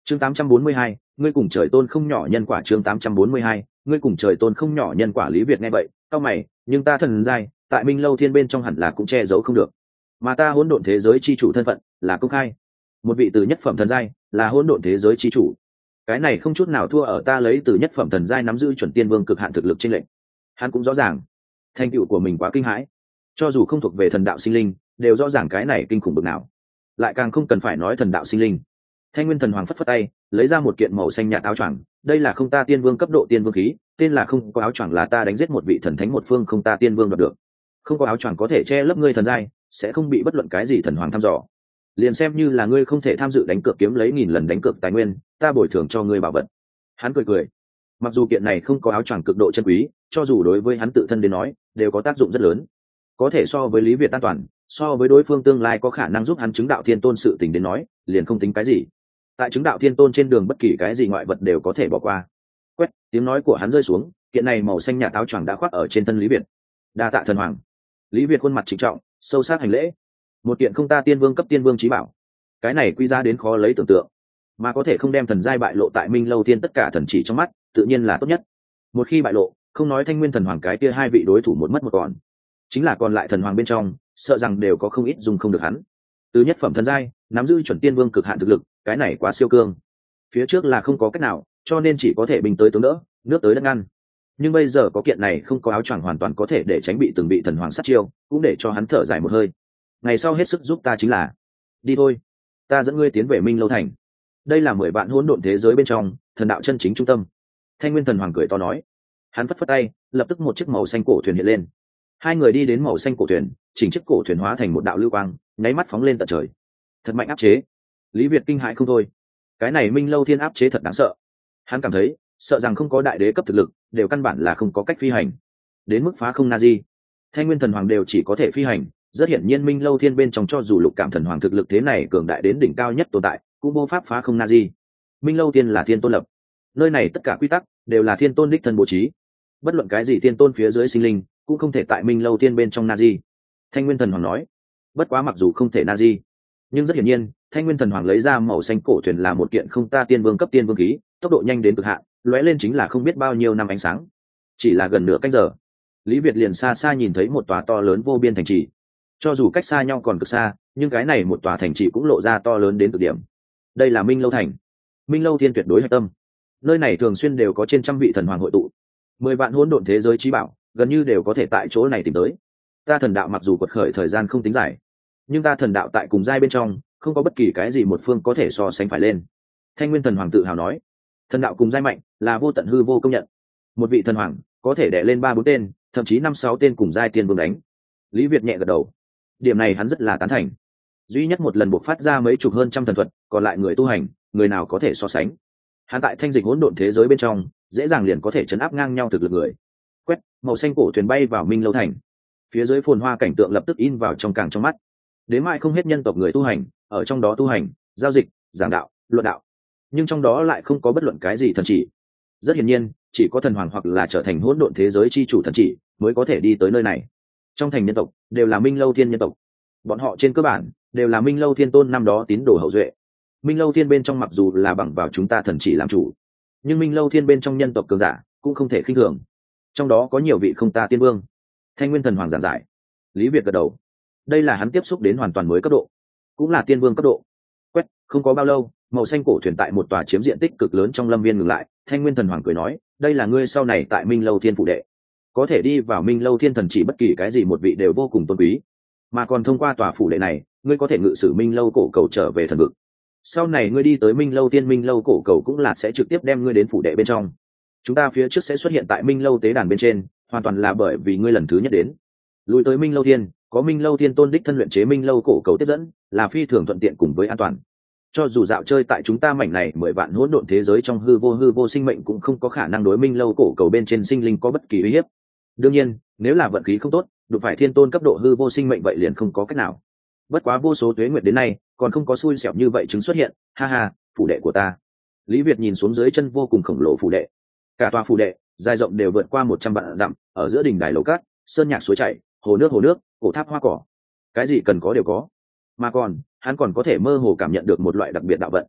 Chương 842, ngươi cùng trời tôn không nhỏ nhân quả. Chương 842, ngươi cùng trời tôn không nhỏ nhân quả. Lý Việt nghe vậy cau mày, nhưng ta thần giai tại Minh Lâu Thiên bên trong hẳn là cũng che giấu không được, mà ta hỗn độn thế giới chi chủ thân phận là công khai, một vị từ nhất phẩm thần giai là hỗn độn thế giới chi chủ, cái này không chút nào thua ở ta lấy từ nhất phẩm thần giai nắm giữ chuẩn tiên vương cực hạn thực lực trên lệnh. Hắn cũng rõ ràng thành tựu của mình quá kinh hãi, cho dù không thuộc về thần đạo sinh linh đều rõ ràng cái này kinh khủng bực nào, lại càng không cần phải nói thần đạo sinh linh. Thanh Nguyên Thần Hoàng phất phất tay, lấy ra một kiện màu xanh nhạt áo choàng, đây là không ta tiên vương cấp độ tiên vương khí, tên là không có áo choàng là ta đánh giết một vị thần thánh một phương không ta tiên vương đoạt được. Không có áo choàng có thể che lấp ngươi thần giai, sẽ không bị bất luận cái gì thần hoàng thăm dò. Liền xem như là ngươi không thể tham dự đánh cược kiếm lấy 1000 lần đánh cược tài nguyên, ta bồi thường cho ngươi bảo vật. Hắn cười cười. Mặc dù kiện này không có áo choàng cực độ chân quý, cho dù đối với hắn tự thân đến nói, đều có tác dụng rất lớn. Có thể so với Lý Việt an toàn, so với đối phương tương lai có khả năng giúp hắn chứng đạo thiên tôn sự tình đến nói, liền không tính cái gì. Tại chứng đạo thiên tôn trên đường bất kỳ cái gì ngoại vật đều có thể bỏ qua. Quét, tiếng nói của hắn rơi xuống, kiện này màu xanh nhạt áo choàng đã khoác ở trên thân Lý Việt. Đa tạ thần hoàng. Lý Việt khuôn mặt trịnh trọng, sâu sắc hành lễ. Một kiện không ta tiên vương cấp tiên vương chí bảo, cái này quy ra đến khó lấy tưởng tượng, mà có thể không đem thần giai bại lộ tại Minh Lâu Thiên tất cả thần chỉ trong mắt, tự nhiên là tốt nhất. Một khi bại lộ, không nói Thanh Nguyên Thần Hoàng cái kia hai vị đối thủ một mất một còn, chính là còn lại thần hoàng bên trong, sợ rằng đều có không ít dùng không được hắn. Từ nhất phẩm thần giai, nắm giữ chuẩn tiên vương cực hạn thực lực, cái này quá siêu cương. Phía trước là không có cách nào, cho nên chỉ có thể binh tới tướng đỡ, nước tới đất ngăn. Nhưng bây giờ có kiện này không có áo choàng hoàn toàn có thể để tránh bị từng bị thần hoàng sát chiêu, cũng để cho hắn thở dài một hơi. Ngày sau hết sức giúp ta chính là. Đi thôi, ta dẫn ngươi tiến về Minh Lâu Thành. Đây là 10 vạn hỗn độn thế giới bên trong, thần đạo chân chính trung tâm. Thanh Nguyên Thần Hoàng cười to nói. Hắn phất phất tay, lập tức một chiếc màu xanh cổ thuyền hiện lên. Hai người đi đến màu xanh cổ thuyền, chỉnh chiếc cổ thuyền hóa thành một đạo lưu quang, nháy mắt phóng lên tận trời. Thật mạnh áp chế. Lý Việt kinh hãi không thôi. Cái này Minh Lâu Thiên áp chế thật đáng sợ. Hắn cảm thấy, sợ rằng không có đại đế cấp thực lực, đều căn bản là không có cách phi hành. Đến mức phá không Nazi, Thanh Nguyên Thần Hoàng đều chỉ có thể phi hành. Rất hiển nhiên Minh Lâu Thiên bên trong cho dù Lục Cảm Thần Hoàng thực lực thế này cường đại đến đỉnh cao nhất tồn tại, cũng vô pháp phá không Nazi. Minh Lâu Thiên là thiên tôn lập, nơi này tất cả quy tắc đều là thiên tôn đích thân bố trí. Bất luận cái gì thiên tôn phía dưới sinh linh, cũng không thể tại Minh Lâu Thiên bên trong Nazi. Thanh Nguyên Thần Hoàng nói. Bất quá mặc dù không thể Nazi, nhưng rất hiển nhiên, Thanh Nguyên Thần Hoàng lấy ra màu xanh cổ thuyền là một kiện không ta tiên vương cấp tiên vương khí, tốc độ nhanh đến cực hạn, lóe lên chính là không biết bao nhiêu năm ánh sáng. Chỉ là gần nửa canh giờ, Lý Việt liền xa xa nhìn thấy một tòa to lớn vô biên thành trì. Cho dù cách xa nhau còn cực xa, nhưng cái này một tòa thành trì cũng lộ ra to lớn đến cực điểm. Đây là Minh Lâu Thành, Minh Lâu Thiên tuyệt đối hạch tâm. Nơi này thường xuyên đều có trên trăm vị thần hoàng hội tụ, 10 vạn hỗn độn thế giới chí bảo, gần như đều có thể tại chỗ này tìm tới. Ta thần đạo mặc dù quật khởi thời gian không tính dài, nhưng ta thần đạo tại cùng giai bên trong, không có bất kỳ cái gì một phương có thể so sánh phải lên. Thanh Nguyên Thần Hoàng tự hào nói, thần đạo cùng giai mạnh là vô tận hư vô công nhận. Một vị thần hoàng có thể đè lên 3-4 tên, thậm chí 5-6 tên cùng giai tiên vương đánh. Lý Việt nhẹ gật đầu, điểm này hắn rất là tán thành. Duy nhất một lần buộc phát ra mấy chục hơn trăm thần thuật, còn lại người tu hành, người nào có thể so sánh. Hắn tại thanh dịch hỗn độn thế giới bên trong, dễ dàng liền có thể chấn áp ngang nhau thực lực người. Quét, màu xanh cổ thuyền bay vào Minh Lâu Thành. Phía dưới phồn hoa cảnh tượng lập tức in vào trong càng trong mắt. Đến mai không hết nhân tộc người tu hành, ở trong đó tu hành, giao dịch, giảng đạo, luận đạo. Nhưng trong đó lại không có bất luận cái gì thần chỉ. Rất hiển nhiên, chỉ có thần hoàng hoặc là trở thành hỗn độn thế giới chi chủ thần chỉ mới có thể đi tới nơi này. Trong thành nhân tộc đều là Minh Lâu Thiên nhân tộc. Bọn họ trên cơ bản đều là Minh Lâu Thiên tôn năm đó tín đồ hậu duệ. Minh Lâu Thiên bên trong mặc dù là bằng vào chúng ta thần chỉ làm chủ, nhưng Minh Lâu Thiên bên trong nhân tộc cường giả cũng không thể khinh thường. Trong đó có nhiều vị không ta tiên vương. Thanh Nguyên Thần Hoàng giảng giải. Lý Việt gật đầu. Đây là hắn tiếp xúc đến hoàn toàn mới cấp độ, cũng là tiên vương cấp độ. Quét, không có bao lâu, màu xanh cổ thuyền tại một tòa chiếm diện tích cực lớn trong lâm viên ngừng lại. Thanh Nguyên Thần Hoàng cười nói, đây là ngươi sau này tại Minh Lâu Thiên phủ đệ. Có thể đi vào Minh Lâu Thiên thần chỉ bất kỳ cái gì một vị đều vô cùng tôn quý, mà còn thông qua tòa phủ đệ này, ngươi có thể ngự sử Minh Lâu cổ cầu trở về thần vực. Sau này ngươi đi tới Minh Lâu Thiên Minh Lâu cổ cầu cũng là sẽ trực tiếp đem ngươi đến phủ đệ bên trong. Chúng ta phía trước sẽ xuất hiện tại Minh Lâu tế đàn bên trên, hoàn toàn là bởi vì ngươi lần thứ nhất đến. Lùi tới Minh Lâu Thiên, có Minh Lâu Thiên tôn đích thân luyện chế Minh Lâu cổ cầu tiếp dẫn, là phi thường thuận tiện cùng với an toàn. Cho dù dạo chơi tại chúng ta mảnh này 10 vạn hỗn độn thế giới trong hư vô sinh mệnh cũng không có khả năng đối Minh Lâu cổ cầu bên trên sinh linh có bất kỳ uy hiếp. Đương nhiên, nếu là vận khí không tốt, đụng phải thiên tôn cấp độ hư vô sinh mệnh vậy liền không có cách nào. Bất quá vô số tuế nguyệt đến nay, còn không có xui xẻo như vậy chứng xuất hiện, ha ha, phủ đệ của ta. Lý Việt nhìn xuống dưới chân vô cùng khổng lồ phủ đệ. Cả tòa phủ đệ, dài rộng đều vượt qua 100 vạn dặm, ở giữa đỉnh đài lầu cát, sơn nhạc suối chảy, hồ nước, cổ tháp hoa cỏ. Cái gì cần có đều có. Mà còn, hắn còn có thể mơ hồ cảm nhận được một loại đặc biệt đạo vận.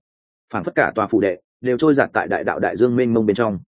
phảng phất cả tòa phủ đệ đều trôi giạt tại đại đạo đại dương mênh mông bên trong.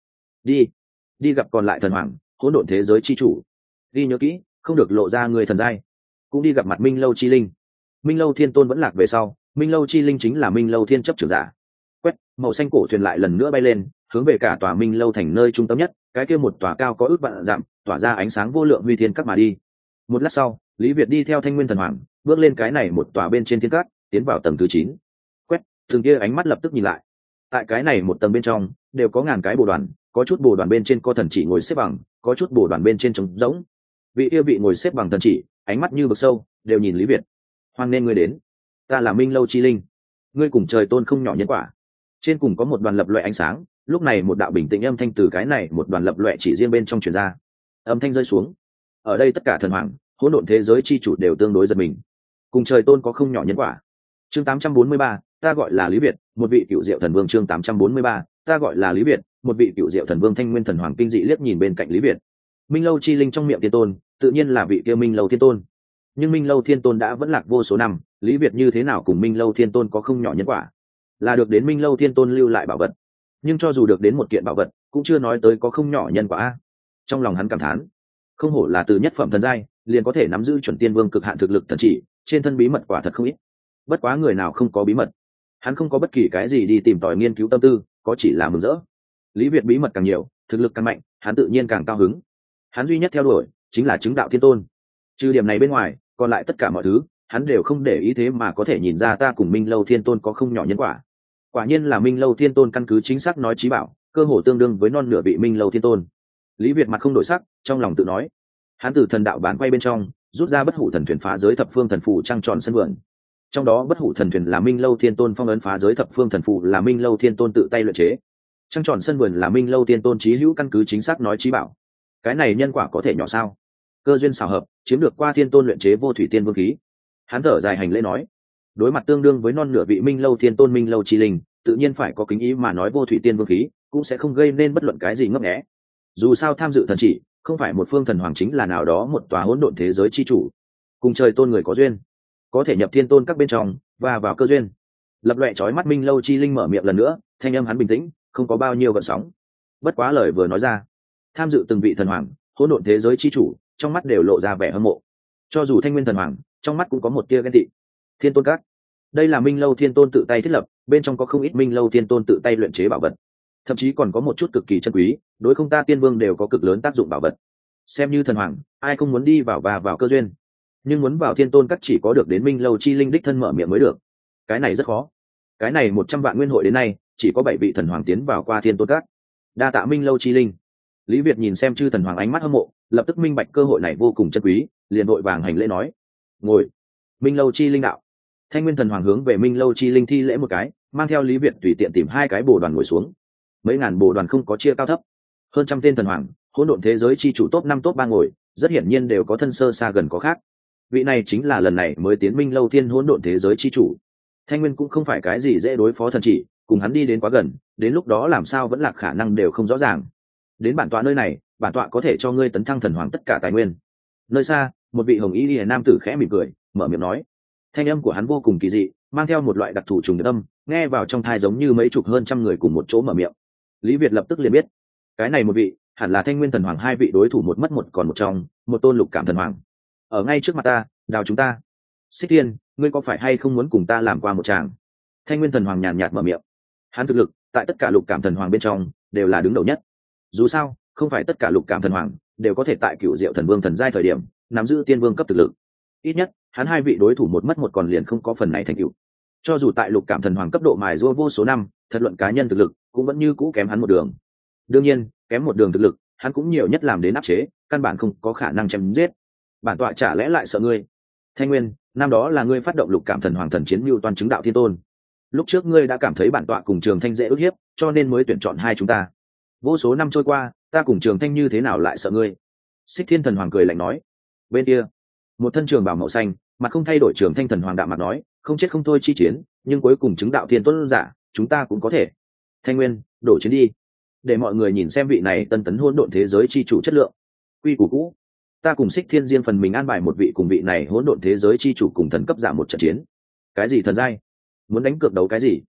Đi gặp còn lại thần hoàng, hỗn độn thế giới chi chủ. Đi nhớ kỹ, không được lộ ra người thần giai. Cũng đi gặp mặt Minh Lâu chi linh. Minh Lâu Thiên Tôn vẫn lạc về sau, Minh Lâu chi linh chính là Minh Lâu Thiên chấp trưởng giả. Quét, màu xanh cổ thuyền lại lần nữa bay lên, hướng về cả tòa Minh Lâu thành nơi trung tâm nhất, cái kia một tòa cao có ước vạn dặm, tỏa ra ánh sáng vô lượng huy thiên các mà đi. Một lát sau, Lý Việt đi theo Thanh Nguyên thần hoàng, bước lên cái này một tòa bên trên thiên cát, tiến vào tầng thứ 9. Quét, từng kia ánh mắt lập tức nhìn lại. Tại cái này một tầng bên trong, đều có ngàn cái bồ đoàn, có chút bồ đoàn bên trên có thần chỉ ngồi xếp bằng, có chút bồ đoàn bên trên trống rỗng. Vị yêu vị ngồi xếp bằng thần chỉ, ánh mắt như vực sâu, đều nhìn Lý Việt. Hoan nên ngươi đến, ta là Minh Lâu chi linh, ngươi cùng trời tôn không nhỏ nhân quả. Trên cùng có một đoàn lập loè ánh sáng, lúc này một đạo bình tĩnh âm thanh từ cái này một đoàn lập loè chỉ riêng bên trong truyền ra. Âm thanh rơi xuống, ở đây tất cả thần hoàng, hỗn độn thế giới chi chủ đều tương đối giật mình. Cùng trời tôn có không nhỏ nhân quả. Chương 843, ta gọi là Lý Việt, một vị cựu diệu thần vương. Chương 843, ta gọi là Lý Việt, một vị cựu diệu thần vương. Thanh Nguyên thần hoàng kinh dị liếc nhìn bên cạnh Lý Việt. Minh Lâu chi linh trong miệng thiên tôn, tự nhiên là vị kia Minh Lâu thiên tôn. Nhưng Minh Lâu thiên tôn đã vẫn lạc vô số năm, Lý Việt như thế nào cùng Minh Lâu thiên tôn có không nhỏ nhân quả? Là được đến Minh Lâu thiên tôn lưu lại bảo vật, nhưng cho dù được đến một kiện bảo vật, cũng chưa nói tới có không nhỏ nhân quả. Trong lòng hắn cảm thán, không hổ là từ nhất phẩm thần giai, liền có thể nắm giữ chuẩn tiên vương cực hạn thực lực thần chỉ, trên thân bí mật quả thật không ít. Bất quá người nào không có bí mật, hắn không có bất kỳ cái gì đi tìm tòi nghiên cứu tâm tư, có chỉ là mừng rỡ. Lý Việt bí mật càng nhiều, thực lực càng mạnh, hắn tự nhiên càng cao hứng. Hắn duy nhất theo đuổi chính là chứng đạo thiên tôn. Trừ điểm này bên ngoài, còn lại tất cả mọi thứ hắn đều không để ý, thế mà có thể nhìn ra ta cùng Minh Lâu thiên tôn có không nhỏ nhân quả. Quả nhiên là Minh Lâu thiên tôn căn cứ chính xác nói chí bảo, cơ hồ tương đương với non nửa vị Minh Lâu thiên tôn. Lý Việt mặt không đổi sắc, trong lòng tự nói. Hắn từ thần đạo bán quay bên trong rút ra bất hủ thần thuyền phá giới thập phương thần phù trăng tròn sân vườn. Trong đó bất hủ thần thuyền là Minh Lâu thiên tôn phong ấn, phá giới thập phương thần phù là Minh Lâu thiên tôn tự tay luyện chế, trăng tròn sân vườn là Minh Lâu thiên tôn chí hữu căn cứ chính xác nói chí bảo. Cái này nhân quả có thể nhỏ sao? Cơ duyên xảo hợp, chiếm được qua thiên tôn luyện chế vô thủy tiên vương khí. Hắn thở dài hành lễ nói, đối mặt tương đương với non nửa vị Minh Lâu thiên tôn Minh Lâu chi linh, tự nhiên phải có kính ý mà nói vô thủy tiên vương khí cũng sẽ không gây nên bất luận cái gì ngấp nghé. Dù sao tham dự thần chỉ không phải một phương thần hoàng, chính là nào đó một tòa hỗn độn thế giới chi chủ, cùng trời tôn người có duyên, có thể nhập thiên tôn các bên trong và vào cơ duyên. Lập loè chói mắt Minh Lâu chi linh mở miệng lần nữa, thanh âm hắn bình tĩnh, không có bao nhiêu gợn sóng. Bất quá lời vừa nói ra, tham dự từng vị thần hoàng, hỗn độn thế giới chi chủ, trong mắt đều lộ ra vẻ hâm mộ. Cho dù Thanh Nguyên thần hoàng, trong mắt cũng có một tia ghen tị. Thiên tôn các, đây là Minh Lâu thiên tôn tự tay thiết lập, bên trong có không ít Minh Lâu thiên tôn tự tay luyện chế bảo vật, thậm chí còn có một chút cực kỳ chân quý, đối không ta tiên vương đều có cực lớn tác dụng bảo vật. Xem như thần hoàng, ai không muốn đi vào và vào cơ duyên, nhưng muốn vào thiên tôn các chỉ có được đến Minh Lâu chi linh đích thân mở miệng mới được. Cái này rất khó. Cái này 100 vạn nguyên hội đến nay, chỉ có 7 vị thần hoàng tiến vào qua thiên tôn các. Đa tạ Minh Lâu chi linh. Lý Việt nhìn xem chư thần hoàng ánh mắt hâm mộ, lập tức minh bạch cơ hội này vô cùng chân quý, liền vội vàng hành lễ nói, ngồi. Minh Lâu chi linh đạo. Thanh Nguyên thần hoàng hướng về Minh Lâu chi linh thi lễ một cái, mang theo Lý Việt tùy tiện tìm 2 cái bồ đoàn ngồi xuống. Mấy ngàn bồ đoàn không có chia cao thấp, hơn trăm tên thần hoàng, hỗn độn thế giới chi chủ top 5 top 3 ngồi, rất hiển nhiên đều có thân sơ xa gần có khác. Vị này chính là lần này mới tiến Minh Lâu thiên hỗn độn thế giới chi chủ. Thanh Nguyên cũng không phải cái gì dễ đối phó thần chỉ, cùng hắn đi đến quá gần, đến lúc đó làm sao vẫn là khả năng đều không rõ ràng. Đến bản tọa nơi này, bản tọa có thể cho ngươi tấn thăng thần hoàng tất cả tài nguyên. Nơi xa, một vị hồng y liễu nam tử khẽ mỉm cười, mở miệng nói. Thanh âm của hắn vô cùng kỳ dị, mang theo một loại đặc thù trùng âm, nghe vào trong tai giống như mấy chục hơn trăm người cùng một chỗ mở miệng. Lý Việt lập tức liền biết, cái này một vị hẳn là Thanh Nguyên thần hoàng, 2 vị đối thủ một mất một còn một trong, một tôn lục cảm thần hoàng. Ở ngay trước mặt ta, đào chúng ta. Xích Thiên, ngươi có phải hay không muốn cùng ta làm qua một tràng? Thanh Nguyên thần hoàng nhàn nhạt mở miệng. Hắn thực lực tại tất cả lục cảm thần hoàng bên trong đều là đứng đầu nhất. Dù sao, không phải tất cả lục cảm thần hoàng đều có thể tại cựu diệu thần vương thần giai thời điểm nắm giữ tiên vương cấp thực lực. Ít nhất hắn 2 vị đối thủ một mất một còn liền không có phần này thành tựu. Cho dù tại lục cảm thần hoàng cấp độ mài giũa vô số năm, thật luận cá nhân thực lực cũng vẫn như cũ kém hắn một đường. Đương nhiên, kém một đường thực lực, hắn cũng nhiều nhất làm đến áp chế, căn bản không có khả năng chém giết. Bản tọa chả lẽ lại sợ ngươi? Thanh Nguyên, năm đó là ngươi phát động lục cảm thần hoàng thần chiến mưu toàn chứng đạo thiên tôn. Lúc trước ngươi đã cảm thấy bản tọa cùng Trường Thanh dễ ức hiếp, cho nên mới tuyển chọn hai chúng ta. Vô số năm trôi qua, ta cùng Trường Thanh như thế nào lại sợ ngươi? Xích Thiên thần hoàng cười lạnh nói. Bên kia, một thân trường bào màu xanh, mặt không thay đổi Trường Thanh thần hoàng đạm mặt nói, không chết không thôi chi chiến, nhưng cuối cùng chứng đạo thiên tôn giả, chúng ta cũng có thể. Thanh Nguyên, đổ chiến đi, để mọi người nhìn xem vị này tân tấn hỗn độn thế giới chi chủ chất lượng. Quy củ cũ, ta cùng Xích Thiên riêng phần mình an bài một vị cùng vị này hỗn độn thế giới chi chủ cùng thần cấp giả một trận chiến. Cái gì thần giai? Muốn đánh cược đấu cái gì?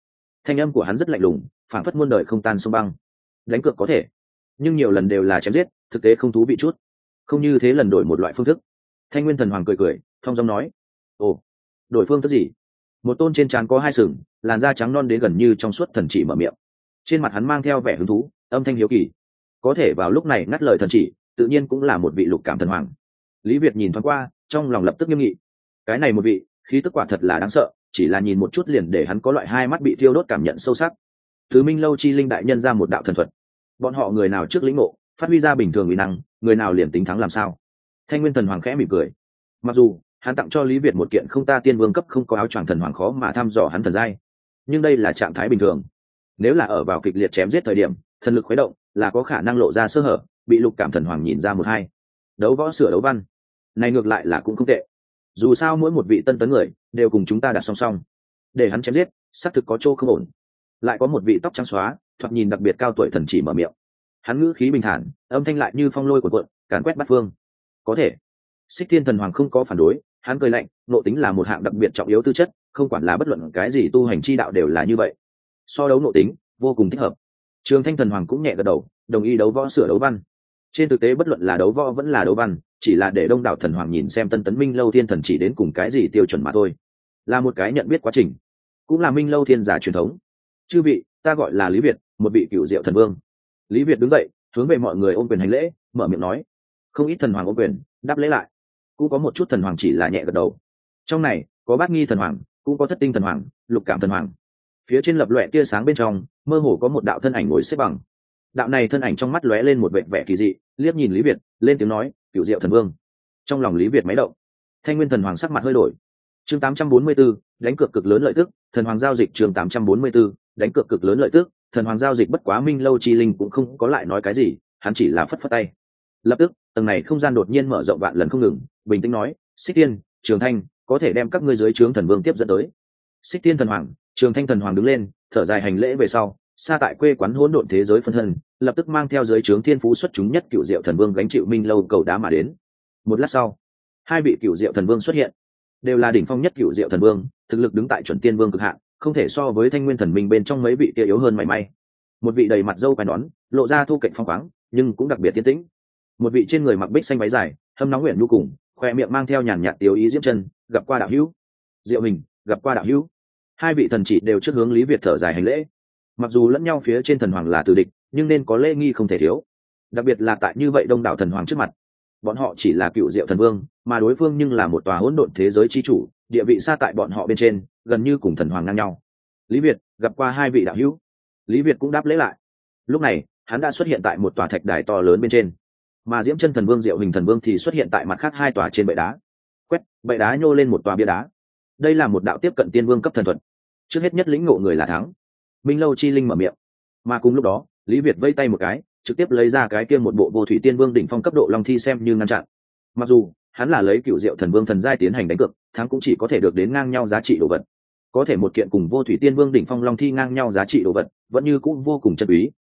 Thanh âm của hắn rất lạnh lùng, phảng phất muôn đời không tan sông băng. Đánh cược có thể, nhưng nhiều lần đều là chém giết, thực tế không thú vị chút. Không như thế lần đổi một loại phương thức. Thanh Nguyên Thần Hoàng cười cười, thong dong nói: ồ, đổi phương thức gì? Một tôn trên trán có hai sừng, làn da trắng non đến gần như trong suốt thần chỉ mở miệng. Trên mặt hắn mang theo vẻ hứng thú, âm thanh hiếu kỳ. Có thể vào lúc này ngắt lời thần chỉ, tự nhiên cũng là một vị lục cảm thần hoàng. Lý Việt nhìn thoáng qua, trong lòng lập tức nghiêm nghị. Cái này một vị, khí tức quả thật là đáng sợ, chỉ là nhìn một chút liền để hắn có loại hai mắt bị thiêu đốt cảm nhận sâu sắc. Thứ Minh Lâu chi linh đại nhân ra một đạo thần thuật, bọn họ người nào trước lĩnh ngộ, phát huy ra bình thường uy năng, người nào liền tính thắng làm sao? Thanh Nguyên Thần Hoàng khẽ mỉm cười. Mặc dù hắn tặng cho Lý Việt một kiện không ta tiên vương cấp không có áo choàng thần hoàng khó mà thăm dò hắn thần giai, nhưng đây là trạng thái bình thường. Nếu là ở vào kịch liệt chém giết thời điểm, thần lực khuấy động là có khả năng lộ ra sơ hở, bị lục cảm thần hoàng nhìn ra một hai. Đấu võ sửa đấu văn, này ngược lại là cũng không tệ. Dù sao mỗi một vị tân tấn người đều cùng chúng ta đặt song song, để hắn chém giết xác thực có chỗ không ổn. Lại có một vị tóc trắng xóa, thoạt nhìn đặc biệt cao tuổi thần chỉ mở miệng. Hắn ngữ khí bình thản, âm thanh lại như phong lôi cuộn cuộn, càn quét bát phương. Có thể. Xích Thiên Thần Hoàng không có phản đối, hắn cười lạnh, nộ tính là một hạng đặc biệt trọng yếu tư chất, không quản là bất luận cái gì tu hành chi đạo đều là như vậy. So đấu nộ tính, vô cùng thích hợp. Trường Thanh Thần Hoàng cũng nhẹ gật đầu, đồng ý đấu võ sửa đấu văn. Trên thực tế bất luận là đấu võ vẫn là đấu văn, chỉ là để đông đảo thần hoàng nhìn xem tân tấn Minh Lâu Thiên thần chỉ đến cùng cái gì tiêu chuẩn mà thôi, là một cái nhận biết quá trình, cũng là Minh Lâu Thiên giả truyền thống. Chư vị, ta gọi là Lý Việt, một vị cựu diệu thần vương. Lý Việt đứng dậy, hướng về mọi người ôm quyền hành lễ, mở miệng nói. Không ít thần hoàng ôm quyền, đáp lễ lại. Cũng có một chút thần hoàng chỉ là nhẹ gật đầu. Trong này có Bát Nghi thần hoàng, cũng có Thất Tinh thần hoàng, Lục Cảm thần hoàng. Phía trên lập loè tia sáng bên trong, mơ hồ có một đạo thân ảnh ngồi xếp bằng. Đạo này thân ảnh trong mắt lóe lên một vẻ vẻ kỳ dị, liếc nhìn Lý Việt, lên tiếng nói, cựu diệu thần vương. Trong lòng Lý Việt máy động. Thanh Nguyên thần hoàng sắc mặt hơi đổi. Chương 844, đánh cược cực lớn lợi tức, thần hoàng giao dịch. Chương 844, đánh cược cực lớn lợi tức, thần hoàng giao dịch. Bất quá Minh Lâu chi linh cũng không có lại nói cái gì, hắn chỉ là phất phất tay. Lập tức tầng này không gian đột nhiên mở rộng vạn lần không ngừng, bình tĩnh nói, Xích Tiên, Trường Thanh, có thể đem các ngươi dưới trướng thần vương tiếp dẫn tới. Xích Tiên thần hoàng, Trường Thanh thần hoàng đứng lên, thở dài hành lễ về sau, xa tại quê quán hỗn độn thế giới phân thân, lập tức mang theo dưới trướng thiên phú xuất chúng nhất cựu diệu thần vương gánh chịu Minh Lâu cầu đá mà đến. Một lát sau, hai vị cựu diệu thần vương xuất hiện, đều là đỉnh phong nhất cựu diệu thần vương, thực lực đứng tại chuẩn tiên vương cực hạn, không thể so với Thanh Nguyên thần minh bên trong mấy vị kia yếu hơn mảy may. Một vị đầy mặt râu quai nón, lộ ra thu kệch phong khoáng, nhưng cũng đặc biệt tiến tĩnh. Một vị trên người mặc bích xanh váy dài, hâm nóng nguyện nhu cùng, khoe miệng mang theo nhàn nhạt tiêu ý diễm chân, gặp qua đạo hữu. Diệu Hình, gặp qua đạo hữu. Hai vị thần chỉ đều trước hướng Lý Việt thở dài hành lễ. Mặc dù lẫn nhau phía trên thần hoàng là tử địch, nhưng nên có lễ nghi không thể thiếu, đặc biệt là tại như vậy đông đảo thần hoàng trước mặt. Bọn họ chỉ là cựu diệu thần vương, mà đối phương nhưng là một tòa hỗn độn thế giới chi chủ, địa vị xa tại bọn họ bên trên, gần như cùng thần hoàng ngang nhau. Lý Việt, gặp qua hai vị đạo hữu. Lý Việt cũng đáp lễ lại. Lúc này hắn đã xuất hiện tại một tòa thạch đài to lớn bên trên, mà Diễm Chân thần vương, Diệu Hình thần vương thì xuất hiện tại mặt khác hai tòa trên bệ đá. Quét bệ đá nhô lên một tòa bia đá. Đây là một đạo tiếp cận tiên vương cấp thần thuật, trước hết nhất lĩnh ngộ người là thắng. Minh Lâu chi linh mở miệng, mà cùng lúc đó Lý Việt vây tay một cái, trực tiếp lấy ra cái kia một bộ vô thủy tiên vương đỉnh phong cấp độ long thi xem như ngăn chặn. Mặc dù hắn là lấy cựu diệu thần vương thần giai tiến hành đánh cược, thắng cũng chỉ có thể được đến ngang nhau giá trị đồ vật, có thể một kiện cùng vô thủy tiên vương đỉnh phong long thi ngang nhau giá trị đồ vật vẫn như cũng vô cùng chân quý.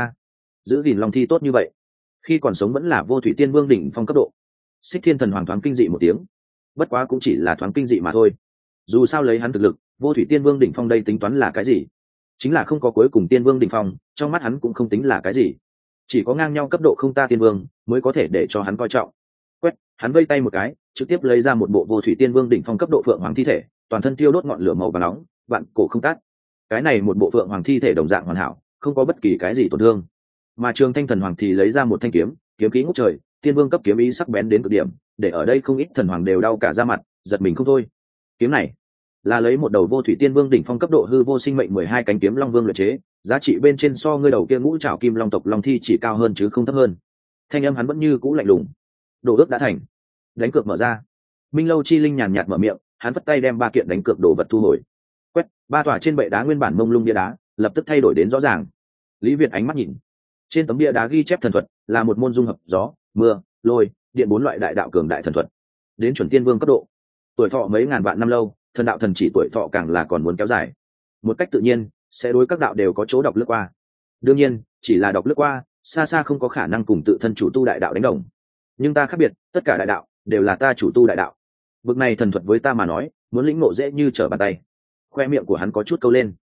Giữ gìn long thi tốt như vậy, khi còn sống vẫn là vô thủy tiên vương đỉnh phong cấp độ. Xích Thiên thần hoàng thoáng kinh dị một tiếng, bất quá cũng chỉ là thoáng kinh dị mà thôi. Dù sao lấy hắn thực lực, vô thủy tiên vương đỉnh phong đây tính toán là cái gì? Chính là không có cuối cùng tiên vương đỉnh phong, trong mắt hắn cũng không tính là cái gì. Chỉ có ngang nhau cấp độ không ta tiên vương mới có thể để cho hắn coi trọng. Quét, hắn vây tay một cái, trực tiếp lấy ra một bộ vô thủy tiên vương đỉnh phong cấp độ phượng hoàng thi thể, toàn thân tiêu đốt ngọn lửa màu vàng nóng, vạn cổ không tắt. Cái này một bộ phượng hoàng thi thể đồng dạng hoàn hảo, không có bất kỳ cái gì tổn thương. Mà Trường Thanh thần hoàng thì lấy ra một thanh kiếm, kiếm khí ngút trời, tiên vương cấp kiếm ý sắc bén đến cực điểm, để ở đây không ít thần hoàng đều đau cả da mặt, giật mình không thôi. Kiếm này là lấy một đầu vô thủy tiên vương đỉnh phong cấp độ hư vô sinh mệnh 12 cánh kiếm long vương luyện chế, giá trị bên trên so ngươi đầu kia ngũ trảo kim long tộc long thi chỉ cao hơn chứ không thấp hơn. Thanh âm hắn vẫn như cũ lạnh lùng. Đồ ước đã thành, đánh cược mở ra. Minh Lâu chi linh nhàn nhạt mở miệng, hắn vất tay đem ba kiện đánh cược đồ vật thu hồi. Quét, ba tòa trên bệ đá nguyên bản mông lung bia đá lập tức thay đổi đến rõ ràng. Lý Việt ánh mắt nhìn, trên tấm bia đá ghi chép thần thuật là một môn dung hợp gió, mưa, lôi, điện 4 loại đại đạo cường đại thần thuật, đến chuẩn tiên vương cấp độ, tuổi thọ mấy ngàn vạn năm lâu, thần đạo thần chỉ tuổi thọ càng là còn muốn kéo dài, một cách tự nhiên sẽ đối các đạo đều có chỗ đọc lướt qua. Đương nhiên chỉ là đọc lướt qua, xa xa không có khả năng cùng tự thân chủ tu đại đạo đánh đồng. Nhưng ta khác biệt, tất cả đại đạo đều là ta chủ tu đại đạo. Bực này thần thuật với ta mà nói, muốn lĩnh ngộ dễ như trở bàn tay. Khoe miệng của hắn có chút câu lên.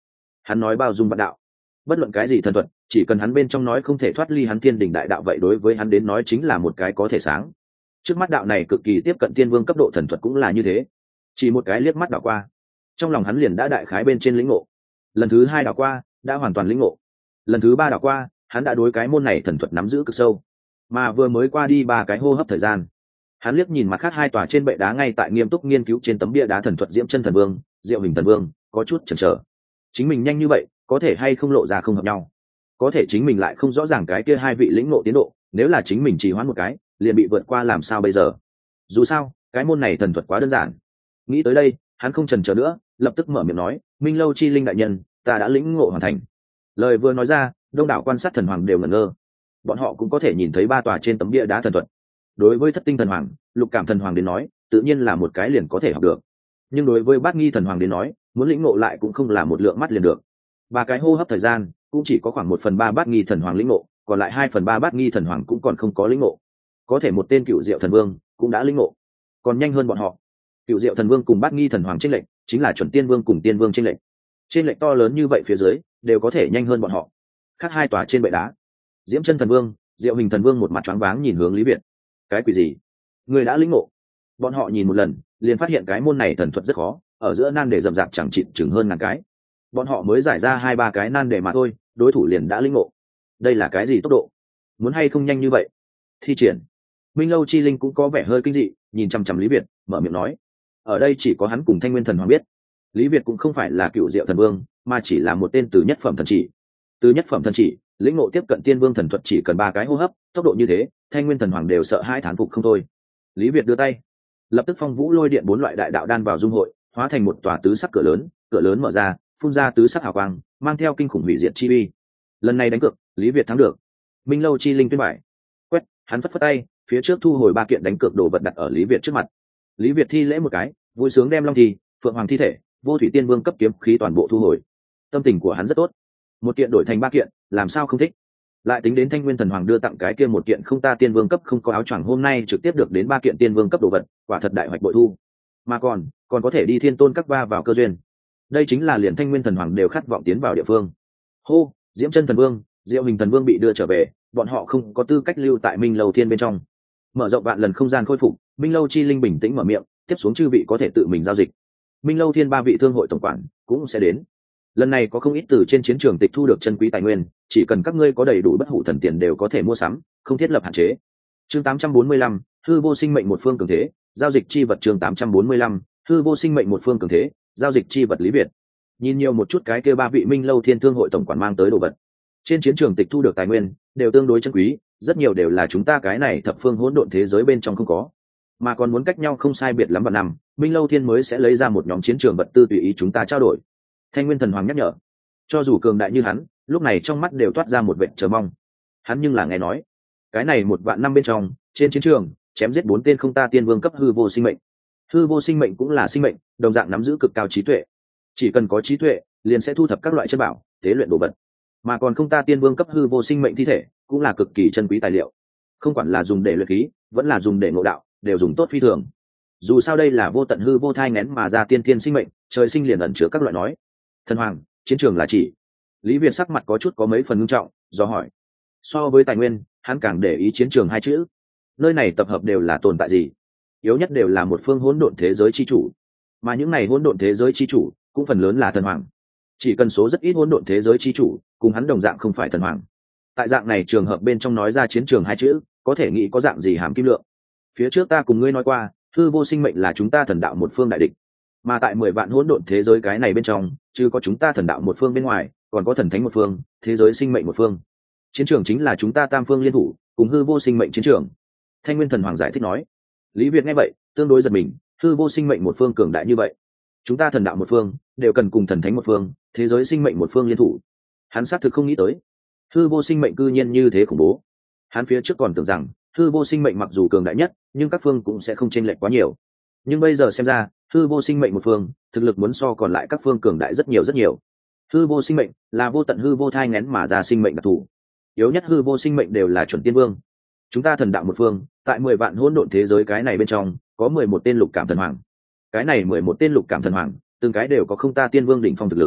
Hắn nói bao dung vạn đạo, bất luận cái gì thần thuật, chỉ cần hắn bên trong nói không thể thoát ly hắn thiên đình đại đạo, vậy đối với hắn đến nói chính là một cái có thể sáng. Trước mắt đạo này cực kỳ tiếp cận tiên vương cấp độ thần thuật cũng là như thế, chỉ một cái liếc mắt đảo qua, trong lòng hắn liền đã đại khái bên trên lĩnh ngộ. Lần thứ hai đảo qua đã hoàn toàn lĩnh ngộ, lần thứ ba đảo qua hắn đã đối cái môn này thần thuật nắm giữ cực sâu. Mà vừa mới qua đi 3 cái hô hấp thời gian, hắn liếc nhìn mặt khác 2 tòa trên bệ đá ngay tại nghiêm túc nghiên cứu trên tấm bia đá thần thuật Diễm Chân Thần Vương, Diệu Hình Thần Vương, có chút chần chờ. Chính mình nhanh như vậy, có thể hay không lộ ra không hợp nhau? Có thể chính mình lại không rõ ràng cái kia 2 vị lĩnh ngộ tiến độ, nếu là chính mình trì hoãn một cái, liền bị vượt qua làm sao bây giờ? Dù sao, cái môn này thần thuật quá đơn giản. Nghĩ tới đây, hắn không chần chờ nữa, lập tức mở miệng nói, Minh Lâu chi linh đại nhân, ta đã lĩnh ngộ hoàn thành. Lời vừa nói ra, đông đảo quan sát thần hoàng đều ngẩn ngơ. Bọn họ cũng có thể nhìn thấy 3 tòa trên tấm bia đá thần thuật. Đối với Thất Tinh thần hoàng, Lục Cảm thần hoàng đến nói, tự nhiên là một cái liền có thể học được. Nhưng đối với Bát Nghi thần hoàng đến nói, muốn lĩnh ngộ lại cũng không là một lượng mắt liền được. 3 cái hô hấp thời gian, cũng chỉ có khoảng 1/3 Bát Nghi thần hoàng lĩnh ngộ, còn lại 2/3 Bát Nghi thần hoàng cũng còn không có lĩnh ngộ. Có thể một tên Cựu Diệu thần vương cũng đã lĩnh ngộ, còn nhanh hơn bọn họ. Cựu Diệu thần vương cùng Bát Nghi thần hoàng chênh lệch, chính là chuẩn tiên vương cùng tiên vương chênh lệch. Chênh lệch to lớn như vậy phía dưới, đều có thể nhanh hơn bọn họ. Khác 2 tòa trên bệ đá, Diễm Chân thần vương, Diệu Hình thần vương một mặt choáng váng nhìn hướng Lý Việt. Cái quỷ gì? Người đã lĩnh ngộ? Bọn họ nhìn một lần, liền phát hiện cái môn này thần thuật rất khó, ở giữa nan đề rậm rạp chẳng chịt chừng hơn ngàn cái. Bọn họ mới giải ra 2-3 cái nan đề mà thôi, đối thủ liền đã lĩnh ngộ. Đây là cái gì tốc độ? Muốn hay không nhanh như vậy? Thi triển. Minh Lâu chi linh cũng có vẻ hơi kinh dị, nhìn chằm chằm Lý Việt, mở miệng nói. Ở đây chỉ có hắn cùng Thanh Nguyên thần hoàng biết. Lý Việt cũng không phải là Cựu Diệu thần vương, mà chỉ là một tên từ nhất phẩm thần chỉ. Từ nhất phẩm thần chỉ, lĩnh ngộ tiếp cận tiên vương thần thuật chỉ cần 3 cái hô hấp, tốc độ như thế, Thanh Nguyên thần hoàng đều sợ hãi thán phục không thôi. Lý Việt đưa tay, lập tức phong vũ lôi điện 4 loại đại đạo đan vào dung hội, hóa thành một tòa tứ sắc cửa lớn mở ra, phun ra tứ sắc hào quang, mang theo kinh khủng hủy diệt chi uy. Lần này đánh cược, Lý Việt thắng được. Minh Lâu chi linh tuyên bại. Quét, hắn phất phất tay, phía trước thu hồi 3 kiện đánh cược đồ vật đặt ở Lý Việt trước mặt. Lý Việt thi lễ một cái, vui sướng đem Long Thi, Phượng Hoàng thi thể, Vô Thủy Tiên Vương cấp kiếm khí toàn bộ thu hồi. Tâm tình của hắn rất tốt. 1 kiện đổi thành 3 kiện, làm sao không thích? Lại tính đến Thanh Nguyên thần hoàng đưa tặng cái kia 1 kiện không ta tiên vương cấp không có áo choàng, hôm nay trực tiếp được đến 3 kiện tiên vương cấp đồ vật, quả thật đại hoạch bội thu. Mà còn có thể đi Thiên Tôn các va vào cơ duyên. Đây chính là liền Thanh Nguyên thần hoàng đều khát vọng tiến vào địa phương. Hô, Diễm Chân thần vương, Diệu Hình thần vương bị đưa trở về, bọn họ không có tư cách lưu tại Minh Lâu Thiên bên trong. Mở rộng vạn lần không gian khôi phục, Minh Lâu chi linh bình tĩnh mở miệng, tiếp xuống chư vị có thể tự mình giao dịch. Minh Lâu Thiên 3 vị thương hội tổng quản cũng sẽ đến. Lần này có không ít từ trên chiến trường tịch thu được chân quý tài nguyên, chỉ cần các ngươi có đầy đủ bất hủ thần tiền đều có thể mua sắm, không thiết lập hạn chế. Chương 845, hư vô sinh mệnh một phương cường thế, giao dịch chi vật. Chương 845, hư vô sinh mệnh một phương cường thế, giao dịch chi vật. Lý Việt nhìn nhiều một chút cái kia 3 vị Minh Lâu Thiên thương hội tổng quản mang tới đồ vật. Trên chiến trường tịch thu được tài nguyên đều tương đối chân quý, rất nhiều đều là chúng ta cái này thập phương hỗn độn thế giới bên trong không có, mà còn muốn cách nhau không sai biệt lắm vạn năm, Minh Lâu Thiên mới sẽ lấy ra một nhóm chiến trường vật tư tùy ý chúng ta trao đổi. Thanh Nguyên thần hoàng nhắc nhở. Cho dù cường đại như hắn, lúc này trong mắt đều toát ra một vệt chờ mong. Hắn nhưng là nghe nói, cái này 1 vạn năm bên trong, trên chiến trường chém giết 4 tên không ta tiên vương cấp hư vô sinh mệnh. Hư vô sinh mệnh cũng là sinh mệnh, đồng dạng nắm giữ cực cao trí tuệ. Chỉ cần có trí tuệ, liền sẽ thu thập các loại chất bảo, tế luyện đồ vật. Mà còn không ta tiên vương cấp hư vô sinh mệnh thi thể, cũng là cực kỳ chân quý tài liệu. Không quản là dùng để luyện khí, vẫn là dùng để ngộ đạo, đều dùng tốt phi thường. Dù sao đây là vô tận hư vô thai nghén mà ra tiên tiên sinh mệnh, trời sinh liền ẩn chứa các loại nói. Thần hoàng, chiến trường là chỉ. Lý Việt sắc mặt có chút có mấy phần ngưng trọng, do hỏi. So với tài nguyên, hắn càng để ý chiến trường 2 chữ. Nơi này tập hợp đều là tồn tại gì? Yếu nhất đều là một phương hỗn độn thế giới chi chủ. Mà những này hỗn độn thế giới chi chủ, cũng phần lớn là thần hoàng. Chỉ cần số rất ít hỗn độn thế giới chi chủ, cùng hắn đồng dạng không phải thần hoàng. Tại dạng này trường hợp bên trong nói ra chiến trường 2 chữ, có thể nghĩ có dạng gì hàm kim lượng. Phía trước ta cùng ngươi nói qua, hư vô sinh mệnh là chúng ta thần đạo một phương đại địch. Mà tại 10 vạn hỗn độn thế giới cái này bên trong, chứ có chúng ta thần đạo một phương bên ngoài, còn có thần thánh một phương, thế giới sinh mệnh một phương. Chiến trường chính là chúng ta tam phương liên thủ, cùng hư vô sinh mệnh chiến trường. Thanh Nguyên thần hoàng giải thích nói. Lý Việt nghe vậy, tương đối giật mình, hư vô sinh mệnh một phương cường đại như vậy, chúng ta thần đạo một phương đều cần cùng thần thánh một phương, thế giới sinh mệnh một phương liên thủ. Hắn xác thực không nghĩ tới, hư vô sinh mệnh cư nhiên như thế khủng bố. Hắn phía trước còn tưởng rằng hư vô sinh mệnh mặc dù cường đại nhất, nhưng các phương cũng sẽ không chênh lệch quá nhiều. Nhưng bây giờ xem ra, hư vô sinh mệnh một phương thực lực muốn so còn lại các phương cường đại rất nhiều rất nhiều. Hư vô sinh mệnh là vô tận hư vô thai nghén mà ra sinh mệnh đặc thù, yếu nhất hư vô sinh mệnh đều là chuẩn tiên vương. Chúng ta thần đạo một phương tại 10 vạn hỗn độn thế giới cái này bên trong có 11 tên lục cảm thần hoàng. Cái này 11 tên lục cảm thần hoàng, từng cái đều có không ta tiên vương đỉnh phong thực lực.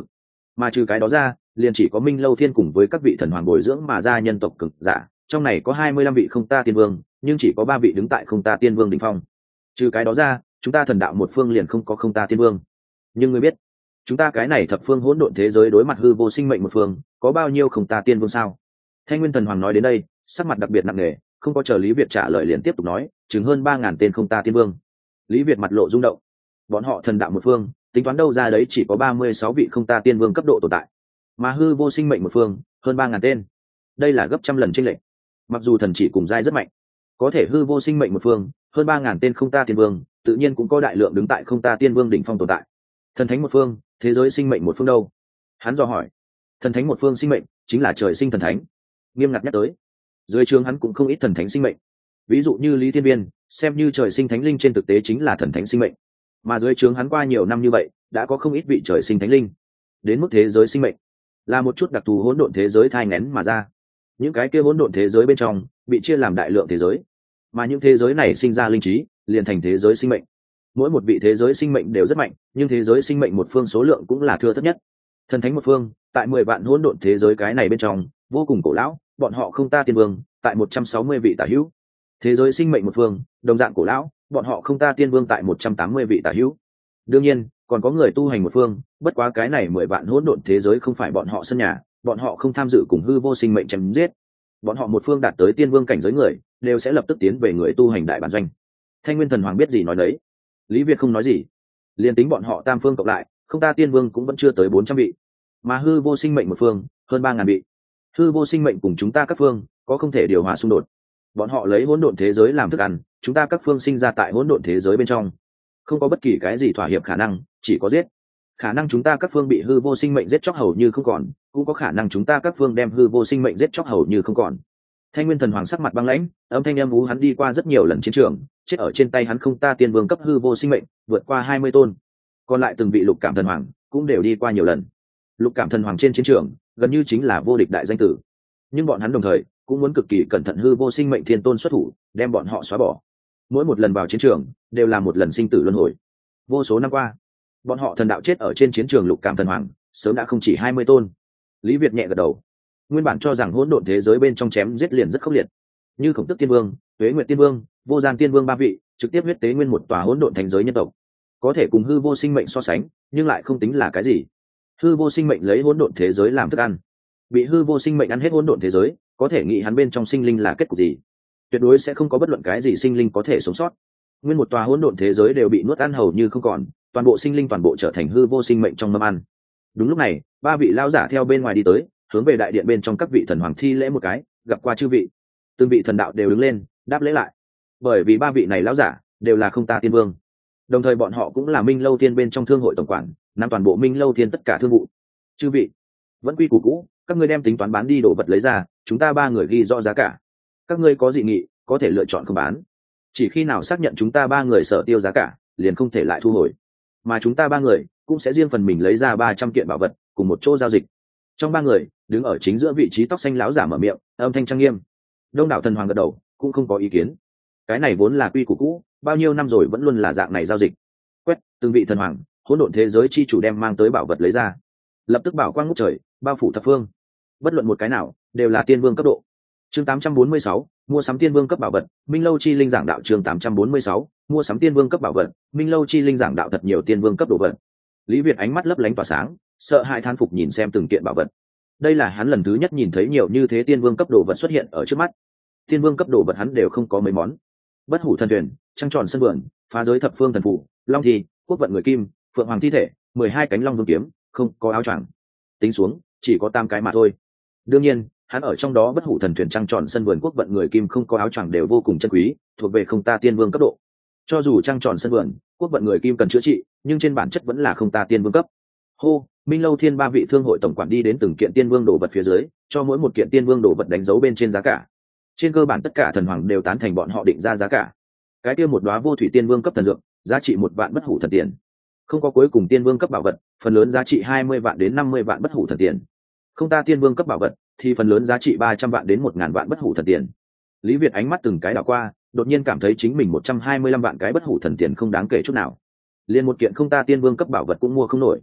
mà trừ cái đó ra liền chỉ có Minh Lâu Thiên cùng với các vị thần hoàng bồi dưỡng mà ra nhân tộc cực giả, trong này có 25 vị không ta tiên vương, nhưng chỉ có 3 vị đứng tại không ta tiên vương đỉnh phong. Trừ cái đó ra, chúng ta thần đạo một phương liền không có không ta tiên vương. Nhưng ngươi biết, chúng ta cái này thập phương hỗn độn thế giới đối mặt hư vô sinh mệnh một phương, có bao nhiêu không ta tiên vương sao? Thanh Nguyên thần hoàng nói đến đây, sắc mặt đặc biệt nặng nề, không có chờ Lý Việt trả lời liền tiếp tục nói, chừng hơn 3000 tên không ta tiên vương. Lý Việt mặt lộ rung động. Bọn họ thần đạo một phương, tính toán đâu ra đấy chỉ có 36 vị không ta tiên vương cấp độ tồn tại, mà hư vô sinh mệnh một phương hơn 3000 tên, đây là gấp trăm lần chênh lệch. Mặc dù thần chỉ cùng giai rất mạnh, có thể hư vô sinh mệnh một phương hơn 3000 tên không ta tiên vương, tự nhiên cũng có đại lượng đứng tại không ta tiên vương đỉnh phong tồn tại. Thần thánh một phương, thế giới sinh mệnh một phương đâu? Hắn dò hỏi. Thần thánh một phương sinh mệnh chính là trời sinh thần thánh. Nghiêm ngặt nhắc tới, dưới trường hắn cũng không ít thần thánh sinh mệnh, ví dụ như Lý Thiên Viên, xem như trời sinh thánh linh trên thực tế chính là thần thánh sinh mệnh, mà dưới trướng hắn qua nhiều năm như vậy đã có không ít vị trời sinh thánh linh. Đến mức thế giới sinh mệnh là một chút đặc thù hỗn độn thế giới thai nghén mà ra, những cái kia hỗn độn thế giới bên trong bị chia làm đại lượng thế giới, mà những thế giới này sinh ra linh trí liền thành thế giới sinh mệnh. Mỗi một vị thế giới sinh mệnh đều rất mạnh, nhưng thế giới sinh mệnh một phương số lượng cũng là thưa thớt nhất. Thần thánh một phương tại 10 vạn hỗn độn thế giới cái này bên trong vô cùng cổ lão, bọn họ không ta tiên vương tại 160 vị tả hữu. Thế giới sinh mệnh một phương đồng dạng cổ lão, bọn họ không ta tiên vương tại 180 vị tả hữu. Đương nhiên còn có người tu hành một phương, bất quá cái này 10 vạn hỗn độn thế giới không phải bọn họ sân nhà, bọn họ không tham dự cùng hư vô sinh mệnh chém giết. Bọn họ một phương đạt tới tiên vương cảnh giới người đều sẽ lập tức tiến về người tu hành đại bản doanh. Thanh Nguyên thần hoàng biết gì nói đấy. Lý Việt không nói gì. Liên tính bọn họ tam phương cộng lại, không ta tiên vương cũng vẫn chưa tới 400 vị, mà hư vô sinh mệnh một phương hơn 3000 vị. Hư vô sinh mệnh cùng chúng ta các phương có không thể điều hòa xung đột. Bọn họ lấy hỗn độn thế giới làm thức ăn, chúng ta các phương sinh ra tại hỗn độn thế giới bên trong, không có bất kỳ cái gì thỏa hiệp khả năng, chỉ có giết. Khả năng chúng ta các phương bị hư vô sinh mệnh giết chóc hầu như không còn, cũng có khả năng chúng ta các phương đem hư vô sinh mệnh giết chóc hầu như không còn. Thanh Nguyên thần hoàng sắc mặt băng lãnh, âm thanh âm ú hắn đi qua rất nhiều lần chiến trường, chết ở trên tay hắn không ta tiên vương cấp hư vô sinh mệnh vượt qua 20 tôn, còn lại từng vị lục cảm thần hoàng cũng đều đi qua nhiều lần. Lục cảm thần hoàng trên chiến trường gần như chính là vô địch đại danh tử, nhưng bọn hắn đồng thời cũng muốn cực kỳ cẩn thận hư vô sinh mệnh thiên tôn xuất thủ đem bọn họ xóa bỏ. Mỗi một lần vào chiến trường đều là một lần sinh tử luân hồi. Vô số năm qua bọn họ thần đạo chết ở trên chiến trường lục cảm thần hoàng sớm đã không chỉ 20 tôn. Lý Việt nhẹ gật đầu. Nguyên bản cho rằng hỗn độn thế giới bên trong chém giết liền rất khốc liệt, như Khổng Tước Tiên Vương, Tuế Nguyệt Tiên Vương, Vô Gian Tiên Vương ba vị trực tiếp huyết tế nguyên một tòa hỗn độn thành giới nhân tộc, có thể cùng hư vô sinh mệnh so sánh, nhưng lại không tính là cái gì. Hư vô sinh mệnh lấy hỗn độn thế giới làm thức ăn, bị hư vô sinh mệnh ăn hết hỗn độn thế giới, có thể nghĩ hắn bên trong sinh linh là kết cục gì? Tuyệt đối sẽ không có bất luận cái gì sinh linh có thể sống sót. Nguyên một tòa hỗn độn thế giới đều bị nuốt ăn hầu như không còn, toàn bộ sinh linh toàn bộ trở thành hư vô sinh mệnh trong mâm ăn. Đúng lúc này, ba vị lão giả theo bên ngoài đi tới, hướng về đại điện bên trong các vị thần hoàng thi lễ một cái, gặp qua chư vị. Từng vị thần đạo đều đứng lên đáp lễ lại, bởi vì ba vị này lão giả đều là không ta tiên vương, đồng thời bọn họ cũng là Minh Lâu Thiên bên trong thương hội tổng quản, nắm toàn bộ Minh Lâu Thiên tất cả thương vụ. Chư vị, vẫn quy củ cũ, các ngươi đem tính toán bán đi đồ vật lấy ra, chúng ta ba người ghi rõ giá cả. Các ngươi có dị nghị có thể lựa chọn không bán, chỉ khi nào xác nhận chúng ta ba người sở tiêu giá cả liền không thể lại thu hồi, mà chúng ta ba người cũng sẽ riêng phần mình lấy ra 300 kiện bảo vật cùng một chỗ giao dịch. Trong ba người đứng ở chính giữa vị trí tóc xanh lão giả mở miệng, âm thanh trang nghiêm. Đông đảo thần hoàng gật đầu, cũng không có ý kiến. Cái này vốn là quy củ cũ, bao nhiêu năm rồi vẫn luôn là dạng này giao dịch. Quét, từng vị thần hoàng, hỗn độn thế giới chi chủ đem mang tới bảo vật lấy ra, lập tức bảo quang ngút trời, bao phủ thập phương. Bất luận một cái nào đều là tiên vương cấp độ. Chương 846, mua sắm tiên vương cấp bảo vật, Minh Lâu chi linh giảng đạo. Chương 846, mua sắm tiên vương cấp bảo vật, Minh Lâu chi linh giảng đạo. Thật nhiều tiên vương cấp đồ vật. Lý Việt ánh mắt lấp lánh tỏa sáng, sợ hãi thán phục nhìn xem từng kiện bảo vật. Đây là hắn lần thứ nhất nhìn thấy nhiều như thế tiên vương cấp đồ vật xuất hiện ở trước mắt. Tiên vương cấp đồ vật hắn đều không có mấy món. Bất hủ thần thuyền, trăng tròn sân vườn, phá giới thập phương thần phù, long thi, quốc vận người kim, phượng hoàng thi thể, 12 cánh long vương kiếm, không có áo choàng. Tính xuống chỉ có 8 cái mà thôi. Đương nhiên hắn ở trong đó bất hủ thần thuyền, trăng tròn sân vườn, quốc vận người kim không có áo choàng đều vô cùng chân quý, thuộc về không ta tiên vương cấp độ. Cho dù trăng tròn sân vườn, quốc vận người kim cần chữa trị, nhưng trên bản chất vẫn là không ta tiên vương cấp. Hô, Minh Lâu Thiên ba vị thương hội tổng quản đi đến từng kiện tiên vương đồ vật phía dưới, cho mỗi một kiện tiên vương đồ vật đánh dấu bên trên giá cả. Trên cơ bản tất cả thần hoàng đều tán thành bọn họ định ra giá cả. Cái kia một đóa vô thủy tiên vương cấp thần dược, giá trị 1 vạn bất hủ thần tiền. Không có cuối cùng tiên vương cấp bảo vật, phần lớn giá trị 20 vạn đến 50 vạn bất hủ thần tiền. Không ta tiên vương cấp bảo vật thì phần lớn giá trị 300 vạn đến 1000 vạn bất hủ thần tiền. Lý Việt ánh mắt từng cái đảo qua, đột nhiên cảm thấy chính mình 125 vạn cái bất hủ thần tiền không đáng kể chút nào. Liên một kiện không ta tiên vương cấp bảo vật cũng mua không nổi.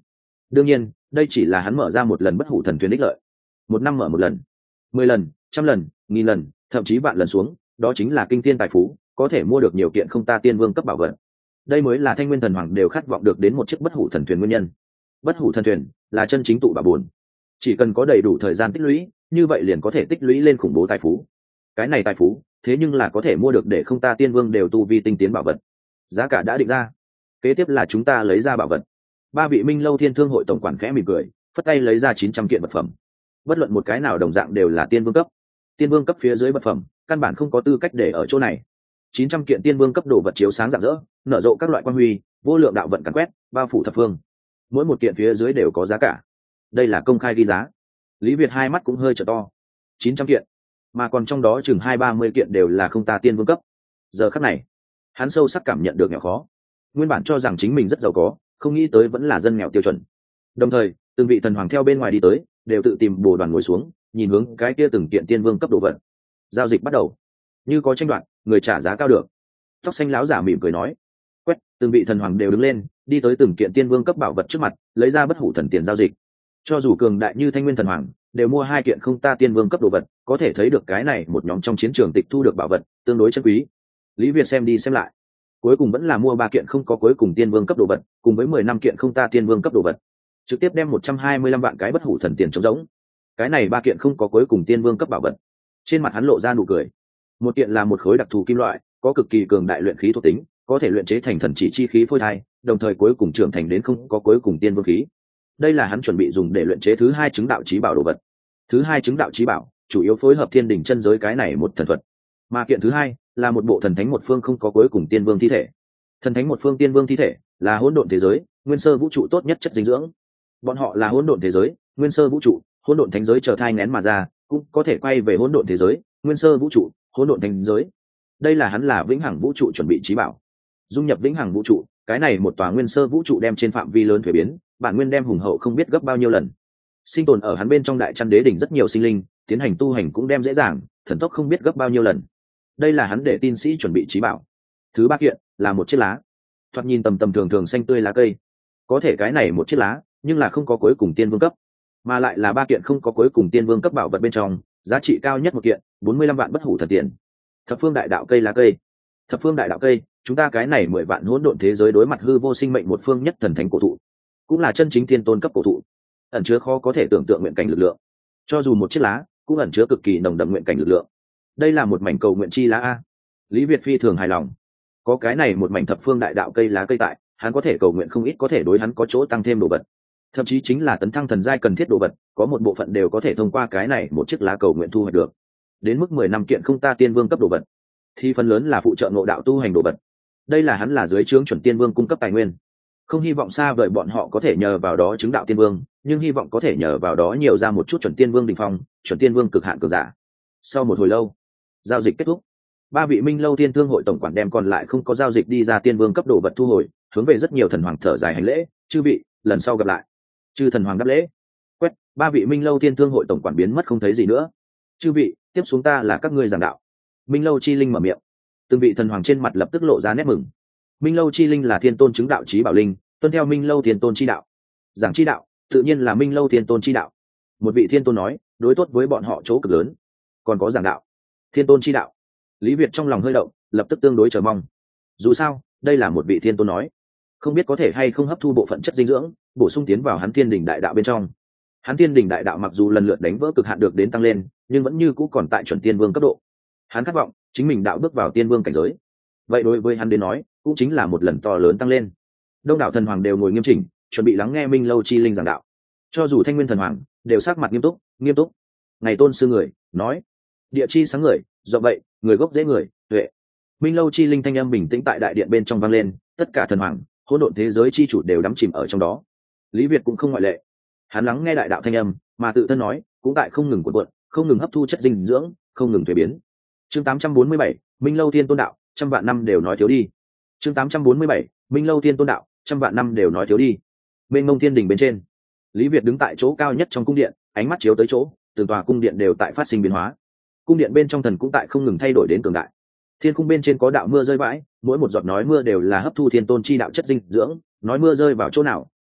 đương nhiên đây chỉ là hắn mở ra một lần bất hủ thần thuyền ích lợi. Một năm mở một lần, 10 lần, trăm lần, nghìn lần, thậm chí vạn lần xuống, đó chính là kinh thiên tài phú, có thể mua được nhiều kiện không ta tiên vương cấp bảo vật. Đây mới là Thanh Nguyên Thần Hoàng đều khát vọng được đến một chiếc bất hủ thần thuyền nguyên nhân. Bất hủ thần thuyền là chân chính tụ bảo buồn, chỉ cần có đầy đủ thời gian tích lũy, như vậy liền có thể tích lũy lên khủng bố tài phú. Cái này tài phú thế nhưng là có thể mua được để không ta tiên vương đều tu vi tinh tiến bảo vật. Giá cả đã định ra, kế tiếp là chúng ta lấy ra bảo vật. Ba vị Minh Lâu Thiên Thương hội tổng quản khẽ mỉm cười, phất tay lấy ra 900 kiện vật phẩm. Bất luận một cái nào đồng dạng đều là tiên vương cấp. Tiên vương cấp phía dưới vật phẩm căn bản không có tư cách để ở chỗ này. 900 kiện tiên vương cấp đồ vật chiếu sáng rạng rỡ, nở rộ các loại quang huy, vô lượng đạo vận càn quét, bao phủ thập phương. Mỗi một kiện phía dưới đều có giá cả. Đây là công khai ghi giá. Lý Việt hai mắt cũng hơi trở to. 900 kiện, mà còn trong đó chừng 20-30 kiện đều là không ta tiên vương cấp. Giờ khắc này, hắn sâu sắc cảm nhận được nghèo khó. Nguyên bản cho rằng chính mình rất giàu có, không nghĩ tới vẫn là dân nghèo tiêu chuẩn. Đồng thời, từng vị thần hoàng theo bên ngoài đi tới, đều tự tìm bồ đoàn ngồi xuống, nhìn hướng cái kia từng kiện tiên vương cấp đồ vật. Giao dịch bắt đầu. Như có tranh đoạt, người trả giá cao được. Tóc xanh lão giả mỉm cười nói. Quét, từng vị thần hoàng đều đứng lên, đi tới từng kiện tiên vương cấp bảo vật trước mặt, lấy ra bất hủ thần tiền giao dịch. Cho dù cường đại như Thanh Nguyên Thần Hoàng, đều mua 2 kiện không ta tiên vương cấp đồ vật, có thể thấy được cái này một nhóm trong chiến trường tịch thu được bảo vật tương đối chân quý. Lý Việt xem đi xem lại, cuối cùng vẫn là mua 3 kiện không có cuối cùng tiên vương cấp đồ vật, cùng với 15 kiện không ta tiên vương cấp đồ vật, trực tiếp đem 125 vạn cái bất hủ thần tiền trống rỗng. Cái này 3 kiện không có cuối cùng tiên vương cấp bảo vật, trên mặt hắn lộ ra nụ cười. Một kiện là một khối đặc thù kim loại, có cực kỳ cường đại luyện khí thuộc tính, có thể luyện chế thành thần chỉ chi khí phôi thai, đồng thời cuối cùng trưởng thành đến không có cuối cùng tiên vương khí. Đây là hắn chuẩn bị dùng để luyện chế thứ 2 chứng đạo chí bảo đồ vật. Thứ 2 chứng đạo chí bảo chủ yếu phối hợp thiên đỉnh chân giới cái này một thần thuật. Mà kiện thứ 2 là một bộ thần thánh một phương không có cuối cùng tiên vương thi thể. Thần thánh một phương tiên vương thi thể là hỗn độn thế giới, nguyên sơ vũ trụ tốt nhất chất dinh dưỡng. Bọn họ là hỗn độn thế giới, nguyên sơ vũ trụ, hỗn độn thánh giới chờ thai nghén mà ra, cũng có thể quay về hỗn độn thế giới, nguyên sơ vũ trụ, hỗn độn thánh giới. Đây là hắn là vĩnh hằng vũ trụ chuẩn bị chí bảo. Dung nhập vĩnh hằng vũ trụ, cái này một tòa nguyên sơ vũ trụ đem trên phạm vi lớn thuế biến, bản nguyên đem hùng hậu không biết gấp bao nhiêu lần. Sinh tồn ở hắn bên trong đại chăn đế đỉnh rất nhiều sinh linh, tiến hành tu hành cũng đem dễ dàng, thần tốc không biết gấp bao nhiêu lần. Đây là hắn để tin sĩ chuẩn bị chí bảo. Thứ 3 kiện là một chiếc lá, thoạt nhìn tầm thường thường xanh tươi lá cây, có thể cái này một chiếc lá nhưng là không có cuối cùng tiên vương cấp, mà lại là 3 kiện không có cuối cùng tiên vương cấp bảo vật bên trong, giá trị cao nhất một kiện 45 vạn bất hủ thần tiền. Thập phương đại đạo cây lá cây. Thập phương đại đạo cây, chúng ta cái này 10 vạn hỗn độn thế giới đối mặt hư vô sinh mệnh một phương nhất thần thánh cổ thụ, cũng là chân chính thiên tôn cấp cổ thụ, ẩn chứa khó có thể tưởng tượng nguyện cảnh lực lượng. Cho dù một chiếc lá cũng ẩn chứa cực kỳ nồng đậm nguyện cảnh lực lượng. Đây là một mảnh cầu nguyện chi lá a. Lý Việt phi thường hài lòng, có cái này một mảnh thập phương đại đạo cây lá cây tại, hắn có thể cầu nguyện không ít có thể đối hắn có chỗ tăng thêm đồ vật, thậm chí chính là tấn thăng thần giai cần thiết đồ vật, có một bộ phận đều có thể thông qua cái này một chiếc lá cầu nguyện thu hoạch được. Đến mức 10 năm kiện không ta tiên vương cấp đồ vật, thì phần lớn là phụ trợ ngộ đạo tu hành đồ vật. Đây là hắn là dưới trướng chuẩn tiên vương cung cấp tài nguyên, không hy vọng xa vời bọn họ có thể nhờ vào đó chứng đạo tiên vương, nhưng hy vọng có thể nhờ vào đó nhiều ra một chút chuẩn tiên vương đỉnh phong, chuẩn tiên vương cực hạn cường giả. Sau một hồi lâu, giao dịch kết thúc. 3 vị Minh Lâu Thiên Thương hội tổng quản đem còn lại không có giao dịch đi ra tiên vương cấp đồ vật thu hồi, hướng về rất nhiều thần hoàng thở dài hành lễ, chư vị, lần sau gặp lại. Chư thần hoàng đáp lễ. Quét, 3 vị Minh Lâu Thiên Thương hội tổng quản biến mất không thấy gì nữa. Chư vị, tiếp xuống ta là các ngươi giảng đạo. Minh Lâu Chi Linh mở miệng. Từng vị thần hoàng trên mặt lập tức lộ ra nét mừng. Minh Lâu Chi Linh là thiên tôn chứng đạo chí bảo linh, tuân theo Minh Lâu Thiên Tôn chi đạo. Giảng chi đạo, tự nhiên là Minh Lâu Thiên Tôn chi đạo. Một vị thiên tôn nói, đối tốt với bọn họ chỗ cực lớn. Còn có giảng đạo, thiên tôn chi đạo. Lý Việt trong lòng hơi động, lập tức tương đối chờ mong. Dù sao, đây là một vị thiên tôn nói, không biết có thể hay không hấp thu bộ phận chất dinh dưỡng, bổ sung tiến vào hắn thiên đỉnh đại đạo bên trong. Hắn thiên đỉnh đại đạo mặc dù lần lượt đánh vỡ cực hạn được đến tăng lên, nhưng vẫn như cũ còn tại chuẩn tiên vương cấp độ. Hắn khát vọng chính mình đạo bước vào tiên vương cảnh giới. Vậy đối với hắn đến nói, cũng chính là một lần to lớn tăng lên. Đông đảo thần hoàng đều ngồi nghiêm chỉnh, chuẩn bị lắng nghe Minh Lâu Chi Linh giảng đạo. Cho dù Thanh Nguyên thần hoàng đều sắc mặt nghiêm túc, nghiêm túc. Ngày tôn sư người nói, địa chi sáng người, do vậy, người gốc dễ người, tuệ. Minh Lâu Chi Linh thanh âm bình tĩnh tại đại điện bên trong vang lên, tất cả thần hoàng, hỗn độn thế giới chi chủ đều đắm chìm ở trong đó. Lý Việt cũng không ngoại lệ. Hắn lắng nghe đại đạo thanh âm, mà tự thân nói, cũng tại không ngừng cuộn cuộn, không ngừng hấp thu chất dinh dưỡng, không ngừng thuế biến. Chương 847, Minh Lâu Thiên Tôn đạo, trăm vạn năm đều nói thiếu đi. Chương 847, Minh Lâu Thiên Tôn đạo, trăm vạn năm đều nói thiếu đi. Bên ngông thiên đình bên trên, Lý Việt đứng tại chỗ cao nhất trong cung điện, ánh mắt chiếu tới chỗ, từng tòa cung điện đều tại phát sinh biến hóa. Cung điện bên trong thần cũng tại không ngừng thay đổi đến cường đại. Thiên cung bên trên có đạo mưa rơi vãi, mỗi một giọt nói mưa đều là hấp thu thiên tôn chi đạo chất dinh dưỡng, nói mưa rơi vào chỗ nào,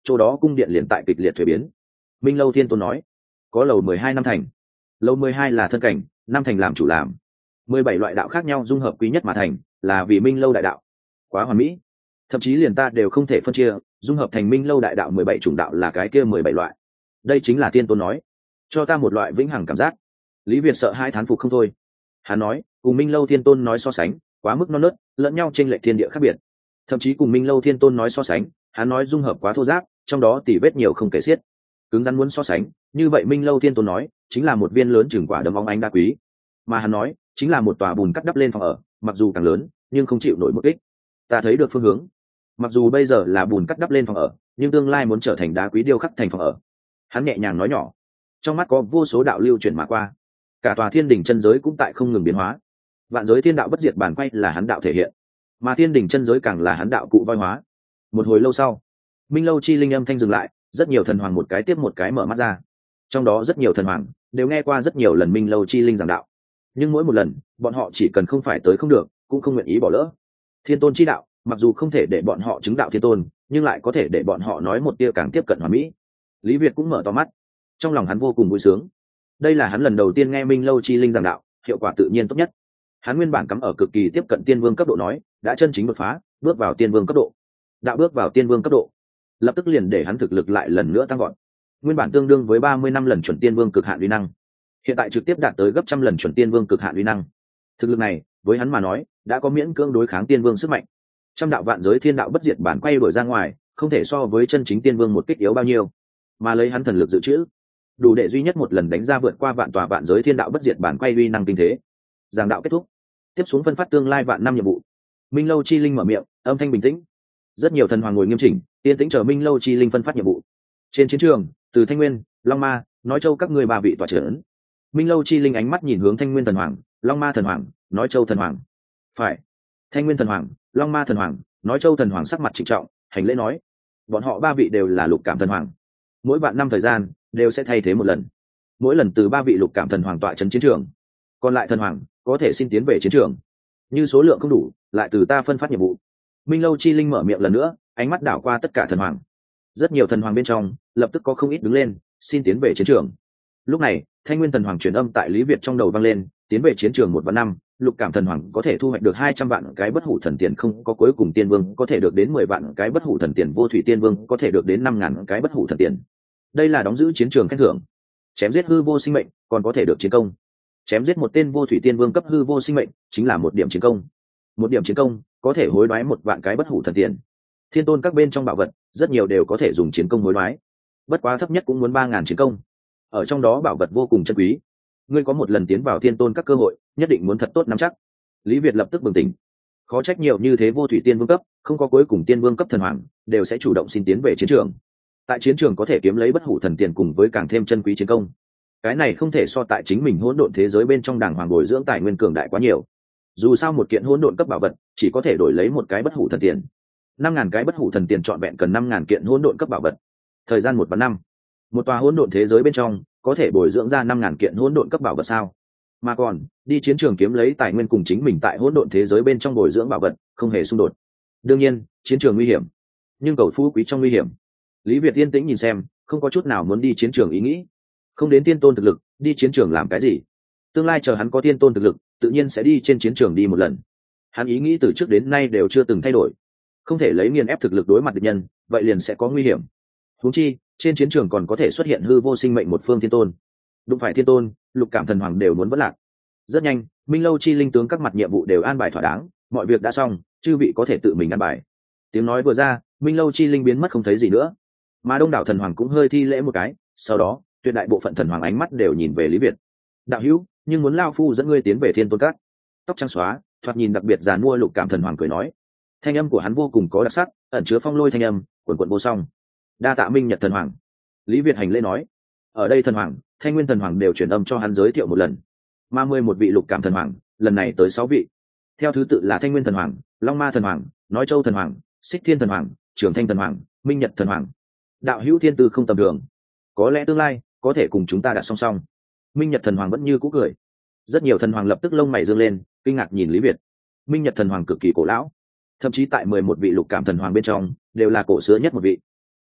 chỗ đó cung điện liền tại kịch liệt thuế biến. Minh Lâu Thiên Tôn nói, có lầu 12 năm thành, lầu 12 là thân cảnh, năm thành làm chủ làm, 17 loại đạo khác nhau dung hợp quý nhất mà thành, là vì Minh Lâu đại đạo. Quá hoàn mỹ, thậm chí liền ta đều không thể phân chia, dung hợp thành Minh Lâu đại đạo 17 chủng đạo là cái kia 17 loại. Đây chính là Thiên Tôn nói, cho ta một loại vĩnh hằng cảm giác. Lý Việt sợ hai thán phục không thôi. Hắn nói, cùng Minh Lâu Thiên Tôn nói so sánh, quá mức non nớt, lẫn nhau chênh lệch thiên địa khác biệt. Thậm chí cùng Minh Lâu Thiên Tôn nói so sánh, hắn nói dung hợp quá thô ráp, trong đó tỉ vết nhiều không kể xiết. Cứng rắn muốn so sánh, như vậy Minh Lâu Thiên Tôn nói, chính là một viên lớn chừng quả đấm óng ánh đá quý, mà hắn nói, chính là một tòa bùn cắt đắp lên phòng ở, mặc dù càng lớn, nhưng không chịu nổi một kích. Ta thấy được phương hướng. Mặc dù bây giờ là bùn cắt đắp lên phòng ở, nhưng tương lai muốn trở thành đá quý điêu khắc thành phòng ở. Hắn nhẹ nhàng nói nhỏ, trong mắt có vô số đạo lưu chuyển mà qua. Cả tòa thiên đình chân giới cũng tại không ngừng biến hóa. Vạn giới thiên đạo bất diệt bản quay là hắn đạo thể hiện, mà thiên đình chân giới càng là hắn đạo cụ voi hóa. Một hồi lâu sau, Minh Lâu chi linh âm thanh dừng lại, rất nhiều thần hoàng một cái tiếp một cái mở mắt ra. Trong đó rất nhiều thần hoàng đều nghe qua rất nhiều lần Minh Lâu chi linh giảng đạo, nhưng mỗi một lần bọn họ chỉ cần không phải tới không được, cũng không nguyện ý bỏ lỡ. Thiên tôn chi đạo mặc dù không thể để bọn họ chứng đạo thiên tôn, nhưng lại có thể để bọn họ nói một tia càng tiếp cận hoàn mỹ. Lý Việt cũng mở to mắt, trong lòng hắn vô cùng vui sướng. Đây là hắn lần đầu tiên nghe Minh Lâu chi linh giảng đạo, hiệu quả tự nhiên tốt nhất. Hắn nguyên bản cắm ở cực kỳ tiếp cận tiên vương cấp độ nói, đã chân chính đột phá, bước vào tiên vương cấp độ. Đạo bước vào tiên vương cấp độ, lập tức liền để hắn thực lực lại lần nữa tăng gọn. Nguyên bản tương đương với 30 năm lần chuẩn tiên vương cực hạn uy năng, hiện tại trực tiếp đạt tới gấp trăm lần chuẩn tiên vương cực hạn uy năng. Thực lực này, với hắn mà nói, đã có miễn cưỡng đối kháng tiên vương sức mạnh. Trăm đạo vạn giới thiên đạo bất diệt bản quay đổi ra ngoài, không thể so với chân chính tiên vương một kích yếu bao nhiêu, mà lấy hắn thần lực dự trữ, đủ để duy nhất một lần đánh ra vượt qua vạn tòa vạn giới thiên đạo bất diệt bản quay uy năng kinh thế. Giảng đạo kết thúc, tiếp xuống phân phát tương lai vạn năm nhiệm vụ. Minh Lâu chi linh mở miệng, âm thanh bình tĩnh. Rất nhiều thần hoàng ngồi nghiêm chỉnh, yên tĩnh chờ Minh Lâu chi linh phân phát nhiệm vụ. Trên chiến trường, từ Thanh Nguyên, Long Ma, Nói Châu các người ba vị tọa trưởng. Minh Lâu chi linh ánh mắt nhìn hướng Thanh Nguyên thần hoàng, Long Ma thần hoàng, Nói Châu thần hoàng. Phải. Thanh Nguyên thần hoàng, Long Ma thần hoàng, Nói Châu thần hoàng sắc mặt trịnh trọng, hành lễ nói, bọn họ ba vị đều là lục cảm thần hoàng, mỗi vạn năm thời gian đều sẽ thay thế một lần, mỗi lần từ ba vị lục cảm thần hoàng tọa trấn chiến trường, còn lại thần hoàng có thể xin tiến về chiến trường, như số lượng không đủ lại từ ta phân phát nhiệm vụ. Minh Lâu chi linh mở miệng lần nữa, ánh mắt đảo qua tất cả thần hoàng. Rất nhiều thần hoàng bên trong lập tức có không ít đứng lên xin tiến về chiến trường. Lúc này Thanh Nguyên thần hoàng truyền âm tại Lý Việt trong đầu vang lên, tiến về chiến trường 1 vạn năm, lục cảm thần hoàng có thể thu hoạch được 200 vạn cái bất hủ thần tiền không có cuối cùng, tiên vương có thể được đến 10 vạn cái bất hủ thần tiền, vô thủy tiên vương có thể được đến 5.000 cái bất hủ thần tiền. Đây là đóng giữ chiến trường khen thưởng. Chém giết hư vô sinh mệnh còn có thể được chiến công. Chém giết một tên vô thủy tiên vương cấp hư vô sinh mệnh chính là 1 điểm chiến công. 1 điểm chiến công có thể hối đoái 1 vạn cái bất hủ thần tiền. Thiên tôn các bên trong bảo vật rất nhiều đều có thể dùng chiến công hối đoái, bất quá thấp nhất cũng muốn 3.000 chiến công. Ở trong đó bảo vật vô cùng chân quý, ngươi có một lần tiến vào thiên tôn các cơ hội, nhất định muốn thật tốt nắm chắc. Lý Việt lập tức bừng tỉnh, khó trách nhiều như thế vô thủy tiên vương cấp không có cuối cùng tiên vương cấp thần hoàng đều sẽ chủ động xin tiến về chiến trường. Tại chiến trường có thể kiếm lấy bất hủ thần tiền cùng với càng thêm chân quý chiến công, cái này không thể so tại chính mình hỗn độn thế giới bên trong đàng hoàng bồi dưỡng tài nguyên cường đại quá nhiều. Dù sao một kiện hỗn độn cấp bảo vật chỉ có thể đổi lấy 1 cái bất hủ thần tiền, 5.000 cái bất hủ thần tiền trọn vẹn cần 5.000 kiện hỗn độn cấp bảo vật. Thời gian 1 vạn năm, một tòa hỗn độn thế giới bên trong có thể bồi dưỡng ra 5.000 kiện hỗn độn cấp bảo vật sao? Mà còn đi chiến trường kiếm lấy tài nguyên cùng chính mình tại hỗn độn thế giới bên trong bồi dưỡng bảo vật không hề xung đột. Đương nhiên chiến trường nguy hiểm, nhưng cầu phú quý trong nguy hiểm. Lý Việt yên tĩnh nhìn xem, không có chút nào muốn đi chiến trường ý nghĩ. Không đến tiên tôn thực lực, đi chiến trường làm cái gì? Tương lai chờ hắn có tiên tôn thực lực, tự nhiên sẽ đi trên chiến trường đi một lần. Hắn ý nghĩ từ trước đến nay đều chưa từng thay đổi, không thể lấy nghiền ép thực lực đối mặt địch nhân, vậy liền sẽ có nguy hiểm. Huống chi trên chiến trường còn có thể xuất hiện hư vô sinh mệnh một phương thiên tôn, đụng phải thiên tôn, lục cảm thần hoàng đều muốn vất lạc. Rất nhanh Minh Lâu chi linh tướng các mặt nhiệm vụ đều an bài thỏa đáng, mọi việc đã xong, chư vị có thể tự mình an bài. Tiếng nói vừa ra, Minh Lâu chi linh biến mất không thấy gì nữa, mà đông đảo thần hoàng cũng hơi thi lễ một cái. Sau đó tuyệt đại bộ phận thần hoàng ánh mắt đều nhìn về Lý Việt. Đạo hữu, nhưng muốn lao phu dẫn ngươi tiến về thiên tôn các. Tóc trắng xóa, thoạt nhìn đặc biệt già nua lục cảm thần hoàng cười nói, thanh âm của hắn vô cùng có đặc sắc, ẩn chứa phong lôi thanh âm quần quần vô song. Đa tạ Minh Nhật thần hoàng. Lý Việt hành lễ nói. Ở đây thần hoàng, Thanh Nguyên thần hoàng đều truyền âm cho hắn giới thiệu một lần, mà 11 vị lục cảm thần hoàng lần này tới 6 vị, theo thứ tự là Thanh Nguyên thần hoàng, Long Ma thần hoàng, Nói Châu thần hoàng, Xích Thiên thần hoàng, Trường Thanh thần hoàng, Minh Nhật thần hoàng. Đạo hữu thiên tư không tầm thường, có lẽ tương lai có thể cùng chúng ta đặt song song. Minh Nhật thần hoàng vẫn như cũ cười. Rất nhiều thần hoàng lập tức lông mày dương lên, kinh ngạc nhìn Lý Việt. Minh Nhật thần hoàng cực kỳ cổ lão, thậm chí tại 11 vị lục cảm thần hoàng bên trong đều là cổ xưa nhất một vị.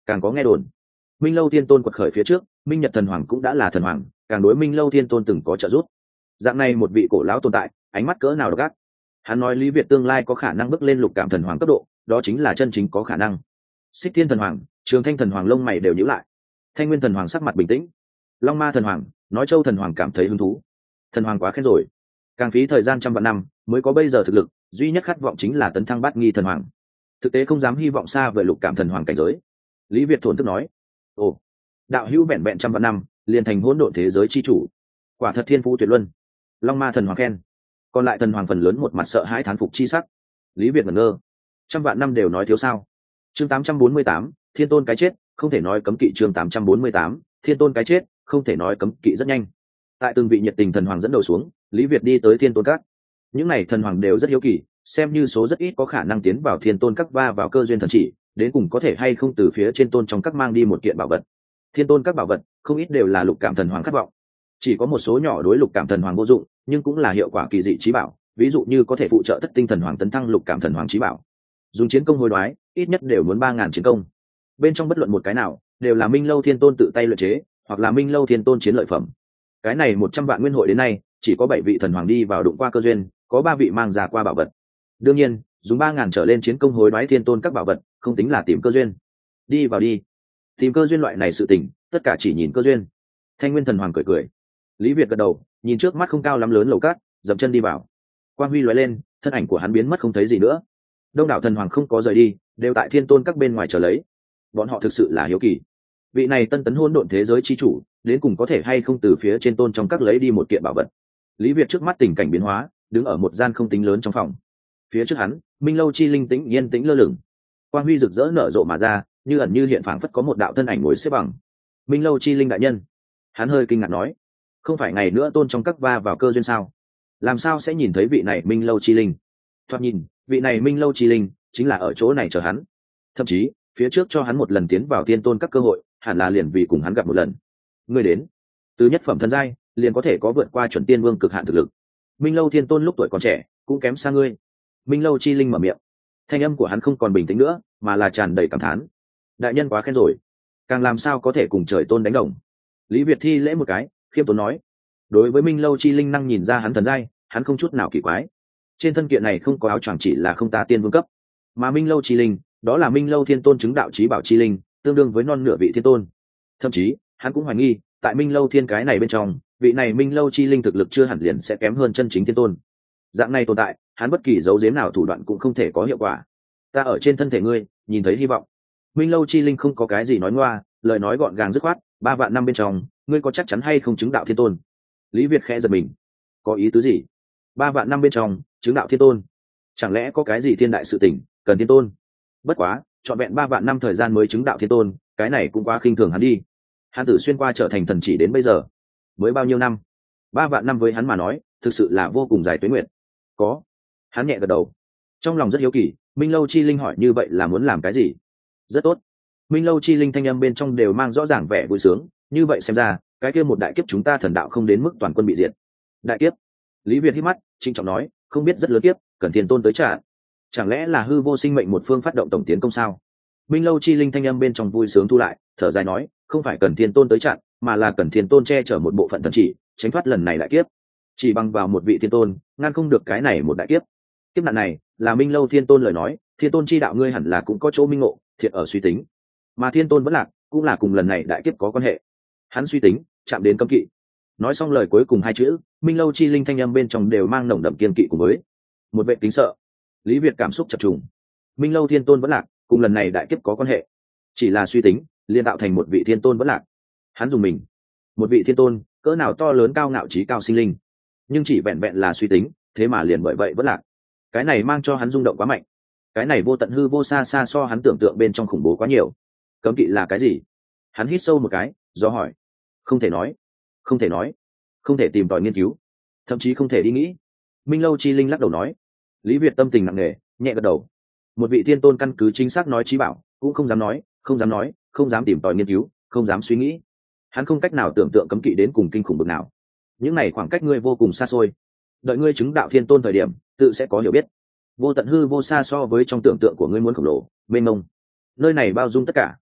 càng có nghe đồn minh lâu thiên tôn quật khởi phía trước, minh nhật thần hoàng cũng đã là thần hoàng, càng đối minh lâu thiên tôn từng có trợ giúp. Dạng này một vị cổ lão tồn tại, ánh mắt cỡ nào độc ác. Hắn nói Lý Việt tương lai có khả năng bước lên lục cảm thần hoàng cấp độ, đó chính là chân chính có khả năng. Xích Thiên thần hoàng, Trường Thanh thần hoàng lông mày đều nhíu lại. Thanh Nguyên thần hoàng sắc mặt bình tĩnh. Long Ma thần hoàng, nói Châu thần hoàng cảm thấy hứng thú. Thần hoàng quá khen rồi, càng phí thời gian trăm vạn năm mới có bây giờ thực lực, duy nhất khát vọng chính là tấn thăng bát nghi thần hoàng. Thực tế không dám hy vọng xa về lục cảm thần hoàng cảnh giới. Lý Việt thổn thức nói, ồ, đạo hữu vẹn vẹn trăm vạn năm liền thành hỗn độn thế giới chi chủ, quả thật thiên phú tuyệt luân. Long Ma thần hoàng khen. Còn lại thần hoàng phần lớn một mặt sợ hãi thán phục chi sắc. Lý Việt ngẩn ngơ, trăm vạn năm đều nói thiếu sao? Chương 848, thiên tôn cái chết, không thể nói cấm kỵ. Chương 848, thiên tôn cái chết, không thể nói cấm kỵ. Rất nhanh, tại từng vị nhiệt tình thần hoàng dẫn đầu xuống, Lý Việt đi tới thiên tôn các. Những này thần hoàng đều rất hiếu kỳ, xem như số rất ít có khả năng tiến vào thiên tôn các va vào cơ duyên thần chỉ, đến cùng có thể hay không từ phía trên tôn trong các mang đi một kiện bảo vật. Thiên tôn các bảo vật không ít đều là lục cảm thần hoàng khát vọng, chỉ có một số nhỏ đối lục cảm thần hoàng vô dụng, nhưng cũng là hiệu quả kỳ dị trí bảo, ví dụ như có thể phụ trợ thất tinh thần hoàng tấn thăng lục cảm thần hoàng trí bảo. Dùng chiến công hối đoái, ít nhất đều muốn 3.000 chiến công. Bên trong bất luận một cái nào đều là minh lâu thiên tôn tự tay luyện chế, hoặc là minh lâu thiên tôn chiến lợi phẩm. Cái này 100 vạn nguyên hội đến nay, chỉ có 7 vị thần hoàng đi vào đụng qua cơ duyên, có 3 vị mang ra qua bảo vật. Đương nhiên, dùng 3.000 trở lên chiến công hối đoái thiên tôn các bảo vật, không tính là tìm cơ duyên. Đi vào đi. Tìm cơ duyên loại này sự tình, tất cả chỉ nhìn cơ duyên. Thanh Nguyên thần hoàng cười cười. Lý Việt gật đầu, nhìn trước mắt không cao lắm lớn lầu cát, dậm chân đi vào. Quang huy lóe lên, thân ảnh của hắn biến mất không thấy gì nữa. Đông đảo thần hoàng không có rời đi, đều tại thiên tôn các bên ngoài chờ lấy. Bọn họ thực sự là hiếu kỳ, vị này tân tấn hỗn độn thế giới chi chủ, đến cùng có thể hay không từ phía trên tôn trong các lấy đi một kiện bảo vật. Lý Việt trước mắt tình cảnh biến hóa, đứng ở một gian không tính lớn trong phòng. Phía trước hắn, minh lâu chi linh tĩnh yên tĩnh lơ lửng, quang huy rực rỡ nở rộ mà ra, như ẩn như hiện, phảng phất có một đạo thân ảnh ngồi xếp bằng. Minh lâu chi linh đại nhân. Hắn hơi kinh ngạc nói, không phải ngày nữa tôn trong các va vào cơ duyên sao, làm sao sẽ nhìn thấy vị này minh lâu chi linh? Thoạt nhìn, vị này minh lâu chi linh chính là ở chỗ này chờ hắn, thậm chí phía trước cho hắn một lần tiến vào tiên tôn các cơ hội, hẳn là liền vì cùng hắn gặp một lần. Người đến từ nhất phẩm thần giai liền có thể có vượt qua chuẩn tiên vương cực hạn thực lực. Minh lâu thiên tôn lúc tuổi còn trẻ cũng kém xa ngươi. Minh lâu chi linh mở miệng, thanh âm của hắn không còn bình tĩnh nữa, mà là tràn đầy cảm thán. Đại nhân quá khen rồi, càng làm sao có thể cùng trời tôn đánh đồng. Lý Việt thi lễ một cái, khiêm tốn nói. Đối với minh lâu chi linh năng nhìn ra hắn thần giai, hắn không chút nào kỳ quái. Trên thân kiện này không có áo choàng chỉ là không ta tiên vương cấp, mà minh lâu chi linh đó là minh lâu thiên tôn chứng đạo trí bảo chi linh, tương đương với non nửa vị thiên tôn. Thậm chí hắn cũng hoài nghi, tại minh lâu thiên cái này bên trong, vị này minh lâu chi linh thực lực chưa hẳn liền sẽ kém hơn chân chính thiên tôn. Dạng này tồn tại, hắn bất kỳ dấu giếm nào thủ đoạn cũng không thể có hiệu quả. Ta ở trên thân thể ngươi nhìn thấy hy vọng. Minh lâu chi linh không có cái gì nói ngoa, lời nói gọn gàng dứt khoát. 3 vạn năm bên trong, ngươi có chắc chắn hay không chứng đạo thiên tôn? Lý Việt khẽ giật mình, có ý tứ gì? 3 vạn năm bên trong chứng đạo thiên tôn, chẳng lẽ có cái gì thiên đại sự tình cần thiên tôn? Bất quá trọn vẹn 3 vạn năm thời gian mới chứng đạo thiên tôn, cái này cũng quá khinh thường hắn đi. Hắn tử xuyên qua trở thành thần chỉ đến bây giờ mới bao nhiêu năm? 3 vạn năm với hắn mà nói thực sự là vô cùng dài tuế nguyệt. Có. Hắn nhẹ gật đầu, trong lòng rất hiếu kỳ, minh lâu chi linh hỏi như vậy là muốn làm cái gì? Rất tốt. Minh lâu chi linh thanh âm bên trong đều mang rõ ràng vẻ vui sướng, như vậy xem ra cái kia một đại kiếp chúng ta thần đạo không đến mức toàn quân bị diệt. Đại kiếp? Lý Việt hít mắt, trịnh trọng nói, không biết rất lớn kiếp, cần thiên tôn tới trả. Chẳng lẽ là hư vô sinh mệnh một phương phát động tổng tiến công sao? Minh lâu chi linh thanh âm bên trong vui sướng thu lại, thở dài nói, không phải cần thiên tôn tới chặn, mà là cần thiên tôn che chở một bộ phận thần chỉ, tránh thoát lần này đại kiếp. Chỉ bằng vào một vị thiên tôn ngăn không được cái này một đại kiếp. Kiếp nạn này là minh lâu thiên tôn lời nói, thiên tôn chi đạo ngươi hẳn là cũng có chỗ minh ngộ, thiệt ở suy tính, mà thiên tôn vẫn lạc cũng là cùng lần này đại kiếp có quan hệ. Hắn suy tính chạm đến cấm kỵ. Nói xong lời cuối cùng 2 chữ, minh lâu chi linh thanh âm bên trong đều mang nồng đậm kiên kỵ cùng với một vệ kính sợ. Lý Việt cảm xúc chập trùng. Minh lâu thiên tôn vẫn lạc cùng lần này đại kiếp có quan hệ, chỉ là suy tính liên tạo thành một vị thiên tôn vẫn lạc. Hắn dùng mình, một vị thiên tôn cỡ nào to lớn cao ngạo trí cao sinh linh, nhưng chỉ vẹn vẹn là suy tính, thế mà liền bởi vậy vẫn lạc. Cái này mang cho hắn rung động quá mạnh. Cái này vô tận hư vô xa xa so hắn tưởng tượng bên trong khủng bố quá nhiều. Cấm kỵ là cái gì? Hắn hít sâu một cái, do hỏi. Không thể nói, không thể nói, không thể tìm tòi nghiên cứu, thậm chí không thể đi nghĩ. Minh lâu chi linh lắc đầu nói. Lý Việt tâm tình nặng nề, nhẹ gật đầu. Một vị thiên tôn căn cứ chính xác nói trí bảo cũng không dám nói, không dám nói, không dám tìm tòi nghiên cứu, không dám suy nghĩ. Hắn không cách nào tưởng tượng cấm kỵ đến cùng kinh khủng bực nào. Những này khoảng cách ngươi vô cùng xa xôi, đợi ngươi chứng đạo thiên tôn thời điểm tự sẽ có hiểu biết. Vô tận hư vô xa so với trong tưởng tượng của ngươi muốn khổng lồ mênh mông, nơi này bao dung tất cả,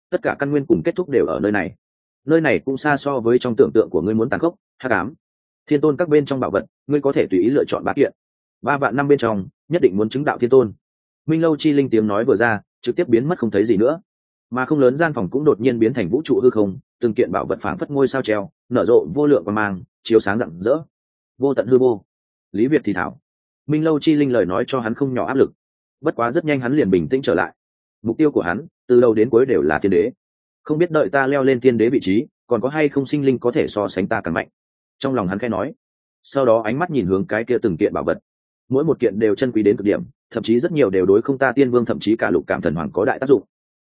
tất cả căn nguyên cùng kết thúc đều ở nơi này cũng xa so với trong tưởng tượng của ngươi muốn tàn khốc hắc ám. Thiên tôn các bên trong bảo vật ngươi có thể tùy ý lựa chọn 3 kiện, 3 vạn năm bên trong nhất định muốn chứng đạo thiên tôn. Minh lâu chi linh tiếng nói vừa ra, trực tiếp biến mất không thấy gì nữa, mà không lớn gian phòng cũng đột nhiên biến thành vũ trụ hư không, từng kiện bảo vật phảng phất ngôi sao treo, nở rộ vô lượng quang mang, chiếu sáng rạng rỡ, vô tận hư vô. Lý Việt thì thảo, Minh lâu chi linh lời nói cho hắn không nhỏ áp lực, bất quá rất nhanh hắn liền bình tĩnh trở lại. Mục tiêu của hắn từ đầu đến cuối đều là thiên đế, không biết đợi ta leo lên thiên đế vị trí, còn có hay không sinh linh có thể so sánh ta càng mạnh. Trong lòng hắn khẽ nói, sau đó ánh mắt nhìn hướng cái kia từng kiện bảo vật, mỗi một kiện đều chân quý đến cực điểm, thậm chí rất nhiều đều đối không ta tiên vương thậm chí cả lục cảm thần hoàng có đại tác dụng.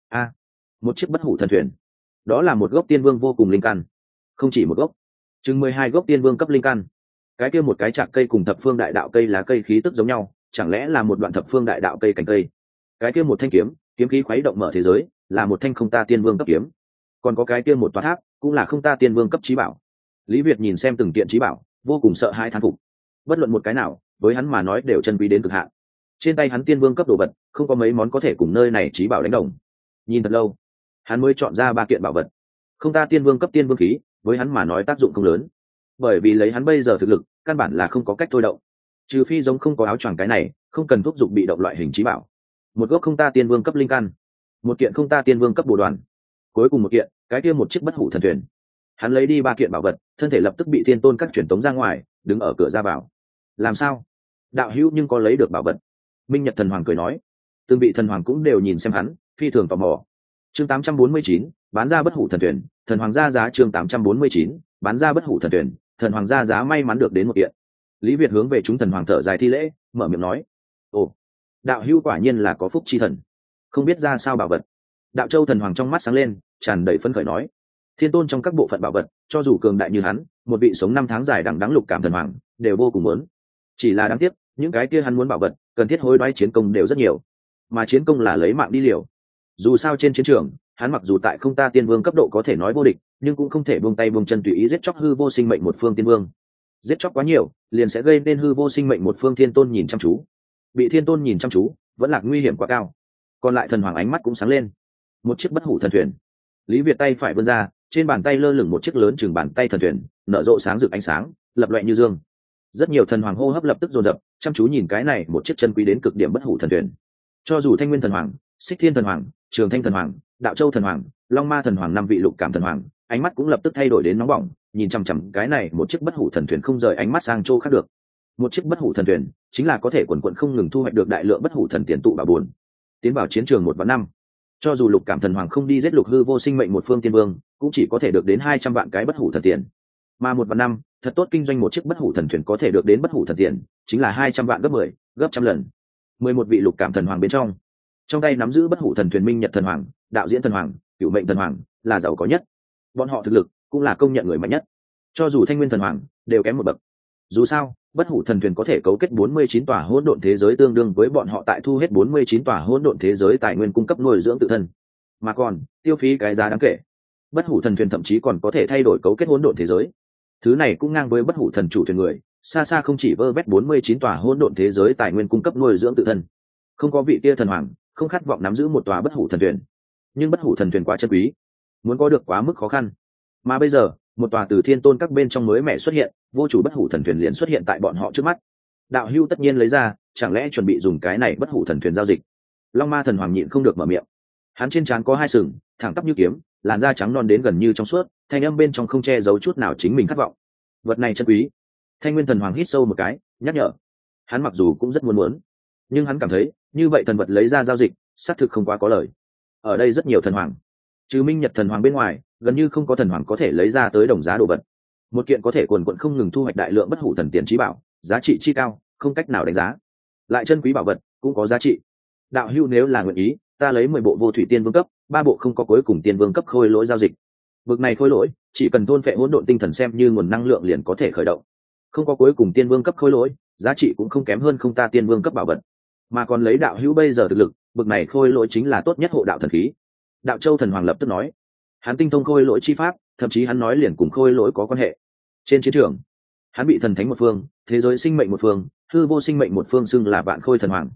Một chiếc bất hủ thần thuyền, đó là một gốc tiên vương vô cùng linh căn, không chỉ một gốc, chừng 12 gốc tiên vương cấp linh căn. Cái kia một cái chạc cây cùng thập phương đại đạo cây lá cây khí tức giống nhau, chẳng lẽ là một đoạn thập phương đại đạo cây cành cây? Cái kia một thanh kiếm, kiếm khí khuấy động mở thế giới, là một thanh không ta tiên vương cấp kiếm. Còn có cái kia một tòa tháp, cũng là không ta tiên vương cấp trí bảo. Lý Việt nhìn xem từng kiện trí bảo, vô cùng sợ hãi thán phục. Bất luận một cái nào, với hắn mà nói đều chân quý đến cực hạn. Trên tay hắn tiên vương cấp đồ vật, không có mấy món có thể cùng nơi này trí bảo đánh đồng. Nhìn thật lâu, hắn mới chọn ra 3 kiện bảo vật. Không ta tiên vương cấp tiên vương khí, với hắn mà nói tác dụng không lớn, bởi vì lấy hắn bây giờ thực lực, căn bản là không có cách thôi động, trừ phi giống không có áo choàng cái này, không cần thúc giục bị động loại hình trí bảo. Một gốc không ta tiên vương cấp linh căn, một kiện không ta tiên vương cấp bồ đoàn, cuối cùng một kiện, cái kia một chiếc bất hủ thần thuyền. Hắn lấy đi 3 kiện bảo vật, thân thể lập tức bị thiên tôn các truyền tống ra ngoài, đứng ở cửa ra vào. Làm sao? Đạo hữu nhưng có lấy được bảo vật? Minh Nhật thần hoàng cười nói. Từng vị thần hoàng cũng đều nhìn xem hắn, phi thường tò mò. Chương 849, bán ra bất hủ thần thuyền, thần hoàng ra giá. Chương 849, bán ra bất hủ thần thuyền, thần hoàng ra giá. May mắn được đến một kiện. Lý Việt hướng về chúng thần hoàng thở dài thi lễ, mở miệng nói: ồ, đạo hữu quả nhiên là có phúc chi thần, không biết ra sao bảo vật. Đạo Châu thần hoàng trong mắt sáng lên, tràn đầy phấn khởi nói: thiên tôn trong các bộ phận bảo vật, cho dù cường đại như hắn, một vị sống 5 tháng dài đằng đẵng lục cảm thần hoàng, đều vô cùng muốn. Chỉ là đáng tiếc, những cái kia hắn muốn bảo vật, cần thiết hối đoái chiến công đều rất nhiều, mà chiến công là lấy mạng đi liều. Dù sao trên chiến trường, hắn mặc dù tại không ta tiên vương cấp độ có thể nói vô địch, nhưng cũng không thể buông tay buông chân tùy ý giết chóc hư vô sinh mệnh một phương tiên vương. Giết chóc quá nhiều, liền sẽ gây nên hư vô sinh mệnh một phương thiên tôn nhìn chăm chú. Bị thiên tôn nhìn chăm chú, vẫn là nguy hiểm quá cao. Còn lại thần hoàng ánh mắt cũng sáng lên. Một chiếc bất hủ thần thuyền. Lý Việt tay phải vươn ra, trên bàn tay lơ lửng một chiếc lớn chừng bàn tay thần thuyền, nở rộ sáng rực ánh sáng, lập loè như dương. Rất nhiều thần hoàng hô hấp lập tức dồn dập, chăm chú nhìn cái này một chiếc chân quý đến cực điểm bất hủ thần thuyền. Cho dù Thanh Nguyên thần hoàng, Xích Thiên thần hoàng, Trường Thanh thần hoàng, Đạo Châu thần hoàng, Long Ma thần hoàng, 5 vị lục cảm thần hoàng, ánh mắt cũng lập tức thay đổi đến nóng bỏng, nhìn chằm chằm cái này một chiếc bất hủ thần thuyền không rời ánh mắt sang chỗ khác được. Một chiếc bất hủ thần thuyền chính là có thể quần quần không ngừng thu hoạch được đại lượng bất hủ thần tiền tụ bảo buồn. Tiến vào chiến trường 1 vạn năm, cho dù lục cảm thần hoàng không đi giết lục hư vô sinh mệnh một phương tiên vương, cũng chỉ có thể được đến 200 vạn cái bất hủ thần tiền. Mà 1 vạn năm, thật tốt kinh doanh một chiếc bất hủ thần thuyền có thể được đến bất hủ thần tiền, chính là 200 vạn gấp 10, gấp trăm lần. 11 vị lục cảm thần hoàng bên trong tay nắm giữ bất hủ thần thuyền Minh Nhật thần hoàng, Đạo Diễn thần hoàng, Cửu Mệnh thần hoàng là giàu có nhất. Bọn họ thực lực cũng là công nhận người mạnh nhất. Cho dù Thanh Nguyên thần hoàng đều kém một bậc. Dù sao, bất hủ thần thuyền có thể cấu kết 49 tòa hỗn độn thế giới, tương đương với bọn họ tại thu hết 49 tòa hỗn độn thế giới tài nguyên cung cấp nuôi dưỡng tự thân, mà còn tiêu phí cái giá đáng kể. Bất hủ thần thuyền thậm chí còn có thể thay đổi cấu kết hỗn độn thế giới. Thứ này cũng ngang với bất hủ thần chủ thuyền người, xa xa không chỉ vơ vét 49 tòa hỗn độn thế giới tài nguyên cung cấp nuôi dưỡng tự thân. Không có vị kia thần hoàng không khát vọng nắm giữ một tòa bất hủ thần thuyền, nhưng bất hủ thần thuyền quá chân quý, muốn có được quá mức khó khăn. Mà bây giờ, một tòa từ thiên tôn các bên trong mới mẻ xuất hiện, vô chủ bất hủ thần thuyền liền xuất hiện tại bọn họ trước mắt. Đạo hưu tất nhiên lấy ra, chẳng lẽ chuẩn bị dùng cái này bất hủ thần thuyền giao dịch? Long Ma thần hoàng nhịn không được mở miệng. Hắn trên trán có 2 sừng, thẳng tắp như kiếm, làn da trắng non đến gần như trong suốt, thanh âm bên trong không che giấu chút nào chính mình khát vọng. Vật này chân quý. Thanh Nguyên thần hoàng hít sâu một cái, nhắc nhở. Hắn mặc dù cũng rất muốn, nhưng hắn cảm thấy như vậy thần vật lấy ra giao dịch, xác thực không quá có lời. Ở đây rất nhiều thần hoàng, trừ Minh Nhật thần hoàng bên ngoài, gần như không có thần hoàng có thể lấy ra tới đồng giá đồ vật. Một kiện có thể quần quận không ngừng thu hoạch đại lượng bất hủ thần tiền trí bảo, giá trị chi cao, không cách nào đánh giá. Lại chân quý bảo vật cũng có giá trị. Đạo hữu nếu là nguyện ý, ta lấy 10 bộ vô thủy tiên vương cấp, 3 bộ không có cuối cùng tiên vương cấp khôi lỗi giao dịch. Vực này khôi lỗi, chỉ cần thôn phệ hỗn độn tinh thần xem như nguồn năng lượng liền có thể khởi động. Không có cuối cùng tiên vương cấp khôi lỗi, giá trị cũng không kém hơn không ta tiên vương cấp bảo vật. Mà còn lấy đạo hữu bây giờ thực lực, vực này khôi lỗi chính là tốt nhất hộ đạo thần khí. Đạo Châu thần hoàng lập tức nói, hắn tinh thông khôi lỗi chi pháp, thậm chí hắn nói liền cùng khôi lỗi có quan hệ. Trên chiến trường, hắn bị thần thánh một phương, thế giới sinh mệnh một phương, hư vô sinh mệnh một phương xưng là vạn khôi thần hoàng.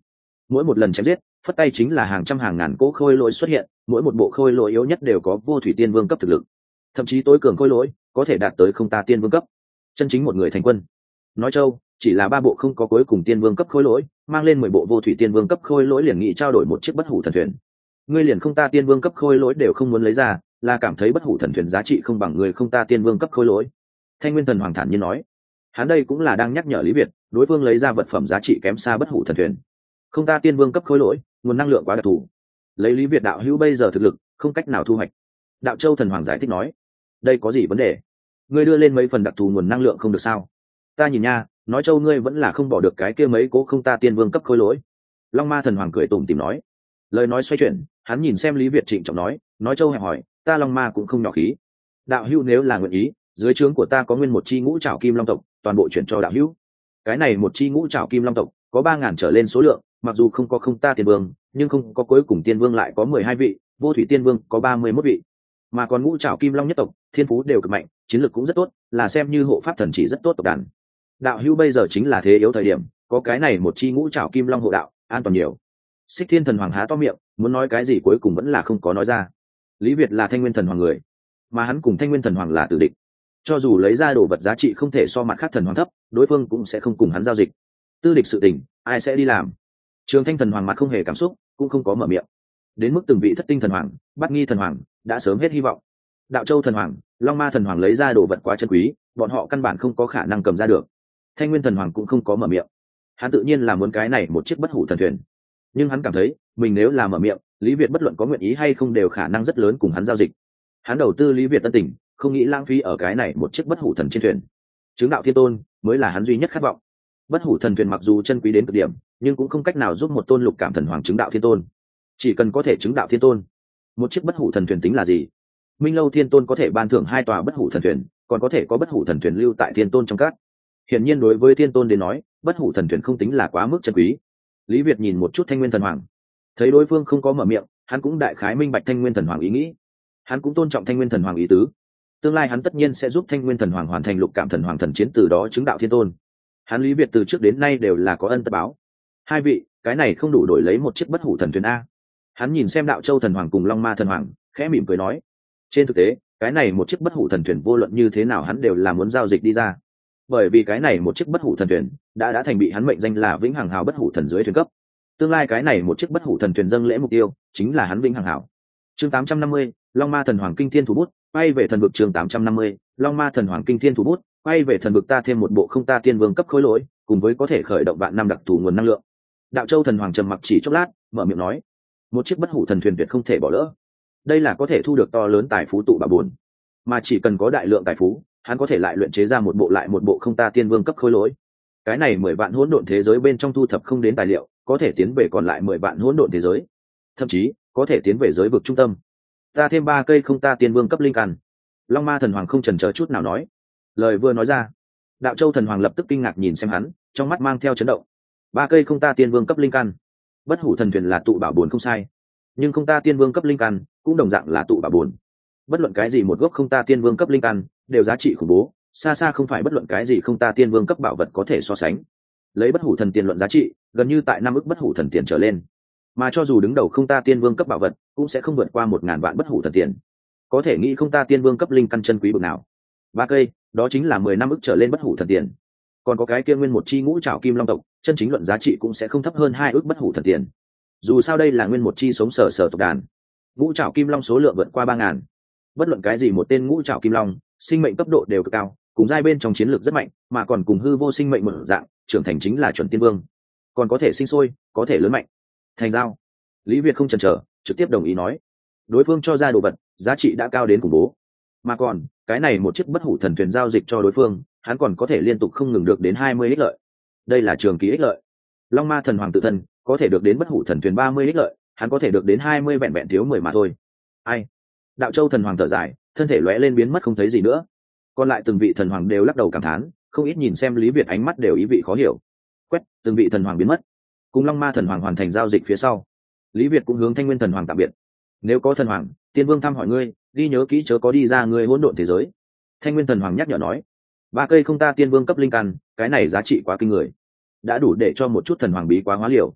mỗi một lần chém giết phất tay chính là hàng trăm hàng ngàn cỗ khôi lỗi xuất hiện, mỗi một bộ khôi lỗi yếu nhất đều có vô thủy tiên vương cấp thực lực, thậm chí tối cường khôi lỗi có thể đạt tới không ta tiên vương cấp, chân chính một người thành quân. Nói châu chỉ là 3 bộ không có cuối cùng tiên vương cấp khôi lỗi, mang lên 10 bộ vô thủy tiên vương cấp khôi lỗi liền nghị trao đổi một chiếc bất hủ thần thuyền. Ngươi liền không ta tiên vương cấp khôi lỗi đều không muốn lấy ra, là cảm thấy bất hủ thần thuyền giá trị không bằng người không ta tiên vương cấp khôi lỗi. Thanh Nguyên Thần Hoàng thản nhiên nói. Hắn đây cũng là đang nhắc nhở Lý Việt, đối phương lấy ra vật phẩm giá trị kém xa bất hủ thần thuyền. Không ta tiên vương cấp khôi lỗi, nguồn năng lượng quá đặc thù. Lấy Lý Việt đạo hữu bây giờ thực lực, không cách nào thu hoạch. Đạo Châu Thần Hoàng giải thích nói. Đây có gì vấn đề? Ngươi đưa lên mấy phần đặc thù nguồn năng lượng không được sao? Ta nhìn nha, nói Châu ngươi vẫn là không bỏ được cái kia mấy cố không ta tiên vương cấp khôi lỗi. Long Ma Thần Hoàng cười tủm tỉm nói. Lời nói xoay chuyển, hắn nhìn xem Lý Việt trịnh trọng nói Châu hẹp hỏi, ta Long Ma cũng không nhỏ khí. Đạo hữu nếu là nguyện ý, dưới trướng của ta có nguyên một chi ngũ trảo kim long tộc, toàn bộ chuyển cho đạo hữu. Cái này một chi ngũ trảo kim long tộc có 3000 trở lên số lượng, mặc dù không có không ta tiên vương, nhưng không có cuối cùng tiên vương lại có 12 vị, vô thủy tiên vương có 31 vị, mà còn ngũ trảo kim long nhất tộc thiên phú đều cực mạnh, chiến lược cũng rất tốt, là xem như hộ pháp thần chỉ rất tốt tộc đàn. Đạo hữu bây giờ chính là thế yếu thời điểm, có cái này một chi ngũ trảo kim long hộ đạo, an toàn nhiều. Xích Thiên Thần Hoàng há to miệng, muốn nói cái gì cuối cùng vẫn là không có nói ra. Lý Việt là Thanh Nguyên Thần Hoàng người, mà hắn cùng Thanh Nguyên Thần Hoàng là tử địch, cho dù lấy ra đồ vật giá trị không thể so mặt khác thần hoàng thấp, đối phương cũng sẽ không cùng hắn giao dịch. Tư địch sự tình ai sẽ đi làm? Trường Thanh Thần Hoàng mặt không hề cảm xúc, cũng không có mở miệng. Đến mức từng vị Thất Tinh Thần Hoàng, Bát Nghi Thần Hoàng đã sớm hết hy vọng. Đạo Châu Thần Hoàng, Long Ma Thần Hoàng lấy ra đồ vật quá chân quý, bọn họ căn bản không có khả năng cầm ra được. Thanh Nguyên Thần Hoàng cũng không có mở miệng, hắn tự nhiên là muốn cái này một chiếc bất hủ thần thuyền, nhưng hắn cảm thấy mình nếu là mở miệng, Lý Việt bất luận có nguyện ý hay không đều khả năng rất lớn cùng hắn giao dịch. Hắn đầu tư Lý Việt tân tình, không nghĩ lãng phí ở cái này một chiếc bất hủ thần trên thuyền. Chứng đạo thiên tôn mới là hắn duy nhất khát vọng. Bất hủ thần thuyền mặc dù chân quý đến cực điểm, nhưng cũng không cách nào giúp một tôn lục cảm thần hoàng chứng đạo thiên tôn. Chỉ cần có thể chứng đạo thiên tôn, một chiếc bất hủ thần thuyền tính là gì? Minh Lâu Thiên Tôn có thể ban thưởng 2 tòa bất hủ thần thuyền, còn có thể có bất hủ thần thuyền lưu tại thiên tôn trong các. Hiển nhiên đối với thiên tôn đến nói, bất hủ thần thuyền không tính là quá mức chân quý. Lý Việt nhìn một chút Thanh Nguyên Thần Hoàng, thấy đối phương không có mở miệng, hắn cũng đại khái minh bạch Thanh Nguyên Thần Hoàng ý nghĩ. Hắn cũng tôn trọng Thanh Nguyên Thần Hoàng ý tứ. Tương lai hắn tất nhiên sẽ giúp Thanh Nguyên Thần Hoàng hoàn thành lục cảm thần hoàng thần chiến, từ đó chứng đạo thiên tôn. Hắn Lý Việt từ trước đến nay đều là có ân tất báo. Hai vị, cái này không đủ đổi lấy một chiếc bất hủ thần thuyền a? Hắn nhìn xem Đạo Châu Thần Hoàng cùng Long Ma Thần Hoàng, khẽ mỉm cười nói. Trên thực tế, cái này một chiếc bất hủ thần thuyền vô luận như thế nào hắn đều là muốn giao dịch đi ra. Bởi vì cái này một chiếc bất hủ thần thuyền đã thành bị hắn mệnh danh là vĩnh hằng hào bất hủ thần dưới thuyền cấp. Tương lai cái này một chiếc bất hủ thần thuyền dâng lễ mục tiêu chính là hắn vĩnh hằng hào. Chương 850, Long Ma Thần Hoàng kinh thiên thủ bút, quay về thần vực. Chương 850, Long Ma Thần Hoàng kinh thiên thủ bút, quay về thần vực. Ta thêm một bộ không ta tiên vương cấp khối lỗi, cùng với có thể khởi động vạn năm đặc thù nguồn năng lượng. Đạo Châu Thần Hoàng trầm mặc chỉ chốc lát, mở miệng nói, một chiếc bất hủ thần thuyền tuyệt không thể bỏ lỡ. Đây là có thể thu được to lớn tài phú tụ bà buồn, mà chỉ cần có đại lượng tài phú, hắn có thể lại luyện chế ra một bộ lại một bộ không ta tiên vương cấp khối lỗi. Cái này 10 vạn hỗn độn thế giới bên trong thu thập không đến tài liệu, có thể tiến về còn lại 10 vạn hỗn độn thế giới, thậm chí có thể tiến về giới vực trung tâm. Ta thêm 3 cây không ta tiên vương cấp linh căn. Long Ma Thần Hoàng không chần chờ chút nào nói. Lời vừa nói ra, Đạo Châu Thần Hoàng lập tức kinh ngạc nhìn xem hắn, trong mắt mang theo chấn động. 3 cây không ta tiên vương cấp linh căn. Bất hủ thần thuyền là tụ bảo buồn không sai, nhưng không ta tiên vương cấp linh căn cũng đồng dạng là tụ bảo buồn. Bất luận cái gì một gốc không ta tiên vương cấp linh căn đều giá trị khủng bố, xa xa không phải bất luận cái gì không ta tiên vương cấp bảo vật có thể so sánh. Lấy bất hủ thần tiền luận giá trị, gần như tại 5 ức bất hủ thần tiền trở lên. Mà cho dù đứng đầu không ta tiên vương cấp bảo vật, cũng sẽ không vượt qua 1000 vạn bất hủ thần tiền. Có thể nghĩ không ta tiên vương cấp linh căn chân quý bậc nào. 3 cây, đó chính là 15 ức trở lên bất hủ thần tiền. Còn có cái kia nguyên một chi ngũ trảo kim long tộc, chân chính luận giá trị cũng sẽ không thấp hơn 2 ức bất hủ thần tiền. Dù sao đây là nguyên một chi sống sở tộc đàn. Ngũ trảo kim long số lượng vượt qua 3000. Bất luận cái gì một tên ngũ trảo kim long, sinh mệnh cấp độ đều cực cao, cùng giai bên trong chiến lược rất mạnh, mà còn cùng hư vô sinh mệnh một dạng, trưởng thành chính là chuẩn tiên vương. Còn có thể sinh sôi, có thể lớn mạnh. Thành giao. Lý Việt không chần chờ, trực tiếp đồng ý nói. Đối phương cho ra đồ vật, giá trị đã cao đến khủng bố. Mà còn, cái này một chiếc bất hủ thần thuyền giao dịch cho đối phương, hắn còn có thể liên tục không ngừng được đến 20 ích lợi. Đây là trường kỳ ích lợi. Long Ma Thần Hoàng tự thân có thể được đến bất hủ thần thuyền 30 ích lợi, hắn có thể được đến 20 vẹn vẹn thiếu 10 mà thôi. Ai? Đạo Châu Thần Hoàng thở dài, thân thể lóe lên biến mất không thấy gì nữa. Còn lại từng vị thần hoàng đều lắc đầu cảm thán, không ít nhìn xem Lý Việt ánh mắt đều ý vị khó hiểu. Quét, từng vị thần hoàng biến mất. Cùng Long Ma Thần Hoàng hoàn thành giao dịch phía sau, Lý Việt cũng hướng Thanh Nguyên Thần Hoàng tạm biệt. Nếu có thần hoàng, Tiên Vương thăm hỏi ngươi, ghi nhớ kỹ chớ có đi ra ngươi hỗn độn thế giới. Thanh Nguyên Thần Hoàng nhắc nhở nói. 3 cây không ta tiên vương cấp linh căn, cái này giá trị quá kinh người, đã đủ để cho một chút thần hoàng bí quá hóa liều.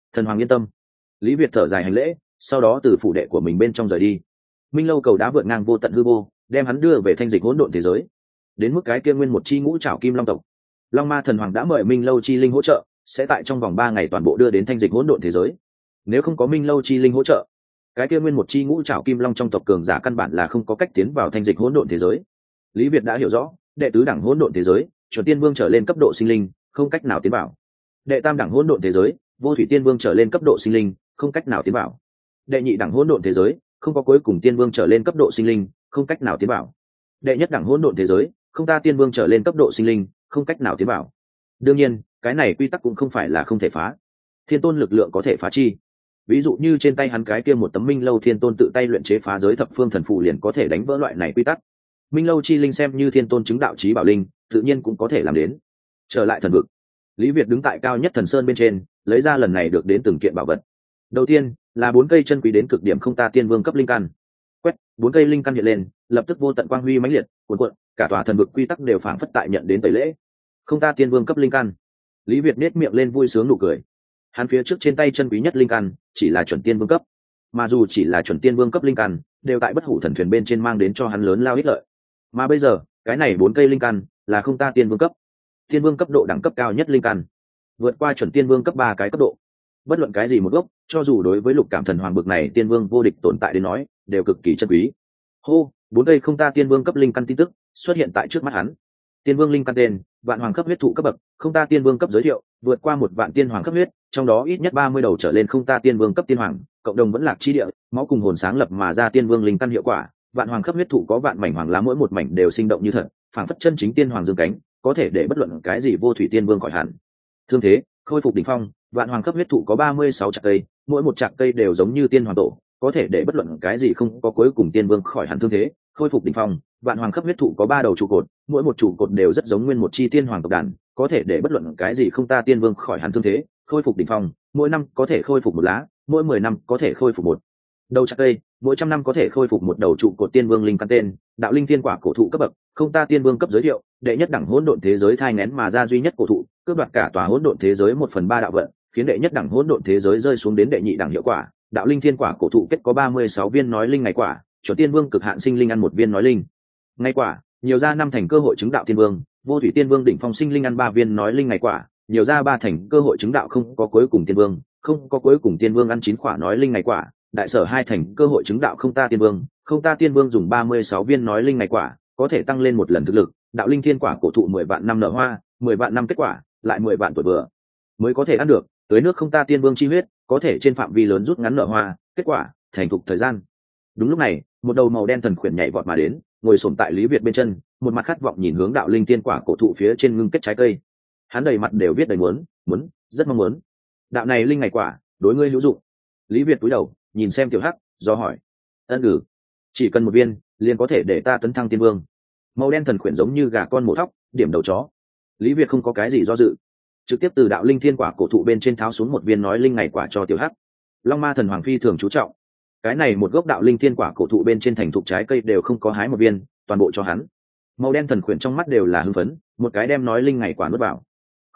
Thần hoàng yên tâm. Lý Việt thở dài hành lễ, sau đó từ phủ đệ của mình bên trong rời đi. Minh lâu cầu đá vượt ngang vô tận hư vô, đem hắn đưa về thanh dịch hỗn độn thế giới. Đến mức cái kia nguyên một chi ngũ trảo kim long tộc, Long Ma thần hoàng đã mời Minh lâu chi linh hỗ trợ, sẽ tại trong vòng 3 ngày toàn bộ đưa đến thanh dịch hỗn độn thế giới. Nếu không có Minh lâu chi linh hỗ trợ, cái kia nguyên một chi ngũ trảo kim long trong tộc cường giả căn bản là không có cách tiến vào thanh dịch hỗn độn thế giới. Lý Việt đã hiểu rõ, đệ tứ đẳng hỗn độn thế giới, chuẩn tiên vương trở lên cấp độ sinh linh, không cách nào tiến vào. Đệ tam đẳng hỗn độn thế giới, vô thủy tiên vương trở lên cấp độ sinh linh, không cách nào tiến vào. Đệ nhị đẳng hỗn độn thế giới, không có cuối cùng tiên vương trở lên cấp độ sinh linh, không cách nào tiến vào. Đệ nhất đẳng hỗn độn thế giới, không ta tiên vương trở lên cấp độ sinh linh, không cách nào tiến vào. Đương nhiên, cái này quy tắc cũng không phải là không thể phá. Thiên tôn lực lượng có thể phá chi. Ví dụ như trên tay hắn cái kia một tấm Minh lâu thiên tôn tự tay luyện chế phá giới thập phương thần phù liền có thể đánh vỡ loại này quy tắc. Minh lâu chi linh xem như thiên tôn chứng đạo chí bảo linh, tự nhiên cũng có thể làm đến. Trở lại thần vực, Lý Việt đứng tại cao nhất thần sơn bên trên, lấy ra lần này được đến từng kiện bảo vật. Đầu tiên là 4 cây chân quý đến cực điểm không ta tiên vương cấp linh căn. Quét, 4 cây linh căn hiện lên, lập tức vô tận quang huy mãnh liệt, cuồn cuộn, cả tòa thần vực quy tắc đều phảng phất tại nhận đến tẩy lễ. Không ta tiên vương cấp linh căn. Lý Việt nét miệng lên vui sướng nụ cười. Hắn phía trước trên tay chân quý nhất linh căn chỉ là chuẩn tiên vương cấp, mà dù chỉ là chuẩn tiên vương cấp linh căn, đều tại bất hủ thần thuyền bên trên mang đến cho hắn lớn lao ích lợi. Mà bây giờ, cái này 4 cây linh căn là không ta tiên vương cấp. Tiên vương cấp độ đẳng cấp cao nhất linh căn, vượt qua chuẩn tiên vương cấp 3 cái cấp độ. Bất luận cái gì một gốc, cho dù đối với lục cảm thần hoàng bực này tiên vương vô địch tồn tại đến nói, đều cực kỳ chân quý. Hô, 4 cây không ta tiên vương cấp linh căn tin tức xuất hiện tại trước mắt hắn. Tiên vương linh căn tên, vạn hoàng cấp huyết thụ cấp bậc, không ta tiên vương cấp giới thiệu, vượt qua 1 vạn tiên hoàng cấp huyết, trong đó ít nhất 30 đầu trở lên không ta tiên vương cấp tiên hoàng, cộng đồng vẫn lạc chi địa, máu cùng hồn sáng lập mà ra tiên vương linh căn hiệu quả. Vạn hoàng cấp huyết thụ có vạn mảnh hoàng lá, mỗi một mảnh đều sinh động như thật, phảng phất chân chính tiên hoàng dương cánh, có thể để bất luận cái gì vô thủy tiên vương khỏi hẳn. Thương thế, khôi phục đỉnh phong. Vạn hoàng cấp huyết thụ có 36 chạc cây, mỗi một chạc cây đều giống như tiên hoàng tổ, có thể để bất luận cái gì không có cuối cùng tiên vương khỏi hẳn thương thế, khôi phục đỉnh phong. Vạn hoàng cấp huyết thụ có 3 đầu trụ cột, mỗi một trụ cột đều rất giống nguyên một chi tiên hoàng tộc đàn, có thể để bất luận cái gì không ta tiên vương khỏi hẳn thương thế, khôi phục đỉnh phong. Mỗi năm có thể khôi phục 1 lá, mỗi 10 năm có thể khôi phục 1 đầu chạc cây, mỗi 100 năm có thể khôi phục 1 đầu trụ cột tiên vương linh căn tên, đạo linh thiên quả cổ thụ cấp bậc, không ta tiên vương cấp giới thiệu, đệ nhất đẳng hỗn độn thế giới thai nghén mà ra duy nhất cổ thụ, cướp đoạt cả tòa hỗn độn thế giới 1/3 đạo vận, khiến đệ nhất đẳng hỗn độn thế giới rơi xuống đến đệ nhị đẳng hiệu quả. Đạo linh thiên quả cổ thụ kết có 36 viên nói linh ngày quả, chuẩn tiên vương cực hạn sinh linh ăn 1 viên nói linh ngày quả, nhiều ra 5 thành cơ hội chứng đạo tiên vương. Vô thủy tiên vương đỉnh phong sinh linh ăn 3 viên nói linh ngày quả, nhiều ra 3 thành cơ hội chứng đạo không có cuối cùng tiên vương. Không có cuối cùng tiên vương ăn 9 quả nói linh ngày quả, đại sở 2 thành cơ hội chứng đạo không ta tiên vương. Không ta tiên vương dùng 36 viên nói linh ngày quả, có thể tăng lên 1 lần thực lực. Đạo linh thiên quả cổ thụ 10 vạn năm nở hoa, 10 vạn năm kết quả, lại 10 vạn tuổi vừa mới có thể ăn được. Tới nước không ta tiên vương chi huyết, có thể trên phạm vi lớn rút ngắn nở hoa, kết quả thành thục thời gian. Đúng lúc này, một đầu màu đen thần khuyển nhảy vọt mà đến, ngồi xổm tại Lý Việt bên chân, một mặt khát vọng nhìn hướng đạo linh tiên quả cổ thụ phía trên ngưng kết trái cây. Hắn đầy mặt đều viết đầy muốn, rất mong muốn. Đạo này linh ngày quả, đối ngươi hữu dụng. Lý Việt cúi đầu, nhìn xem Tiểu Hắc, do hỏi. Ân ừ, chỉ cần 1 viên, liền có thể để ta tấn thăng tiên vương. Màu đen thần khuyển giống như gà con mổ thóc, điểm đầu chó. Lý Việt không có cái gì do dự, trực tiếp từ đạo linh thiên quả cổ thụ bên trên tháo xuống 1 viên nói linh ngày quả cho Tiểu Hắc. Long Ma thần hoàng phi thường chú trọng, cái này một gốc đạo linh thiên quả cổ thụ bên trên thành thục trái cây đều không có hái 1 viên, toàn bộ cho hắn. Màu đen thần khuyển trong mắt đều là hưng phấn, một cái đem nói linh ngày quả nuốt vào.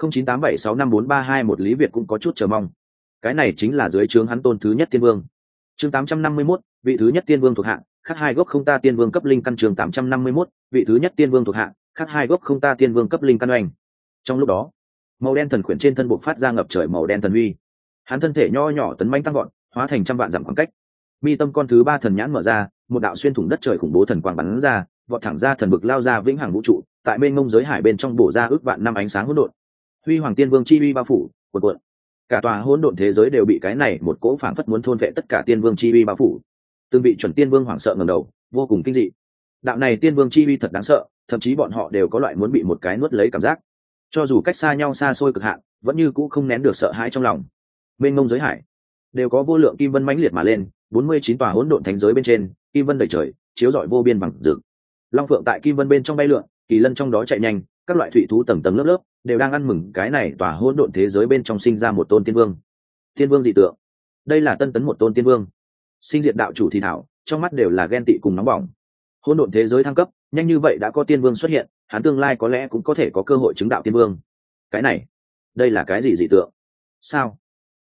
0987654321 Lý Việt cũng có chút chờ mong. Cái này chính là dưới trướng hắn tôn thứ nhất tiên vương. Chương 851, vị thứ nhất tiên vương thuộc hạng, khác 2 gốc không ta tiên vương cấp linh căn. Chương 851, vị thứ nhất tiên vương thuộc hạng, khác 2 gốc không ta tiên vương cấp linh căn oanh. Trong lúc đó, màu đen thần khuyển trên thân bộc phát ra ngập trời màu đen thần uy. Hắn thân thể nho nhỏ tấn mãnh tăng gọn, hóa thành trăm vạn dặm khoảng cách. Mi tâm con thứ 3 thần nhãn mở ra, một đạo xuyên thủng đất trời khủng bố thần quang bắn ra, vọt thẳng ra thần vực lao ra vĩnh hằng vũ trụ, tại mênh mông giới hải bên trong bổ ra ước vạn năm ánh sáng hỗn độn. Huy hoàng tiên vương chi uy bao phủ, cuộn cuộn. Cả tòa hỗn độn thế giới đều bị cái này một cỗ phảng phất muốn thôn vệ tất cả tiên vương chi uy bao phủ. Từng vị chuẩn tiên vương hoảng sợ ngẩng đầu, vô cùng kinh dị. Đạo này tiên vương chi uy thật đáng sợ, thậm chí bọn họ đều có loại muốn bị một cái nuốt lấy cảm giác. Cho dù cách xa nhau xa xôi cực hạn, vẫn như cũ không nén được sợ hãi trong lòng. Mênh mông giới hải đều có vô lượng kim vân mãnh liệt mà lên, 49 tòa hỗn độn thánh giới bên trên, kim vân đầy trời, chiếu rọi vô biên bằng rực. Long phượng tại kim vân bên trong bay lượn, kỳ lân trong đó chạy nhanh, các loại thủy thú tầng tầng lớp lớp đều đang ăn mừng cái này tòa hỗn độn thế giới bên trong sinh ra một tôn tiên vương. Tiên vương dị tượng, đây là tân tấn một tôn tiên vương. Sinh diệt đạo chủ thì thảo, trong mắt đều là ghen tị cùng nóng bỏng. Hỗn độn thế giới thăng cấp, nhanh như vậy đã có tiên vương xuất hiện, hắn tương lai có lẽ cũng có thể có cơ hội chứng đạo tiên vương. Cái này, đây là cái gì dị tượng? Sao?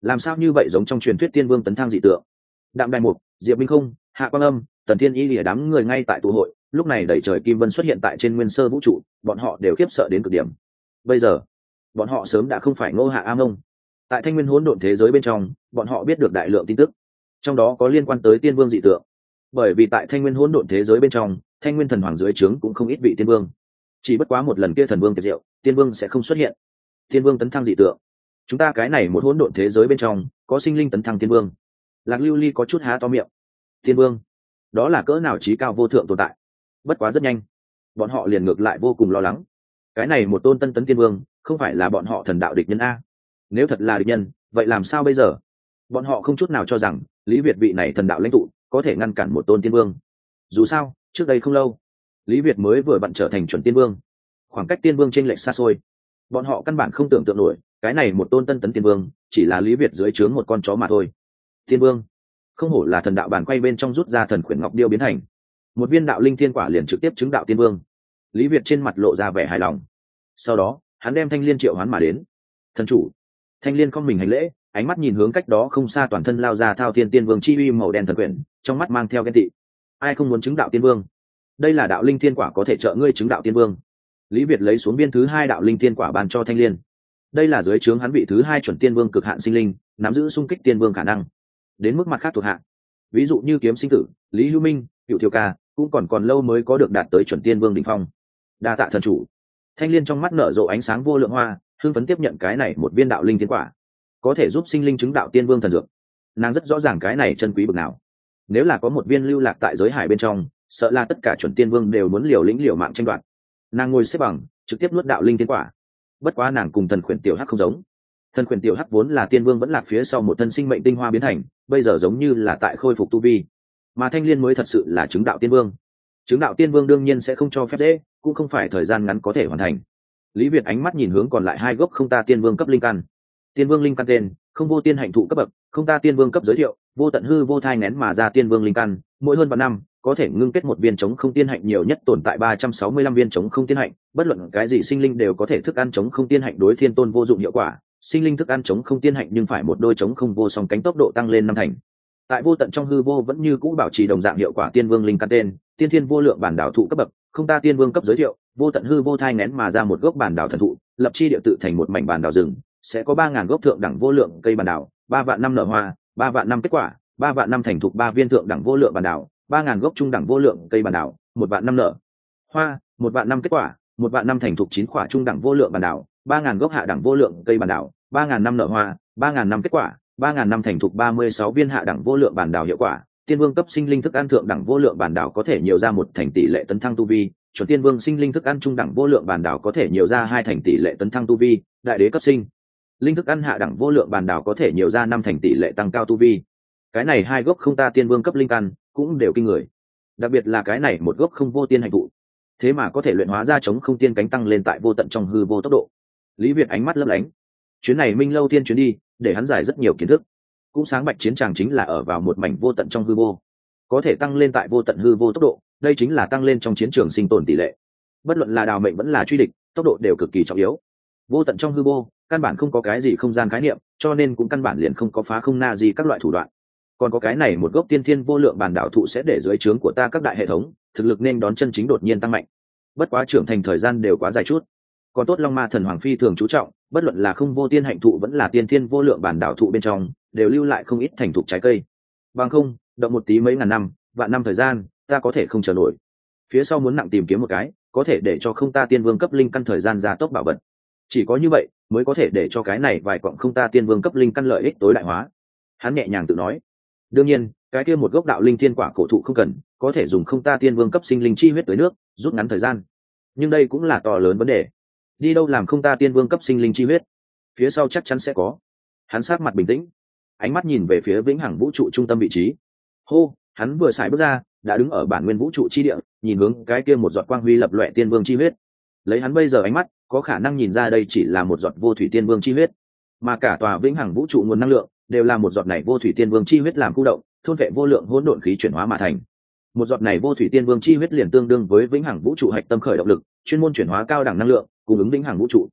làm sao như vậy giống trong truyền thuyết tiên vương tấn thăng dị tượng. Đạm Đài Mục, Diệp Minh Không, Hạ Quang Âm, Tần Thiên Y lìa đám người ngay tại tụ hội, lúc này đẩy trời kim vân xuất hiện tại trên nguyên sơ vũ trụ, bọn họ đều khiếp sợ đến cực điểm. Bây giờ bọn họ sớm đã không phải Ngô Hạ A Mông. Tại thanh nguyên hỗn độn thế giới bên trong, bọn họ biết được đại lượng tin tức, trong đó có liên quan tới tiên vương dị tượng. Bởi vì tại thanh nguyên hỗn độn thế giới bên trong, thanh nguyên thần hoàng dưới trướng cũng không ít vị tiên vương, chỉ bất quá một lần kia thần vương tiệc diệu, tiên vương sẽ không xuất hiện. Tiên vương tấn thăng dị tượng, chúng ta cái này một hỗn độn thế giới bên trong có sinh linh tấn thăng tiên vương. Lạc Lưu Ly có chút há to miệng. Tiên vương, đó là cỡ nào trí cao vô thượng tồn tại. Bất quá rất nhanh bọn họ liền ngược lại vô cùng lo lắng. Cái này một tôn tân tấn tiên vương không phải là bọn họ thần đạo địch nhân a? Nếu thật là địch nhân, vậy làm sao bây giờ? Bọn họ không chút nào cho rằng Lý Việt vị này thần đạo lãnh tụ có thể ngăn cản một tôn tiên vương. Dù sao trước đây không lâu Lý Việt mới vừa bận trở thành chuẩn tiên vương, khoảng cách tiên vương chênh lệch xa xôi. Bọn họ căn bản không tưởng tượng nổi cái này một tôn tân tấn tiên vương chỉ là Lý Việt dưới trướng một con chó mà thôi. Tiên vương, không hổ là thần đạo bản quay bên trong rút ra thần khuyển ngọc điêu biến thành một viên đạo linh thiên quả liền trực tiếp chứng đạo tiên vương. Lý Việt trên mặt lộ ra vẻ hài lòng. Sau đó hắn đem Thanh Liên triệu hoán mà đến. Thần chủ. Thanh Liên không mình hành lễ, ánh mắt nhìn hướng cách đó không xa toàn thân lao ra thao thiên tiên vương chi uy màu đen thần quyển, trong mắt mang theo ghen tị. Ai không muốn chứng đạo tiên vương? Đây là đạo linh thiên quả có thể trợ ngươi chứng đạo tiên vương. Lý Việt lấy xuống viên thứ 2 đạo linh thiên quả ban cho Thanh Liên. Đây là dưới trướng hắn vị thứ 2 chuẩn tiên vương cực hạn sinh linh, nắm giữ xung kích tiên vương khả năng. Đến mức mặt khác thuộc hạ, ví dụ như Kiếm Sinh Tử, Lý Hữu Minh, Cựu Thiêu Ca, cũng còn lâu mới có được đạt tới chuẩn tiên vương đỉnh phong. Đa tạ thần chủ. Thanh Liên trong mắt nở rộ ánh sáng vô lượng hoa, hưng phấn tiếp nhận cái này một viên đạo linh thiên quả, có thể giúp sinh linh chứng đạo tiên vương thần dược. Nàng rất rõ ràng cái này chân quý bực nào. Nếu là có một viên lưu lạc tại giới hải bên trong, sợ là tất cả chuẩn tiên vương đều muốn liều lĩnh liều mạng tranh đoạt. Nàng ngồi xếp bằng, trực tiếp nuốt đạo linh thiên quả. Bất quá nàng cùng thần khuyển tiểu hắc không giống. Thần khuyển tiểu hắc vốn là tiên vương vẫn lạc phía sau một thân sinh mệnh tinh hoa biến thành, bây giờ giống như là tại khôi phục tu vi. Mà Thanh Liên mới thật sự là chứng đạo tiên vương. Chứng đạo tiên vương đương nhiên sẽ không cho phép dễ, cũng không phải thời gian ngắn có thể hoàn thành. Lý Việt ánh mắt nhìn hướng còn lại 2 gốc không ta tiên vương cấp linh căn. Tiên vương linh căn tên, không vô tiên hạnh thụ cấp bậc, không ta tiên vương cấp giới thiệu, vô tận hư vô thai nén mà ra tiên vương linh căn, mỗi hơn vạn năm có thể ngưng kết một viên chống không tiên hạnh, nhiều nhất tồn tại 365 viên chống không tiên hạnh, bất luận cái gì sinh linh đều có thể thức ăn chống không tiên hạnh đối thiên tôn vô dụng hiệu quả, sinh linh thức ăn chống không tiên hạnh nhưng phải một đôi chống không vô song cánh tốc độ tăng lên 5 thành. Tại vô tận trong hư vô vẫn như cũ bảo trì đồng dạng hiệu quả tiên vương linh căn tên, tiên thiên vô lượng bản đảo thụ cấp bậc, không ta tiên vương cấp giới thiệu, vô tận hư vô thai nén mà ra một gốc bản đảo thần thụ, lập chi địa tự thành một mảnh bản đảo rừng, sẽ có 3000 gốc thượng đẳng vô lượng cây bản đảo, 3 vạn năm nở hoa, 3 vạn năm kết quả, 3 vạn năm thành thục 3 viên thượng đẳng vô lượng bản đảo, 3000 gốc trung đẳng vô lượng cây bản đảo, 1 vạn năm nở hoa, 1 vạn năm kết quả, 1 vạn năm thành thục 9 quả trung đẳng vô lượng bản đảo, 3000 gốc hạ đẳng vô lượng cây bản đảo, 3000 năm nở hoa, 3000 năm kết quả, 3000 năm thành thục 36 viên hạ đẳng vô lượng bản đảo hiệu quả. Tiên vương cấp sinh linh thức ăn thượng đẳng vô lượng bản đảo có thể nhiều ra 1 thành tỷ lệ tấn thăng tu vi, chuẩn tiên vương sinh linh thức ăn trung đẳng vô lượng bản đảo có thể nhiều ra 2 thành tỷ lệ tấn thăng tu vi, đại đế cấp sinh linh thức ăn hạ đẳng vô lượng bản đảo có thể nhiều ra 5 thành tỷ lệ tăng cao tu vi. Cái này 2 gốc không ta tiên vương cấp linh căn cũng đều kinh người, đặc biệt là cái này một gốc không vô tiên hạnh thụ, thế mà có thể luyện hóa ra chống không tiên cánh tăng lên tại vô tận trong hư vô tốc độ. Lý Việt ánh mắt lấp lánh. Chuyến này Minh Lâu Tiên chuyến đi để hắn giải rất nhiều kiến thức, cũng sáng bạch chiến tràng chính là ở vào một mảnh vô tận trong hư vô, có thể tăng lên tại vô tận hư vô tốc độ, đây chính là tăng lên trong chiến trường sinh tồn tỷ lệ. Bất luận là đào mệnh vẫn là truy địch, tốc độ đều cực kỳ trọng yếu. Vô tận trong hư vô căn bản không có cái gì không gian khái niệm, cho nên cũng căn bản liền không có phá không na gì các loại thủ đoạn. Còn có cái này một gốc tiên thiên vô lượng bản đảo thụ sẽ để dưới trướng của ta các đại hệ thống thực lực nên đón chân chính đột nhiên tăng mạnh. Bất quá trưởng thành thời gian đều quá dài chút. Còn tốt Long Ma Thần Hoàng phi thường chú trọng, bất luận là không vô tiên hạnh thụ vẫn là tiên thiên vô lượng bản đảo thụ bên trong đều lưu lại không ít thành thục trái cây. Bằng không động một tí mấy ngàn năm vạn năm thời gian ta có thể không chờ nổi. Phía sau muốn nặng tìm kiếm một cái có thể để cho không ta tiên vương cấp linh căn thời gian gia tốc bảo vật, chỉ có như vậy mới có thể để cho cái này vài quặng không ta tiên vương cấp linh căn lợi ích tối đại hóa. Hắn nhẹ nhàng tự nói. Đương nhiên cái kia một gốc đạo linh thiên quả cổ thụ không cần, có thể dùng không ta tiên vương cấp sinh linh chi huyết tới nước rút ngắn thời gian, nhưng đây cũng là to lớn vấn đề. Đi đâu làm không ta tiên vương cấp sinh linh chi huyết? Phía sau chắc chắn sẽ có. Hắn sát mặt bình tĩnh, ánh mắt nhìn về phía vĩnh hằng vũ trụ trung tâm vị trí. Hô, hắn vừa xài bước ra đã đứng ở bản nguyên vũ trụ chi địa, nhìn hướng cái kia một giọt quang huy lập loè tiên vương chi huyết. Lấy hắn bây giờ ánh mắt có khả năng nhìn ra đây chỉ là một giọt vô thủy tiên vương chi huyết, mà cả tòa vĩnh hằng vũ trụ nguồn năng lượng đều là một giọt này vô thủy tiên vương chi huyết làm khu động, thôn vệ vô lượng hỗn độn khí chuyển hóa mà thành. Một giọt này vô thủy tiên vương chi huyết liền tương đương với vĩnh hằng vũ trụ hạch tâm khởi động lực, chuyên môn chuyển hóa cao đẳng năng lượng, cung ứng vĩnh hằng vũ trụ.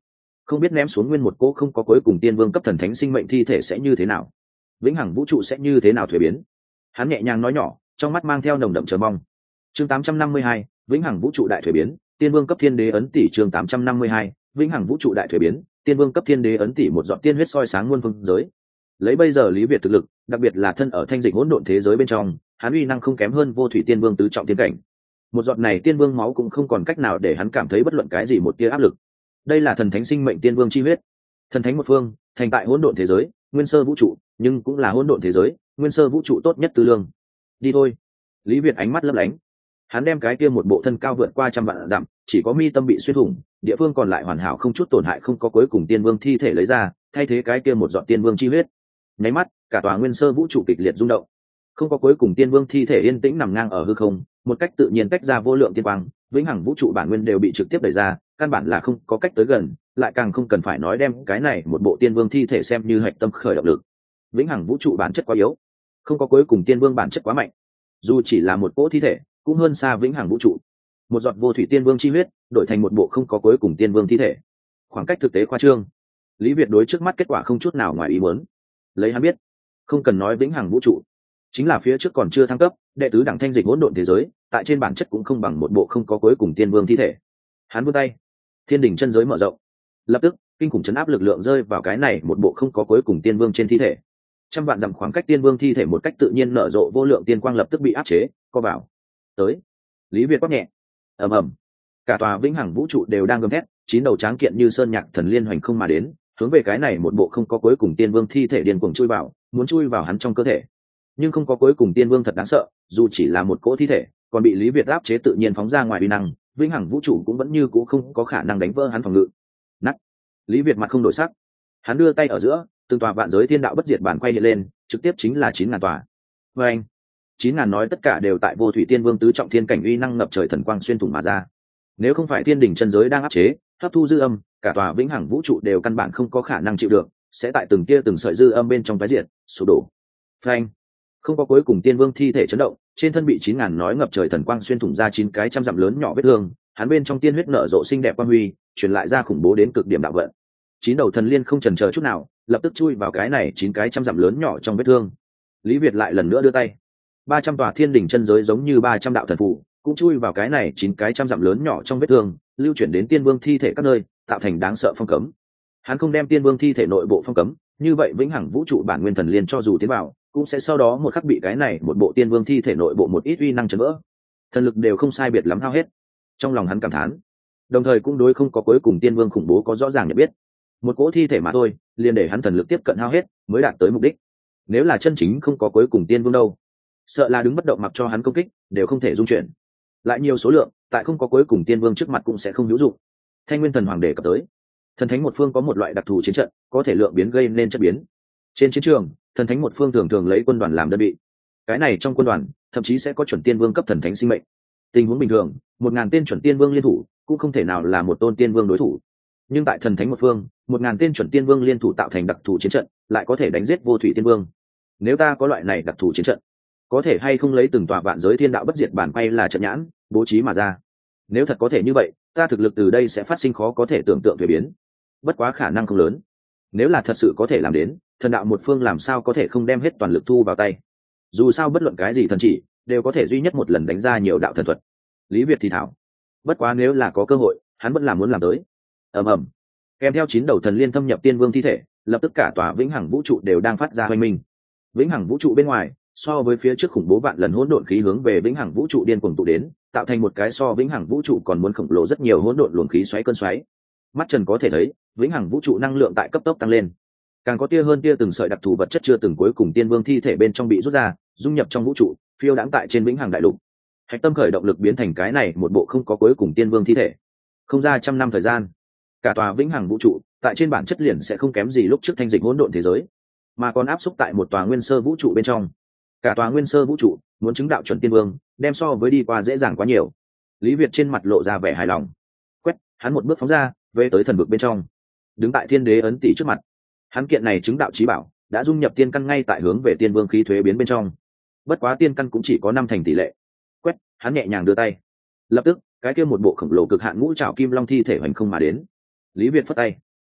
không biết ném xuống nguyên một cỗ không có cuối cùng tiên vương cấp thần thánh sinh mệnh thi thể sẽ như thế nào, vĩnh hằng vũ trụ sẽ như thế nào thuế biến. Hắn nhẹ nhàng nói nhỏ, trong mắt mang theo nồng đậm chờ mong. Chương 852, vĩnh hằng vũ trụ đại thuế biến, tiên vương cấp thiên đế ấn tỷ. Chương 852, vĩnh hằng vũ trụ đại thuế biến, tiên vương cấp thiên đế ấn tỷ. Một giọt tiên huyết soi sáng muôn phương giới. Lấy bây giờ Lý Việt thực lực, đặc biệt là thân ở thanh dịch hỗn độn thế giới bên trong, hắn uy năng không kém hơn vô thủy tiên vương tứ trọng tiên cảnh. Một giọt này tiên vương máu cũng không còn cách nào để hắn cảm thấy bất luận cái gì một tia áp lực. Đây là thần thánh sinh mệnh tiên vương chi huyết, thần thánh một phương, thành tại hỗn độn thế giới, nguyên sơ vũ trụ, nhưng cũng là hỗn độn thế giới, nguyên sơ vũ trụ tốt nhất tư lương. Đi thôi. Lý Việt ánh mắt lấp lánh, hắn đem cái kia một bộ thân cao vượt qua trăm vạn dặm, chỉ có mi tâm bị xuyên thủng, địa phương còn lại hoàn hảo không chút tổn hại, không có cuối cùng tiên vương thi thể lấy ra, thay thế cái kia một giọt tiên vương chi huyết. Nháy mắt, cả tòa nguyên sơ vũ trụ kịch liệt rung động. Không có cuối cùng tiên vương thi thể yên tĩnh nằm ngang ở hư không, một cách tự nhiên tách ra vô lượng tiên quang, vĩnh hằng vũ trụ bản nguyên đều bị trực tiếp đẩy ra, căn bản là không có cách tới gần, lại càng không cần phải nói đem cái này một bộ tiên vương thi thể xem như hạch tâm khởi động lực. Vĩnh hằng vũ trụ bản chất quá yếu, không có cuối cùng tiên vương bản chất quá mạnh, dù chỉ là một cỗ thi thể cũng hơn xa vĩnh hằng vũ trụ. Một giọt vô thủy tiên vương chi huyết đổi thành một bộ không có cuối cùng tiên vương thi thể, khoảng cách thực tế khoa trương. Lý Việt đối trước mắt kết quả không chút nào ngoài ý muốn. Lấy hắn biết, không cần nói vĩnh hằng vũ trụ, chính là phía trước còn chưa thăng cấp đệ tứ đẳng thanh dịch hỗn độn thế giới, tại trên bản chất cũng không bằng một bộ không có cuối cùng tiên vương thi thể. Hắn vươn tay, thiên đình chân giới mở rộng, lập tức kinh khủng chấn áp lực lượng rơi vào cái này một bộ không có cuối cùng tiên vương trên thi thể. Trăm vạn dặm khoảng cách tiên vương thi thể một cách tự nhiên nở rộ vô lượng tiên quang lập tức bị áp chế, co vào. Tới. Lý Việt quát nhẹ. Ầm ầm. Cả tòa vĩnh hằng vũ trụ đều đang gầm thét, chín đầu tráng kiện như sơn nhạc thần liên hoành không mà đến, hướng về cái này một bộ không có cuối cùng tiên vương thi thể điên cuồng chui vào, muốn chui vào hắn trong cơ thể. Nhưng không có cuối cùng tiên vương thật đáng sợ, dù chỉ là một cỗ thi thể, còn bị Lý Việt áp chế tự nhiên phóng ra ngoài uy năng, vĩnh hằng vũ trụ cũng vẫn như cũ không có khả năng đánh vỡ hắn phòng ngự. Nát. Lý Việt mặt không đổi sắc, hắn đưa tay ở giữa, từng tòa vạn giới thiên đạo bất diệt bản quay hiện lên, trực tiếp chính là 9.000 tòa. Và anh, 9.000 nói tất cả đều tại vô thủy tiên vương tứ trọng thiên cảnh uy năng ngập trời thần quang xuyên thủng mà ra. Nếu không phải thiên đỉnh chân giới đang áp chế, hấp thu dư âm, cả tòa vĩnh hằng vũ trụ đều căn bản không có khả năng chịu được, sẽ tại từng tia từng sợi dư âm bên trong tái diệt, sụp đổ. Phanh, không có cuối cùng tiên vương thi thể chấn động, trên thân bị 9.000 nói ngập trời thần quang xuyên thủng ra 9 cái trăm dặm lớn nhỏ vết thương, hắn bên trong tiên huyết nở rộ xinh đẹp quang huy, truyền lại ra khủng bố đến cực điểm đạo vận. 9 đầu thần liên không chần chờ chút nào, lập tức chui vào cái này 9 cái trăm dặm lớn nhỏ trong vết thương. Lý Việt lại lần nữa đưa tay, 300 tòa thiên đỉnh chân giới giống như 300 đạo thần phù, cũng chui vào cái này 9 cái trăm dặm lớn nhỏ trong vết thương, lưu chuyển đến tiên vương thi thể các nơi, tạo thành đáng sợ phong cấm. Hắn không đem tiên vương thi thể nội bộ phong cấm, như vậy vĩnh hằng vũ trụ bản nguyên thần liên cho dù tiến vào, cũng sẽ sau đó một khắc bị cái này một bộ tiên vương thi thể nội bộ một ít uy năng chấn vỡ, thần lực đều không sai biệt lắm hao hết. Trong lòng hắn cảm thán, đồng thời cũng đối không có cuối cùng tiên vương khủng bố có rõ ràng nhận biết. Một cỗ thi thể mà thôi, liền để hắn thần lực tiếp cận hao hết, mới đạt tới mục đích. Nếu là chân chính không có cuối cùng tiên vương đâu, sợ là đứng bất động mặc cho hắn công kích đều không thể dung chuyển. Lại nhiều số lượng, tại không có cuối cùng tiên vương trước mặt cũng sẽ không hữu dụng. Thanh Nguyên Thần Hoàng đề cập tới, thần thánh một phương có một loại đặc thù chiến trận, có thể lượng biến gây nên chất biến. Trên chiến trường, thần thánh một phương thường thường lấy quân đoàn làm đơn vị. Cái này trong quân đoàn, thậm chí sẽ có chuẩn tiên vương cấp thần thánh sinh mệnh. Tình huống bình thường, 1000 tên chuẩn tiên vương liên thủ, cũng không thể nào là một tôn tiên vương đối thủ. Nhưng tại thần thánh một phương, 1000 tên chuẩn tiên vương liên thủ tạo thành đặc thù chiến trận, lại có thể đánh giết vô thủy tiên vương. Nếu ta có loại này đặc thù chiến trận, có thể hay không lấy từng tòa vạn giới thiên đạo bất diệt bản quay là trận nhãn, bố trí mà ra. Nếu thật có thể như vậy, ta thực lực từ đây sẽ phát sinh khó có thể tưởng tượng thay biến. Bất quá khả năng không lớn. Nếu là thật sự có thể làm đến, thần đạo một phương làm sao có thể không đem hết toàn lực thu vào tay. Dù sao bất luận cái gì thần chỉ, đều có thể duy nhất một lần đánh ra nhiều đạo thần thuật. Lý Việt thì thảo. Bất quá nếu là có cơ hội, hắn vẫn là muốn làm tới. Ầm ầm. Kèm theo 9 đầu thần liên thâm nhập tiên vương thi thể, lập tức cả tòa vĩnh hằng vũ trụ đều đang phát ra hoành minh. Vĩnh hằng vũ trụ bên ngoài, so với phía trước khủng bố vạn lần hỗn độn khí hướng về vĩnh hằng vũ trụ điên cuồng tụ đến, tạo thành một cái so vĩnh hằng vũ trụ còn muốn khổng lồ rất nhiều hỗn độn luồng khí xoáy cơn xoáy. Mắt trần có thể thấy, vĩnh hằng vũ trụ năng lượng tại cấp tốc tăng lên. Càng có tia hơn tia từng sợi đặc thù vật chất chưa từng cuối cùng tiên vương thi thể bên trong bị rút ra, dung nhập trong vũ trụ, phiêu đãng tại trên vĩnh hằng đại lục. Hạch tâm khởi động lực biến thành cái này một bộ không có cuối cùng tiên vương thi thể. Không ra trăm năm thời gian, cả tòa vĩnh hằng vũ trụ tại trên bản chất liền sẽ không kém gì lúc trước thanh dịch hỗn độn thế giới, mà còn áp xúc tại một tòa nguyên sơ vũ trụ bên trong. Cả tòa nguyên sơ vũ trụ muốn chứng đạo chuẩn tiên vương, đem so với đi qua dễ dàng quá nhiều. Lý Việt trên mặt lộ ra vẻ hài lòng. Quét, hắn một bước phóng ra, về tới thần vực bên trong, đứng tại thiên đế ấn tỷ trước mặt. Hắn kiện này chứng đạo chí bảo đã dung nhập tiên căn ngay tại hướng về tiên vương khí thuế biến bên trong. Bất quá tiên căn cũng chỉ có 5 thành tỷ lệ. Quét, hắn nhẹ nhàng đưa tay, lập tức cái kia một bộ khổng lồ cực hạn ngũ trảo kim long thi thể hoành không mà đến. Lý Việt phất tay,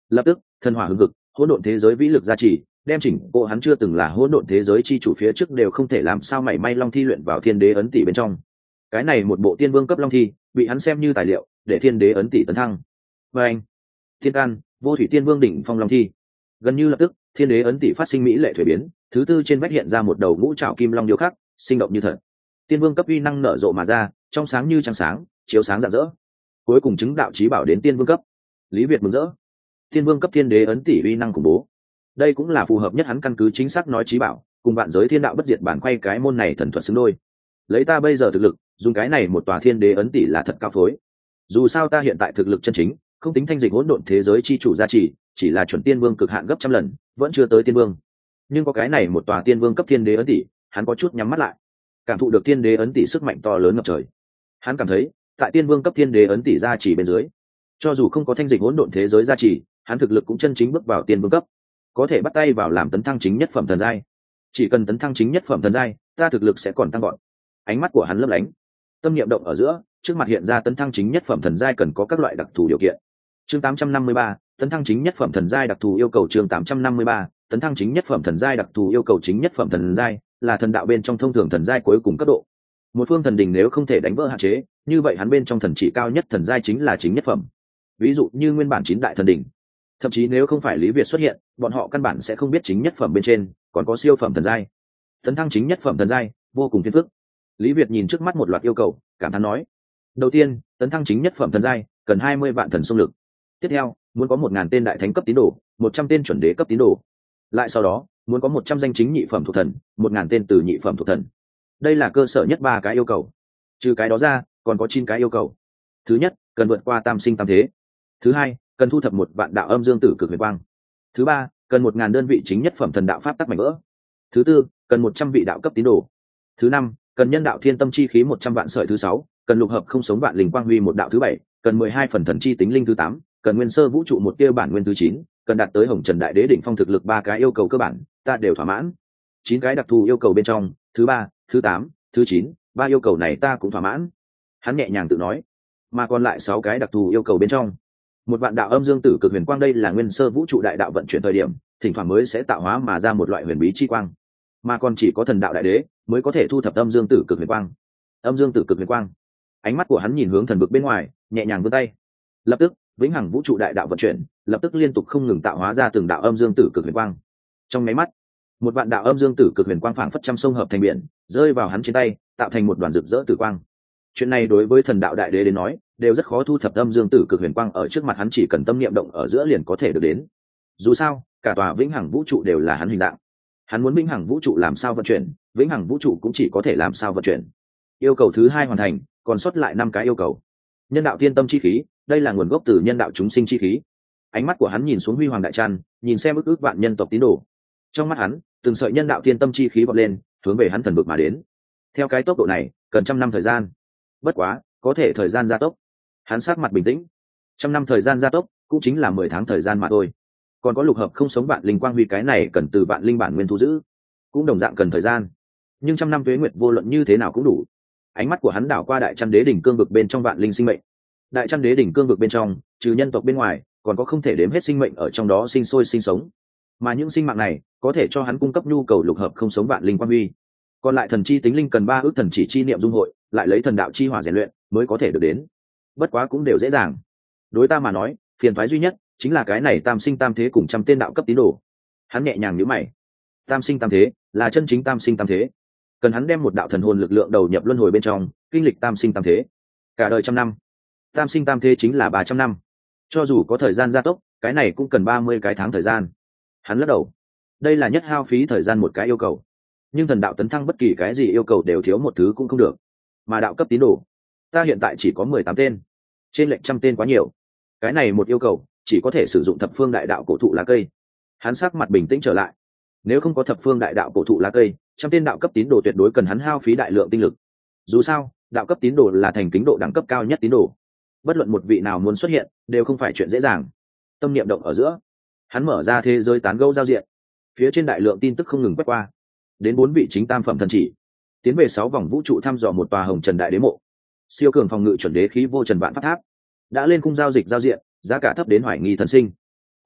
Lập tức thần hỏa hừng hực, hỗn độn thế giới vĩ lực gia trì, đem chỉnh bộ hắn chưa từng là hỗn độn thế giới chi chủ phía trước đều không thể làm sao mảy may long thi luyện vào thiên đế ấn tỷ bên trong. Cái này một bộ tiên vương cấp long thi bị hắn xem như tài liệu để thiên đế ấn tỷ tấn thăng. Và anh thiên can vô thủy tiên vương đỉnh phong long thi, gần như lập tức thiên đế ấn tỷ phát sinh mỹ lệ thuế biến, thứ tư trên vách hiện ra một đầu ngũ trảo kim long điêu khắc, sinh động như thật. Tiên vương cấp uy năng nở rộ mà ra, trong sáng như trăng sáng, chiếu sáng rạng rỡ, cuối cùng chứng đạo chí bảo đến tiên vương cấp. Lý Việt mừng rỡ, tiên vương cấp thiên đế ấn tỷ uy năng khủng bố, đây cũng là phù hợp nhất hắn căn cứ chính xác nói chí bảo cùng vạn giới thiên đạo bất diệt bản quay cái môn này thần thuật xứng đôi. Lấy ta bây giờ thực lực, dùng cái này một tòa thiên đế ấn tỷ là thật cao phối. Dù sao ta hiện tại thực lực chân chính không tính thanh dịch hỗn độn thế giới chi chủ gia trì, chỉ là chuẩn tiên vương cực hạn gấp trăm lần, vẫn chưa tới tiên vương. Nhưng có cái này một tòa tiên vương cấp thiên đế ấn tỷ, hắn có chút nhắm mắt lại, cảm thụ được thiên đế ấn tỷ sức mạnh to lớn ngập trời. Hắn cảm thấy tại tiên vương cấp thiên đế ấn tỷ gia trì bên dưới, cho dù không có thanh dịch hỗn độn thế giới gia trì, hắn thực lực cũng chân chính bước vào tiên vương cấp, có thể bắt tay vào làm tấn thăng chính nhất phẩm thần giai. Chỉ cần tấn thăng chính nhất phẩm thần giai, ta thực lực sẽ còn tăng gọn. Ánh mắt của hắn lấp lánh, tâm niệm động ở giữa, trước mặt hiện ra tấn thăng chính nhất phẩm thần giai cần có các loại đặc thù điều kiện. Chương 853, tấn thăng chính nhất phẩm thần giai đặc thù yêu cầu. Chương 853, tấn thăng chính nhất phẩm thần giai đặc thù yêu cầu. Chính nhất phẩm thần giai là thần đạo bên trong thông thường thần giai cuối cùng cấp độ. Một phương thần đình nếu không thể đánh vỡ hạn chế, như vậy hắn bên trong thần chỉ cao nhất thần giai chính là chính nhất phẩm. Ví dụ như nguyên bản 9 đại thần đình, thậm chí nếu không phải Lý Việt xuất hiện, bọn họ căn bản sẽ không biết chính nhất phẩm bên trên còn có siêu phẩm thần giai. Tấn thăng chính nhất phẩm thần giai vô cùng phiền phức. Lý Việt nhìn trước mắt một loạt yêu cầu, cảm thán nói: đầu tiên, tấn thăng chính nhất phẩm thần giai cần 20 vạn thần xung lực. Tiếp theo, muốn có 1000 tên đại thánh cấp tín đồ, 100 tên chuẩn đế cấp tín đồ. Lại sau đó, muốn có 100 danh chính nhị phẩm thuộc thần, 1000 tên từ nhị phẩm thuộc thần. Đây là cơ sở nhất 3 cái yêu cầu. Trừ cái đó ra, còn có 9 cái yêu cầu. Thứ nhất, cần vượt qua tam sinh tam thế. Thứ hai, cần thu thập 1 vạn đạo âm dương tử cực huyền quang. Thứ ba, cần 1000 đơn vị chính nhất phẩm thần đạo pháp tắc mảnh vỡ. Thứ tư, cần 100 vị đạo cấp tín đồ. Thứ năm, cần nhân đạo thiên tâm chi khí 100 vạn sợi. Thứ sáu, cần lục hợp không sống vạn linh quang huy một đạo. Thứ bảy, cần 12 phần thần chi tính linh. Thứ tám, cần nguyên sơ vũ trụ một tia bản nguyên. Thứ chín, cần đạt tới hồng trần đại đế đỉnh phong thực lực. 3 cái yêu cầu cơ bản ta đều thỏa mãn. 9 cái đặc thù yêu cầu bên trong, thứ ba, thứ 8, thứ 9, 3 yêu cầu này ta cũng thỏa mãn. Hắn nhẹ nhàng tự nói. Mà còn lại 6 cái đặc thù yêu cầu bên trong, 1 vạn đạo âm dương tử cực huyền quang, đây là nguyên sơ vũ trụ đại đạo vận chuyển thời điểm thỉnh thoảng mới sẽ tạo hóa mà ra một loại huyền bí chi quang, mà còn chỉ có thần đạo đại đế mới có thể thu thập âm dương tử cực huyền quang. Âm dương tử cực huyền quang. Ánh mắt của hắn nhìn hướng thần vực bên ngoài, nhẹ nhàng vươn tay. Lập tức, vĩnh hằng vũ trụ đại đạo vận chuyển, lập tức liên tục không ngừng tạo hóa ra từng đạo âm dương tử cực huyền quang. Trong máy mắt, 1 vạn đạo âm dương tử cực huyền quang phảng phất trăm sông hợp thành biển, rơi vào hắn trên tay, tạo thành một đoàn rực rỡ tử quang. Chuyện này đối với thần đạo đại đế đến nói, đều rất khó thu thập âm dương tử cực huyền quang, ở trước mặt hắn chỉ cần tâm niệm động ở giữa liền có thể được đến. Dù sao, cả tòa vĩnh hằng vũ trụ đều là hắn hình dạng. Hắn muốn vĩnh hằng vũ trụ làm sao vận chuyển, vĩnh hằng vũ trụ cũng chỉ có thể làm sao vận chuyển. Yêu cầu thứ 2 hoàn thành, còn sót lại 5 cái yêu cầu. Nhân đạo thiên tâm chi khí, đây là nguồn gốc từ nhân đạo chúng sinh chi khí. Ánh mắt của hắn nhìn xuống huy hoàng đại tràn, nhìn xem ước vạn nhân tộc tín đồ. Trong mắt hắn, từng sợi nhân đạo thiên tâm chi khí vọt lên, hướng về hắn thần vực mà đến. Theo cái tốc độ này, cần 100 năm thời gian. Bất quá, có thể thời gian gia tốc. Hắn sắc mặt bình tĩnh. 100 năm thời gian gia tốc, cũng chính là 10 tháng thời gian mà thôi. Còn có lục hợp không sống vạn linh quang huy, cái này cần từ vạn linh bản nguyên thu giữ, cũng đồng dạng cần thời gian. Nhưng 100 năm tuế nguyệt vô luận như thế nào cũng đủ. Ánh mắt của hắn đảo qua đại chân đế đỉnh cương vực bên trong vạn linh sinh mệnh. Đại chân đế đỉnh cương vực bên trong, trừ nhân tộc bên ngoài, còn có không thể đếm hết sinh mệnh ở trong đó sinh sôi sinh sống. Mà những sinh mạng này có thể cho hắn cung cấp nhu cầu lục hợp không sống vạn linh quang huy. Còn lại thần chi tính linh cần 3 ước thần chỉ chi niệm dung hội, lại lấy thần đạo chi hỏa rèn luyện mới có thể được đến. Bất quá cũng đều dễ dàng. Đối ta mà nói, phiền toái duy nhất chính là cái này tam sinh tam thế cùng 100 tên đạo cấp tín đồ. Hắn nhẹ nhàng nhíu mày. Tam sinh tam thế là chân chính tam sinh tam thế, cần hắn đem một đạo thần hồn lực lượng đầu nhập luân hồi bên trong, kinh lịch tam sinh tam thế, cả đời 100 năm. Tam sinh tam thế chính là 300 năm. Cho dù có thời gian gia tốc, cái này cũng cần 30 cái tháng thời gian. Hắn lắc đầu. Đây là nhất hao phí thời gian một cái yêu cầu. Nhưng thần đạo tấn thăng bất kỳ cái gì yêu cầu đều thiếu một thứ cũng không được. Mà đạo cấp tín đồ, ta hiện tại chỉ có 18 tên, trên lệnh 100 tên quá nhiều. Cái này một yêu cầu, chỉ có thể sử dụng thập phương đại đạo cổ thụ lá cây. Hắn sắc mặt bình tĩnh trở lại. Nếu không có thập phương đại đạo cổ thụ lá cây, 100 tên đạo cấp tín đồ tuyệt đối cần hắn hao phí đại lượng tinh lực. Dù sao, đạo cấp tín đồ là thành kính độ đẳng cấp cao nhất tín đồ. Bất luận một vị nào muốn xuất hiện, đều không phải chuyện dễ dàng. Tâm niệm động ở giữa, hắn mở ra thế giới tán gẫu giao diện. Phía trên đại lượng tin tức không ngừng quét qua. Đến 4 vị chính tam phẩm thần chỉ, tiến về 6 vòng vũ trụ thăm dò một tòa hồng trần đại đế mộ, siêu cường phòng ngự chuẩn đế khí vô trần vạn pháp tháp, đã lên cung giao dịch giao diện, giá cả thấp đến hoài nghi thần sinh.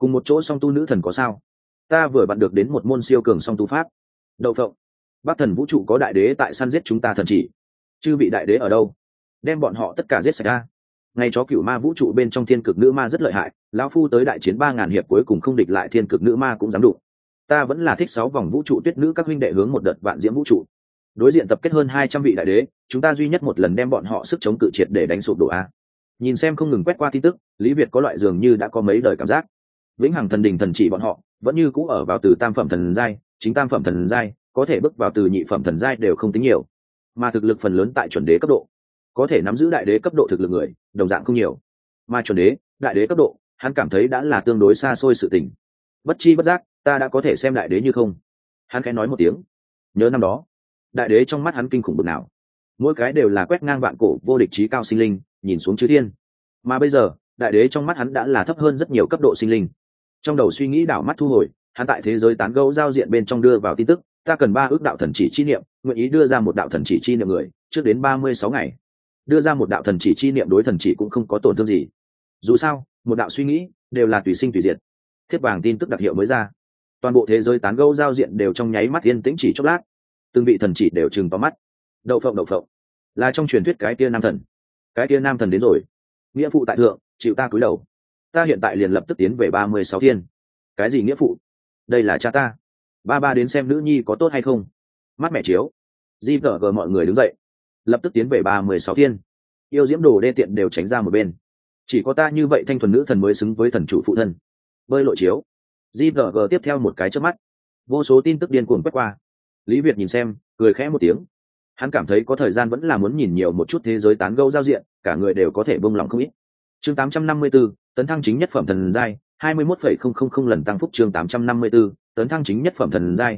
Cùng một chỗ song tu nữ thần có sao? Ta vừa bạn được đến một môn siêu cường song tu pháp. Đậu phộng. Bắc thần vũ trụ có đại đế tại săn giết chúng ta thần chỉ. Chư vị đại đế ở đâu? Đem bọn họ tất cả giết sạch ra. Ngay chó cửu ma vũ trụ bên trong thiên cực nữ ma rất lợi hại, lão phu tới đại chiến 3000 hiệp cuối cùng không địch lại thiên cực nữ ma cũng dám đụng. Ta vẫn là thích 6 vòng vũ trụ tuyết nữ các huynh đệ hướng một đợt vạn diễm vũ trụ. Đối diện tập kết hơn 200 vị đại đế, chúng ta duy nhất một lần đem bọn họ sức chống cự triệt để đánh sụp đổ a. Nhìn xem không ngừng quét qua tin tức, Lý Việt có loại dường như đã có mấy đời cảm giác. Vĩnh hằng thần đình thần chỉ bọn họ vẫn như cũ ở vào từ tam phẩm thần giai, chính tam phẩm thần giai, có thể bước vào từ nhị phẩm thần giai đều không tính nhiều, mà thực lực phần lớn tại chuẩn đế cấp độ, có thể nắm giữ đại đế cấp độ thực lực người đồng dạng không nhiều, mà chuẩn đế, đại đế cấp độ, hắn cảm thấy đã là tương đối xa xôi sự tình. Bất chi bất giác, ta đã có thể xem đại đế như không. Hắn khẽ nói một tiếng. Nhớ năm đó, đại đế trong mắt hắn kinh khủng bực nào, mỗi cái đều là quét ngang vạn cổ vô địch trí cao sinh linh, nhìn xuống chư thiên. Mà bây giờ, đại đế trong mắt hắn đã là thấp hơn rất nhiều cấp độ sinh linh. Trong đầu suy nghĩ đảo mắt thu hồi, hắn tại thế giới tán gẫu giao diện bên trong đưa vào tin tức, ta cần 3 ước đạo thần chỉ chi niệm, nguyện ý đưa ra một đạo thần chỉ chi niệm người, trước đến 36 ngày. Đưa ra một đạo thần chỉ chi niệm đối thần chỉ cũng không có tổn thương gì. Dù sao, một đạo suy nghĩ đều là tùy sinh tùy diệt. Thiết vàng tin tức đặc hiệu mới ra, toàn bộ thế giới tán gẫu giao diện đều trong nháy mắt yên tĩnh chỉ chốc lát, từng vị thần chỉ đều trừng to mắt. Đậu phộng, là trong truyền thuyết cái tia nam thần. Cái tia nam thần đến rồi. Nghĩa phụ tại thượng, chịu ta cúi đầu. Ta hiện tại liền lập tức tiến về 36 thiên. Cái gì nghĩa phụ? Đây là cha ta. Ba đến xem nữ nhi có tốt hay không. Mắt mẹ chiếu. Gờ mọi người đứng dậy, lập tức tiến về 36 thiên. Yêu diễm đồ đê tiện đều tránh ra một bên. Chỉ có ta như vậy thanh thuần nữ thần mới xứng với thần chủ phụ thân. Bơi lội chiếu. Gờ tiếp theo một cái chớp mắt, vô số tin tức điên cuồng quét qua. Lý Việt nhìn xem, cười khẽ một tiếng. Hắn cảm thấy có thời gian vẫn là muốn nhìn nhiều một chút thế giới tán gẫu giao diện, cả người đều có thể bông lòng không ít. Chương 854, tấn thăng chính nhất phẩm thần giai, 21,000 lần tăng phúc. Chương 854, tấn thăng chính nhất phẩm thần giai,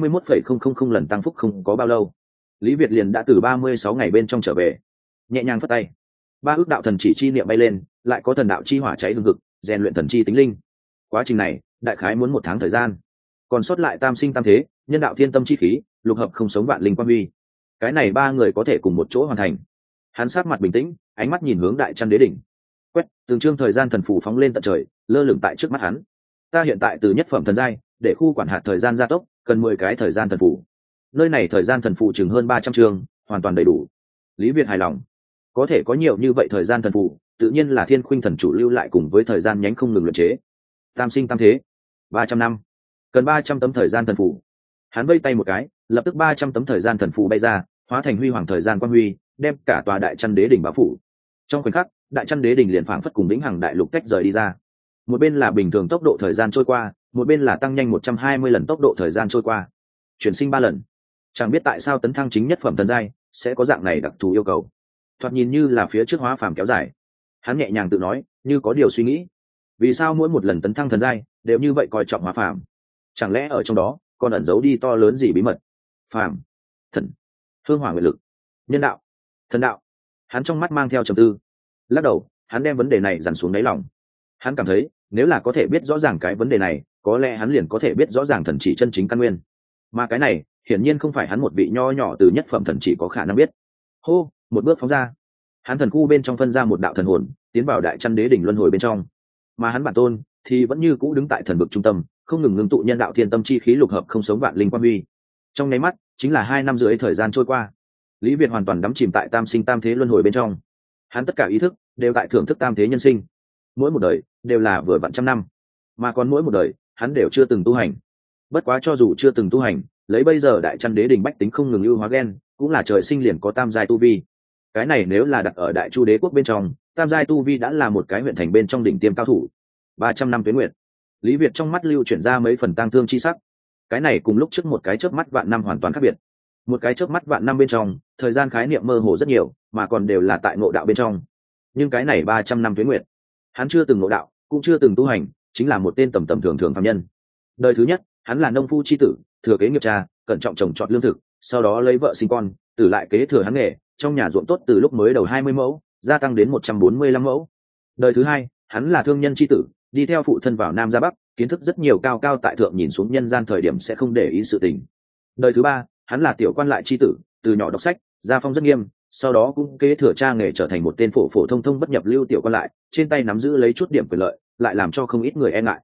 21,000 lần tăng phúc. Không có bao lâu, Lý Việt liền đã từ 36 ngày bên trong trở về. Nhẹ nhàng phất tay, 3 ước đạo thần chỉ chi niệm bay lên, lại có thần đạo chi hỏa cháy hừng hực, rèn luyện thần chi tính linh. Quá trình này, đại khái muốn 1 tháng thời gian. Còn sót lại tam sinh tam thế, nhân đạo thiên tâm chi khí, lục hợp không sống vạn linh quan huy. Cái này 3 người có thể cùng một chỗ hoàn thành. Hắn sát mặt bình tĩnh, ánh mắt nhìn hướng đại chân đế đỉnh. Quét, từng chương thời gian thần phù phóng lên tận trời, lơ lửng tại trước mắt hắn. Ta hiện tại từ nhất phẩm thần giai, để khu quản hạt thời gian gia tốc, cần 10 cái thời gian thần phù. Nơi này thời gian thần phù chừng hơn 300 chương, hoàn toàn đầy đủ. Lý Việt hài lòng. Có thể có nhiều như vậy thời gian thần phù, tự nhiên là Thiên Khuynh thần chủ lưu lại cùng với thời gian nhánh không ngừng luyện chế. Tam sinh tam thế, 300 năm, cần 300 tấm thời gian thần phù. Hắn vây tay một cái, lập tức 300 tấm thời gian thần phù bay ra, hóa thành huy hoàng thời gian quang huy, đem cả tòa đại chân đế đỉnh bao phủ. Trong khoảnh khắc, đại chân đế đỉnh liền phảng phất cùng vĩnh hằng đại lục tách rời đi ra. Một bên là bình thường tốc độ thời gian trôi qua, một bên là tăng nhanh 120 lần tốc độ thời gian trôi qua. Chuyển sinh 3 lần. Chẳng biết tại sao tấn thăng chính nhất phẩm thần giai sẽ có dạng này đặc thù yêu cầu. Thoạt nhìn như là phía trước hóa phàm kéo dài. Hắn nhẹ nhàng tự nói, như có điều suy nghĩ. Vì sao mỗi một lần tấn thăng thần giai đều như vậy coi trọng hóa phàm? Chẳng lẽ ở trong đó còn ẩn giấu đi to lớn gì bí mật? Phàm, thần, hương hỏa nguyện lực, nhân đạo, thần đạo. Hắn trong mắt mang theo trầm tư. Lắc đầu, hắn đem vấn đề này dằn xuống đáy lòng. Hắn cảm thấy, nếu là có thể biết rõ ràng cái vấn đề này, có lẽ hắn liền có thể biết rõ ràng thần chỉ chân chính căn nguyên. Mà cái này, hiển nhiên không phải hắn một vị nho nhỏ từ nhất phẩm thần chỉ có khả năng biết. Hô, một bước phóng ra. Hắn thần khu bên trong phân ra một đạo thần hồn, tiến vào đại chân đế đỉnh luân hồi bên trong. Mà hắn bản tôn thì vẫn như cũ đứng tại thần vực trung tâm, không ngừng ngưng tụ nhân đạo thiên tâm chi khí lục hợp không sống vạn linh quan huy. Trong nháy mắt, chính là 2 năm rưỡi thời gian trôi qua. Lý Việt hoàn toàn đắm chìm tại tam sinh tam thế luân hồi bên trong. Hắn tất cả ý thức đều tại thưởng thức tam thế nhân sinh. Mỗi một đời đều là vừa vặn 100 năm, mà còn mỗi một đời hắn đều chưa từng tu hành. Bất quá cho dù chưa từng tu hành, lấy bây giờ đại chân đế đỉnh bách tính không ngừng ưu hóa gen, cũng là trời sinh liền có tam giai tu vi. Cái này nếu là đặt ở đại chu đế quốc bên trong, tam giai tu vi đã là một cái huyện thành bên trong đỉnh tiêm cao thủ. 300 năm tuế nguyệt. Lý Việt trong mắt lưu chuyển ra mấy phần tang thương chi sắc. Cái này cùng lúc trước một cái chớp mắt vạn năm hoàn toàn khác biệt. Một cái chớp mắt vạn năm bên trong, thời gian khái niệm mơ hồ rất nhiều, mà còn đều là tại ngộ đạo bên trong. Nhưng cái này 300 năm tuế nguyệt, hắn chưa từng ngộ đạo, cũng chưa từng tu hành, chính là một tên tầm tầm thường thường phàm nhân. Đời thứ nhất, hắn là nông phu chi tử, thừa kế nghiệp cha, cẩn trọng trồng trọt lương thực, sau đó lấy vợ sinh con, tử lại kế thừa hắn nghề, trong nhà ruộng tốt từ lúc mới đầu 20 mẫu, gia tăng đến 145 mẫu. Đời thứ hai, hắn là thương nhân chi tử, đi theo phụ thân vào Nam ra Bắc, kiến thức rất nhiều cao cao tại thượng nhìn xuống nhân gian thời điểm sẽ không để ý sự tình. Đời thứ ba, hắn là tiểu quan lại chi tử, từ nhỏ đọc sách, gia phong rất nghiêm, sau đó cũng kế thừa cha nghề trở thành một tên phổ phổ thông thông bất nhập lưu tiểu quan lại, trên tay nắm giữ lấy chút điểm quyền lợi, lại làm cho không ít người e ngại.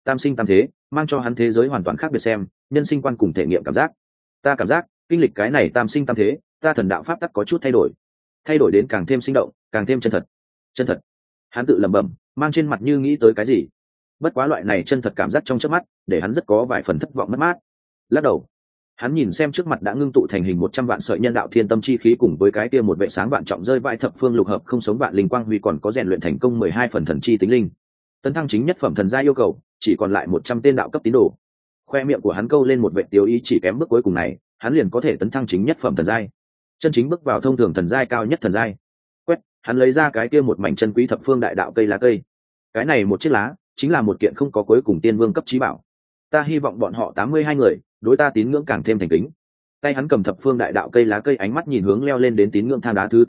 tam sinh tam thế mang cho hắn thế giới hoàn toàn khác biệt xem nhân sinh quan cùng thể nghiệm cảm giác. Ta cảm giác kinh lịch cái này tam sinh tam thế, ta thần đạo pháp tắc có chút thay đổi đến càng thêm sinh động, càng thêm chân thật. Hắn tự lẩm bẩm, mang trên mặt như nghĩ tới cái gì. Bất quá loại này chân thật cảm giác trong chớp mắt để hắn rất có vài phần thất vọng mất mát. Lắc đầu, hắn nhìn xem trước mặt đã ngưng tụ thành hình 100 vạn sợi nhân đạo thiên tâm chi khí cùng với cái kia một vệ sáng vạn trọng rơi vãi thập phương lục hợp không sống vạn linh quang huy còn có rèn luyện thành công 12 phần thần chi tính linh. Tấn thăng chính nhất phẩm thần gia yêu cầu chỉ còn lại 100 tên đạo cấp tín đồ. Khoe miệng của hắn câu lên một vệ tiêu ý, chỉ kém bước cuối cùng này hắn liền có thể tấn thăng chính nhất phẩm thần giai, chân chính bước vào thông thường thần giai cao nhất thần giai. Quét, hắn lấy ra cái kia một mảnh chân quý thập phương đại đạo cây lá cây. Cái này một chiếc lá chính là một kiện không có cuối cùng tiên vương cấp chí bảo. Ta hy vọng bọn họ 82 người đối ta tín ngưỡng càng thêm thành kính. Tay hắn cầm thập phương đại đạo cây lá cây, ánh mắt nhìn hướng leo lên đến tín ngưỡng thang đá thứ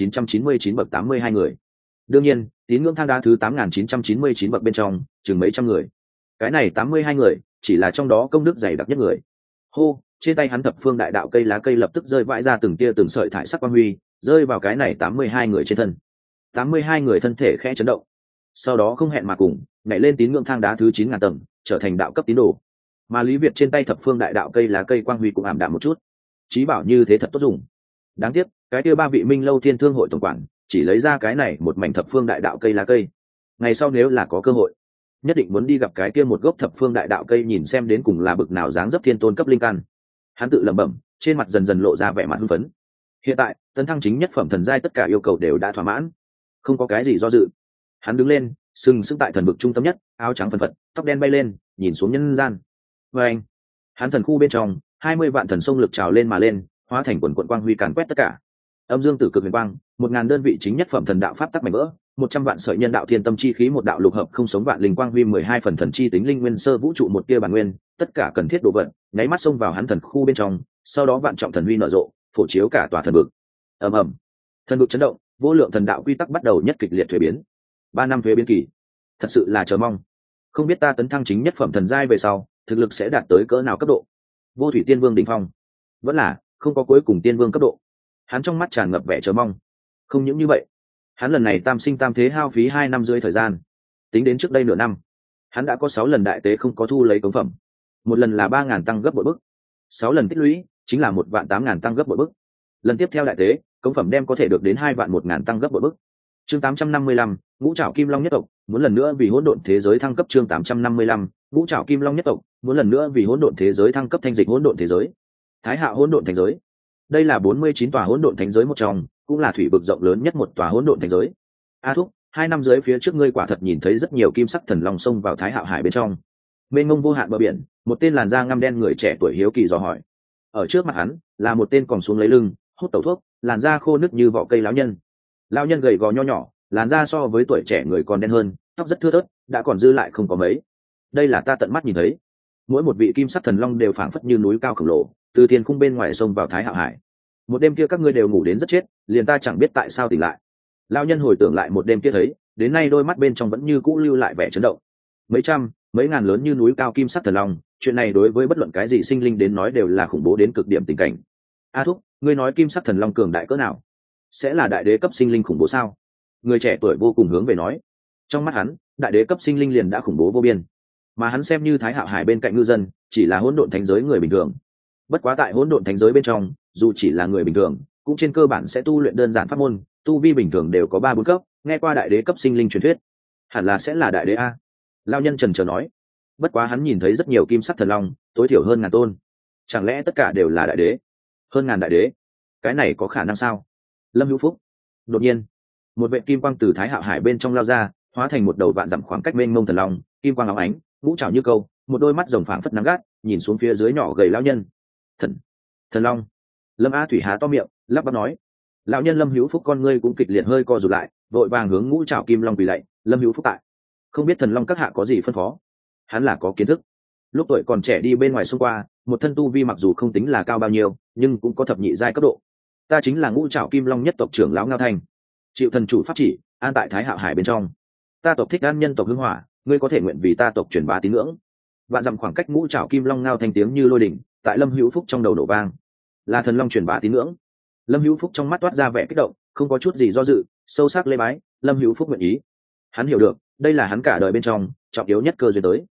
8999 bậc 82 người. Đương nhiên, tín ngưỡng thang đá thứ 8999 bậc bên trong chừng mấy trăm người. Cái này 82 người chỉ là trong đó công đức dày đặc nhất người. Hô, trên tay hắn thập phương đại đạo cây lá cây lập tức rơi vãi ra từng tia từng sợi thải sắc quang huy, rơi vào cái này 82 người trên thân. 82 người thân thể khẽ chấn động, sau đó không hẹn mà cùng nhảy lên tín ngưỡng thang đá thứ 9000 tầng, trở thành đạo cấp tín đồ. Mà Lý Việt trên tay thập phương đại đạo cây lá cây quang huy cũng ảm đạm một chút. Chí bảo như thế thật tốt dùng. Đáng tiếc, cái kia ba vị Minh Lâu Thiên Thương hội tổng quản chỉ lấy ra cái này một mảnh thập phương đại đạo cây lá cây. Ngày sau nếu là có cơ hội, nhất định muốn đi gặp cái kia một gốc thập phương đại đạo cây, nhìn xem đến cùng là bực nào dáng dấp thiên tôn cấp linh căn. Hắn tự lẩm bẩm, trên mặt dần dần lộ ra vẻ mặt hưng phấn. Hiện tại, tấn thăng chính nhất phẩm thần giai tất cả yêu cầu đều đã thỏa mãn, không có cái gì do dự. Hắn đứng lên, sừng sững tại thần vực trung tâm nhất, áo trắng phần phật, tóc đen bay lên, nhìn xuống nhân gian. Và anh, hắn thần khu bên trong 20 vạn thần sông lực trào lên mà lên, hóa thành quần quần quang huy càn quét tất cả. Âm dương tử cực huyền quang, 1000 đơn vị chính nhất phẩm thần đạo pháp tắc mảnh vỡ, 100 vạn sợi nhân đạo thiên tâm chi khí, một đạo lục hợp không sống vạn linh quang huy, 12 phần thần chi tính linh nguyên sơ vũ trụ một tia bản nguyên, tất cả cần thiết đồ vật, nháy mắt xông vào hắn thần khu bên trong, sau đó vạn trọng thần huy nở rộ, phổ chiếu cả tòa thần vực. Ầm ầm, thần vực chấn động, vô lượng thần đạo quy tắc bắt đầu nhất kịch liệt thuế biến. 3 năm thuế biến kỳ, thật sự là chờ mong. Không biết ta tấn thăng chính nhất phẩm thần giai về sau, thực lực sẽ đạt tới cỡ nào cấp độ? Vô thủy tiên vương đỉnh phong, vẫn là không có cuối cùng tiên vương cấp độ. Hắn trong mắt tràn ngập vẻ chờ mong. Không những như vậy, hắn lần này tam sinh tam thế hao phí 2 năm rưỡi thời gian, tính đến trước đây nửa năm, hắn đã có 6 lần đại tế không có thu lấy cống phẩm. Một lần là 3000 tăng gấp bội bức, 6 lần tích lũy chính là 18000 tăng gấp bội bức. Lần tiếp theo đại tế, cống phẩm đem có thể được đến 2 vạn 1000 tăng gấp bội bức. Chương 855, Ngũ Trảo Kim Long nhất tộc muốn lần nữa vì hỗn độn thế giới thăng cấp. Chương 855, Ngũ Trảo Kim Long nhất tộc muốn lần nữa vì hỗn độn thế giới thăng cấp. Thanh dịch hỗn độn thế giới, Thái Hạ hỗn độn thành giới. Đây là 49 tòa hỗn độn thánh giới một trong, cũng là thủy vực rộng lớn nhất một tòa hỗn độn thánh giới. A Thúc, 2 năm dưới phía trước ngươi quả thật nhìn thấy rất nhiều kim sắc thần long xông vào Thái Hạo hải bên trong. Mênh mông vô hạn bờ biển, một tên làn da ngăm đen người trẻ tuổi hiếu kỳ dò hỏi. Ở trước mặt hắn là một tên còn xuống lấy lưng, hút tẩu thuốc, làn da khô nứt như vỏ cây lão nhân. Lão nhân gầy gò nho nhỏ, làn da so với tuổi trẻ người còn đen hơn, tóc rất thưa thớt, đã còn dư lại không có mấy. Đây là ta tận mắt nhìn thấy. Mỗi một vị kim sắc thần long đều phảng phất như núi cao khổng lồ, từ thiên cung bên ngoài sông vào Thái Hạo hải. Một đêm kia các ngươi đều ngủ đến rất chết, liền ta chẳng biết tại sao tỉnh lại. Lão nhân hồi tưởng lại một đêm kia thấy, đến nay đôi mắt bên trong vẫn như cũ lưu lại vẻ chấn động. Mấy trăm, mấy ngàn lớn như núi cao kim sắc thần long, chuyện này đối với bất luận cái gì sinh linh đến nói đều là khủng bố đến cực điểm tình cảnh. A Thúc, ngươi nói kim sắc thần long cường đại cỡ nào? Sẽ là đại đế cấp sinh linh khủng bố sao? Người trẻ tuổi vô cùng hướng về nói. Trong mắt hắn, đại đế cấp sinh linh liền đã khủng bố vô biên, mà hắn xem như Thái Hạo hải bên cạnh ngư dân, chỉ là hỗn độn thánh giới người bình thường. Bất quá tại hỗn độn thánh giới bên trong, dù chỉ là người bình thường, cũng trên cơ bản sẽ tu luyện đơn giản pháp môn, tu vi bình thường đều có 3-4 cấp, nghe qua đại đế cấp sinh linh truyền thuyết, hẳn là sẽ là đại đế a. Lão nhân trần chờ nói. Bất quá hắn nhìn thấy rất nhiều kim sắc thần long, tối thiểu hơn 1000 tôn. Chẳng lẽ tất cả đều là đại đế? Hơn 1000 đại đế? Cái này có khả năng sao? Lâm Hữu Phúc. Đột nhiên, một vệ kim quang từ Thái Hạo hải bên trong lao ra, hóa thành một đầu vạn dặm khoảng cách mênh mông thần long, kim quang óng ánh, ngũ trảo như câu, một đôi mắt rồng phảng phất nắng gắt, nhìn xuống phía dưới nhỏ gầy lão nhân. Thần long. Lâm A Thủy há to miệng, lắp bắp nói. Lão nhân Lâm Hữu Phúc con ngươi cũng kịch liệt hơi co rụt lại, vội vàng hướng ngũ trảo kim long quỳ lạy. Lâm Hữu Phúc tại, không biết thần long các hạ có gì phân phó? Hắn là có kiến thức, lúc tuổi còn trẻ đi bên ngoài xông qua, một thân tu vi mặc dù không tính là cao bao nhiêu, nhưng cũng có thập nhị giai cấp độ. Ta chính là Ngũ Trảo Kim Long nhất tộc trưởng lão Ngao Thanh, chịu thần chủ pháp chỉ, an tại Thái Hạo hải bên trong. Ta tộc thích an nhân tộc hưng hỏa, ngươi có thể nguyện vì ta tộc truyền bá tín ngưỡng. Vạn dặm khoảng cách Ngũ Trảo Kim Long Ngao Thanh tiếng như lôi đỉnh, tại Lâm Hữu Phúc trong đầu nổ vang. Là thần long truyền bá tín ngưỡng. Lâm Hữu Phúc trong mắt toát ra vẻ kích động, không có chút gì do dự, sâu sắc lễ bái. Lâm Hữu Phúc nguyện ý. Hắn hiểu được, đây là hắn cả đời bên trong trọng yếu nhất cơ duyên tới.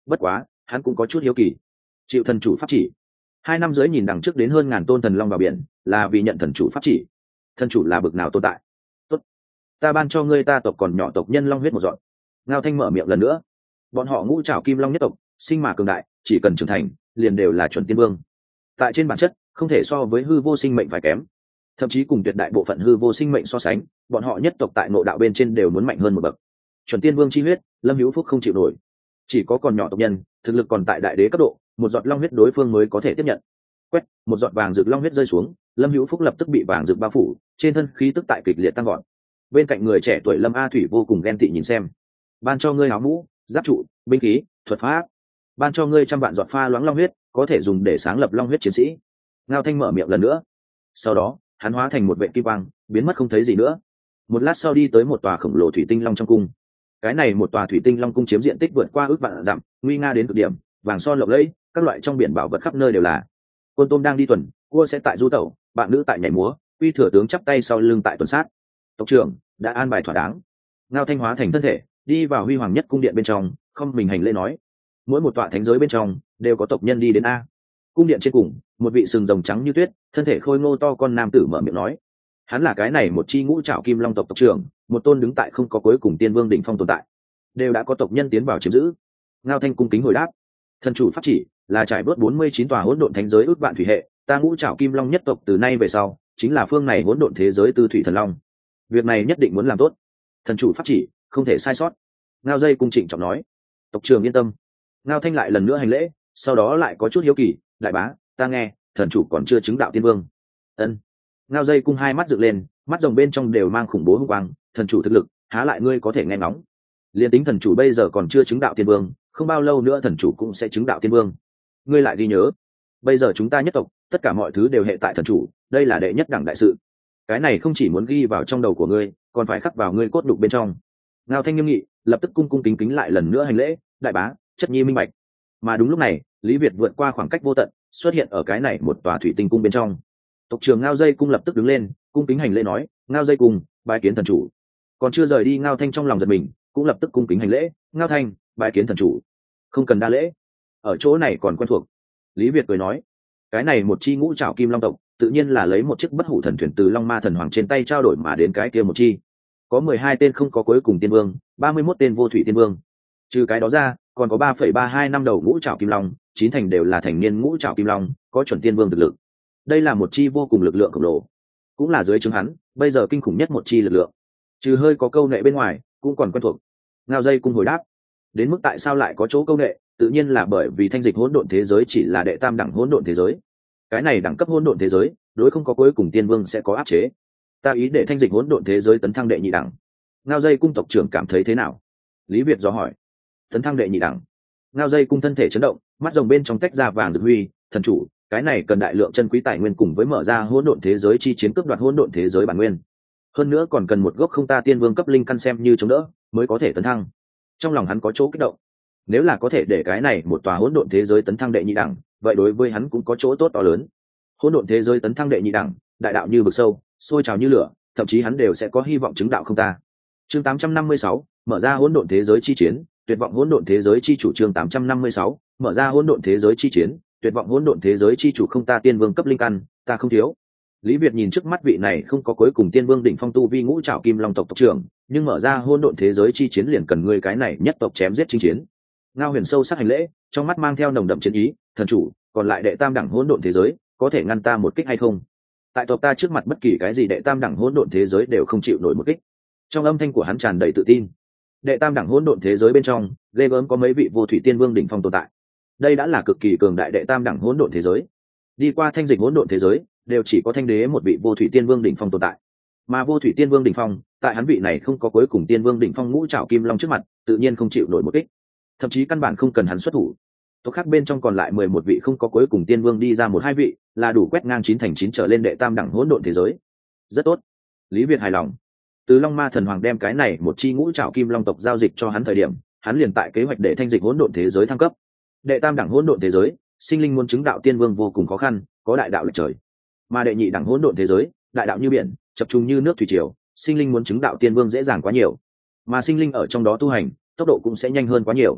Bất quá hắn cũng có chút hiếu kỳ. Chịu thần chủ pháp chỉ. 2 năm dưới nhìn đằng trước đến hơn ngàn tôn thần long vào biển, là vì nhận thần chủ pháp chỉ. Thần chủ là bực nào tồn tại? Tốt, ta ban cho ngươi ta tộc còn nhỏ tộc nhân long huyết một dọn. Ngao Thanh mở miệng lần nữa. Bọn họ ngũ trảo kim long nhất tộc, sinh mà cường đại, chỉ cần trưởng thành liền đều là chuẩn tiên vương. Tại trên bản chất không thể so với hư vô sinh mệnh phải kém, thậm chí cùng tuyệt đại bộ phận hư vô sinh mệnh so sánh, bọn họ nhất tộc tại nội đạo bên trên đều muốn mạnh hơn một bậc. Chuẩn tiên vương chi huyết, Lâm Hữu Phúc không chịu nổi. Chỉ có còn nhỏ tộc nhân, thực lực còn tại đại đế cấp độ, một giọt long huyết đối phương mới có thể tiếp nhận. Quét, một giọt vàng rực long huyết rơi xuống, Lâm Hữu Phúc lập tức bị vàng rực bao phủ, trên thân khí tức tại kịch liệt tăng gọn. Bên cạnh người trẻ tuổi Lâm A Thủy vô cùng ghen tị nhìn xem. Ban cho ngươi áo mũ, giáp trụ, binh khí, thuật pháp. Ban cho ngươi 100 vạn giọt pha loãng long huyết, có thể dùng để sáng lập long huyết chiến sĩ. Ngao Thanh mở miệng lần nữa. Sau đó, hắn hóa thành một vệ kim quang, biến mất không thấy gì nữa. Một lát sau đi tới một tòa khổng lồ thủy tinh long trong cung. Cái này một tòa thủy tinh long cung chiếm diện tích vượt qua ước vạn dặm, nguy nga đến cực điểm, vàng son lộng lẫy, các loại trong biển bảo vật khắp nơi đều là. Quân tôm đang đi tuần, cua sẽ tại du tẩu, bạn nữ tại nhảy múa, uy thừa tướng chắp tay sau lưng tại tuần sát. Tộc trưởng đã an bài thỏa đáng. Ngao Thanh hóa thành thân thể, đi vào huy hoàng nhất cung điện bên trong, không mình hành lễ nói: mỗi một tọa thánh giới bên trong đều có tộc nhân đi đến a. Cung điện trên cùng, một vị sừng rồng trắng như tuyết, thân thể khôi ngô to con nam tử mở miệng nói: hắn là cái này một chi ngũ trảo kim long tộc tộc trưởng, một tôn đứng tại không có cuối cùng tiên vương đỉnh phong tồn tại, đều đã có tộc nhân tiến vào chiếm giữ. Ngao Thanh cung kính hồi đáp: thần chủ pháp chỉ là trải bớt 49 tòa hỗn độn thánh giới ước vạn thủy hệ, ta ngũ trảo kim long nhất tộc từ nay về sau chính là phương này hỗn độn thế giới tư thủy thần long. Việc này nhất định muốn làm tốt, thần chủ pháp chỉ không thể sai sót. Ngao Dây cung trịnh trọng nói: tộc trưởng yên tâm. Ngao Thanh lại lần nữa hành lễ, sau đó lại có chút hiếu kỳ: đại bá, ta nghe thần chủ còn chưa chứng đạo tiên vương. Ân. Ngao Dây cung hai mắt dựng lên, mắt rồng bên trong đều mang khủng bố hung quang. Thần chủ thực lực há lại ngươi có thể nghe ngóng. Liên tính thần chủ bây giờ còn chưa chứng đạo tiên vương, không bao lâu nữa thần chủ cũng sẽ chứng đạo tiên vương. Ngươi lại ghi nhớ, bây giờ chúng ta nhất tộc tất cả mọi thứ đều hệ tại thần chủ, đây là đệ nhất đẳng đại sự. Cái này không chỉ muốn ghi vào trong đầu của ngươi, còn phải khắc vào ngươi cốt đục bên trong. Ngao Thanh nghiêm nghị, lập tức cung cung kính kính lại lần nữa hành lễ: đại bá, chất nhi minh bạch. Mà đúng lúc này, Lý Việt vượt qua khoảng cách vô tận, xuất hiện ở cái này một tòa thủy tinh cung bên trong. Tộc trưởng Ngao Dây cung lập tức đứng lên, cung kính hành lễ nói: Ngao Dây cung bái kiến thần chủ. Còn chưa rời đi, Ngao Thanh trong lòng giật mình, cũng lập tức cung kính hành lễ: Ngao Thanh bái kiến thần chủ. Không cần đa lễ, ở chỗ này còn quen thuộc. Lý Việt cười nói: cái này một chi ngũ trảo kim long tộc, tự nhiên là lấy một chiếc bất hủ thần thuyền từ Long Ma thần hoàng trên tay trao đổi mà đến cái kia một chi. Có 12 tên không có cuối cùng tiên vương, 31 tên vô thủy tiên vương. Trừ cái đó ra, còn có 3,32 năm đầu ngũ trảo kim long, 9 thành đều là thành niên ngũ trảo kim long, có chuẩn tiên vương thực lực. Đây là một chi vô cùng lực lượng khổng lồ, cũng là dưới trướng hắn bây giờ kinh khủng nhất một chi lực lượng. Trừ hơi có câu nệ bên ngoài, cũng còn quen thuộc. Ngao Dây cung hồi đáp: đến mức tại sao lại có chỗ câu nệ, tự nhiên là bởi vì thanh dịch hỗn độn thế giới chỉ là đệ tam đẳng hỗn độn thế giới. Cái này đẳng cấp hỗn độn thế giới, đối không có cuối cùng tiên vương sẽ có áp chế. Ta ý để thanh dịch hỗn độn thế giới tấn thăng đệ nhị đẳng. Ngao Dây cung tộc trưởng cảm thấy thế nào? Lý Việt dò hỏi. Tấn thăng đệ nhị đẳng. Ngao Dây cung thân thể chấn động, mắt rồng bên trong tách ra vàng rực huy: thần chủ, cái này cần đại lượng chân quý tài nguyên cùng với mở ra hỗn độn thế giới chi chiến cướp đoạt hỗn độn thế giới bản nguyên. Hơn nữa còn cần một gốc không ta tiên vương cấp linh căn xem như chống đỡ, mới có thể tấn thăng. Trong lòng hắn có chỗ kích động. Nếu là có thể để cái này một tòa hỗn độn thế giới tấn thăng đệ nhị đẳng, vậy đối với hắn cũng có chỗ tốt to lớn. Hỗn độn thế giới tấn thăng đệ nhị đẳng, đại đạo như vực sâu, sôi trào như lửa, thậm chí hắn đều sẽ có hy vọng chứng đạo không ta. Chương 856, mở ra hỗn độn thế giới chi chiến, tuyệt vọng hỗn độn thế giới chi chủ. Chương 856, mở ra hỗn độn thế giới chi chiến, tuyệt vọng hỗn độn thế giới chi chủ. Không ta tiên vương cấp linh căn, ta không thiếu. Lý Việt nhìn trước mắt vị này không có cuối cùng tiên vương đỉnh phong tu vi ngũ trảo kim long tộc tộc trưởng, nhưng mở ra hỗn độn thế giới chi chiến liền cần ngươi cái này nhất tộc chém giết chinh chiến. Ngao Huyền sâu sắc hành lễ, trong mắt mang theo nồng đậm chiến ý: thần chủ, còn lại đệ tam đẳng hỗn độn thế giới, có thể ngăn ta một kích hay không? Tại tộc ta trước mặt bất kỳ cái gì đệ tam đẳng hỗn độn thế giới đều không chịu nổi một kích. Trong âm thanh của hắn tràn đầy tự tin. Đệ tam đẳng hỗn độn thế giới bên trong, ghê gớm có mấy vị vô thủy tiên vương đỉnh phong tồn tại. Đây đã là cực kỳ cường đại đệ tam đẳng hỗn độn thế giới. Đi qua thanh dịch hỗn độn thế giới, đều chỉ có thanh đế một vị vô thủy tiên vương đỉnh phong tồn tại. Mà vô thủy tiên vương đỉnh phong, tại hắn vị này không có cuối cùng tiên vương đỉnh phong ngũ trảo kim long trước mặt, tự nhiên không chịu nổi một kích. Thậm chí căn bản không cần hắn xuất thủ. Tộc khác bên trong còn lại 11 vị không có cuối cùng tiên vương đi ra 1-2 vị, là đủ quét ngang 9 thành 9 trở lên đệ tam đẳng hỗn độn thế giới. Rất tốt. Lý Việt hài lòng. Từ Long Ma thần hoàng đem cái này một chi ngũ trảo kim long tộc giao dịch cho hắn thời điểm, hắn liền tại kế hoạch để thanh dịch hỗn độn thế giới thăng cấp. Đệ tam đẳng hỗn độn thế giới, sinh linh muốn chứng đạo tiên vương vô cùng khó khăn, có đại đạo lệch trời. Mà đệ nhị đẳng hỗn độn thế giới, đại đạo như biển, chập trùng như nước thủy triều, sinh linh muốn chứng đạo tiên vương dễ dàng quá nhiều. Mà sinh linh ở trong đó tu hành, tốc độ cũng sẽ nhanh hơn quá nhiều.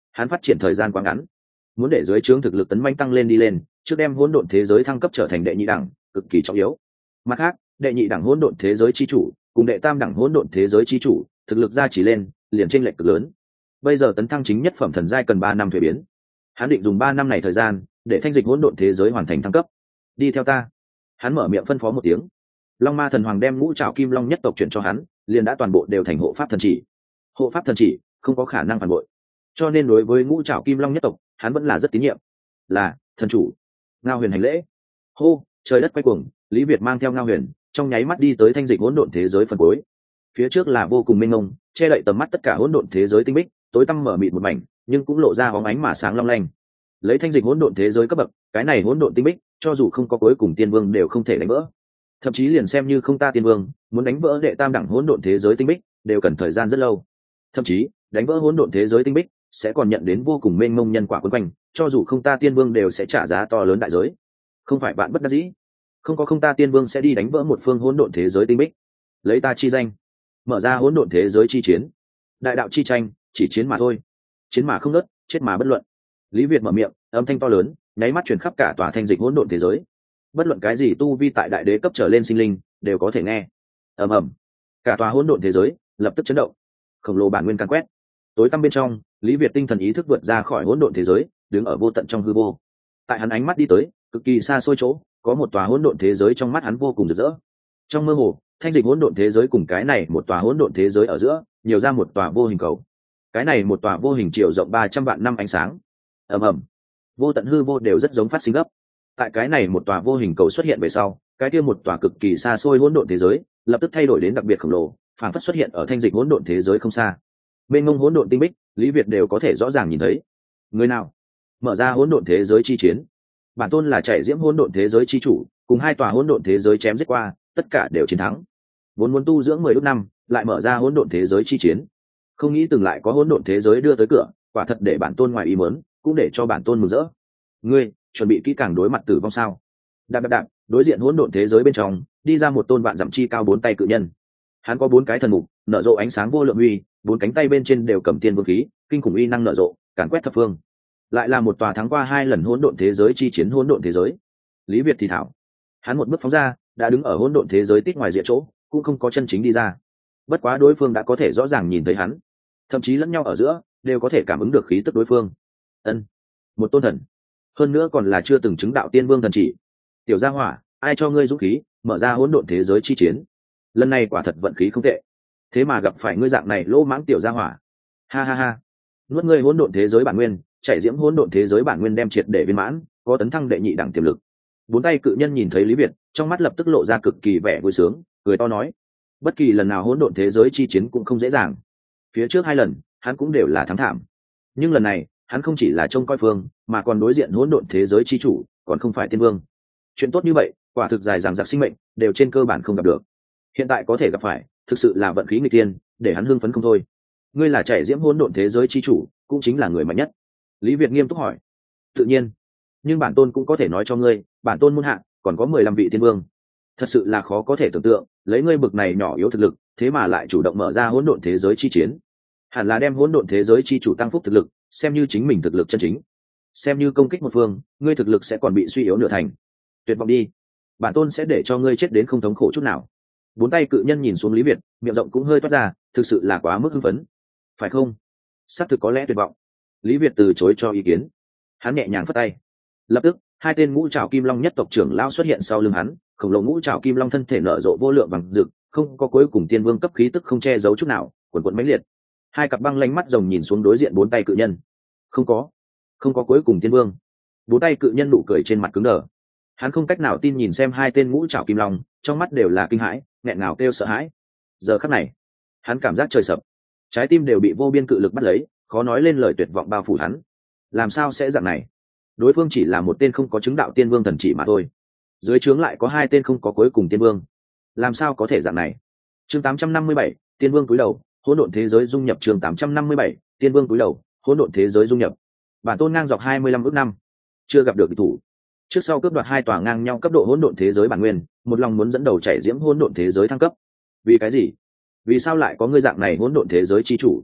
hắn phát triển thời gian quá ngắn, muốn để dưới trướng thực lực tấn manh tăng lên đi lên, trước đem hỗn độn thế giới thăng cấp trở thành đệ nhị đẳng cực kỳ trọng yếu. Mặt khác, đệ nhị đẳng hỗn độn thế giới chi chủ cùng đệ tam đẳng hỗn độn thế giới chi chủ thực lực gia chỉ lên liền chênh lệch cực lớn. Bây giờ tấn thăng chính nhất phẩm thần giai cần 3 năm thuế biến, hắn định dùng 3 năm này thời gian để thanh dịch hỗn độn thế giới hoàn thành thăng cấp. Đi theo ta, hắn mở miệng phân phó một tiếng. Long Ma thần hoàng đem ngũ trảo kim long nhất tộc chuyển cho hắn, liền đã toàn bộ đều thành hộ pháp thần chỉ. Hộ pháp thần chỉ không có khả năng phản bội, cho nên đối với ngũ trảo kim long nhất tộc hắn vẫn là rất tín nhiệm. Là thần chủ. Ngao Huyền hành lễ. Hô, trời đất quay cuồng, Lý Việt mang theo Ngao Huyền trong nháy mắt đi tới thanh dịch hỗn độn thế giới phần cuối. Phía trước là vô cùng mênh mông, che đậy tầm mắt tất cả hỗn độn thế giới tinh bích, tối tăm mở mịt một mảnh, nhưng cũng lộ ra bóng ánh mà sáng long lanh. Lấy thanh dịch hỗn độn thế giới cấp bậc, cái này hỗn độn tinh bích cho dù không có cuối cùng tiên vương đều không thể đánh vỡ. Thậm chí liền xem như không ta tiên vương muốn đánh vỡ đệ tam đẳng hỗn độn thế giới tinh bích đều cần thời gian rất lâu. Thậm chí đánh vỡ hỗn độn thế giới tinh bích sẽ còn nhận đến vô cùng mênh mông nhân quả quấn quanh, cho dù không ta tiên vương đều sẽ trả giá to lớn đại giới. Không phải bạn bất đắc dĩ, không có không ta tiên vương sẽ đi đánh vỡ một phương hỗn độn thế giới tinh bích. Lấy ta chi danh mở ra hỗn độn thế giới chi chiến, đại đạo chi tranh, chỉ chiến mà thôi, chiến mà không nớt, chết mà bất luận. Lý Việt mở miệng, âm thanh to lớn nháy mắt truyền khắp cả tòa thanh dịch hỗn độn thế giới. Bất luận cái gì tu vi tại đại đế cấp trở lên sinh linh đều có thể nghe. Ầm ầm, cả tòa hỗn độn thế giới lập tức chấn động, khổng lồ bản nguyên càn quét. Tối tăm bên trong, Lý Việt tinh thần ý thức vượt ra khỏi hỗn độn thế giới, đứng ở vô tận trong hư vô. Tại hắn ánh mắt đi tới cực kỳ xa xôi chỗ, có một tòa hỗn độn thế giới trong mắt hắn vô cùng rực rỡ. Trong mơ hồ, thanh dịch hỗn độn thế giới cùng cái này một tòa hỗn độn thế giới ở giữa nhiều ra một tòa vô hình cầu. Cái này một tòa vô hình chiều rộng 300 vạn năm ánh sáng. Ầm ầm, vô tận hư vô đều rất giống phát sinh gấp. Tại cái này một tòa vô hình cầu xuất hiện về sau, cái kia một tòa cực kỳ xa xôi hỗn độn thế giới lập tức thay đổi đến đặc biệt khổng lồ, phản phất xuất hiện ở thanh dịch hỗn độn thế giới không xa. Bên ngông hỗn độn tinh bích, Lý Việt đều có thể rõ ràng nhìn thấy. Người nào mở ra hỗn độn thế giới chi chiến? Bản tôn là chạy diễm hỗn độn thế giới chi chủ, cùng 2 tòa hỗn độn thế giới chém giết qua, tất cả đều chiến thắng. Vốn muốn tu dưỡng 10 ức năm, lại mở ra hỗn độn thế giới chi chiến. Không nghĩ từng lại có hỗn độn thế giới đưa tới cửa, quả thật để bản tôn ngoài ý muốn, cũng để cho bản tôn mừng rỡ. Ngươi chuẩn bị kỹ càng đối mặt tử vong sao? Đạp đạp đạp, đối diện hỗn độn thế giới bên trong đi ra một tôn vạn dặm chi cao 4 tay cự nhân. Hắn có 4 cái thần mục, nở rộ ánh sáng vô lượng uy, 4 cánh tay bên trên đều cầm tiên vương khí, kinh khủng uy năng nở rộ, càn quét thập phương. Lại là một tòa thắng qua 2 lần hỗn độn thế giới chi chiến hỗn độn thế giới. Lý Việt thì thảo, hắn một bước phóng ra, đã đứng ở hỗn độn thế giới tít ngoài diện chỗ, cũng không có chân chính đi ra. Bất quá đối phương đã có thể rõ ràng nhìn thấy hắn, thậm chí lẫn nhau ở giữa đều có thể cảm ứng được khí tức đối phương. Ân, một tôn thần, hơn nữa còn là chưa từng chứng đạo tiên vương thần chỉ. Tiểu gia hỏa, ai cho ngươi dũng khí mở ra hỗn độn thế giới chi chiến? Lần này quả thật vận khí không tệ, thế mà gặp phải ngươi dạng này lỗ mãng tiểu gia hỏa. Ha ha ha, nuốt ngươi hỗn độn thế giới bản nguyên, chảy diễm hỗn độn thế giới bản nguyên đem triệt để viên mãn, có tấn thăng đệ nhị đẳng tiềm lực. 4 tay cự nhân nhìn thấy Lý Việt, trong mắt lập tức lộ ra cực kỳ vẻ vui sướng, cười to nói: bất kỳ lần nào hỗn độn thế giới chi chiến cũng không dễ dàng. Phía trước 2 lần, hắn cũng đều là thắng thảm, nhưng lần này hắn không chỉ là trông coi phương, mà còn đối diện hỗn độn thế giới chi chủ, còn không phải tiên vương. Chuyện tốt như vậy, quả thực dài dằng dặc sinh mệnh đều trên cơ bản không gặp được. Hiện tại có thể gặp phải, thực sự là vận khí nghịch tiên, để hắn hưng phấn không thôi. Ngươi là chảy diễm hỗn độn thế giới chi chủ, cũng chính là người mạnh nhất. Lý Việt nghiêm túc hỏi. Tự nhiên, nhưng bản tôn cũng có thể nói cho ngươi, bản tôn muôn hạ còn có 15 vị tiên vương. Thật sự là khó có thể tưởng tượng, lấy ngươi bực này nhỏ yếu thực lực, thế mà lại chủ động mở ra hỗn độn thế giới chi chiến. Hẳn là đem hỗn độn thế giới chi chủ tăng phúc thực lực, xem như chính mình thực lực chân chính. Xem như công kích một phương, ngươi thực lực sẽ còn bị suy yếu nửa thành. Tuyệt vọng đi, bản tôn sẽ để cho ngươi chết đến không thống khổ chút nào. 4 tay cự nhân nhìn xuống Lý Việt, miệng rộng cũng hơi toát ra, thực sự là quá mức hưng phấn. Phải không? Xác thực có lẽ tuyệt vọng. Lý Việt từ chối cho ý kiến. Hắn nhẹ nhàng phất tay. Lập tức, 2 tên ngũ trảo kim long nhất tộc trưởng lao xuất hiện sau lưng hắn, khổng lồ ngũ trảo kim long thân thể nở rộ vô lượng vàng rực, không có cuối cùng tiên vương cấp khí tức không che giấu chút nào, cuồn cuộn mãnh liệt. 2 cặp băng lanh mắt rồng nhìn xuống đối diện 4 tay cự nhân. Không có cuối cùng tiên vương. 4 tay cự nhân nụ cười trên mặt cứng đờ. Hắn không cách nào tin nhìn xem 2 tên ngũ trảo kim long, trong mắt đều là kinh hãi, nghẹn ngào kêu sợ hãi. Giờ khắc này, hắn cảm giác trời sập, trái tim đều bị vô biên cự lực bắt lấy, khó nói lên lời tuyệt vọng bao phủ hắn. Làm sao sẽ dạng này? Đối phương chỉ là một tên không có chứng đạo tiên vương thần chỉ mà thôi, dưới trướng lại có 2 tên không có cuối cùng tiên vương, làm sao có thể dạng này? Chương 857, tiên vương cúi đầu, hỗn độn thế giới dung nhập. Chương 857, tiên vương cúi đầu, hỗn độn thế giới dung nhập. Bản tôn ngang dọc 25 ước năm, chưa gặp được địch thủ. Trước sau cướp đoạt 2 tòa ngang nhau cấp độ hỗn độn thế giới bản nguyên, một lòng muốn dẫn đầu chảy diễm hỗn độn thế giới thăng cấp. Vì cái gì? Vì sao lại có ngươi dạng này hỗn độn thế giới chi chủ?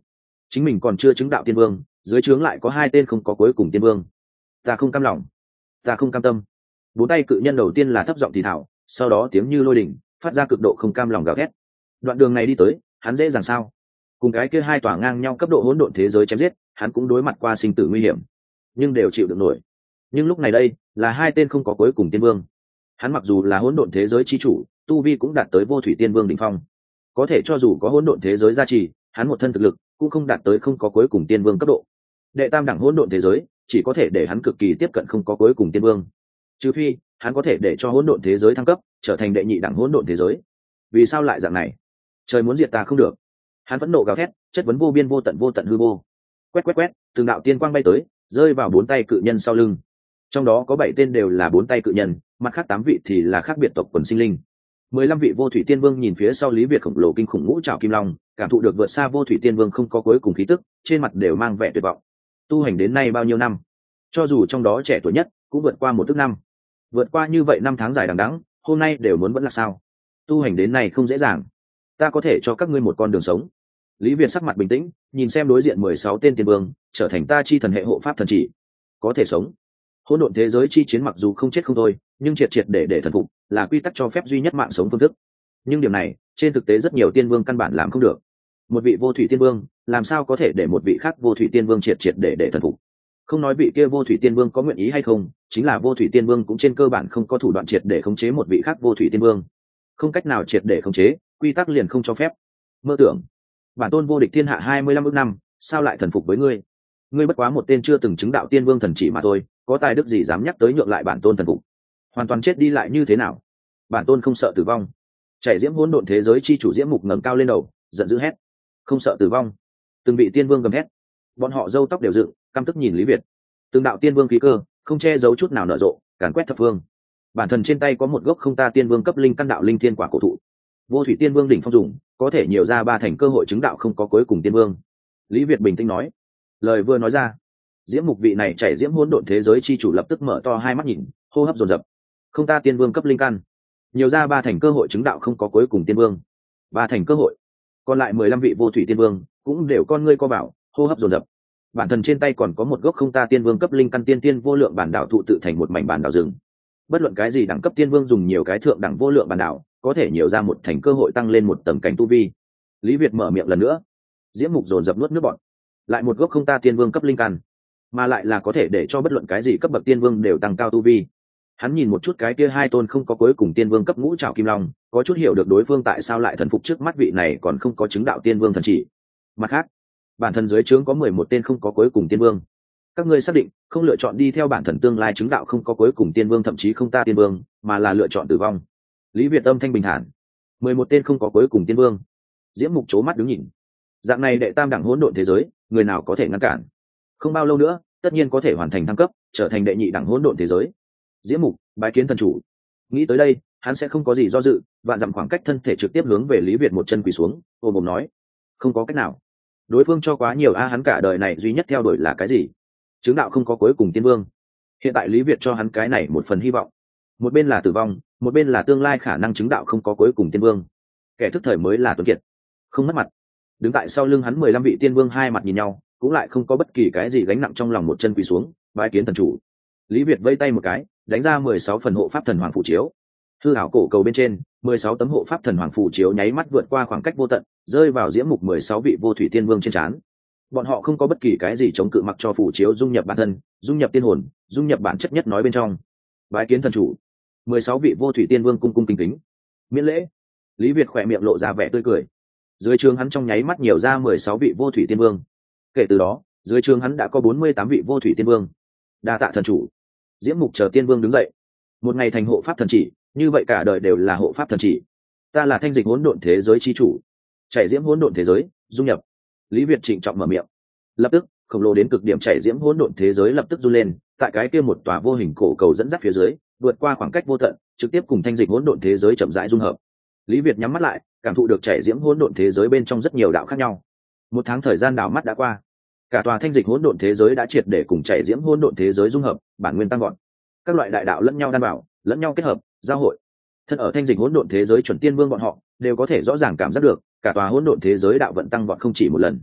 chính mình còn chưa chứng đạo tiên vương, dưới trướng lại có hai tên không có cuối cùng tiên vương. Ta không cam lòng, ta không cam tâm. Bốn tay cự nhân đầu tiên là thấp giọng thì thảo, sau đó tiếng như lôi đình phát ra cực độ không cam lòng gào thét. Đoạn đường này đi tới, hắn dễ dàng sao? Cùng cái kia hai tòa ngang nhau cấp độ hỗn độn thế giới chém giết, hắn cũng đối mặt qua sinh tử nguy hiểm, nhưng đều chịu được nổi. Nhưng lúc này đây là hai tên không có cuối cùng tiên vương. Hắn mặc dù là hỗn độn thế giới chi chủ, tu vi cũng đạt tới vô thủy tiên vương đỉnh phong, có thể cho dù có hỗn độn thế giới gia trì, hắn một thân thực lực cũng không đạt tới không có cuối cùng tiên vương cấp độ. Đệ tam đẳng hỗn độn thế giới chỉ có thể để hắn cực kỳ tiếp cận không có cuối cùng tiên vương, trừ phi hắn có thể để cho hỗn độn thế giới thăng cấp trở thành đệ nhị đẳng hỗn độn thế giới. Vì sao lại dạng này? Trời muốn diệt ta không được. Hắn vẫn nộ gào thét, chất vấn vô biên vô tận hư vô. Quét quét quét, từng đạo tiên quang bay tới, rơi vào bốn tay cự nhân sau lưng. Trong đó có 7 tên đều là bốn tay cự nhân, mặt khác 8 vị thì là khác biệt tộc quần sinh linh. 15 vị vô thủy tiên vương nhìn phía sau Lý Việt khổng lồ kinh khủng ngũ trảo kim long, cảm thụ được vượt xa vô thủy tiên vương không có cuối cùng khí tức, trên mặt đều mang vẻ tuyệt vọng. Tu hành đến nay bao nhiêu năm, cho dù trong đó trẻ tuổi nhất cũng vượt qua một ức năm. Vượt qua như vậy năm tháng dài đằng đẵng, hôm nay đều muốn vẫn là sao? Tu hành đến nay không dễ dàng. Ta có thể cho các ngươi một con đường sống. Lý Việt sắc mặt bình tĩnh, nhìn xem đối diện 16 tên tiên vương, trở thành ta chi thần hệ hộ pháp thần chỉ, có thể sống. Hỗn độn thế giới chi chiến mặc dù không chết không thôi, nhưng triệt triệt để thần phục là quy tắc cho phép duy nhất mạng sống phương thức. Nhưng điểm này trên thực tế rất nhiều tiên vương căn bản làm không được. Một vị vô thủy tiên vương làm sao có thể để một vị khác vô thủy tiên vương triệt triệt để thần phục? Không nói vị kia vô thủy tiên vương có nguyện ý hay không, chính là vô thủy tiên vương cũng trên cơ bản không có thủ đoạn triệt để khống chế một vị khác vô thủy tiên vương. Không cách nào triệt để khống chế, quy tắc liền không cho phép. Mơ tưởng, bản tôn vô địch thiên hạ 25 ức năm, sao lại thần phục với ngươi? Ngươi bất quá một tên chưa từng chứng đạo tiên vương thần chỉ mà thôi, có tài đức gì dám nhắc tới nhượng lại bản tôn thần phục? Hoàn toàn chết đi lại như thế nào? Bản tôn không sợ tử vong. Chảy diễm hỗn độn thế giới chi chủ Diễm Mục ngẩng cao lên đầu, giận dữ hét: không sợ tử vong! Từng vị tiên vương gầm hét, bọn họ râu tóc đều dựng, căm tức nhìn Lý Việt. Từng đạo tiên vương khí cơ không che giấu chút nào nở rộ, càn quét thập phương. Bản thân trên tay có một gốc không ta tiên vương cấp linh căn đạo linh thiên quả cổ thụ, vô thủy tiên vương đỉnh phong dùng, có thể nhiều ra 3 thành cơ hội chứng đạo không có cuối cùng tiên vương. Lý Việt bình tĩnh nói. Lời vừa nói ra, Diễm Mục vị này chảy diễm hỗn độn thế giới chi chủ lập tức mở to hai mắt nhìn, hô hấp dồn dập. Không ta tiên vương cấp linh căn, nhiều ra 3 thành cơ hội chứng đạo không có cuối cùng tiên vương. 3 thành cơ hội. Còn lại 15 vị vô thủy tiên vương cũng đều con ngươi co bảo, hô hấp dồn dập. Bản thân trên tay còn có một gốc không ta tiên vương cấp linh căn tiên vô lượng bản đảo thụ tự thành một mảnh bản đảo rừng. Bất luận cái gì đẳng cấp tiên vương dùng nhiều cái thượng đẳng vô lượng bản đảo, có thể nhiều ra 1 thành cơ hội tăng lên 1 tầng cảnh tu vi. Lý Việt mở miệng lần nữa. Diễm Mục dồn dập nuốt nước bọt. Lại một gốc không ta tiên vương cấp linh căn, mà lại là có thể để cho bất luận cái gì cấp bậc tiên vương đều tăng cao tu vi. Hắn nhìn một chút cái kia hai tôn không có cuối cùng tiên vương cấp ngũ trảo kim long, có chút hiểu được đối phương tại sao lại thần phục trước mắt vị này còn không có chứng đạo tiên vương thần chỉ. Mặt khác, bản thân dưới trướng có 11 tên không có cuối cùng tiên vương. Các ngươi xác định không lựa chọn đi theo bản thân tương lai chứng đạo không có cuối cùng tiên vương, thậm chí không ta tiên vương, mà là lựa chọn tử vong. Lý Việt âm thanh bình thản. 11 tên không có cuối cùng tiên vương. Diễm Mục chố mắt đứng nhìn. Dạng này đệ tam đẳng hỗn độn thế giới, người nào có thể ngăn cản? Không bao lâu nữa, tất nhiên có thể hoàn thành thăng cấp, trở thành đệ nhị đẳng hỗn độn thế giới. Diễm Mục bái kiến thần chủ. Nghĩ tới đây, hắn sẽ không có gì do dự, vạn dặm khoảng cách thân thể trực tiếp hướng về Lý Việt một chân quỳ xuống, ôm bụng nói: không có cách nào. Đối phương cho quá nhiều hắn cả đời này duy nhất theo đuổi là cái gì? Chứng đạo không có cuối cùng tiên vương. Hiện tại Lý Việt cho hắn cái này một phần hy vọng. Một bên là tử vong, một bên là tương lai khả năng chứng đạo không có cuối cùng tiên vương. Kẻ thức thời mới là tuấn kiệt, không mất mặt. Đứng tại sau lưng hắn 15 vị tiên vương hai mặt nhìn nhau, cũng lại không có bất kỳ cái gì gánh nặng trong lòng, một chân quỳ xuống, bái kiến thần chủ. Lý Việt vây tay một cái, đánh ra 16 phần hộ pháp thần hoàng phù chiếu. Hư ảo cổ cầu bên trên, 16 tấm hộ pháp thần hoàng phù chiếu nháy mắt vượt qua khoảng cách vô tận, rơi vào Diễm Mục 16 vị vô thủy tiên vương trên trán. Bọn họ không có bất kỳ cái gì chống cự, mặc cho phù chiếu dung nhập bản thân, dung nhập tiên hồn, dung nhập bản chất nhất nói bên trong. Bái kiến thần chủ. 16 vị vô thủy tiên vương cung cung kính kính. Miễn lễ. Lý Việt khỏe miệng lộ ra vẻ tươi cười. Dưới trướng hắn trong nháy mắt nhiều ra 16 vị vô thủy tiên vương. Kể từ đó, dưới trướng hắn đã có 48 vị vô thủy tiên vương. Đa tạ thần chủ. Diễm Mục chờ tiên vương đứng dậy. Một ngày thành hộ pháp thần chỉ, như vậy cả đời đều là hộ pháp thần chỉ. Ta là thanh dịch hỗn độn thế giới chi chủ, chảy diễm hỗn độn thế giới, dung nhập. Lý Việt trịnh trọng mở miệng. Lập tức, khổng lồ đến cực điểm chảy diễm hỗn độn thế giới lập tức run lên, tại cái kia một tòa vô hình cổ cầu dẫn dắt phía dưới, vượt qua khoảng cách vô tận, trực tiếp cùng thanh dịch hỗn độn thế giới chậm rãi dung hợp. Lý Việt nhắm mắt lại, cảm thụ được chảy diễm hỗn độn thế giới bên trong rất nhiều đạo khác nhau. 1 tháng thời gian đảo mắt đã qua, cả tòa thanh dịch hỗn độn thế giới đã triệt để cùng chảy diễm hỗn độn thế giới dung hợp, bản nguyên tăng vọt. Các loại đại đạo lẫn nhau đan bảo, lẫn nhau kết hợp, giao hội. Thân ở thanh dịch hỗn độn thế giới chuẩn tiên vương bọn họ đều có thể rõ ràng cảm giác được, cả tòa hỗn độn thế giới đạo vận tăng vọt không chỉ một lần.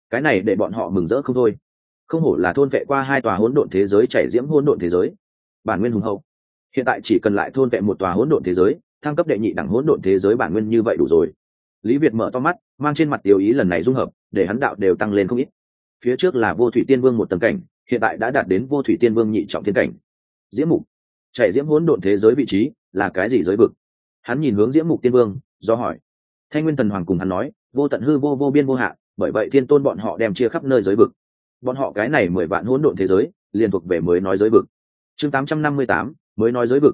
cái này để bọn họ mừng rỡ không thôi. Không hổ là thôn vệ qua 2 tòa hỗn độn thế giới, chảy diễm hỗn độn thế giới, bản nguyên hùng hậu. Hiện tại chỉ cần lại thôn vệ một tòa hỗn độn thế giới, thăng cấp đệ nhị đẳng hỗn độn thế giới bản nguyên như vậy đủ rồi. Lý Việt mở to mắt, mang trên mặt tiêu ý lần này dung hợp, để hắn đạo đều tăng lên không ít. Phía trước là vô thủy tiên vương một tầng cảnh, hiện tại đã đạt đến vô thủy tiên vương nhị trọng thiên cảnh. Diễm mục, chảy diễm hỗn độn thế giới vị trí là cái gì giới vực? Hắn nhìn hướng diễm mục tiên vương, do hỏi. Thanh Nguyên Thần Hoàng cùng hắn nói, vô tận hư vô, vô biên vô hạn, bởi vậy thiên tôn bọn họ đem chia khắp nơi giới vực. Bọn họ cái này 10 vạn hỗn độn thế giới, liền thuộc về mới nói giới vực. Chương 858, mới nói giới vực,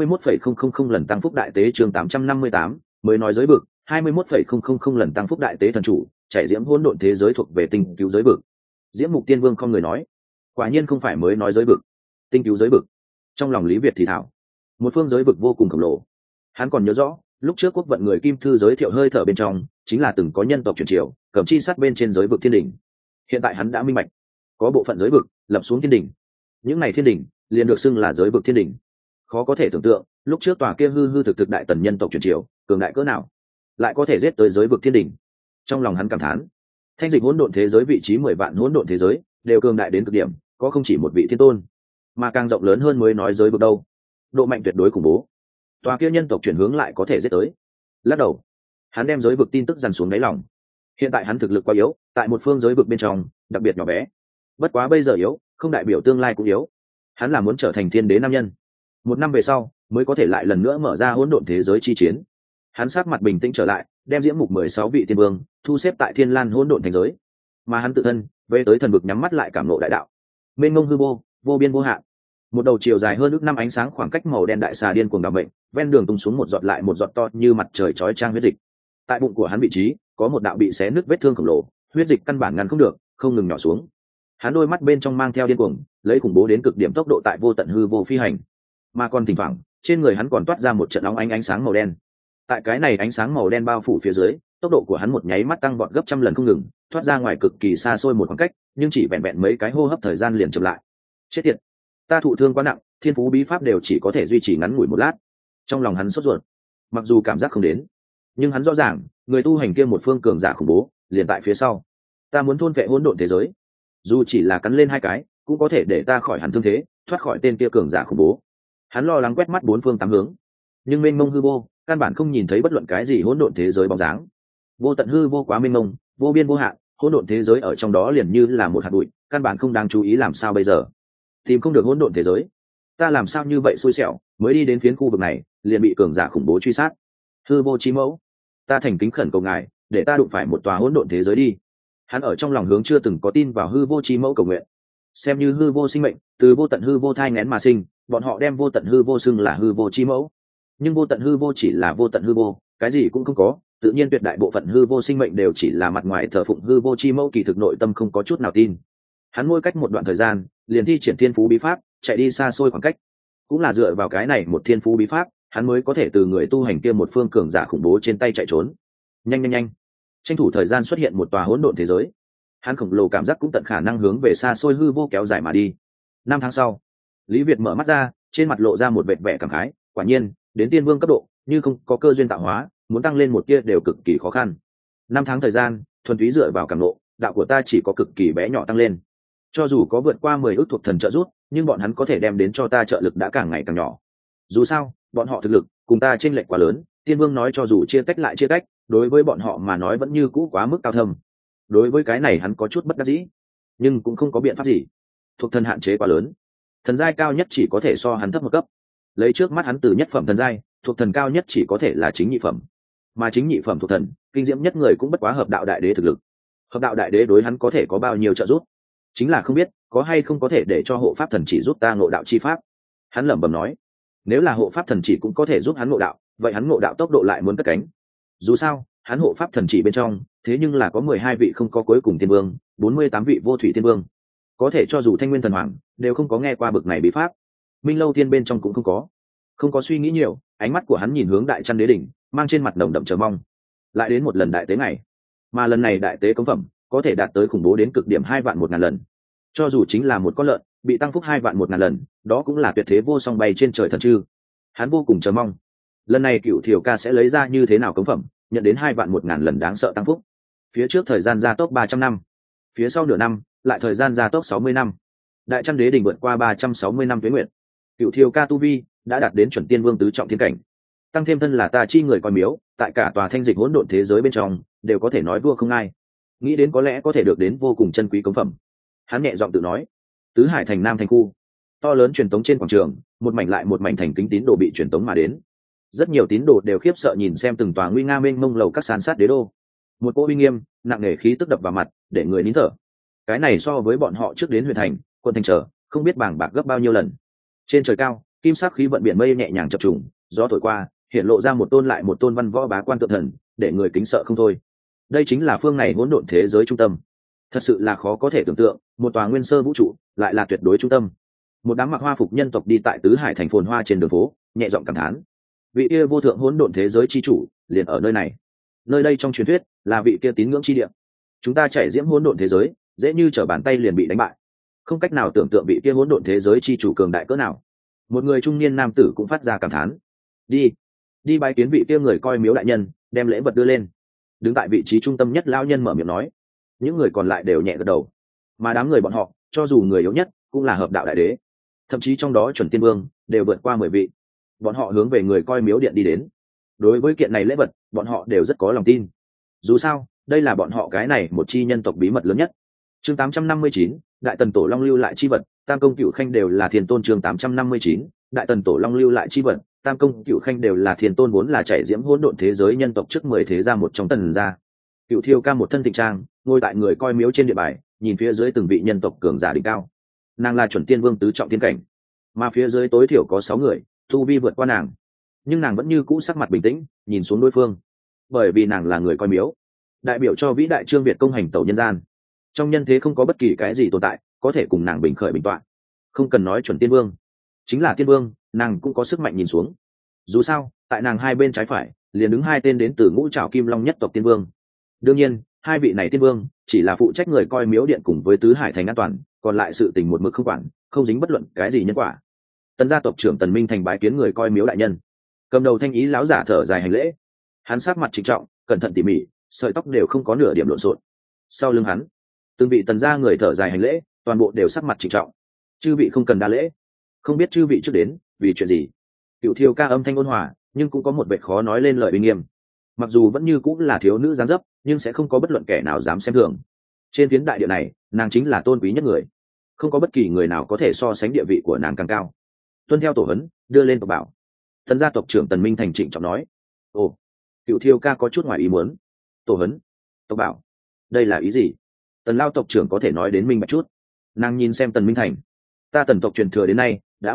21,000 lần tăng phúc đại tế. Chương 858, mới nói giới vực, 21,000 lần tăng phúc đại tế thần chủ, chảy diễm hỗn độn thế giới thuộc về tinh cứu giới vực. Diễm mục tiên vương không người nói, quả nhiên không phải mới nói giới vực, tinh cứu giới vực. Trong lòng Lý Việt thì thảo, một phương giới vực vô cùng khổng lồ. Hắn còn nhớ rõ, lúc trước quốc vận người Kim Thư giới thiệu hơi thở bên trong, chính là từng có nhân tộc truyền triều, cầm chi sát bên trên giới vực thiên đỉnh. Hiện tại hắn đã minh bạch, có bộ phận giới vực lập xuống thiên đỉnh, những này thiên đỉnh liền được xưng là giới vực thiên đỉnh. Khó có thể tưởng tượng, lúc trước tòa kia hư hư thực thực đại tần nhân tộc truyền triều, cường đại cỡ nào, lại có thể giết tới giới vực thiên đỉnh. Trong lòng hắn cảm thán, thanh dịch hỗn độn thế giới vị trí 10 vạn hỗn độn thế giới đều cường đại đến cực điểm, có không chỉ một vị thiên tôn, mà càng rộng lớn hơn mới nói giới vực đâu. Độ mạnh tuyệt đối khủng bố. Tòa kia nhân tộc chuyển hướng lại có thể giết tới. Lắc đầu, hắn đem giới vực tin tức dằn xuống đáy lòng. Hiện tại hắn thực lực quá yếu, tại một phương giới vực bên trong đặc biệt nhỏ bé. Bất quá bây giờ yếu không đại biểu tương lai cũng yếu. Hắn là muốn trở thành thiên đế nam nhân, 1 năm về sau mới có thể lại lần nữa mở ra hỗn độn thế giới chi chiến. Hắn sát mặt bình tĩnh trở lại, đem diễm mục 16 vị tiên vương thu xếp tại thiên lan hỗn độn thành giới, mà hắn tự thân về tới thần vực, nhắm mắt lại cảm ngộ đại đạo. Mênh mông hư vô, vô biên vô hạn. Một đầu chiều dài hơn ước năm ánh sáng khoảng cách màu đen đại xà điên cuồng đảm bệnh, ven đường tung xuống một giọt lại một giọt to như mặt trời chói chang huyết dịch. Tại bụng của hắn vị trí có một đạo bị xé nứt vết thương khổng lồ, huyết dịch căn bản ngăn không được, không ngừng nhỏ xuống. Hắn đôi mắt bên trong mang theo điên cuồng, lấy khủng bố đến cực điểm tốc độ tại vô tận hư vô phi hành, mà còn thỉnh thoảng trên người hắn còn toát ra một trận óng ánh sáng màu đen. Tại cái này ánh sáng màu đen bao phủ phía dưới, tốc độ của hắn một nháy mắt tăng vọt gấp trăm lần không ngừng, thoát ra ngoài cực kỳ xa xôi một khoảng cách, nhưng chỉ vẹn vẹn mấy cái hô hấp thời gian liền chậm lại. Chết tiệt, ta thụ thương quá nặng, thiên phú bí pháp đều chỉ có thể duy trì ngắn ngủi một lát. Trong lòng hắn sốt ruột, mặc dù cảm giác không đến, nhưng hắn rõ ràng người tu hành kia một phương cường giả khủng bố liền tại phía sau. Ta muốn thôn vệ hỗn độn thế giới, dù chỉ là cắn lên 2 cái cũng có thể để ta khỏi hẳn thương thế, thoát khỏi tên kia cường giả khủng bố. Hắn lo lắng quét mắt 4 phương 8 hướng, nhưng mênh mông hư vô, căn bản không nhìn thấy bất luận cái gì hỗn độn thế giới bóng dáng. Vô tận hư vô quá mênh mông, vô biên vô hạn, hỗn độn thế giới ở trong đó liền như là một hạt bụi, căn bản không đáng chú ý. Làm sao bây giờ? Tìm không được hỗn độn thế giới, ta làm sao như vậy xui xẻo, mới đi đến phiến khu vực này liền bị cường giả khủng bố truy sát. Hư vô chi mẫu, ta thành kính khẩn cầu ngài, để ta đụng phải một tòa hỗn độn thế giới đi. Hắn ở trong lòng hướng chưa từng có tin vào hư vô chi mẫu cầu nguyện. Xem như hư vô sinh mệnh, từ vô tận hư vô thai nghén mà sinh, bọn họ đem vô tận hư vô xưng là hư vô chi mẫu. Nhưng vô tận hư vô chỉ là vô tận hư vô, cái gì cũng không có, tự nhiên tuyệt đại bộ phận hư vô sinh mệnh đều chỉ là mặt ngoài thờ phụng hư vô chi mẫu, kỳ thực nội tâm không có chút nào tin. Hắn mỗi cách một đoạn thời gian liền thi triển thiên phú bí pháp, chạy đi xa xôi khoảng cách. Cũng là dựa vào cái này một thiên phú bí pháp, hắn mới có thể từ người tu hành kia một phương cường giả khủng bố trên tay chạy trốn. Nhanh, tranh thủ thời gian xuất hiện một tòa hỗn độn thế giới. Hắn khổng lồ cảm giác cũng tận khả năng hướng về xa xôi hư vô kéo dài mà đi. 5 tháng sau, Lý Việt mở mắt ra, trên mặt lộ ra một vệt vẻ cảm khái. Quả nhiên, đến tiên vương cấp độ, như không có cơ duyên tạo hóa, muốn tăng lên một tia đều cực kỳ khó khăn. 5 tháng thời gian, thuần túy dựa vào cảm ngộ, đạo của ta chỉ có cực kỳ bé nhỏ tăng lên. Cho dù có vượt qua 10 ước thuộc thần trợ giúp, nhưng bọn hắn có thể đem đến cho ta trợ lực đã càng ngày càng nhỏ. Dù sao, bọn họ thực lực cùng ta chênh lệch quá lớn, tiên vương nói cho dù chia cách lại chia cách, đối với bọn họ mà nói vẫn như cũ quá mức cao thâm. Đối với cái này hắn có chút bất đắc dĩ, nhưng cũng không có biện pháp gì. Thuộc thần hạn chế quá lớn, thần giai cao nhất chỉ có thể so hắn thấp một cấp. Lấy trước mắt hắn từ nhất phẩm thần giai, thuộc thần cao nhất chỉ có thể là chính nhị phẩm, mà chính nhị phẩm thuộc thần kinh diễm nhất người cũng bất quá hợp đạo đại đế thực lực. Hợp đạo đại đế đối hắn có thể có bao nhiêu trợ giúp, chính là không biết có hay không có thể để cho hộ pháp thần chỉ giúp ta ngộ đạo chi pháp. Hắn lẩm bẩm nói, nếu là hộ pháp thần chỉ cũng có thể giúp hắn ngộ đạo, vậy hắn ngộ đạo tốc độ lại muốn cất cánh. Dù sao hắn hộ pháp thần chỉ bên trong thế nhưng là có 12 vị không có cuối cùng tiên vương, 48 vị vô thủy tiên vương, có thể cho dù Thanh Nguyên Thần Hoàng đều không có nghe qua bực này bí pháp. Minh Lâu Tiên bên trong cũng không có suy nghĩ nhiều, ánh mắt của hắn nhìn hướng Đại Trăn Đế đỉnh, mang trên mặt nồng đậm chờ mong. Lại đến một lần đại tế ngày, mà lần này đại tế cống phẩm có thể đạt tới khủng bố đến cực điểm 2.000.000 lần. Cho dù chính là một con lợn bị tăng phúc 2.000.000 lần, đó cũng là tuyệt thế vô song bay trên trời thần chư. Hắn vô cùng chờ mong lần này Cựu Thiểu Ca sẽ lấy ra như thế nào cống phẩm, nhận đến 2.000.000 lần đáng sợ tăng phúc. Phía trước thời gian gia tốc 300 năm, Phía sau nửa năm lại thời gian gia tốc 60 năm, đại trăm đế đỉnh vượt qua 360 năm tuế nguyện, cựu thiều ca tu vi đã đạt đến chuẩn tiên vương tứ trọng thiên cảnh, tăng thêm thân là ta chi người coi miếu, tại cả tòa thanh dịch hỗn độn thế giới bên trong đều có thể nói vua không ai, nghĩ đến có lẽ có thể được đến vô cùng chân quý cống phẩm. Hắn nhẹ giọng tự nói. Tứ Hải thành Nam thành khu, to lớn truyền tống trên quảng trường, một mảnh lại một mảnh thành kính tín đồ bị truyền tống mà đến. Rất nhiều tín đồ đều khiếp sợ nhìn xem từng tòa nguy nga mênh mông lầu các san sát đế đô, một cỗ uy nghiêm nặng nề khí tức đập vào mặt để người nín thở. Cái này so với bọn họ trước đến huyện thành quân thành trở không biết bàng bạc gấp bao nhiêu lần. Trên trời cao, kim sắc khí vận biển mây nhẹ nhàng chập trùng, gió thổi qua hiện lộ ra một tôn lại một tôn văn võ bá quan tượng thần, để người kính sợ không thôi. Đây chính là phương này hỗn độn thế giới trung tâm, thật sự là khó có thể tưởng tượng, một tòa nguyên sơ vũ trụ lại là tuyệt đối trung tâm. Một đám mặc hoa phục nhân tộc đi tại tứ hải thành phồn hoa trên đường phố, nhẹ giọng cảm thán, vị kia vô thượng hỗn độn thế giới chi chủ liền ở nơi này. Nơi đây trong truyền thuyết là vị kia tín ngưỡng chi địa, chúng ta chạy diễm hỗn độn thế giới dễ như trở bàn tay liền bị đánh bại, không cách nào tưởng tượng vị kia hỗn độn thế giới chi chủ cường đại cỡ nào. Một người trung niên nam tử cũng phát ra cảm thán. Đi bái kiến vị kia người coi miếu đại nhân, đem lễ vật đưa lên. Đứng tại vị trí trung tâm nhất lão nhân mở miệng nói. Những người còn lại đều nhẹ gật đầu, mà đám người bọn họ cho dù người yếu nhất cũng là hợp đạo đại đế, thậm chí trong đó chuẩn tiên vương đều vượt qua 10 vị. Bọn họ hướng về người coi miếu điện đi đến. Đối với kiện này lễ vật, bọn họ đều rất có lòng tin, dù sao đây là bọn họ cái này một chi nhân tộc bí mật lớn nhất. Chương 859, đại tần tổ long lưu lại chi vật, tam công cửu khanh đều là thiên tôn. Chương 859, đại tần tổ long lưu lại chi vật, tam công cửu khanh đều là thiên tôn, vốn là chảy diễm hỗn độn thế giới nhân tộc trước 10 thế gia một trong tần gia. Cửu thiêu ca một thân thịnh trang, ngồi tại người coi miếu trên địa bài, nhìn phía dưới từng vị nhân tộc cường giả đỉnh cao. Nàng là chuẩn tiên vương tứ trọng thiên cảnh, mà phía dưới tối thiểu có 6 người tu vi vượt qua nàng, nhưng nàng vẫn như cũ sắc mặt bình tĩnh nhìn xuống đối phương, bởi vì nàng là người coi miếu, đại biểu cho vĩ đại trương Việt công hành tẩu nhân gian. Trong nhân thế không có bất kỳ cái gì tồn tại có thể cùng nàng bình khởi bình tọa, không cần nói chuẩn tiên vương, chính là tiên vương nàng cũng có sức mạnh nhìn xuống. Dù sao tại nàng hai bên trái phải liền đứng hai tên đến từ ngũ trảo kim long nhất tộc tiên vương. Đương nhiên hai vị này tiên vương chỉ là phụ trách người coi miếu điện cùng với tứ hải thành an toàn, còn lại sự tình một mực không quản, không dính bất luận cái gì nhân quả. Tần gia tộc trưởng Tần Minh Thành bái kiến người coi miếu đại nhân, cầm đầu thanh ý láo giả thở dài hành lễ. Hắn sát mặt trịnh trọng cẩn thận tỉ mỉ, sợi tóc đều không có nửa điểm lộn xộn. Sau lưng hắn từng vị tần gia người thở dài hành lễ, toàn bộ đều sắc mặt trịnh trọng. Chư vị không cần đa lễ, không biết chư vị trước đến vì chuyện gì. Cửu thiêu ca âm thanh ôn hòa nhưng cũng có một vẻ khó nói lên lời uy nghiêm, mặc dù vẫn như cũng là thiếu nữ dáng dấp nhưng sẽ không có bất luận kẻ nào dám xem thường. Trên phiến đại địa này nàng chính là tôn quý nhất người, không có bất kỳ người nào có thể so sánh địa vị của nàng càng cao. Tuân theo tổ hấn đưa lên tộc bảo. Tần gia tộc trưởng Tần Minh Thành trịnh trọng nói. Ồ, Cửu thiêu ca có chút ngoài ý muốn. Tổ hấn, tộc bảo, đây là ý gì? Tần lao tộc trưởng có thể nói đến minh bạch chút. Nàng nhìn xem Tần Minh Thành. Ta tần tộc truyền thừa đến nay đã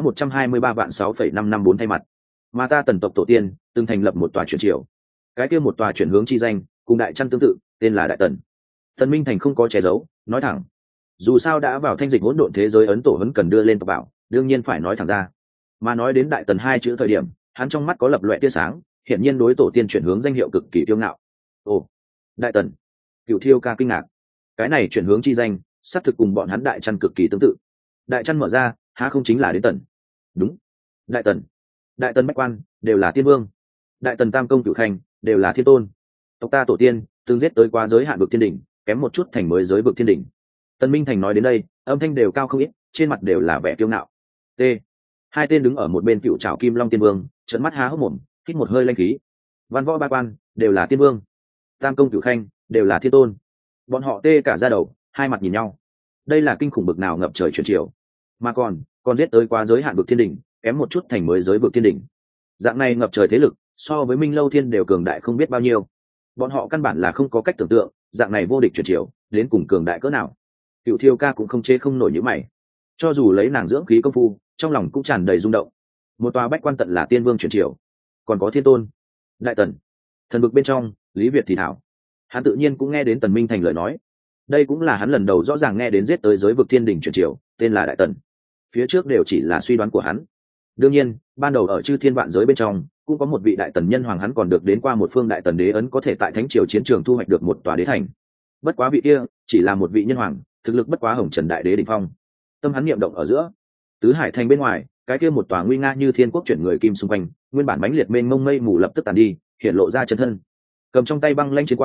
123.6,554 thay mặt, mà ta tần tộc tổ tiên từng thành lập một tòa truyền triều, cái kia một tòa chuyển hướng chi danh cùng đại trăn tương tự, tên là đại tần. Tần Minh Thành không có che giấu, nói thẳng. Dù sao đã vào thanh dịch hỗn độn thế giới, ấn tổ hấn cần đưa lên tộc bảo, đương nhiên phải nói thẳng ra. Mà nói đến đại tần hai chữ thời điểm, hắn trong mắt có lập loè tia sáng, hiển nhiên đối tổ tiên chuyển hướng danh hiệu cực kỳ kiêu ngạo. Ồ, đại tần! Cửu thiêu ca kinh ngạc. Cái này chuyển hướng chi danh xác thực cùng bọn hắn đại trăn cực kỳ tương tự. Đại trăn mở ra há không chính là đến tần? Đúng, đại tần, đại tần bách quan đều là tiên vương, đại tần tam công cửu khanh đều là thiên tôn. Tộc ta tổ tiên từng giết tới quá giới hạn vực thiên đỉnh, kém một chút thành mới giới vực thiên đỉnh. Tần Minh Thành nói đến đây âm thanh đều cao không ít, trên mặt đều là vẻ kiêu ngạo. T. Hai tên đứng ở một bên cựu trảo kim long tiên vương trợn mắt há hốc mồm, hít một hơi lanh khí. Văn võ ba quan đều là tiên vương, tam công cửu khanh đều là thiên tôn. Bọn họ tê cả da đầu, hai mặt nhìn nhau. Đây là kinh khủng bực nào ngập trời chuyển chiều, mà còn giết tới quá giới hạn vực thiên đỉnh, kém một chút thành mới giới vực thiên đỉnh. Dạng này ngập trời thế lực so với Minh Lâu Thiên đều cường đại không biết bao nhiêu. Bọn họ căn bản là không có cách tưởng tượng dạng này vô địch chuyển chiều đến cùng cường đại cỡ nào. Cựu thiêu ca cũng không chế không nổi những mày, cho dù lấy nàng dưỡng khí công phu trong lòng cũng tràn đầy rung động. Một tòa bách quan tận là tiên vương chuyển chiều, còn có thiên tôn, đại tần. Thần vực bên trong Lý Việt thì thảo, hắn tự nhiên cũng nghe đến Tần Minh Thành lời nói. Đây cũng là hắn lần đầu rõ ràng nghe đến giết tới giới vực thiên đỉnh chuyển chiều tên là đại tần. Phía trước đều chỉ là suy đoán của hắn. Đương nhiên ban đầu ở chư thiên vạn giới bên trong cũng có một vị đại tần nhân hoàng, hắn còn được đến qua một phương đại tần đế ấn, có thể tại thánh triều chiến trường thu hoạch được một tòa đế thành. Bất quá vị kia chỉ là một vị nhân hoàng, thực lực bất quá hồng trần đại đế đỉnh phong. Tâm hắn niệm động ở giữa, tứ hải thành bên ngoài cái kia một tòa nguy nga như thiên quốc chuyển người kim xung quanh, nguyên bản mãnh liệt mênh mông mây mù lập tức tàn đi, hiện lộ ra chân thân. Cầm trong tay băng lanh chiến qua,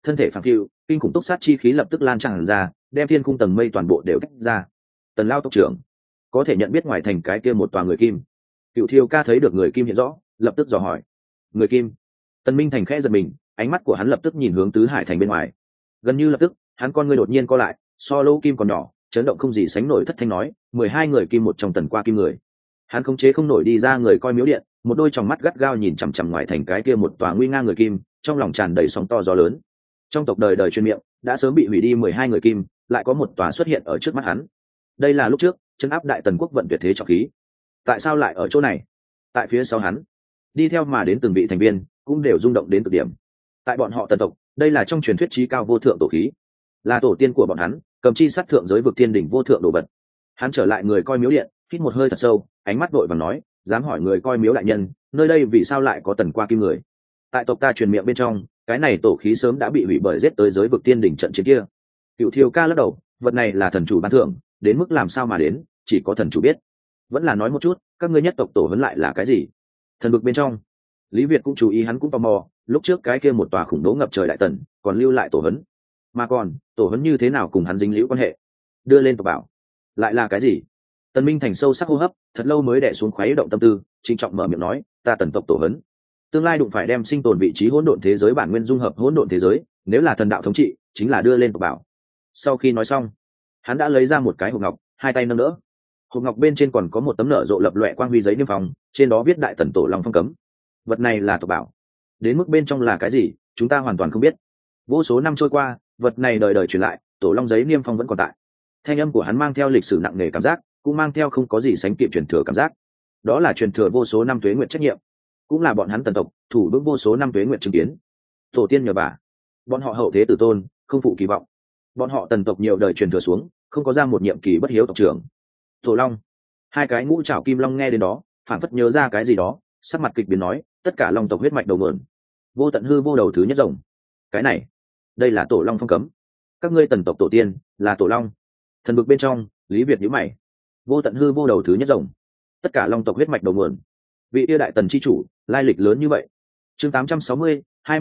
thân thể phẳng phiu, kinh khủng túc sát chi khí lập tức lan tràn ra, đem thiên khung tầng mây toàn bộ đều tách ra. Tần Lao tộc trưởng có thể nhận biết ngoài thành cái kia một tòa người kim. Cựu Thiêu Ca thấy được người kim hiện rõ, lập tức dò hỏi. Người kim? Tần Minh Thành khẽ giật mình, ánh mắt của hắn lập tức nhìn hướng tứ hải thành bên ngoài. Gần như lập tức, hắn con ngươi đột nhiên co lại, so lô kim còn nhỏ, chấn động không gì sánh nổi, thất thanh nói: 12 người kim một trong tần qua kim người. Hắn khống chế không nổi đi ra người coi miếu điện, một đôi tròng mắt gắt gao nhìn chằm chằm ngoài thành cái kia một tòa nguy nga người kim, trong lòng tràn đầy sóng to gió lớn. Trong tộc đời đời truyền miệng, đã sớm bị hủy đi 12 người kim, lại có một tòa xuất hiện ở trước mắt hắn. Đây là lúc trước chân áp đại tần quốc vận tuyệt thế trọng khí. Tại sao lại ở chỗ này? Tại phía sau hắn, đi theo mà đến từng vị thành viên cũng đều rung động đến cực điểm. Tại bọn họ tần tộc, đây là trong truyền thuyết chí cao vô thượng tổ khí, là tổ tiên của bọn hắn, cầm chi sát thượng giới vực thiên đỉnh vô thượng đồ vật. Hắn trở lại người coi miếu điện, hít một hơi thật sâu, ánh mắt vội vàng nói: dám hỏi người coi miếu đại nhân, nơi đây vì sao lại có tần qua kim người? Tại tộc ta truyền miệng bên trong, cái này tổ khí sớm đã bị hủy bởi giết tới giới vực thiên đỉnh trận chiến kia. Cựu Thiêu Ca lắc đầu: vật này là thần chủ ban thưởng, đến mức làm sao mà đến, chỉ có thần chủ biết. Vẫn là nói một chút, các ngươi nhất tộc tổ huấn lại là cái gì? Thần vực bên trong, Lý Việt cũng chú ý, hắn cũng tò mò, lúc trước cái kia một tòa khủng bố ngập trời đại tần, còn lưu lại tổ huấn, mà còn tổ huấn như thế nào cùng hắn dính liễu quan hệ? Đưa lên tộc bảo, lại là cái gì? Tần Minh Thành sâu sắc hô hấp, thật lâu mới đè xuống khoái động tâm tư, trinh trọng mở miệng nói: ta tần tộc tổ huấn, tương lai đụng phải đem sinh tồn vị trí hỗn độn thế giới bản nguyên dung hợp hỗn độn thế giới, nếu là thần đạo thống trị, chính là đưa lên tộc bảo. Sau khi nói xong, hắn đã lấy ra một cái hộp ngọc, hai tay nâng đỡ. Hộp ngọc bên trên còn có một tấm nở rộ lập loè quang huy giấy niêm phong, trên đó viết đại tần tổ long phong cấm. Vật này là tộc bảo, đến mức bên trong là cái gì, chúng ta hoàn toàn không biết. Vô số năm trôi qua, vật này đời đời truyền lại, tổ long giấy niêm phong vẫn còn tại. Thanh âm của hắn mang theo lịch sử nặng nề cảm giác, cũng mang theo không có gì sánh kịp truyền thừa cảm giác. Đó là truyền thừa vô số năm tuế nguyện trách nhiệm, cũng là bọn hắn tần tộc thủ vững vô số năm tuế nguyện chứng kiến. Tổ tiên nhờ bà, bọn họ hậu thế tử tôn, không phụ kỳ vọng. Bọn họ tần tộc nhiều đời truyền thừa xuống, không có ra một nhiệm kỳ bất hiếu tộc trưởng. Tổ long, hai cái ngũ trảo kim long nghe đến đó, phản phất nhớ ra cái gì đó, sắc mặt kịch biến nói: tất cả long tộc huyết mạch đầu nguồn, vô tận hư vô đầu thứ nhất rồng. Cái này, đây là tổ long phong cấm. Các ngươi tần tộc tổ tiên là tổ long. Thần vực bên trong, Lý Việt nhíu mày. Vô tận hư vô đầu thứ nhất rồng, tất cả long tộc huyết mạch đầu nguồn, vị yêu đại tần chi chủ, lai lịch lớn như vậy. Chương 860,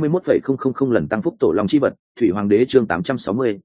21,000 lần tăng phúc tổ long chi vật, thủy hoàng đế. Chương 860,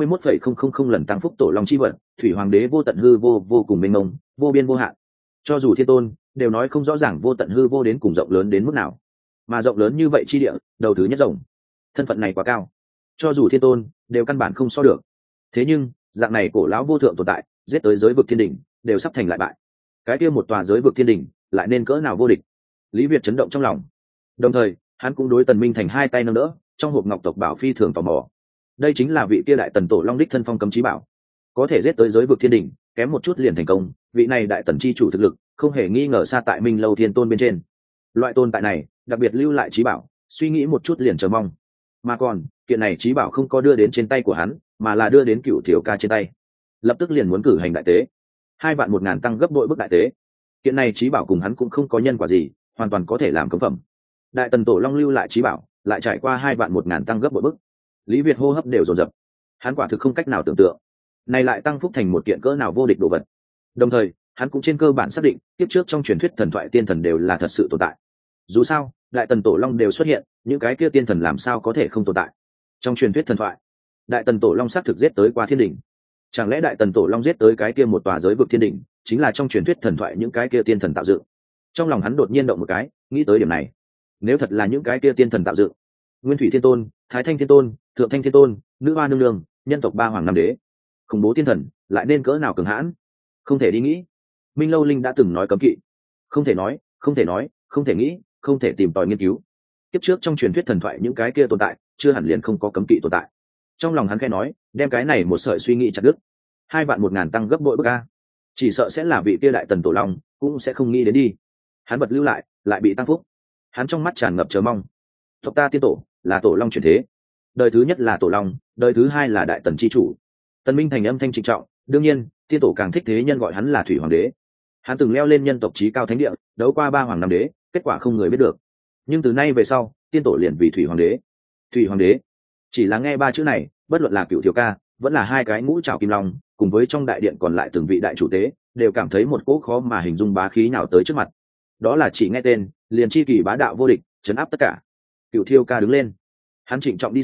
21,000 lần tăng phúc tổ long chi vật, thủy hoàng đế. Vô tận hư vô vô cùng mênh mông, vô biên vô hạn. Cho dù thiên tôn đều nói không rõ ràng vô tận hư vô đến cùng rộng lớn đến mức nào, mà rộng lớn như vậy chi địa, đầu thứ nhất rồng, thân phận này quá cao, cho dù thiên tôn đều căn bản không so được. Thế nhưng dạng này cổ lão vô thượng tồn tại, giết tới giới vực thiên đỉnh, đều sắp thành lại bại. Cái kia một tòa giới vực thiên đỉnh lại nên cỡ nào vô địch? Lý Việt chấn động trong lòng, đồng thời hắn cũng đối Tần Minh Thành hai tay nâng đỡ, trong hộp ngọc tộc bảo phi thường tò mò. Đây chính là vị kia đại tần tổ long đích thân phong cấm chí bảo, có thể giết tới giới vực thiên đỉnh, kém một chút liền thành công. Vị này đại tần chi chủ thực lực không hề nghi ngờ xa tại Minh Lâu Thiên Tôn bên trên. Loại tồn tại này đặc biệt lưu lại chí bảo, suy nghĩ một chút liền chờ mong. Mà còn kiện này chí bảo không có đưa đến trên tay của hắn, mà là đưa đến Cửu Thiểu Ca trên tay, lập tức liền muốn cử hành đại tế, 2.100.000 tăng gấp bội bức đại tế. Kiện này chí bảo cùng hắn cũng không có nhân quả gì, hoàn toàn có thể làm cống phẩm. Đại tần tổ long lưu lại chí bảo, lại trải qua 2.100.000 tăng gấp bội bức. Lý Việt hô hấp đều dồn dập, hắn quả thực không cách nào tưởng tượng, này lại tăng phúc thành một kiện cỡ nào vô địch đồ vật. Đồng thời hắn cũng trên cơ bản xác định, tiếp trước trong truyền thuyết thần thoại tiên thần đều là thật sự tồn tại. Dù sao đại tần tổ long đều xuất hiện, những cái kia tiên thần làm sao có thể không tồn tại? Trong truyền thuyết thần thoại, đại tần tổ long xác thực giết tới qua thiên đỉnh. Chẳng lẽ đại tần tổ long giết tới cái kia một tòa giới vực thiên đỉnh, chính là trong truyền thuyết thần thoại những cái kia tiên thần tạo dựng? Trong lòng hắn đột nhiên động một cái, nghĩ tới điểm này. Nếu thật là những cái kia tiên thần tạo dựng, Nguyên Thủy Thiên Tôn, Thái Thanh Thiên Tôn, Thượng Thanh Thiên Tôn, Nữ Hoa Nương Nương, nhân tộc ba hoàng năm đế, khủng bố tiên thần, lại nên cỡ nào cường hãn? Không thể đi nghĩ. Minh Lâu Linh đã từng nói cấm kỵ, không thể nói, không thể nói, không thể nghĩ, không thể tìm tòi nghiên cứu. Kiếp trước trong truyền thuyết thần thoại những cái kia tồn tại, chưa hẳn liền không có cấm kỵ tồn tại. Trong lòng hắn khẽ nói, đem cái này một sợi suy nghĩ chặt đứt. 2.100.000 tăng gấp bội bức a, chỉ sợ sẽ là vị kia đại tần tổ long cũng sẽ không nghĩ đến đi. Hắn bật lưu lại bị tăng phúc. Hắn trong mắt tràn ngập chờ mong. Tộc ta tiên tổ là tổ long chuyển thế, đời thứ nhất là tổ long, đời thứ hai là đại tần chi chủ. Tần Minh Thành âm thanh trịnh trọng, đương nhiên tiên tổ càng thích thế nhân gọi hắn là thủy hoàng đế. Hắn từng leo lên nhân tộc chí cao thánh địa, đấu qua ba hoàng năm đế, kết quả không người biết được. Nhưng từ nay về sau, tiên tổ liền vì thủy hoàng đế. Thủy hoàng đế, chỉ là nghe ba chữ này, bất luận là Cửu Thiểu Ca, vẫn là hai cái ngũ trảo kim long, cùng với trong đại điện còn lại từng vị đại chủ tế, đều cảm thấy một cỗ khó mà hình dung bá khí nào tới trước mặt. Đó là chỉ nghe tên, liền chi kỳ bá đạo vô địch, trấn áp tất cả. Cửu Thiểu Ca đứng lên, hắn trịnh trọng đi xuống,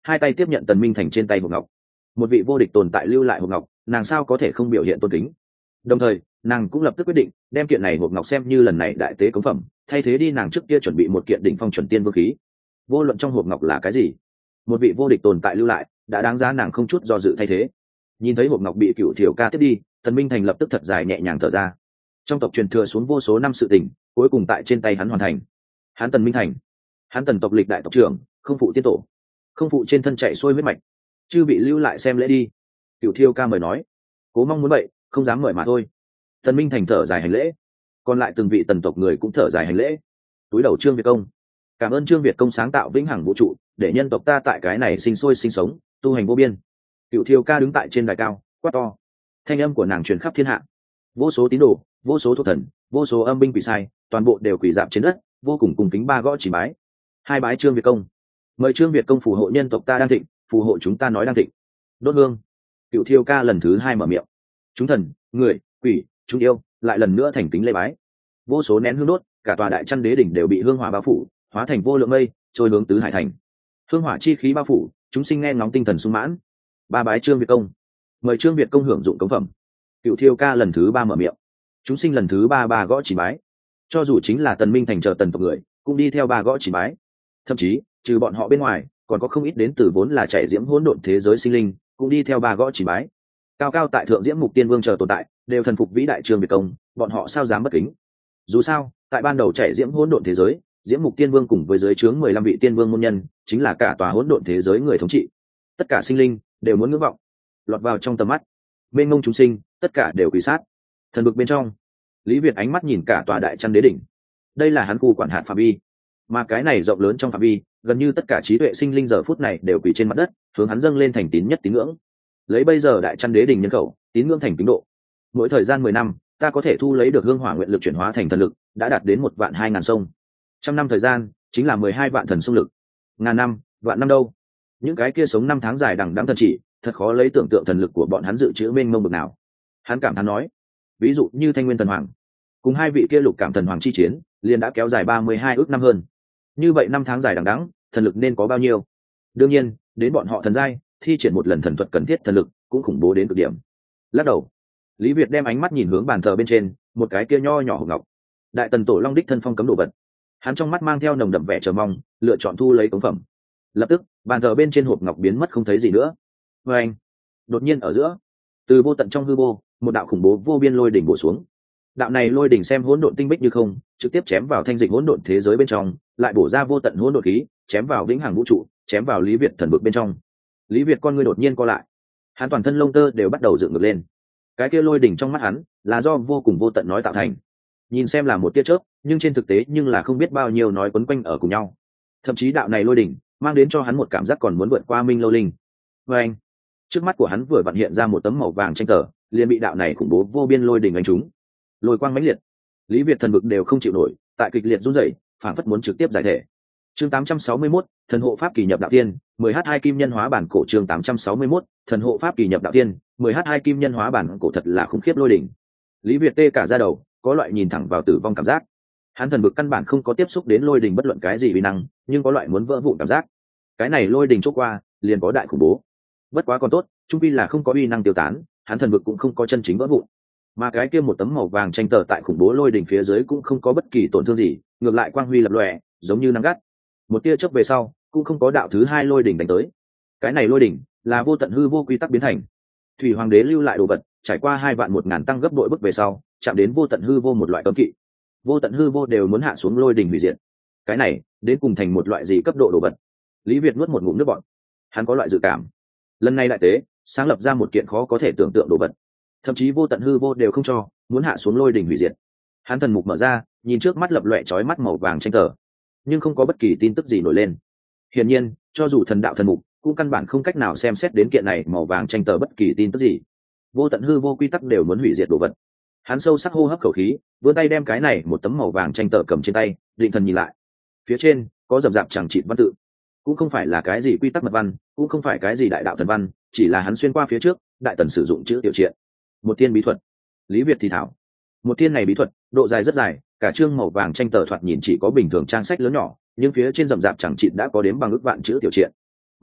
hai tay tiếp nhận Tần Minh Thành trên tay hộp ngọc. Một vị vô địch tồn tại lưu lại hộp ngọc, nàng sao có thể không biểu hiện tôn kính. Đồng thời nàng cũng lập tức quyết định đem kiện này hộp ngọc xem như lần này đại tế cống phẩm, thay thế đi nàng trước kia chuẩn bị một kiện đỉnh phong chuẩn tiên vương khí. Vô luận trong hộp ngọc là cái gì, một vị vô địch tồn tại lưu lại đã đáng giá nàng không chút do dự thay thế. Nhìn thấy hộp ngọc bị Cửu Thiểu Ca tiếp đi, Tần Minh Thành lập tức thật dài nhẹ nhàng thở ra. Trong tộc truyền thừa xuống vô số năm sự tình, cuối cùng tại trên tay hắn hoàn thành. Hắn Tần Minh Thành, hắn Tần tộc lịch đại tộc trưởng, không phụ tiên tổ, không phụ trên thân chạy xuôi huyết mạch, chư bị lưu lại xem lễ đi. Cửu Thiêu Ca mời nói, cố mong muốn vậy, không dám mời mà thôi. Tần Minh Thành thở dài hành lễ, còn lại từng vị tần tộc người cũng thở dài hành lễ. Túi đầu Trương Việt Công, cảm ơn Trương Việt Công sáng tạo vĩnh hằng vũ trụ, để nhân tộc ta tại cái này sinh sôi sinh sống, tu hành vô biên. Cửu Thiêu Ca đứng tại trên đài cao, quát to, thanh âm của nàng truyền khắp thiên hạ. Vô số tín đồ, vô số thuộc thần, vô số âm binh quỷ sai, toàn bộ đều quỳ dạp trên đất, vô cùng cung kính ba gõ chỉ bái. Hai bái Trương Việt Công, mời Trương Việt Công phù hộ nhân tộc ta đang thịnh, phù hộ chúng ta nói đang thịnh. Đốt hương. Cửu Thiêu Ca lần thứ hai mở miệng. Chúng thần, người, quỷ, chúng yêu lại lần nữa thành kính lễ bái. Vô số nén hương đốt, cả tòa đại chân đế đỉnh đều bị hương hỏa bao phủ, hóa thành vô lượng mây, trôi hướng tứ hải thành. Hương hỏa chi khí bao phủ, chúng sinh nghe ngóng tinh thần sung mãn. Ba bái Trương Việt Công, mời Trương Việt Công hưởng dụng cống phẩm. Cửu Thiêu Ca lần thứ ba mở miệng. Chúng sinh lần thứ ba gõ chỉ bái. Cho dù chính là Tần Minh Thành chờ tần tộc người, cũng đi theo ba gõ chỉ bái. Thậm chí trừ bọn họ bên ngoài, còn có không ít đến từ vốn là chảy diễm hỗn độn thế giới sinh linh, cũng đi theo ba gõ chỉ bái. Cao cao tại thượng diễm mục tiên vương chờ tồn tại, đều thần phục vĩ đại Trương Việt Công, bọn họ sao dám bất kính. Dù sao tại ban đầu chảy diễm hỗn độn thế giới, diễm mục tiên vương cùng với dưới trướng 15 vị tiên vương môn nhân, chính là cả tòa hỗn độn thế giới người thống trị. Tất cả sinh linh đều muốn ngưỡng vọng, lọt vào trong tầm mắt. Mênh mông chúng sinh, tất cả đều quỳ sát. Thần vực bên trong, Lý Việt ánh mắt nhìn cả tòa đại chân đế đỉnh. Đây là hắn khu quản hạt phạm vi, mà cái này rộng lớn trong phạm vi, gần như tất cả trí tuệ sinh linh giờ phút này đều quỳ trên mặt đất, hướng hắn dâng lên thành tín nhất tín ngưỡng. Lấy bây giờ đại chân đế đỉnh nhân khẩu, tín ngưỡng thành tín độ. Mỗi thời gian 10 năm, ta có thể thu lấy được hương hỏa nguyện lực chuyển hóa thành thần lực, đã đạt đến 1.200.000 sông. 100 năm thời gian, chính là 12 vạn thần sung lực. Ngàn năm, vạn năm đâu? Những cái kia sống năm tháng dài đằng đẵng thần chỉ, thật khó lấy tưởng tượng thần lực của bọn hắn dự trữ mênh mông bực nào. Hắn cảm thán nói, ví dụ như Thanh Nguyên thần hoàng, cùng hai vị kia lục cảm thần hoàng chi chiến, liền đã kéo dài 32 ước năm hơn. Như vậy năm tháng dài đằng đẵng, thần lực nên có bao nhiêu? Đương nhiên, đến bọn họ thần giai, thi triển một lần thần thuật cần thiết thần lực, cũng khủng bố đến cực điểm. Lắc đầu, Lý Việt đem ánh mắt nhìn hướng bàn thờ bên trên, một cái kia nho nhỏ hộp ngọc. Đại tần tổ long đích thân phong cấm đồ vật. Hắn trong mắt mang theo nồng đậm vẻ chờ mong, lựa chọn thu lấy cống phẩm. Lập tức, bàn thờ bên trên hộp ngọc biến mất không thấy gì nữa. Và anh, đột nhiên ở giữa, từ vô tận trong hư vô, một đạo khủng bố vô biên lôi đỉnh bổ xuống. Đạo này lôi đỉnh xem hỗn độn tinh bích như không, trực tiếp chém vào thanh dịch hỗn độn thế giới bên trong, lại bổ ra vô tận hỗn độn khí, chém vào vĩnh hằng vũ trụ, chém vào Lý Việt thần vực bên trong. Lý Việt con ngươi đột nhiên co lại, hắn toàn thân lông tơ đều bắt đầu dựng ngược lên. Cái kia lôi đỉnh trong mắt hắn là do vô cùng vô tận nói tạo thành, nhìn xem là một tia chớp, nhưng trên thực tế nhưng là không biết bao nhiêu nói quấn quanh ở cùng nhau. Thậm chí đạo này lôi đỉnh mang đến cho hắn một cảm giác còn muốn vượt qua minh lâu linh. Và anh, trước mắt của hắn vừa vặn hiện ra một tấm màu vàng tranh cờ, liền bị đạo này khủng bố vô biên lôi đỉnh đánh trúng. Lôi quang mãnh liệt, Lý Việt thần vực đều không chịu nổi, tại kịch liệt run rẩy, phảng phất muốn trực tiếp giải thể. Chương 861, thần hộ pháp kỳ nhập đạo tiên, 10h2 kim nhân hóa bản cổ. Chương 861, thần hộ pháp kỳ nhập đạo tiên, 10h2 kim nhân hóa bản cổ. Thật là khủng khiếp lôi đỉnh. Lý Việt tê cả da đầu, có loại nhìn thẳng vào tử vong cảm giác. Hắn thần vực căn bản không có tiếp xúc đến lôi đỉnh bất luận cái gì uy năng, nhưng có loại muốn vỡ vụn cảm giác. Cái này lôi đỉnh chốt qua, liền có đại khủng bố. Bất quá còn tốt, chung quy là không có uy năng tiêu tán, hắn thần vực cũng không có chân chính vỡ vụn. Mà cái kia một tấm màu vàng tranh tờ tại khủng bố lôi đỉnh phía dưới cũng không có bất kỳ tổn thương gì, ngược lại quang huy lập lòe, giống như nắng gắt. Một tia chớp về sau, cũng không có đạo thứ hai lôi đỉnh đánh tới. Cái này lôi đỉnh là vô tận hư vô quy tắc biến thành. Thủy Hoàng đế lưu lại đồ vật, trải qua 2.100.000 tăng gấp bội bước về sau, chạm đến vô tận hư vô một loại cấm kỵ. Vô tận hư vô đều muốn hạ xuống lôi đỉnh hủy diệt. Cái này, đến cùng thành một loại gì cấp độ đồ vật. Lý Việt nuốt một ngụm nước bọt. Hắn có loại dự cảm, lần này đại tế sáng lập ra một kiện khó có thể tưởng tượng đồ vật, thậm chí vô tận hư vô đều không cho, muốn hạ xuống lôi đỉnh hủy diệt. Hắn thần mục mở ra, nhìn trước mắt lập loè chói mắt màu vàng tranh tờ, nhưng không có bất kỳ tin tức gì nổi lên. Hiển nhiên, cho dù thần đạo thần mục, cũng căn bản không cách nào xem xét đến kiện này màu vàng tranh tờ bất kỳ tin tức gì. Vô tận hư vô quy tắc đều muốn hủy diệt đồ vật. Hắn sâu sắc hô hấp khẩu khí, vươn tay đem cái này một tấm màu vàng tranh tờ cầm trên tay, định thần nhìn lại. Phía trên có rậm rạp chẳng chịt văn tự, cũng không phải là cái gì quy tắc mật văn, cũng không phải cái gì đại đạo thần văn, chỉ là hắn xuyên qua phía trước đại tần sử dụng chữ tiểu triện. Một tiên bí thuật. Lý Việt thì thảo, một tiên này bí thuật độ dài rất dài, cả chương màu vàng tranh tờ thoạt nhìn chỉ có bình thường trang sách lớn nhỏ, nhưng phía trên rậm rạp chẳng chịt đã có đếm bằng ước vạn chữ tiểu triện.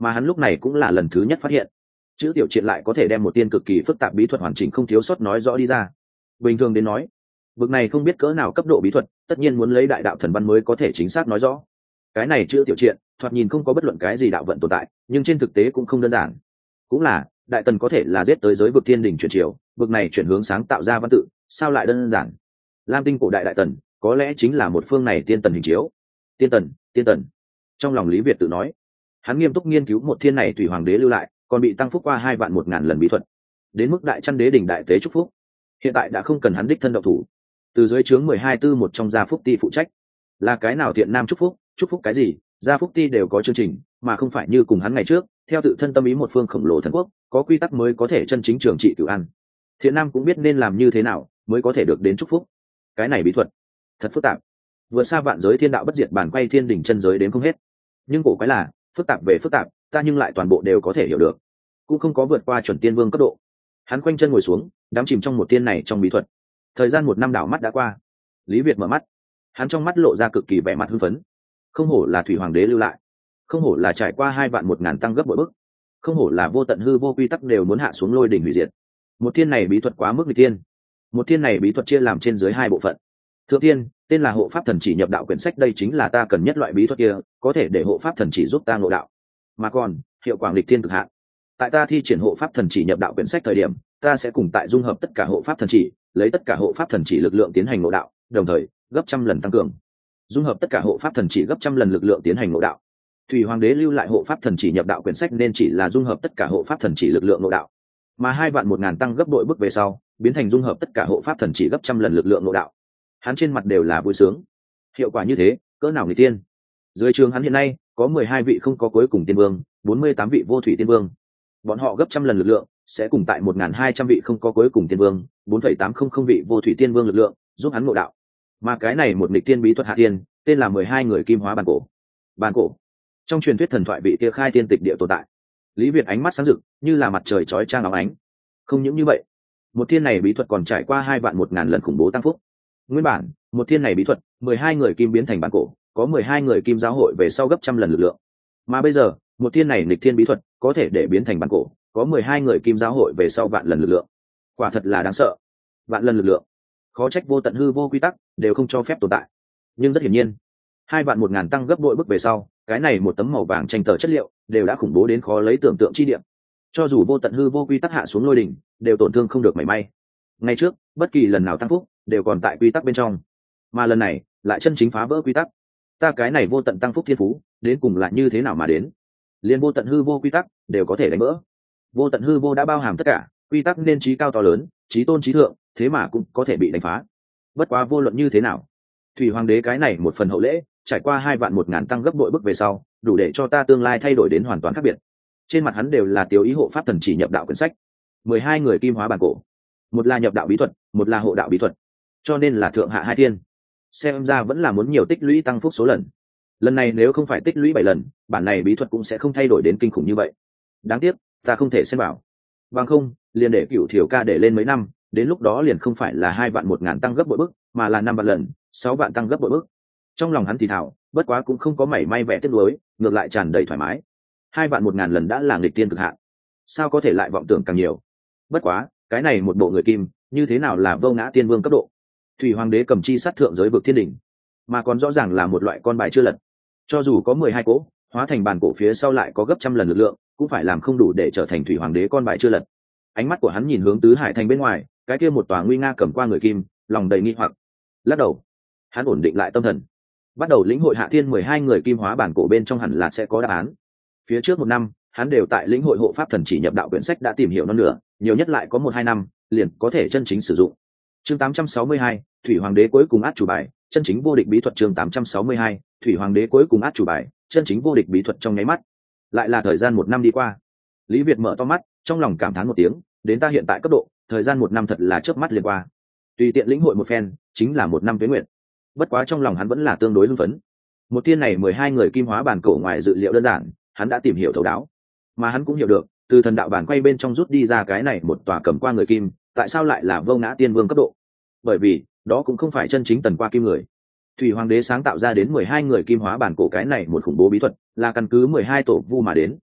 mà hắn lúc này cũng là lần thứ nhất phát hiện chữ tiểu triện lại có thể đem một tiên cực kỳ phức tạp bí thuật hoàn chỉnh không thiếu sót nói rõ đi ra. Bình thường đến nói, bực này không biết cỡ nào cấp độ bí thuật, tất nhiên muốn lấy đại đạo thần văn mới có thể chính xác nói rõ. Cái này chữ tiểu triện thoạt nhìn không có bất luận cái gì đạo vận tồn tại, nhưng trên thực tế cũng không đơn giản. Cũng là đại tần có thể là giết tới giới vực thiên đỉnh chuyển chiều, bực này chuyển hướng sáng tạo ra văn tự, sao lại đơn giản? Lam tinh cổ đại đại tần có lẽ chính là một phương này tiên tần hình chiếu. Tiên tần, tiên tần. Trong lòng Lý Việt tự nói, hắn nghiêm túc nghiên cứu một thiên này thủy hoàng đế lưu lại, còn bị tăng phúc qua 2.100.000 lần bí thuật, đến mức đại chân đế đỉnh đại tế chúc phúc. Hiện tại đã không cần hắn đích thân động thủ, từ dưới trướng 12 tư một trong gia phúc ti phụ trách. Là cái nào thiện nam chúc phúc cái gì, gia phúc ti đều có chương trình, mà không phải như cùng hắn ngày trước, theo tự thân tâm ý một phương khổng lồ thần quốc, có quy tắc mới có thể chân chính trường trị cửu ăn. Thiện nam cũng biết nên làm như thế nào mới có thể được đến chúc phúc. Cái này bí thuật thật phức tạp, vừa xa vạn giới thiên đạo bất diệt bản quay thiên đỉnh chân giới đến không hết. Nhưng cổ quái là phức tạp về phức tạp, ta nhưng lại toàn bộ đều có thể hiểu được, cũng không có vượt qua chuẩn tiên vương cấp độ. Hắn khoanh chân ngồi xuống, đắm chìm trong một tiên này trong bí thuật. Thời gian 1 năm đảo mắt đã qua. Lý Việt mở mắt, hắn trong mắt lộ ra cực kỳ vẻ mặt hưng phấn. Không hổ là thủy hoàng đế lưu lại, không hổ là trải qua 2.100.000 tăng gấp bội bức, không hổ là vô tận hư vô quy tắc đều muốn hạ xuống lôi đỉnh hủy diệt. Một thiên này bí thuật quá mức nghịch thiên. Một thiên này bí thuật chia làm trên dưới 2 bộ phận. Thượng thiên tên là hộ pháp thần chỉ nhập đạo quyển sách, đây chính là ta cần nhất loại bí thuật kia, có thể để hộ pháp thần chỉ giúp ta ngộ đạo. Mà còn hiệu quả nghịch thiên cực hạn. Tại ta thi triển hộ pháp thần chỉ nhập đạo quyển sách thời điểm, ta sẽ cùng tại dung hợp tất cả hộ pháp thần chỉ, lấy tất cả hộ pháp thần chỉ lực lượng tiến hành ngộ đạo, đồng thời gấp trăm lần tăng cường. Dung hợp tất cả hộ pháp thần chỉ gấp trăm lần lực lượng tiến hành ngộ đạo. Thủy hoàng đế lưu lại hộ pháp thần chỉ nhập đạo quyển sách nên chỉ là dung hợp tất cả hộ pháp thần chỉ lực lượng ngộ đạo, mà 2.100.000 tăng gấp bội bước về sau, biến thành dung hợp tất cả hộ pháp thần chỉ gấp trăm lần lực lượng ngộ đạo. Hắn trên mặt đều là vui sướng. Hiệu quả như thế, cỡ nào nghịch tiên. Dưới trường hắn hiện nay có 12 vị không có cuối cùng tiên vương, 48 vị vô thủy tiên vương. Bọn họ gấp trăm lần lực lượng, sẽ cùng tại 1.200 vị không có cuối cùng tiên vương, 4.800 vị vô thủy tiên vương lực lượng, giúp hắn ngộ đạo. Mà cái này một nghịch tiên bí thuật hạ tiên, tên là 12 người kim hóa bàn cổ. Bàn cổ, trong truyền thuyết thần thoại vị kia khai tiên tịch địa tồn tại. Lý Việt ánh mắt sáng rực, như là mặt trời chói chang óng ánh. Không những như vậy, một thiên này bí thuật còn trải qua 2.100.000 lần khủng bố tăng phúc. Nguyên bản, một thiên này bí thuật, 12 người kim biến thành bàn cổ, có 12 người kim giáo hội về sau gấp trăm lần lực lượng. Mà bây giờ, một thiên này nghịch thiên bí thuật, có thể để biến thành bàn cổ, có 12 người kim giáo hội về sau vạn lần lực lượng. Quả thật là đáng sợ. Vạn lần lực lượng, khó trách vô tận hư vô quy tắc đều không cho phép tồn tại. Nhưng rất hiển nhiên, 2.100.000 tăng gấp bội bước về sau, cái này một tấm màu vàng tranh tờ chất liệu đều đã khủng bố đến khó lấy tưởng tượng chi điểm. Cho dù vô tận hư vô quy tắc hạ xuống lôi đỉnh, đều tổn thương không được mảy may. Ngay trước, bất kỳ lần nào tăng phúc đều còn tại quy tắc bên trong, mà lần này lại chân chính phá vỡ quy tắc. Ta cái này vô tận tăng phúc thiên phú đến cùng là như thế nào mà đến? Liên vô tận hư vô quy tắc đều có thể đánh vỡ. Vô tận hư vô đã bao hàm tất cả quy tắc, nên trí cao to lớn, trí tôn trí thượng, thế mà cũng có thể bị đánh phá. Bất quá vô luận như thế nào, thủy hoàng đế cái này một phần hậu lễ, trải qua 2.100.000 tăng gấp bội bước về sau, đủ để cho ta tương lai thay đổi đến hoàn toàn khác biệt. Trên mặt hắn đều là tiêu ý hộ pháp thần chỉ nhập đạo quyển sách. 12 người kim hóa bản cổ, một là nhập đạo bí thuật, một là hộ đạo bí thuật, cho nên là thượng hạ hai thiên. Xem ra vẫn là muốn nhiều tích lũy tăng phúc số lần. Lần này nếu không phải tích lũy 7 lần, bản này bí thuật cũng sẽ không thay đổi đến kinh khủng như vậy. Đáng tiếc, ta không thể xem bảo. Bằng không, liền để Cửu Thiểu ca để lên mấy năm, đến lúc đó liền không phải là 2.100.000 tăng gấp bội bước, mà là 5 vạn lần, 6 vạn tăng gấp bội bước. Trong lòng hắn thì thào, bất quá cũng không có mảy may vẻ tiếc nuối, ngược lại tràn đầy thoải mái. 2.100.000 lần đã là nghịch tiên cực hạn, sao có thể lại vọng tưởng càng nhiều? Bất quá, cái này một bộ người kim, như thế nào là vô ngã tiên vương cấp độ? Thủy hoàng đế cầm chi sát thượng giới vực thiên đỉnh, mà còn rõ ràng là một loại con bài chưa lật. Cho dù có 12 cỗ hóa thành bàn cổ phía sau lại có gấp trăm lần lực lượng, cũng phải làm không đủ để trở thành thủy hoàng đế con bài chưa lật. Ánh mắt của hắn nhìn hướng tứ hải thành bên ngoài, cái kia một tòa nguy nga cầm qua người kim, lòng đầy nghi hoặc. Lắc đầu, hắn ổn định lại tâm thần, bắt đầu lĩnh hội hạ thiên 12 người kim hóa bản cổ bên trong hẳn là sẽ có đáp án. Phía trước 1 năm, hắn đều tại lĩnh hội hộ pháp thần chỉ nhập đạo quyển sách đã tìm hiểu non nửa, nhiều nhất lại có 1-2 năm, liền có thể chân chính sử dụng. Chương 862, thủy hoàng đế cuối cùng át chủ bài, chân chính vô địch bí thuật. Chương 862, thủy hoàng đế cuối cùng át chủ bài, chân chính vô địch bí thuật. Trong nháy mắt, lại là thời gian 1 năm đi qua. Lý Việt mở to mắt, trong lòng cảm thán một tiếng, đến ta hiện tại cấp độ, thời gian 1 năm thật là chớp mắt liền qua. Tùy tiện lĩnh hội một phen, chính là 1 năm tuế nguyện. Bất quá trong lòng hắn vẫn là tương đối hưng phấn. Một tiên này 12 người kim hóa bản cổ ngoài dự liệu đơn giản, hắn đã tìm hiểu thấu đáo, mà hắn cũng hiểu được, từ thần đạo bản quay bên trong rút đi ra cái này một tòa cầm qua người kim, tại sao lại là vô ngã tiên vương cấp độ? Bởi vì đó cũng không phải chân chính tần qua kim người. Thủy hoàng đế sáng tạo ra đến 12 người kim hóa bản cổ cái này một khủng bố bí thuật, là căn cứ 12 tổ vu mà đến.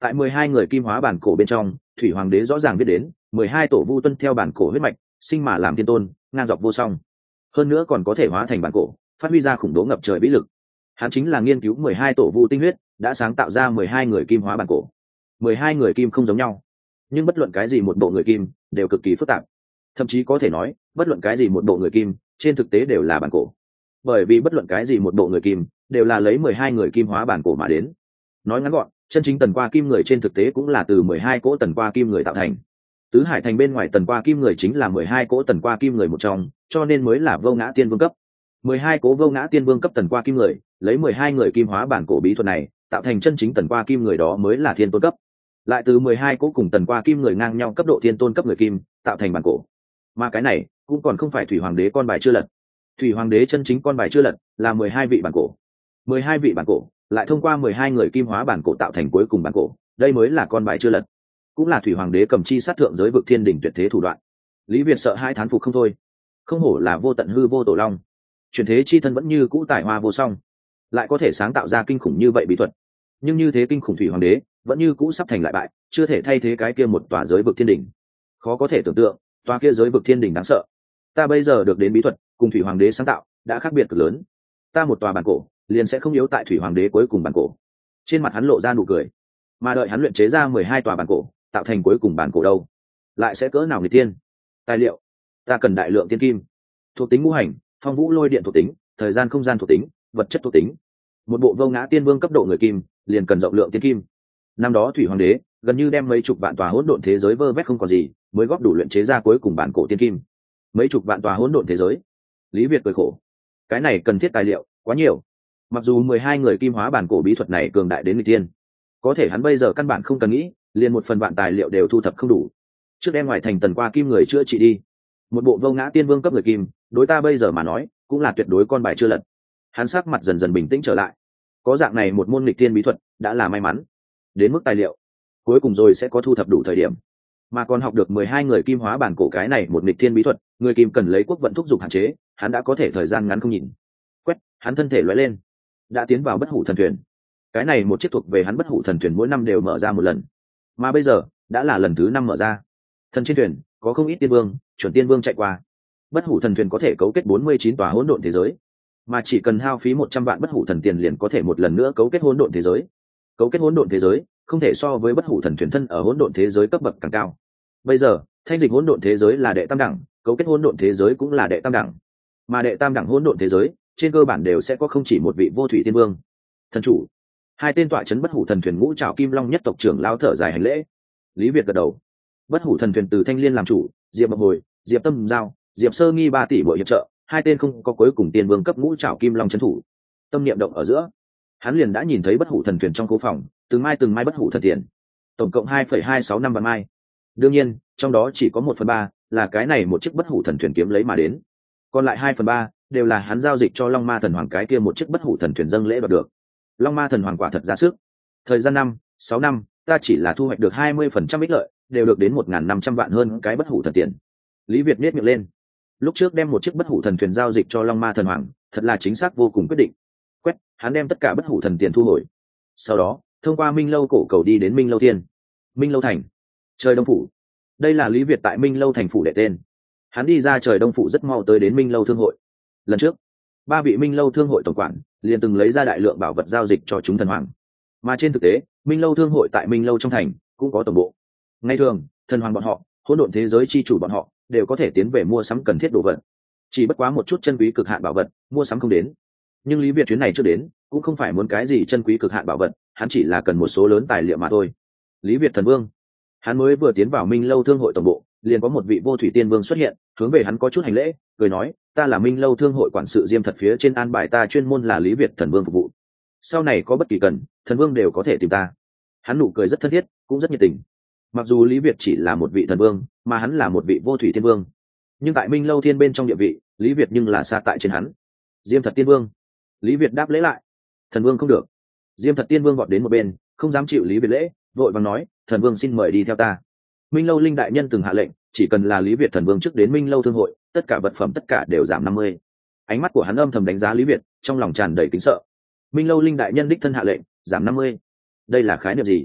Tại 12 người kim hóa bản cổ bên trong, thủy hoàng đế rõ ràng biết đến 12 tổ vu tuân theo bản cổ huyết mạch, sinh mà làm thiên tôn, ngang dọc vô song, hơn nữa còn có thể hóa thành bản cổ, phát huy ra khủng bố ngập trời vĩ lực. Hắn chính là nghiên cứu 12 tổ vu tinh huyết, đã sáng tạo ra 12 người kim hóa bản cổ. 12 người kim không giống nhau, nhưng bất luận cái gì một bộ người kim đều cực kỳ phức tạp, thậm chí có thể nói bất luận cái gì một bộ người kim trên thực tế đều là bản cổ, bởi vì bất luận cái gì một bộ người kim đều là lấy 12 người kim hóa bản cổ mà đến. Nói ngắn gọn, chân chính tần qua kim người trên thực tế cũng là từ 12 cỗ tần qua kim người tạo thành. Tứ hải thành bên ngoài tần qua kim người chính là 12 cỗ tần qua kim người một trong, cho nên mới là vô ngã tiên vương cấp. 12 cỗ vô ngã tiên vương cấp tần qua kim người, lấy 12 người kim hóa bản cổ bí thuật này, tạo thành chân chính tần qua kim người, đó mới là thiên tôn cấp. Lại từ 12 cỗ cùng tần qua kim người ngang nhau cấp độ thiên tôn cấp người kim, tạo thành bản cổ. Mà cái này cũng còn không phải thủy hoàng đế con bài chưa lật. Thủy hoàng đế chân chính con bài chưa lật là 12 vị bản cổ. 12 vị bản cổ lại thông qua 12 người kim hóa bản cổ tạo thành cuối cùng bản cổ, đây mới là con bài chưa lật, cũng là thủy hoàng đế cầm chi sát thượng giới vực thiên đỉnh tuyệt thế thủ đoạn. Lý Việt sợ hai thán phục không thôi, không hổ là vô tận hư vô tổ long, chuyển thế chi thân vẫn như cũ tài hoa vô song, lại có thể sáng tạo ra kinh khủng như vậy bí thuật. Nhưng như thế kinh khủng thủy hoàng đế vẫn như cũ sắp thành lại bại, chưa thể thay thế cái kia một tòa giới vực thiên đỉnh. Khó có thể tưởng tượng, tòa kia giới vực thiên đỉnh đáng sợ. Ta bây giờ được đến bí thuật cùng thủy hoàng đế sáng tạo đã khác biệt cực lớn, ta một tòa bản cổ liền sẽ không yếu tại thủy hoàng đế cuối cùng bản cổ. Trên mặt hắn lộ ra nụ cười, mà đợi hắn luyện chế ra 12 tòa bản cổ tạo thành cuối cùng bản cổ đâu, lại sẽ cỡ nào người tiên. Tài liệu: ta cần đại lượng tiên kim, thuộc tính ngũ hành, phong vũ lôi điện thuộc tính, thời gian không gian thuộc tính, vật chất thuộc tính. Một bộ vô ngã tiên vương cấp độ người kim liền cần rộng lượng tiên kim. Năm đó thủy hoàng đế gần như đem mấy chục vạn tòa hỗn độn thế giới vơ vét không còn gì, mới góp đủ luyện chế ra cuối cùng bản cổ tiên kim. Mấy chục vạn tòa hỗn độn thế giới, Lý Việt cười khổ, cái này cần thiết tài liệu quá nhiều. Mặc dù 12 người kim hóa bản cổ bí thuật này cường đại đến người tiên, có thể hắn bây giờ căn bản không cần nghĩ, liền một phần vạn tài liệu đều thu thập không đủ. Trước đem ngoài thành tần qua kim người chữa trị đi. Một bộ vô ngã tiên vương cấp người kim, đối ta bây giờ mà nói cũng là tuyệt đối con bài chưa lật. Hắn sắc mặt dần dần bình tĩnh trở lại, có dạng này một môn nghịch tiên bí thuật đã là may mắn. Đến mức tài liệu, cuối cùng rồi sẽ có thu thập đủ thời điểm. Mà còn học được 12 người kim hóa bản cổ cái này một nghịch tiên bí thuật, người kim cần lấy quốc vận thúc dục hạn chế, hắn đã có thể thời gian ngắn không nhìn. Quét, hắn thân thể lóe lên, đã tiến vào bất hủ thần thuyền. Cái này một chiếc thuộc về hắn bất hủ thần thuyền mỗi năm đều mở ra một lần, mà bây giờ đã là lần thứ 5 mở ra. Thần trên thuyền có không ít tiên vương, chuẩn tiên vương chạy qua. Bất hủ thần thuyền có thể cấu kết 49 tòa hỗn độn thế giới, mà chỉ cần hao phí 100 vạn bất hủ thần tiền liền có thể một lần nữa cấu kết hỗn độn thế giới. Cấu kết hỗn độn thế giới không thể so với bất hủ thần thuyền thân ở hỗn độn thế giới cấp bậc càng cao. Bây giờ thanh dịch hỗn độn thế giới là đệ tam đẳng, cấu kết hỗn độn thế giới cũng là đệ tam đẳng, mà đệ tam đẳng hỗn độn thế giới trên cơ bản đều sẽ có không chỉ một vị vô thủy tiên vương. Thần chủ, hai tên tọa chấn bất hủ thần thuyền ngũ trảo kim long nhất tộc trưởng lao thở dài hành lễ. Lý Việt gật đầu. Bất hủ thần thuyền từ Thanh Liên làm chủ, Diệp Mộng Hồi, Diệp Tâm Giao, Diệp Sơ Nghi 3 tỷ bộ hiệp trợ, hai tên không có cuối cùng tiên vương cấp ngũ trảo kim long trấn thủ. Tâm niệm động ở giữa, hắn liền đã nhìn thấy bất hủ thần thuyền trong cố phòng, từng mai bất hủ thần tiền, tổng cộng 2,265 vạn mai. Đương nhiên, trong đó chỉ có 1/3 là cái này một chiếc bất hủ thần thuyền kiếm lấy mà đến, còn lại 2/3 đều là hắn giao dịch cho Long Ma thần hoàng cái kia một chiếc bất hủ thần thuyền dâng lễ đoạt được. Long Ma thần hoàng quả thật ra sức. Thời gian 6 năm, ta chỉ là thu hoạch được 20% ích lợi, đều được đến 1.500 vạn hơn cái bất hủ thần tiền. Lý Việt nhếch miệng lên. Lúc trước đem một chiếc bất hủ thần thuyền giao dịch cho Long Ma thần hoàng, thật là chính xác vô cùng quyết định. Quét, hắn đem tất cả bất hủ thần tiền thu hồi. Sau đó, thông qua Minh Lâu cổ cầu đi đến Minh Lâu Thiên. Minh Lâu thành, Trời Đông phủ. Đây là Lý Việt tại Minh Lâu thành phủ đệ tên. Hắn đi ra Trời Đông phủ rất mau tới đến Minh Lâu thương hội. Lần trước, 3 vị Minh Lâu thương hội tổng quản liền từng lấy ra đại lượng bảo vật giao dịch cho chúng thần hoàng. Mà trên thực tế, Minh Lâu thương hội tại Minh Lâu trong thành cũng có tổng bộ. Ngày thường, thần hoàng bọn họ, hỗn độn thế giới chi chủ bọn họ đều có thể tiến về mua sắm cần thiết đồ vật. Chỉ bất quá một chút chân quý cực hạn bảo vật, mua sắm không đến. Nhưng Lý Việt chuyến này trước đến, cũng không phải muốn cái gì chân quý cực hạn bảo vật, hắn chỉ là cần một số lớn tài liệu mà thôi. Lý Việt thần vương, hắn mới vừa tiến vào Minh Lâu thương hội tổng bộ, liền có một vị vô thủy tiên vương xuất hiện, hướng về hắn có chút hành lễ, cười nói, ta là Minh Lâu thương hội quản sự Diêm Thật phía trên an bài ta chuyên môn là Lý Việt thần vương phục vụ. Sau này có bất kỳ cần, thần vương đều có thể tìm ta. Hắn nụ cười rất thân thiết, cũng rất nhiệt tình. Mặc dù Lý Việt chỉ là một vị thần vương, mà hắn là một vị vô thủy tiên vương, nhưng tại Minh Lâu thiên bên trong địa vị, Lý Việt nhưng là xa tại trên hắn. Diêm Thật tiên vương. Lý Việt đáp lễ lại. Thần vương không được. Diêm Thật tiên vương vọt đến một bên, không dám chịu Lý Việt lễ, vội vàng nói, thần vương xin mời đi theo ta. Minh Lâu linh đại nhân từng hạ lệnh, chỉ cần là Lý Việt thần vương trước đến Minh Lâu thương hội, tất cả vật phẩm tất cả đều giảm 50. Ánh mắt của hắn âm thầm đánh giá Lý Việt, trong lòng tràn đầy kính sợ. Minh Lâu linh đại nhân đích thân hạ lệnh giảm 50, đây là khái niệm gì?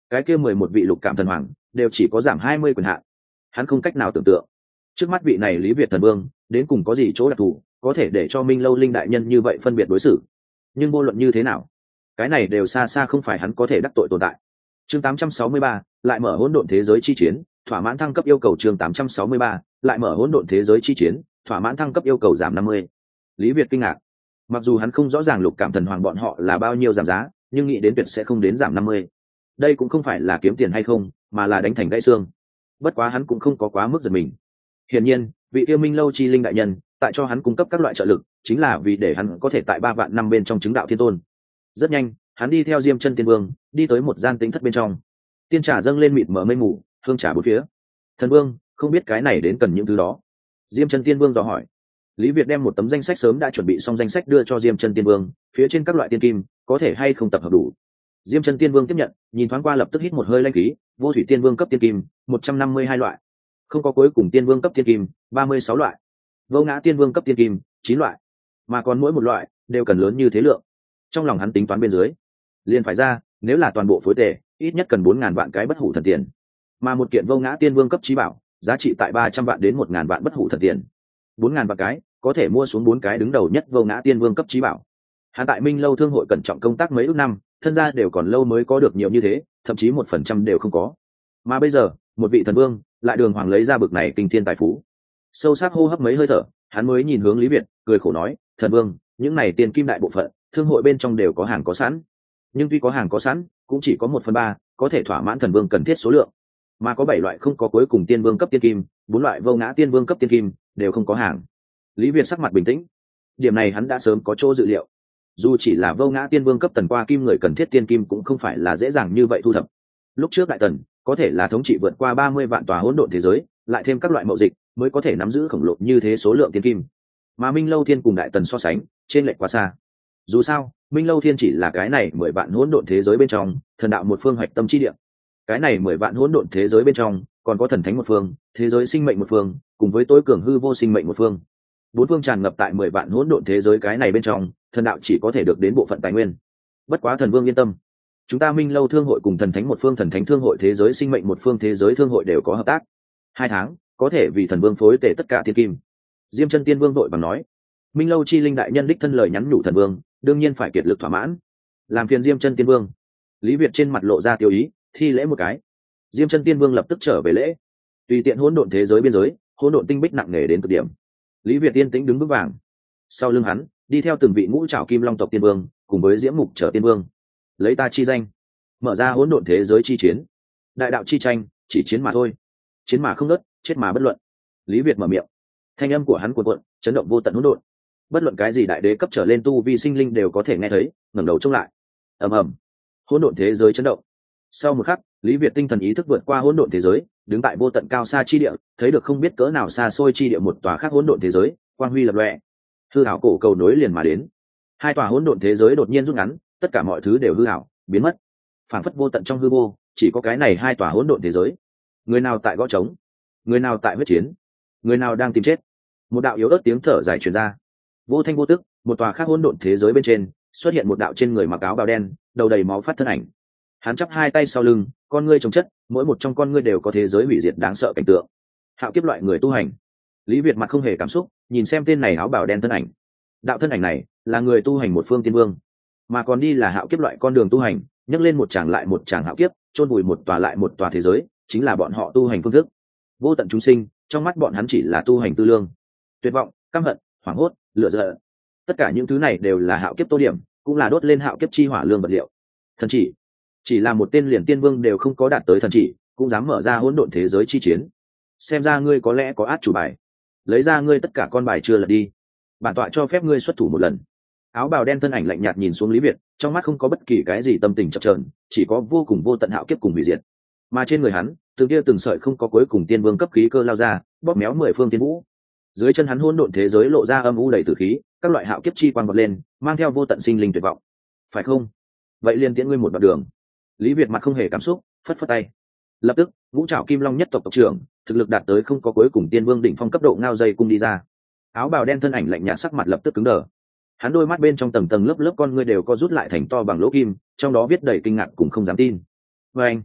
cái kia 11 vị lục cảm thần hoàng đều chỉ có giảm 20 quyền hạn. Hắn không cách nào tưởng tượng trước mắt vị này Lý Việt thần vương đến cùng có gì chỗ đặc thù có thể để cho Minh Lâu linh đại nhân như vậy phân biệt đối xử. Nhưng vô luận như thế nào, cái này đều xa xa không phải hắn có thể đắc tội tồn tại. Chương 863 lại mở hỗn độn thế giới chi chiến, thỏa mãn thăng cấp yêu cầu. Chương 863 lại mở hỗn độn thế giới chi chiến, thỏa mãn thăng cấp yêu cầu giảm 50. Lý Việt kinh ngạc. Mặc dù hắn không rõ ràng lục cảm thần hoàng bọn họ là bao nhiêu giảm giá, nhưng nghĩ đến tuyệt sẽ không đến giảm 50. Đây cũng không phải là kiếm tiền hay không, mà là đánh thành gãy xương. Bất quá hắn cũng không có quá mức giật mình. Hiển nhiên, vị yêu Minh Lâu chi linh đại nhân, tại cho hắn cung cấp các loại trợ lực, chính là vì để hắn có thể tại 3 vạn năm bên trong chứng đạo thiên tôn. Rất nhanh, hắn đi theo Diêm Chân Tiên Vương, đi tới một gian tĩnh thất bên trong. Tiên trà dâng lên mịt mờ mây mù, hương trà bốn phía. Thần Vương, không biết cái này đến cần những thứ đó. Diêm Chân Tiên Vương dò hỏi. Lý Việt đem một tấm danh sách sớm đã chuẩn bị xong danh sách đưa cho Diêm Chân Tiên Vương, phía trên các loại tiên kim, có thể hay không tập hợp đủ. Diêm Chân Tiên Vương tiếp nhận, nhìn thoáng qua lập tức hít một hơi lanh khí, vô thủy tiên vương cấp tiên kim, 152 loại. Không có cuối cùng tiên vương cấp tiên kim, 36 loại. Vô ngã tiên vương cấp tiên kim, 9 loại. Mà còn mỗi một loại đều cần lớn như thế lượng. Trong lòng hắn tính toán bên dưới, liền phải ra, nếu là toàn bộ phối tệ, ít nhất cần 4000 vạn cái bất hủ thần tiền. Mà một kiện vô ngã tiên vương cấp chí bảo, giá trị tại 300 vạn đến 1000 vạn bất hủ thần tiền. 4000 vạn cái, có thể mua xuống 4 cái đứng đầu nhất vô ngã tiên vương cấp chí bảo. Hắn tại Minh Lâu thương hội cẩn trọng công tác mấy ước năm, thân gia đều còn lâu mới có được nhiều như thế, thậm chí 1% đều không có. Mà bây giờ, một vị thần vương lại đường hoàng lấy ra bực này kinh thiên tài phú. Sâu sắc hô hấp mấy hơi thở, hắn mới nhìn hướng Lý Việt, cười khổ nói, thần vương, những này tiền kim đại bộ phận, thương hội bên trong đều có hàng có sẵn. Nhưng tuy có hàng có sẵn, cũng chỉ có 1/3 có thể thỏa mãn thần vương cần thiết số lượng. Mà có 7 loại không có cuối cùng tiên vương cấp tiên kim, 4 loại vô ngã tiên vương cấp tiên kim đều không có hàng. Lý Việt sắc mặt bình tĩnh. Điểm này hắn đã sớm có chỗ dự liệu. Dù chỉ là vô ngã tiên vương cấp tần qua kim người cần thiết tiên kim cũng không phải là dễ dàng như vậy thu thập. Lúc trước đại tần có thể là thống trị vượt qua 30 vạn tòa hỗn độn thế giới, lại thêm các loại mậu dịch, mới có thể nắm giữ khổng lồ như thế số lượng tiên kim. Mà Minh Lâu Thiên cùng đại tần so sánh, trên lệch quá xa. Dù sao, Minh Lâu Thiên chỉ là cái này 10 vạn hỗn độn thế giới bên trong, thần đạo một phương hoạch tâm chi địa. Cái này 10 vạn hỗn độn thế giới bên trong, còn có thần thánh một phương, thế giới sinh mệnh một phương, cùng với tối cường hư vô sinh mệnh một phương. 4 phương tràn ngập tại 10 vạn hỗn độn thế giới cái này bên trong, thần đạo chỉ có thể được đến bộ phận tài nguyên. Bất quá thần vương yên tâm, chúng ta Minh Lâu thương hội cùng thần thánh một phương thần thánh thương hội thế giới sinh mệnh một phương thế giới thương hội đều có hợp tác. 2 tháng có thể vì thần vương phối tể tất cả thiên kim. Diêm Chân Tiên Vương đội bằng nói. Minh Lâu chi linh đại nhân đích thân lời nhắn nhủ thần vương, đương nhiên phải kiệt lực thỏa mãn. Làm phiền Diêm Chân Tiên Vương. Lý Việt trên mặt lộ ra tiêu ý, thi lễ một cái. Diêm Chân Tiên Vương lập tức trở về lễ. Tùy tiện hỗn độn thế giới biên giới, hỗn độn tinh bích nặng nề đến cực điểm. Lý Việt yên tĩnh đứng vững vàng. Sau lưng hắn, đi theo từng vị ngũ trảo kim long tộc tiên vương, cùng với diễm mục trở tiên vương. Lấy ta chi danh, mở ra hỗn độn thế giới chi chiến. Đại đạo chi tranh, chỉ chiến mà thôi. Chiến mà không ngớt, chết mà bất luận. Lý Việt mở miệng. Thanh âm của hắn cuồn cuộn, chấn động vô tận hỗn độn. Bất luận cái gì đại đế cấp trở lên tu vi sinh linh đều có thể nghe thấy, ngẩng đầu trông lại. Ầm ầm. Hỗn độn thế giới chấn động. Sau một khắc, Lý Việt tinh thần ý thức vượt qua hỗn độn thế giới, đứng tại vô tận cao xa chi địa, thấy được không biết cỡ nào xa xôi chi địa một tòa khác hỗn độn thế giới, quang huy lập lòe. Hư ảo cổ cầu nối liền mà đến. 2 tòa hỗn độn thế giới đột nhiên rút ngắn, tất cả mọi thứ đều hư ảo, biến mất. Phản phất vô tận trong hư vô, chỉ có cái này 2 tòa hỗn độn thế giới. Người nào tại gõ trống, người nào tại huyết chiến, người nào đang tìm chết. Một đạo yếu ớt tiếng thở dài truyền ra. Vô thanh vô tức, một tòa khác hỗn độn thế giới bên trên, xuất hiện một đạo trên người mặc áo bào đen, đầu đầy máu phát thân ảnh. Hắn chắp 2 tay sau lưng, con ngươi trồng chất, mỗi một trong con ngươi đều có thế giới hủy diệt đáng sợ cảnh tượng. Hạo kiếp loại người tu hành. Lý Việt mặt không hề cảm xúc, nhìn xem tên này áo bào đen thân ảnh. Đạo thân ảnh này là người tu hành một phương tiên vương, mà còn đi là hạo kiếp loại con đường tu hành, nhấc lên một tràng lại một tràng hạo kiếp, chôn vùi một tòa lại một tòa thế giới, chính là bọn họ tu hành phương thức. Vô tận chúng sinh, trong mắt bọn hắn chỉ là tu hành tư lương. Tuyệt vọng, căm hận, hoảng hốt, lửa giận, tất cả những thứ này đều là hạo kiếp tô điểm, cũng là đốt lên hạo kiếp chi hỏa lương vật liệu. Thần chỉ là một tên liền tiên vương đều không có đạt tới thần chỉ, cũng dám mở ra hỗn độn thế giới chi chiến. Xem ra ngươi có lẽ có át chủ bài, lấy ra ngươi tất cả con bài chưa lật đi, bản tọa cho phép ngươi xuất thủ một lần. Áo bào đen thân ảnh lạnh nhạt nhìn xuống Lý Việt, trong mắt không có bất kỳ cái gì tâm tình chập chờn, chỉ có vô cùng vô tận hạo kiếp cùng hủy diệt. Mà trên người hắn, từng kia từng sợi không có cuối cùng tiên vương cấp khí cơ lao ra, bóp méo 10 phương tiên vũ. Dưới chân hắn hỗn độn thế giới lộ ra âm u đầy tử khí, các loại hạo kiếp chi quang vọt lên, mang theo vô tận sinh linh tuyệt vọng. Phải không? Vậy liền tiễn ngươi một đoạn đường. Lý Việt mặt không hề cảm xúc, phất phất tay. Lập tức, ngũ trảo kim long nhất tộc tộc trưởng, thực lực đạt tới không có cuối cùng tiên vương đỉnh phong cấp độ ngao dây cung đi ra. Áo bào đen thân ảnh lạnh nhạt sắc mặt lập tức cứng đờ. Hắn đôi mắt bên trong tầng tầng lớp lớp con ngươi đều có rút lại thành to bằng lỗ kim, trong đó viết đầy kinh ngạc cùng không dám tin. Và anh,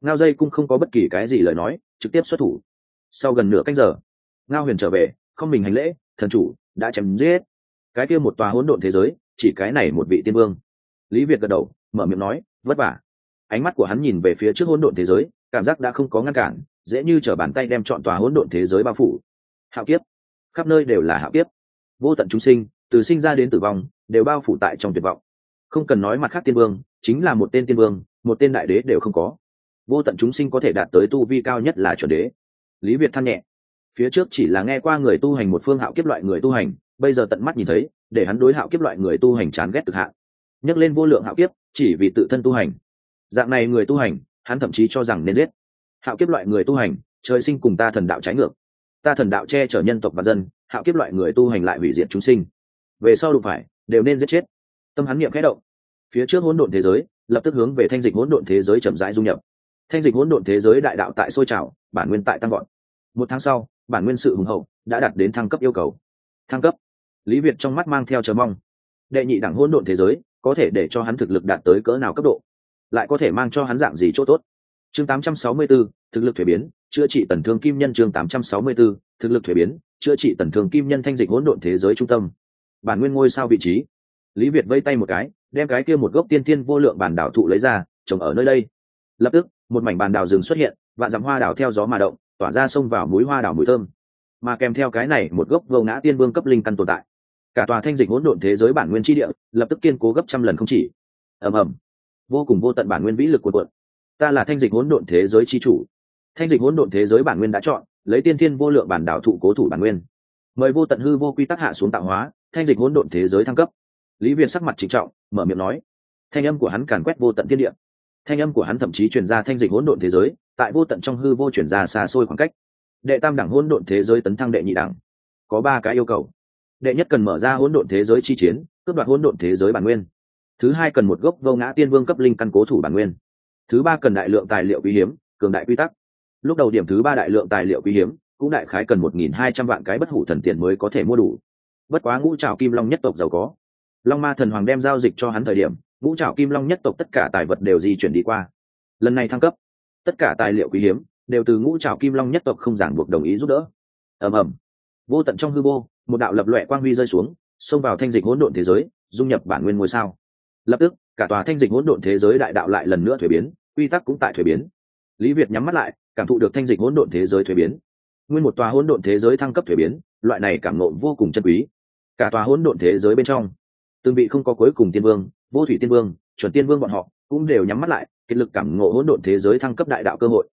Ngao dây cung không có bất kỳ cái gì lời nói, trực tiếp xuất thủ. Sau gần nửa canh giờ, Ngao Huyền trở về, không mình hành lễ, thần chủ đã chém giết cái kia một tòa hỗn độn thế giới, chỉ cái này một vị tiên vương. Lý Việt gật đầu, mở miệng nói, vất vả. Ánh mắt của hắn nhìn về phía trước hỗn độn thế giới, cảm giác đã không có ngăn cản, dễ như trở bàn tay đem chọn tòa hỗn độn thế giới bao phủ. Hạo kiếp, khắp nơi đều là hạo kiếp, vô tận chúng sinh, từ sinh ra đến tử vong, đều bao phủ tại trong tuyệt vọng. Không cần nói mặt khác tiên vương, chính là một tên tiên vương, một tên đại đế đều không có. Vô tận chúng sinh có thể đạt tới tu vi cao nhất là chuẩn đế. Lý Việt than nhẹ, phía trước chỉ là nghe qua người tu hành một phương hạo kiếp loại người tu hành, bây giờ tận mắt nhìn thấy, để hắn đối hạo kiếp loại người tu hành chán ghét cực hạn. Nhắc lên vô lượng hạo kiếp, chỉ vì tự thân tu hành. Dạng này người tu hành, hắn thậm chí cho rằng nên giết. Hạo kiếp loại người tu hành, trời sinh cùng ta thần đạo trái ngược. Ta thần đạo che chở nhân tộc và dân, hạo kiếp loại người tu hành lại hủy diệt chúng sinh. Về sau đụng phải, đều nên giết chết. Tâm hắn niệm khẽ động, phía trước hỗn độn thế giới, lập tức hướng về thanh dịch hỗn độn thế giới chậm rãi dung nhập. Thanh dịch hỗn độn thế giới đại đạo tại sôi trào, bản nguyên tại tăng vọt. Một tháng sau, bản nguyên sự hùng hậu đã đạt đến thăng cấp yêu cầu. Thăng cấp, Lý Việt trong mắt mang theo chờ mong. Đệ nhị đẳng hỗn độn thế giới có thể để cho hắn thực lực đạt tới cỡ nào cấp độ, lại có thể mang cho hắn dạng gì chỗ tốt. Chương 864, thực lực thuế biến, chữa trị tần thương kim nhân. Chương 864, thực lực thuế biến, chữa trị tần thương kim nhân. Thanh dịch hỗn độn thế giới trung tâm, bản nguyên ngôi sao vị trí. Lý Việt vây tay một cái, đem cái kia một gốc tiên thiên vô lượng bản đảo thụ lấy ra, trồng ở nơi đây. Lập tức, một mảnh bản đảo rừng xuất hiện, vạn dặm hoa đảo theo gió mà động, tỏa ra xông vào mũi hoa đảo mùi thơm. Mà kèm theo cái này một gốc vô ngã tiên vương cấp linh căn tồn tại, cả tòa thanh dịch hỗn độn thế giới bản nguyên chi địa lập tức kiên cố gấp trăm lần không chỉ. Ầm ầm, vô cùng vô tận bản nguyên vĩ lực cuộn cuộn. Ta là thanh dịch hỗn độn thế giới chi chủ. Thanh dịch hỗn độn thế giới bản nguyên đã chọn, lấy tiên thiên vô lượng bản đảo thụ cố thủ bản nguyên. Mời vô tận hư vô quy tắc hạ xuống tạo hóa, thanh dịch hỗn độn thế giới thăng cấp. Lý Việt sắc mặt trịnh trọng, mở miệng nói. Thanh âm của hắn càn quét vô tận thiên địa. Thanh âm của hắn thậm chí truyền ra thanh dịch hỗn độn thế giới, tại vô tận trong hư vô truyền ra xa xôi khoảng cách. Đệ tam đẳng hỗn độn thế giới tấn thăng đệ nhị đẳng, có 3 cái yêu cầu. Đệ nhất cần mở ra hỗn độn thế giới chi chiến, cướp đoạt hỗn độn thế giới bản nguyên. Thứ hai cần một gốc vô ngã tiên vương cấp linh căn cố thủ bản nguyên. Thứ ba cần đại lượng tài liệu quý hiếm, cường đại quy tắc. Lúc đầu điểm thứ 3 đại lượng tài liệu quý hiếm, cũng đại khái cần 1.200 vạn cái bất hủ thần tiền mới có thể mua đủ. Bất quá Ngũ Trảo Kim Long nhất tộc giàu có. Long Ma thần hoàng đem giao dịch cho hắn thời điểm, Ngũ Trảo Kim Long nhất tộc tất cả tài vật đều di chuyển đi qua. Lần này thăng cấp, tất cả tài liệu quý hiếm đều từ Ngũ Trảo Kim Long nhất tộc không ràng buộc đồng ý giúp đỡ. Ầm ầm, vô tận trong hư vô, một đạo lập loè quang huy rơi xuống, xông vào thanh dịch hỗn độn thế giới, dung nhập bản nguyên ngôi sao. Lập tức, cả tòa thanh dịch hỗn độn thế giới đại đạo lại lần nữa thuế biến, quy tắc cũng tại thuế biến. Lý Việt nhắm mắt lại, cảm thụ được thanh dịch hỗn độn thế giới thuế biến. Nguyên một tòa hỗn độn thế giới thăng cấp thuế biến, loại này cảm ngộ vô cùng chân quý. Cả tòa hỗn độn thế giới bên trong, từng vị không có cuối cùng tiên vương, vô thủy tiên vương, chuẩn tiên vương bọn họ cũng đều nhắm mắt lại, kết lực cảm ngộ hỗn độn thế giới thăng cấp đại đạo cơ hội.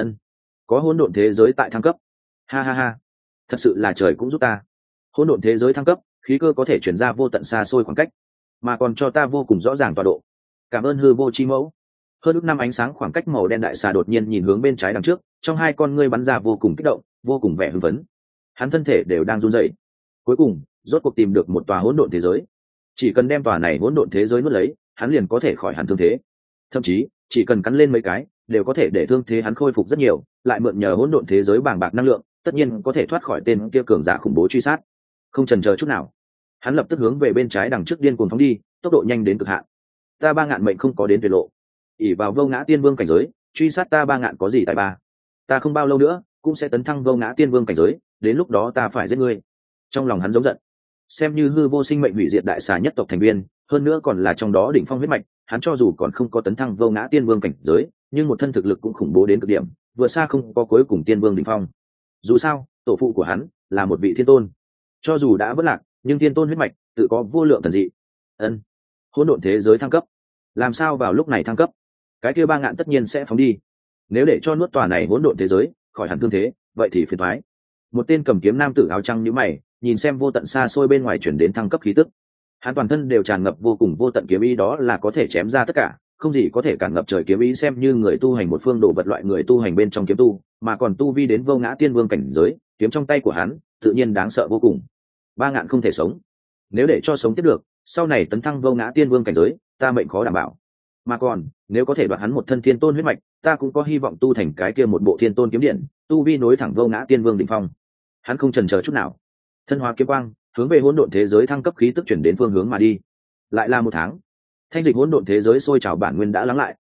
Có hỗn độn thế giới tại thăng cấp. Ha ha ha, thật sự là trời cũng giúp ta. Hỗn độn thế giới thăng cấp, khí cơ có thể chuyển ra vô tận xa xôi khoảng cách, mà còn cho ta vô cùng rõ ràng tọa độ. Cảm ơn hư vô chi mẫu. Hơn ước năm ánh sáng khoảng cách màu đen đại xà đột nhiên nhìn hướng bên trái đằng trước, trong hai con ngươi bắn ra vô cùng kích động, vô cùng vẻ hưng phấn. Hắn thân thể đều đang run rẩy. Cuối cùng, rốt cuộc tìm được một tòa hỗn độn thế giới. Chỉ cần đem tòa này hỗn độn thế giới nuốt lấy, hắn liền có thể khỏi hẳn thương thế. Thậm chí, chỉ cần cắn lên mấy cái, đều có thể để thương thế hắn khôi phục rất nhiều, lại mượn nhờ hỗn độn thế giới bàng bạc năng lượng, tất nhiên có thể thoát khỏi tên kia cường giả khủng bố truy sát. Không chần chờ chút nào, hắn lập tức hướng về bên trái đằng trước điên cuồng phóng đi, tốc độ nhanh đến cực hạn. Ta 3.000 mệnh không có đến tuyệt lộ, ỷ vào vô ngã tiên vương cảnh giới, truy sát ta 3.000 có gì tại ba. Ta không bao lâu nữa cũng sẽ tấn thăng vô ngã tiên vương cảnh giới, đến lúc đó ta phải giết ngươi. Trong lòng hắn giống giận, xem như hư vô sinh mệnh hủy diệt đại xà nhất tộc thành viên, hơn nữa còn là trong đó đỉnh phong huyết mạch, hắn cho dù còn không có tấn thăng vô ngã tiên vương cảnh giới, nhưng một thân thực lực cũng khủng bố đến cực điểm, vừa xa không có cuối cùng tiên vương đỉnh phong. Dù sao, tổ phụ của hắn là một vị thiên tôn, cho dù đã vất lạc, nhưng thiên tôn huyết mạch tự có vô lượng thần dị. Hỗn độn thế giới thăng cấp, làm sao vào lúc này thăng cấp? Cái kia 3.000 tất nhiên sẽ phóng đi. Nếu để cho nuốt tòa này hỗn độn thế giới, khỏi hẳn thương thế, vậy thì phiền toái. Một tên cầm kiếm nam tử áo trắng nhíu mày, nhìn xem vô tận xa xôi bên ngoài chuyển đến thăng cấp khí tức. Hắn toàn thân đều tràn ngập vô cùng vô tận kiếm ý, đó là có thể chém ra tất cả, không gì có thể cản ngập trời kiếm ý, xem như người tu hành một phương đồ vật loại người tu hành bên trong kiếm tu, mà còn tu vi đến vô ngã tiên vương cảnh giới, kiếm trong tay của hắn tự nhiên đáng sợ vô cùng. 3.000 không thể sống, nếu để cho sống tiếp được, sau này tấn thăng vô ngã tiên vương cảnh giới, ta mệnh khó đảm bảo. Mà còn, nếu có thể đoạt hắn một thân thiên tôn huyết mạch, ta cũng có hy vọng tu thành cái kia một bộ thiên tôn kiếm điện, tu vi nối thẳng vô ngã tiên vương đỉnh phong. Hắn không chần chờ chút nào, thân hóa kiếm quang, hướng về hỗn độn thế giới thăng cấp khí tức chuyển đến phương hướng mà đi. Lại là một tháng, thanh dịch hỗn độn thế giới sôi trào bản nguyên đã lắng lại,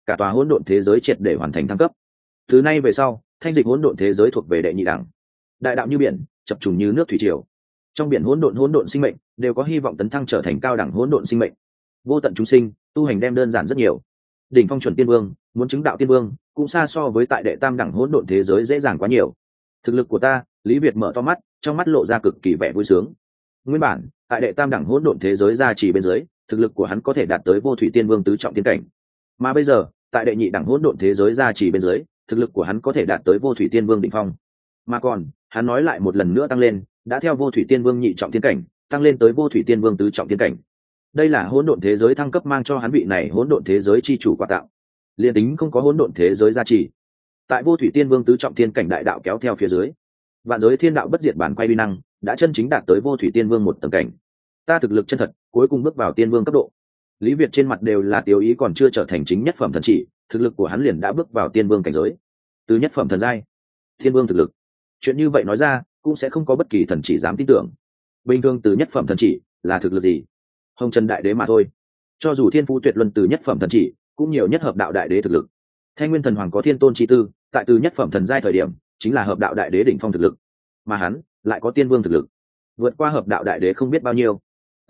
cả tòa hỗn độn thế giới triệt để hoàn thành thăng cấp. Từ nay về sau, thanh dịch hỗn độn thế giới thuộc về đệ nhị đẳng. Đại đạo như biển, chập trùng như nước thủy triều. Trong biển hỗn độn sinh mệnh đều có hy vọng tấn thăng trở thành cao đẳng hỗn độn sinh mệnh. Vô tận chúng sinh, tu hành đem đơn giản rất nhiều. Đỉnh phong chuẩn tiên vương, muốn chứng đạo tiên vương, cũng xa so với tại đệ tam đẳng hỗn độn thế giới dễ dàng quá nhiều. Thực lực của ta, Lý Việt mở to mắt, trong mắt lộ ra cực kỳ vẻ vui sướng. Nguyên bản, tại đệ tam đẳng hỗn độn thế giới gia trì bên dưới, thực lực của hắn có thể đạt tới vô thủy tiên vương tứ trọng tiên cảnh. Mà bây giờ, tại đệ nhị đẳng hỗn độn thế giới gia trì bên dưới, thực lực của hắn có thể đạt tới vô thủy tiên vương đỉnh phong. Mà còn, hắn nói lại một lần nữa tăng lên, đã theo vô thủy tiên vương nhị trọng tiên cảnh, tăng lên tới vô thủy tiên vương tứ trọng tiên cảnh. Đây là hỗn độn thế giới thăng cấp mang cho hắn vị này hỗn độn thế giới chi chủ quà tặng. Liên tính không có hỗn độn thế giới gia trì, tại vô thủy tiên vương tứ trọng tiên cảnh đại đạo kéo theo phía dưới, vạn giới thiên đạo bất diệt bản quay uy năng đã chân chính đạt tới vô thủy tiên vương một tầng cảnh. Ta thực lực chân thật, cuối cùng bước vào tiên vương cấp độ. Lý Việt trên mặt đều là tiêu ý, còn chưa trở thành chính nhất phẩm thần chỉ, thực lực của hắn liền đã bước vào tiên vương cảnh giới. Từ nhất phẩm thần giai, tiên vương thực lực. Chuyện như vậy nói ra, cũng sẽ không có bất kỳ thần chỉ dám tin tưởng. Bình thường từ nhất phẩm thần chỉ là thực lực gì? Hồng Trần đại đế mà thôi. Cho dù thiên phú tuyệt luân từ nhất phẩm thần chỉ, cũng nhiều nhất hợp đạo đại đế thực lực. Thanh Nguyên thần hoàng có thiên tôn chi tư, tại từ nhất phẩm thần giai thời điểm, chính là hợp đạo đại đế đỉnh phong thực lực. Mà hắn lại có tiên vương thực lực, vượt qua hợp đạo đại đế không biết bao nhiêu.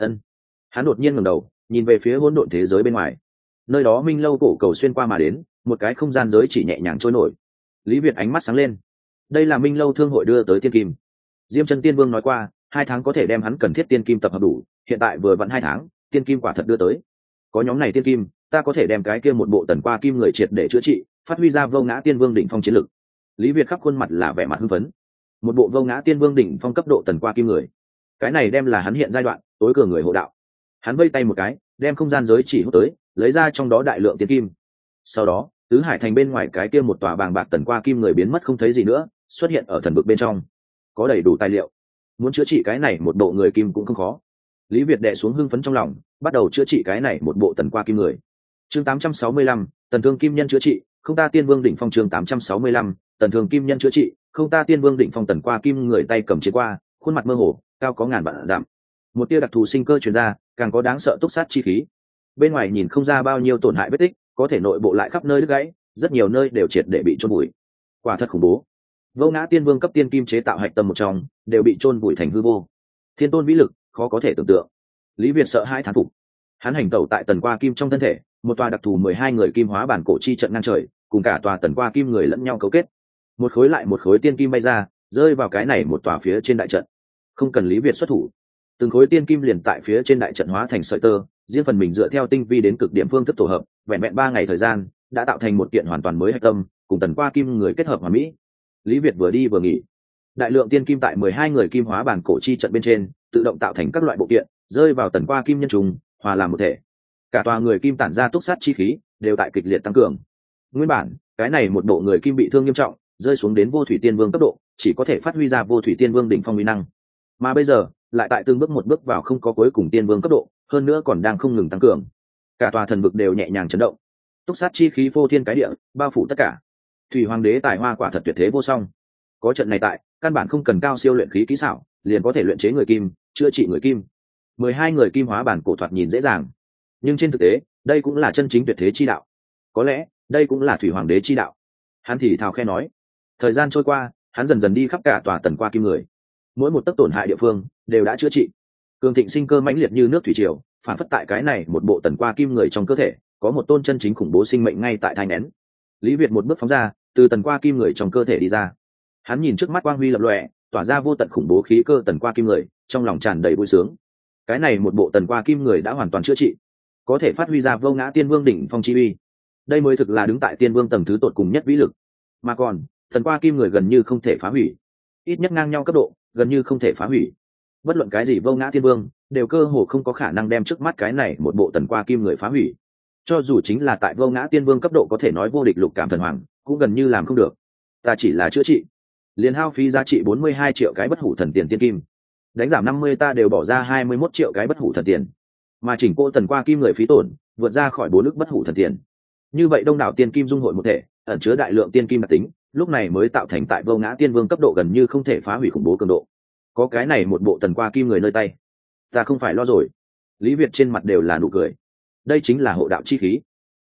Hắn đột nhiên ngẩng đầu, nhìn về phía hỗn độn thế giới bên ngoài. Nơi đó minh lâu cổ cầu xuyên qua mà đến, một cái không gian giới chỉ nhẹ nhàng trôi nổi. Lý Việt ánh mắt sáng lên. Đây là minh lâu thương hội đưa tới tiên kim. Diêm Chân Tiên Vương nói qua, 2 tháng có thể đem hắn cần thiết tiên kim tập hợp đủ, hiện tại vừa vặn 2 tháng, tiên kim quả thật đưa tới. Có nhóm này tiên kim, ta có thể đem cái kia một bộ tần qua kim người triệt để chữa trị, phát huy ra vô ngã tiên vương đỉnh phong chiến lực. Lý Việt khắp khuôn mặt là vẻ mặt hưng phấn. Một bộ vô ngã tiên vương đỉnh phong cấp độ tần qua kim người, cái này đem là hắn hiện giai đoạn tối cường người hộ đạo. Hắn vây tay một cái, đem không gian giới chỉ hút tới, lấy ra trong đó đại lượng tiên kim. Sau đó, tứ hải thành bên ngoài cái kia một tòa bàng bạc tần qua kim người biến mất không thấy gì nữa, xuất hiện ở thần vực bên trong. Có đầy đủ tài liệu, muốn chữa trị cái này một bộ người kim cũng không khó. Lý Việt đè xuống hưng phấn trong lòng, bắt đầu chữa trị cái này một bộ tần qua kim người. Chương 865, tần thương kim nhân chữa trị, không ta tiên vương đỉnh phong. Chương 865, tần thương kim nhân chữa trị, không ta tiên vương đỉnh phong. Tần qua kim người tay cầm chiến qua, khuôn mặt mơ hồ, cao có ngàn vạn dặm. Một tia đặc thù sinh cơ truyền ra, càng có đáng sợ túc sát chi khí. Bên ngoài nhìn không ra bao nhiêu tổn hại vết tích, có thể nội bộ lại khắp nơi đứt gãy, rất nhiều nơi đều triệt để bị chôn bụi. Quả thật khủng bố. Vô ngã tiên vương cấp tiên kim chế tạo hạch tâm một trong, đều bị chôn bụi thành hư vô. Thiên tôn vĩ lực, khó có thể tưởng tượng. Lý Việt sợ hãi thán phục. Hắn hành tẩu tại tần qua kim trong thân thể, một tòa đặc thù 12 người kim hóa bản cổ chi trận ngang trời, cùng cả tòa tần qua kim người lẫn nhau cấu kết. Một khối lại một khối tiên kim bay ra, rơi vào cái này một tòa phía trên đại trận. Không cần Lý Việt xuất thủ, từng khối tiên kim liền tại phía trên đại trận hóa thành sợi tơ, riêng phần mình dựa theo tinh vi đến cực điểm phương thức tổ hợp, vẹn vẹn 3 ngày thời gian, đã tạo thành một kiện hoàn toàn mới hạch tâm, cùng tần qua kim người kết hợp hoàn mỹ. Lý Việt vừa đi vừa nghỉ. Đại lượng tiên kim tại 12 người kim hóa bản cổ chi trận bên trên, tự động tạo thành các loại bộ kiện, rơi vào tần qua kim nhân trùng, hòa làm một thể. Cả tòa người kim tản ra túc sát chi khí, đều tại kịch liệt tăng cường. Nguyên bản, cái này một bộ người kim bị thương nghiêm trọng, rơi xuống đến vô thủy tiên vương cấp độ, chỉ có thể phát huy ra vô thủy tiên vương đỉnh phong uy năng. Mà bây giờ, lại tại từng bước một bước vào không có cuối cùng tiên vương cấp độ, hơn nữa còn đang không ngừng tăng cường. Cả tòa thần vực đều nhẹ nhàng chấn động. Túc sát chi khí phô thiên cái địa, bao phủ tất cả. Thủy Hoàng đế tài hoa quả thật tuyệt thế vô song. Có trận này tại, căn bản không cần cao siêu luyện khí kỹ xảo, liền có thể luyện chế người kim, chữa trị người kim. 12 người kim hóa bản cổ thoạt nhìn dễ dàng, nhưng trên thực tế, đây cũng là chân chính tuyệt thế chi đạo. Có lẽ, đây cũng là Thủy Hoàng đế chi đạo. Hắn thì thào khe nói. Thời gian trôi qua, hắn dần dần đi khắp cả tòa tần qua kim người. Mỗi một tấc tổn hại địa phương đều đã chữa trị. Cường thịnh sinh cơ mãnh liệt như nước thủy triều, phản phất tại cái này một bộ tần qua kim người trong cơ thể, có một tôn chân chính khủng bố sinh mệnh ngay tại thai nén. Lý Việt một bước phóng ra, từ tần qua kim người trong cơ thể đi ra. Hắn nhìn trước mắt quang huy lập lòe, tỏa ra vô tận khủng bố khí cơ tần qua kim người, trong lòng tràn đầy vui sướng. Cái này một bộ tần qua kim người đã hoàn toàn chữa trị, có thể phát huy ra vô ngã tiên vương đỉnh phong chi uy. Đây mới thực là đứng tại tiên vương tầng thứ tột cùng nhất vĩ lực. Mà còn, tần qua kim người gần như không thể phá hủy, ít nhất ngang nhau cấp độ, gần như không thể phá hủy. Bất luận cái gì vô ngã tiên vương, đều cơ hồ không có khả năng đem trước mắt cái này một bộ tần qua kim người phá hủy. Cho dù chính là tại vô ngã tiên vương cấp độ có thể nói vô địch lục cảm thần hoàng, cũng gần như làm không được. Ta chỉ là chữa trị, liền hao phí giá trị 42 triệu cái bất hủ thần tiền tiên kim, đánh giảm 50 ta đều bỏ ra 21 triệu cái bất hủ thần tiền, mà chỉnh cô tần qua kim người phí tổn vượt ra khỏi 4 ức bất hủ thần tiền. Như vậy đông đảo tiên kim dung hội một thể, ẩn chứa đại lượng tiên kim đặc tính, lúc này mới tạo thành tại vô ngã tiên vương cấp độ gần như không thể phá hủy khủng bố cường độ. Có cái này một bộ tần qua kim người nơi tay, ta không phải lo rồi. Lý Việt trên mặt đều là nụ cười. Đây chính là hộ đạo chi khí.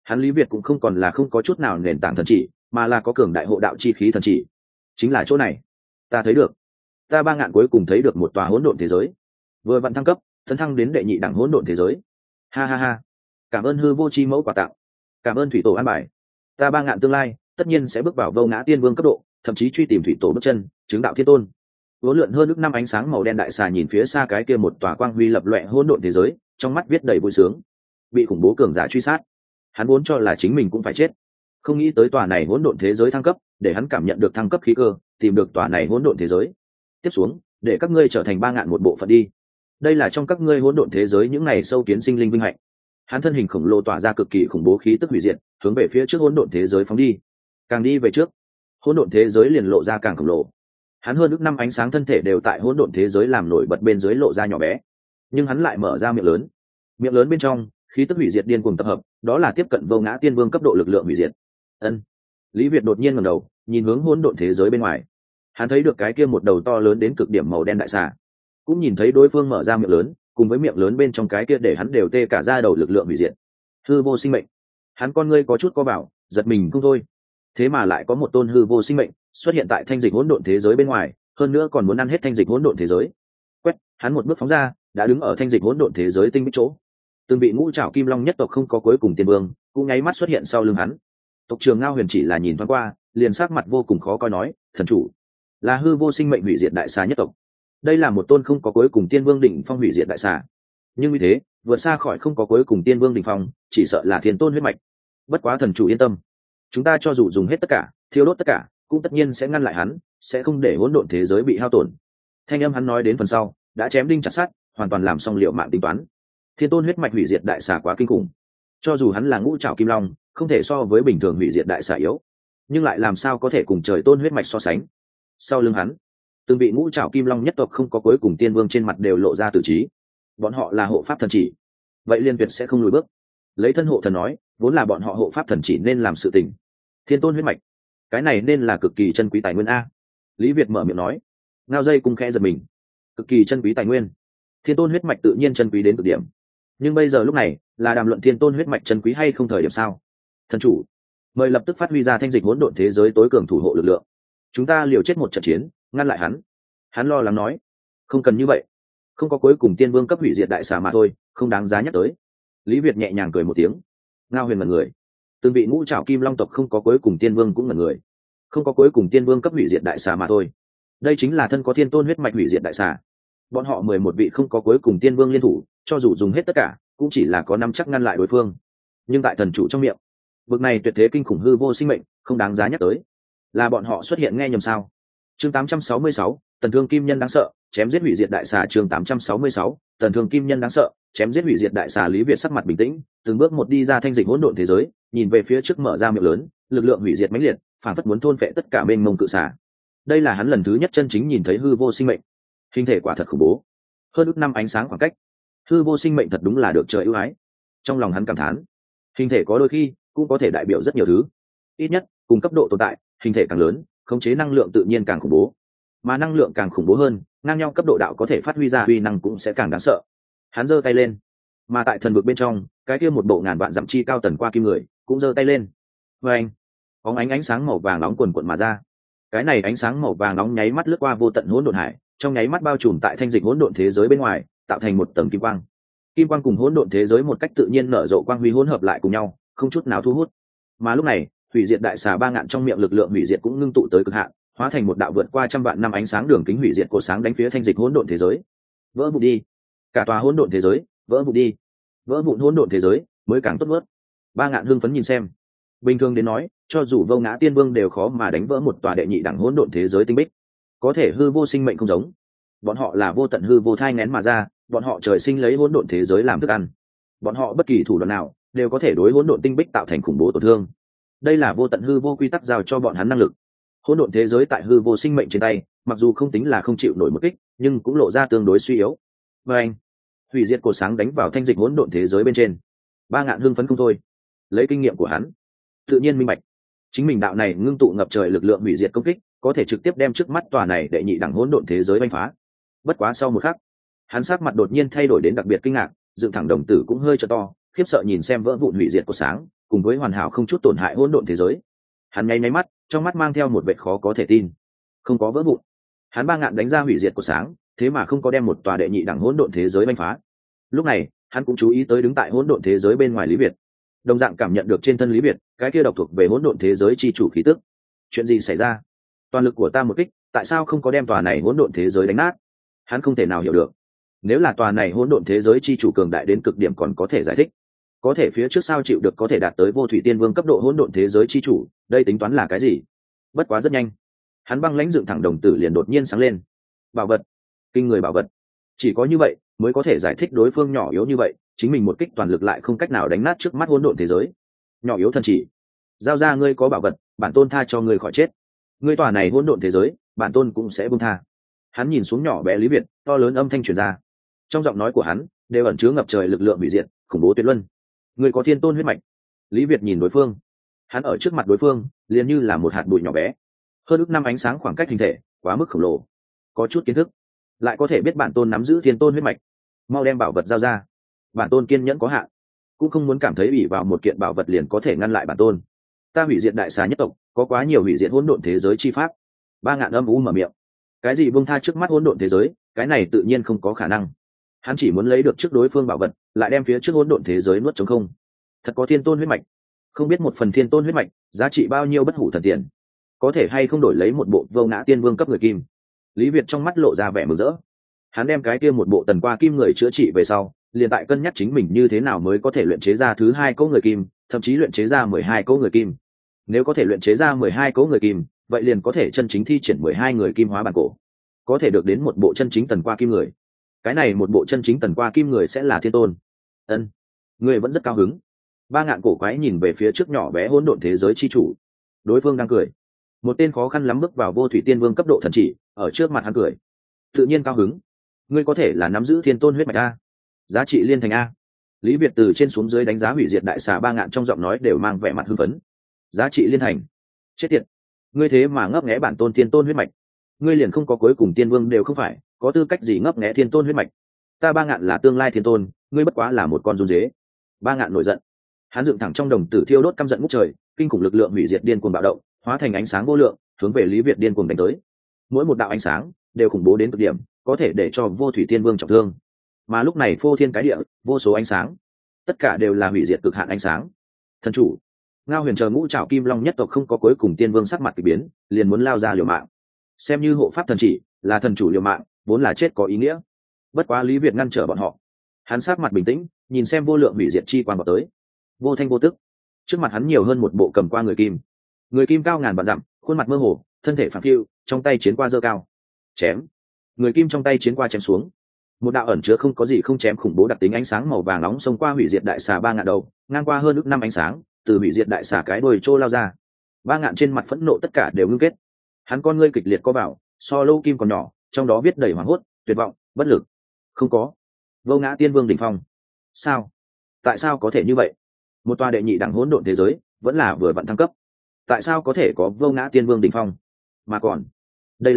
hắn Lý Việt cũng không còn là không có chút nào nền tảng thần chỉ, mà là có cường đại hộ đạo chi khí thần chỉ. Chính là chỗ này, ta thấy được, ta 3.000 cuối cùng thấy được một tòa hỗn độn thế giới, vừa vặn thăng cấp, tấn thăng đến đệ nhị đẳng hỗn độn thế giới. Ha ha ha, cảm ơn hư vô chi mẫu quà tặng, cảm ơn thủy tổ an bài, ta 3.000 tương lai tất nhiên sẽ bước vào vô ngã tiên vương cấp độ, thậm chí truy tìm thủy tổ bước chân, chứng đạo thiên tôn. Vốn lượn hơn ước năm ánh sáng màu đen đại xà nhìn phía xa cái kia một tòa quang huy lập loè hỗn độn thế giới, trong mắt viết đầy vui sướng. Bị khủng bố cường giả truy sát, hắn vốn cho là chính mình cũng phải chết, không nghĩ tới tòa này hỗn độn thế giới thăng cấp, để hắn cảm nhận được thăng cấp khí cơ, tìm được tòa này hỗn độn thế giới. Tiếp xuống, để các ngươi trở thành 3.000 một bộ phận đi. Đây là trong các ngươi hỗn độn thế giới những này sâu kiến sinh linh vinh hạnh. Hắn thân hình khổng lồ tỏa ra cực kỳ khủng bố khí tức hủy diệt, hướng về phía trước hỗn độn thế giới phóng đi. Càng đi về trước, hỗn độn thế giới liền lộ ra càng khổng lồ. Hắn hơn ước năm ánh sáng thân thể đều tại hỗn độn thế giới làm nổi bật bên dưới lộ ra nhỏ bé, nhưng hắn lại mở ra miệng lớn. Miệng lớn bên trong, khí tức hủy diệt điên cuồng tập hợp, đó là tiếp cận vô ngã tiên vương cấp độ lực lượng hủy diệt. Ân. Lý Việt đột nhiên ngẩng đầu, nhìn hướng hỗn độn thế giới bên ngoài. Hắn thấy được cái kia một đầu to lớn đến cực điểm màu đen đại xà, cũng nhìn thấy đối phương mở ra miệng lớn, cùng với miệng lớn bên trong cái kia để hắn đều tê cả da đầu lực lượng hủy diệt. Hư vô sinh mệnh. Hắn con ngươi có chút co vào, giật mình không thôi. Thế mà lại có một tôn hư vô sinh mệnh xuất hiện tại thanh dịch hỗn độn thế giới bên ngoài, hơn nữa còn muốn ăn hết thanh dịch hỗn độn thế giới. Quét, hắn một bước phóng ra, đã đứng ở thanh dịch hỗn độn thế giới tinh bích chỗ. Từng vị ngũ trảo kim long nhất tộc không có cuối cùng tiên vương, cũng nháy mắt xuất hiện sau lưng hắn. Tộc trưởng Ngao Huyền chỉ là nhìn thoáng qua, liền sắc mặt vô cùng khó coi nói, thần chủ, là hư vô sinh mệnh hủy diệt đại xà nhất tộc. Đây là một tôn không có cuối cùng tiên vương đỉnh phong hủy diệt đại xà. Nhưng như thế, vượt xa khỏi không có cuối cùng tiên vương đỉnh phong, chỉ sợ là thiên tôn huyết mạch. Bất quá thần chủ yên tâm, chúng ta cho dù dùng hết tất cả, thiêu đốt tất cả, cũng tất nhiên sẽ ngăn lại hắn, sẽ không để hỗn độn thế giới bị hao tổn. Thanh âm hắn nói đến phần sau, đã chém đinh chặt sắt, hoàn toàn làm xong liệu mạng tính toán. Thiên tôn huyết mạch hủy diệt đại xà quá kinh khủng, cho dù hắn là ngũ trảo kim long, không thể so với bình thường hủy diệt đại xà yếu, nhưng lại làm sao có thể cùng trời tôn huyết mạch so sánh. Sau lưng hắn, từng bị ngũ trảo kim long nhất tộc không có cuối cùng tiên vương trên mặt đều lộ ra tử trí. Bọn họ là hộ pháp thần chỉ, vậy liên tuyệt sẽ không lùi bước. Lấy thân hộ thần nói, vốn là bọn họ hộ pháp thần chỉ nên làm sự tình. Thiên tôn huyết mạch, cái này nên là cực kỳ chân quý tài nguyên a. Lý Việt mở miệng nói. Ngao dây cung khẽ giật mình. Cực kỳ chân quý tài nguyên, thiên tôn huyết mạch tự nhiên chân quý đến cực điểm. Nhưng bây giờ lúc này là đàm luận thiên tôn huyết mạch chân quý hay không thời điểm sao? Thần chủ, mời lập tức phát huy ra thanh dịch hỗn độn thế giới tối cường thủ hộ lực lượng, chúng ta liều chết một trận chiến, ngăn lại hắn. Hắn lo lắng nói. Không cần như vậy, không có cuối cùng tiên vương cấp hủy diệt đại xà mà thôi, không đáng giá nhắc tới. Lý Việt nhẹ nhàng cười một tiếng. Ngao Huyền ngẩn người. Từng vị ngũ trảo kim long tộc không có cuối cùng tiên vương cũng ngẩn người. Không có cuối cùng tiên vương cấp hủy diệt đại xà mà thôi, đây chính là thân có thiên tôn huyết mạch hủy diệt đại xà. Bọn họ 11 vị không có cuối cùng tiên vương liên thủ, cho dù dùng hết tất cả, cũng chỉ là có nắm chắc ngăn lại đối phương. Nhưng tại thần chủ trong miệng, vực này tuyệt thế kinh khủng hư vô sinh mệnh, không đáng giá nhắc tới. Là bọn họ xuất hiện nghe nhầm sao? Chương 866, Tần Thương Kim Nhân đáng sợ, chém giết hủy diệt đại xà. Chương 866, Tần Thương Kim Nhân đáng sợ, chém giết hủy diệt đại xà. Lý Việt sắc mặt bình tĩnh, từng bước một đi ra thanh dịch hỗn độn thế giới, nhìn về phía trước mở ra miệng lớn, lực lượng hủy diệt mãnh liệt, phản phất muốn thôn phệ tất cả mênh mông cự xà. Đây là hắn lần thứ nhất chân chính nhìn thấy hư vô sinh mệnh, hình thể quả thật khủng bố, hơn ước năm ánh sáng khoảng cách. Hư vô sinh mệnh thật đúng là được trời ưu ái. Trong lòng hắn cảm thán, hình thể có đôi khi cũng có thể đại biểu rất nhiều thứ. Ít nhất cùng cấp độ tồn tại, hình thể càng lớn, khống chế năng lượng tự nhiên càng khủng bố, mà năng lượng càng khủng bố hơn, ngang nhau cấp độ đạo có thể phát huy ra uy năng cũng sẽ càng đáng sợ. Hắn giơ tay lên, mà tại thần vực bên trong, cái kia một bộ ngàn vạn dặm chi cao tần qua kim người cũng giơ tay lên. Và anh, bóng ánh sáng màu vàng nóng quần quận mà ra. Cái này ánh sáng màu vàng nóng nháy mắt lướt qua vô tận hỗn độn hải, trong nháy mắt bao trùm tại thanh dịch hỗn độn thế giới bên ngoài, tạo thành một tầng kim quang. Kim quang cùng hỗn độn thế giới một cách tự nhiên nở rộ quang huy hỗn hợp lại cùng nhau, không chút nào thu hút. Mà lúc này, hủy diệt đại xà 3.000 trong miệng lực lượng hủy diệt cũng ngưng tụ tới cực hạn, hóa thành một đạo vượt qua trăm vạn năm ánh sáng đường kính hủy diệt cổ sáng đánh phía thanh dịch hỗn độn thế giới. Vỡ vụn đi, cả tòa hỗn độn thế giới, vỡ vụn đi. Vỡ vụn hỗn độn thế giới mới càng tốt vớt. 3.000 hưng phấn nhìn xem. Bình thường đến nói, cho dù vô ngã tiên vương đều khó mà đánh vỡ một tòa đệ nhị đẳng hỗn độn thế giới tinh bích. Có thể hư vô sinh mệnh không giống, bọn họ là vô tận hư vô thai nghén mà ra, bọn họ trời sinh lấy hỗn độn thế giới làm thức ăn. Bọn họ bất kỳ thủ đoạn nào đều có thể đối hỗn độn tinh bích tạo thành khủng bố tổn thương. Đây là vô tận hư vô quy tắc giao cho bọn hắn năng lực. Hỗn độn thế giới tại hư vô sinh mệnh trên tay, mặc dù không tính là không chịu nổi một kích, nhưng cũng lộ ra tương đối suy yếu. Và anh, hủy diệt cột sáng đánh vào thanh dịch hỗn độn thế giới bên trên. 3.000 hưng phấn không thôi. Lấy kinh nghiệm của hắn, tự nhiên minh bạch, chính mình đạo này ngưng tụ ngập trời lực lượng hủy diệt công kích, có thể trực tiếp đem trước mắt tòa này đệ nhị đẳng hỗn độn thế giới đánh phá. Bất quá sau một khắc, hắn sắc mặt đột nhiên thay đổi đến đặc biệt kinh ngạc, dựng thẳng đồng tử cũng hơi cho to, khiếp sợ nhìn xem vỡ vụn hủy diệt cột sáng, cùng với hoàn hảo không chút tổn hại hỗn độn thế giới. Hắn nháy nháy mắt, trong mắt mang theo một vẻ khó có thể tin. Không có vỡ vụn. Hắn ba ngạn đánh ra hủy diệt của sáng, thế mà không có đem một tòa đệ nhị đẳng hỗn độn thế giới đánh phá. Lúc này, hắn cũng chú ý tới đứng tại hỗn độn thế giới bên ngoài Lý Việt. Đồng dạng cảm nhận được trên thân Lý Việt, cái kia độc thuộc về hỗn độn thế giới chi chủ khí tức. Chuyện gì xảy ra? Toàn lực của ta một kích, tại sao không có đem tòa này hỗn độn thế giới đánh nát? Hắn không thể nào hiểu được. Nếu là tòa này hỗn độn thế giới chi chủ cường đại đến cực điểm còn có thể giải thích. Có thể phía trước sao chịu được có thể đạt tới vô thủy tiên vương cấp độ hỗn độn thế giới chi chủ, đây tính toán là cái gì? Bất quá rất nhanh, hắn băng lãnh dựng thẳng đồng tử liền đột nhiên sáng lên. Bảo vật, kinh người bảo vật. Chỉ có như vậy mới có thể giải thích đối phương nhỏ yếu như vậy, chính mình một kích toàn lực lại không cách nào đánh nát trước mắt hỗn độn thế giới. Nhỏ yếu thần chỉ, giao ra ngươi có bảo vật, bản tôn tha cho ngươi khỏi chết. Ngươi tòa này hỗn độn thế giới, bản tôn cũng sẽ buông tha. Hắn nhìn xuống nhỏ bé Lý Việt, to lớn âm thanh truyền ra. Trong giọng nói của hắn đều ẩn chứa ngập trời lực lượng hủy diệt, khủng bố tuyệt luân. Ngươi có thiên tôn huyết mạch. Lý Việt nhìn đối phương, hắn ở trước mặt đối phương liền như là một hạt bụi nhỏ bé, hơn ước năm ánh sáng khoảng cách hình thể quá mức khổng lồ. Có chút kiến thức, lại có thể biết bản tôn nắm giữ thiên tôn huyết mạch. Mau đem bảo vật giao ra, bản tôn kiên nhẫn có hạn, cũng không muốn cảm thấy ủy vào một kiện bảo vật liền có thể ngăn lại bản tôn. Ta hủy diệt đại xà nhất tộc có quá nhiều hủy diệt hỗn độn thế giới chi pháp. Ba ngạn âm u mở miệng. Cái gì buông tha trước mắt hỗn độn thế giới, cái này tự nhiên không có khả năng. Hắn chỉ muốn lấy được trước đối phương bảo vật, lại đem phía trước hỗn độn thế giới nuốt trống không. Thật có thiên tôn huyết mạch, không biết một phần thiên tôn huyết mạch giá trị bao nhiêu bất hủ thần tiền, có thể hay không đổi lấy một bộ vô ngã tiên vương cấp người kim. Lý Việt trong mắt lộ ra vẻ mừng rỡ. Hắn đem cái kia một bộ tần qua kim người chữa trị về sau, liền tại cân nhắc chính mình như thế nào mới có thể luyện chế ra thứ hai cỗ người kim, thậm chí luyện chế ra 12 cỗ người kim. Nếu có thể luyện chế ra 12 cỗ người kim, vậy liền có thể chân chính thi triển 12 người kim hóa bản cổ, có thể được đến một bộ chân chính tần qua kim người. Cái này một bộ chân chính tần qua kim người sẽ là thiên tôn. Ân, người vẫn rất cao hứng. Ba ngạn cổ quái nhìn về phía trước nhỏ bé hỗn độn thế giới chi chủ, đối phương đang cười. Một tên khó khăn lắm bước vào vô thủy tiên vương cấp độ thần chỉ, ở trước mặt hắn cười, tự nhiên cao hứng. Ngươi có thể là nắm giữ thiên tôn huyết mạch a, giá trị liên thành a. Lý Việt từ trên xuống dưới đánh giá hủy diệt đại xà ba ngạn, trong giọng nói đều mang vẻ mặt hưng phấn. Giá trị liên thành? Chết tiệt, ngươi thế mà ngấp nghé bản tôn thiên tôn huyết mạch, ngươi liền không có cuối cùng tiên vương đều không phải, có tư cách gì ngấp nghé thiên tôn huyết mạch? Ta ba ngạn là tương lai thiên tôn, ngươi bất quá là một con run dế. Ba ngạn nổi giận, hắn dựng thẳng trong đồng tử thiêu đốt căm giận ngút trời, kinh khủng lực lượng hủy diệt điên cuồng bạo động, hóa thành ánh sáng vô lượng, hướng về Lý Việt điên cuồng đánh tới. Mỗi một đạo ánh sáng đều khủng bố đến cực điểm, có thể để cho vô thủy tiên vương trọng thương. Mà lúc này phô thiên cái địa, vô số ánh sáng, tất cả đều là hủy diệt cực hạn ánh sáng. Thần chủ, Ngao Huyền chờ ngũ trảo kim long nhất tộc không có cuối cùng tiên vương sắc mặt kỳ biến, liền muốn lao ra liều mạng. Xem như hộ pháp thần chỉ, là thần chủ liều mạng, vốn là chết có ý nghĩa. Bất quá Lý Việt ngăn trở bọn họ. Hắn sắc mặt bình tĩnh, nhìn xem vô lượng hủy diệt chi quang vào tới. Vô thanh vô tức, trước mặt hắn nhiều hơn một bộ cầm qua người kim. Người kim cao ngàn vạn dặm, khuôn mặt mơ hồ, thân thể phản phiu, trong tay chiến qua giơ cao. Chém. Người kim trong tay chiến qua chém xuống. Một đạo ẩn chứa không có gì không chém khủng bố đặc tính ánh sáng màu vàng nóng xông qua hủy diệt đại xà ba ngạn đầu, ngang qua hơn ước năm ánh sáng, từ hủy diệt đại xà cái đuôi trô lao ra. Ba ngạn trên mặt phẫn nộ tất cả đều ngưng kết. Hắn con ngươi kịch liệt co vào, so lâu kim còn nhỏ, trong đó viết đầy hoảng hốt, tuyệt vọng, bất lực. Không có. Vô ngã tiên vương đỉnh phong. Sao? Tại sao có thể như vậy? Một tòa đệ nhị đẳng hỗn độn thế giới, vẫn là vừa vặn thăng cấp. Tại sao có thể có vô ngã tiên vương đỉnh phong? Mà còn, đây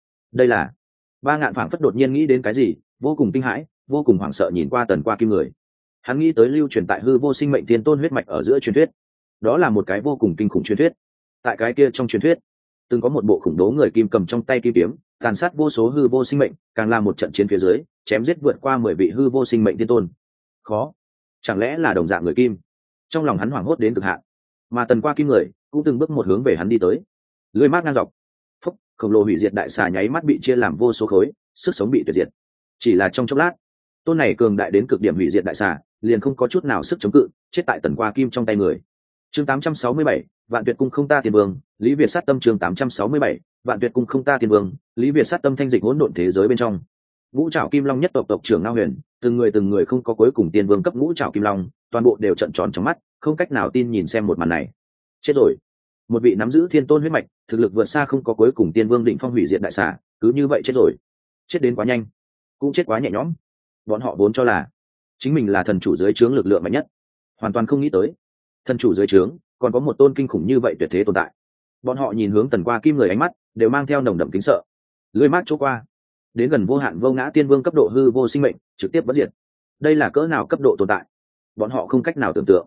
là ba ngạn phảng phất đột nhiên nghĩ đến cái gì, vô cùng kinh hãi, vô cùng hoảng sợ nhìn qua tần qua kim người. Hắn nghĩ tới lưu truyền tại hư vô sinh mệnh tiên tôn huyết mạch ở giữa truyền thuyết. Đó là một cái vô cùng kinh khủng truyền thuyết. Tại cái kia trong truyền thuyết, từng có một bộ khủng bố người kim cầm trong tay kim kiếm, tàn sát vô số hư vô sinh mệnh, càng làm một trận chiến phía dưới, chém giết vượt qua 10 vị hư vô sinh mệnh tiên tôn. Khó, chẳng lẽ là đồng dạng người kim? Trong lòng hắn hoảng hốt đến cực hạn. Mà tần qua kim người cũng từng bước một hướng về hắn đi tới. Lưỡi mát ngang dọc, phúc, khổng lồ hủy diệt đại xà nháy mắt bị chia làm vô số khối, sức sống bị tuyệt diệt. Chỉ là trong chốc lát, tôn này cường đại đến cực điểm hủy diệt đại xà liền không có chút nào sức chống cự, chết tại tần qua kim trong tay người. Chương 867, Vạn Tuyệt cung không ta tiên vương, Lý Việt sát tâm. Chương 867, Vạn Tuyệt cung không ta tiên vương, Lý Việt sát tâm thanh dịch hỗn độn thế giới bên trong. Ngũ trảo kim long nhất tộc tộc trưởng Ngao Huyền, từng người không có cuối cùng tiên vương cấp ngũ trảo kim long, toàn bộ đều trợn tròn trong mắt, không cách nào tin nhìn xem một màn này. Chết rồi. Một vị nắm giữ thiên tôn huyết mạch, thực lực vượt xa không có cuối cùng tiên vương định phong hủy diệt đại xà, cứ như vậy chết rồi. Chết đến quá nhanh, cũng chết quá nhẹ nhõm. Bọn họ vốn cho là chính mình là thần chủ dưới trướng lực lượng mạnh nhất, hoàn toàn không nghĩ tới thần chủ dưới trướng còn có một tôn kinh khủng như vậy tuyệt thế tồn tại. Bọn họ nhìn hướng tần qua kim người, ánh mắt đều mang theo nồng đậm kính sợ. Lưỡi mát chỗ qua, đến gần vô hạn vô ngã tiên vương cấp độ hư vô sinh mệnh, trực tiếp bất diệt. Đây là cỡ nào cấp độ tồn tại, bọn họ không cách nào tưởng tượng.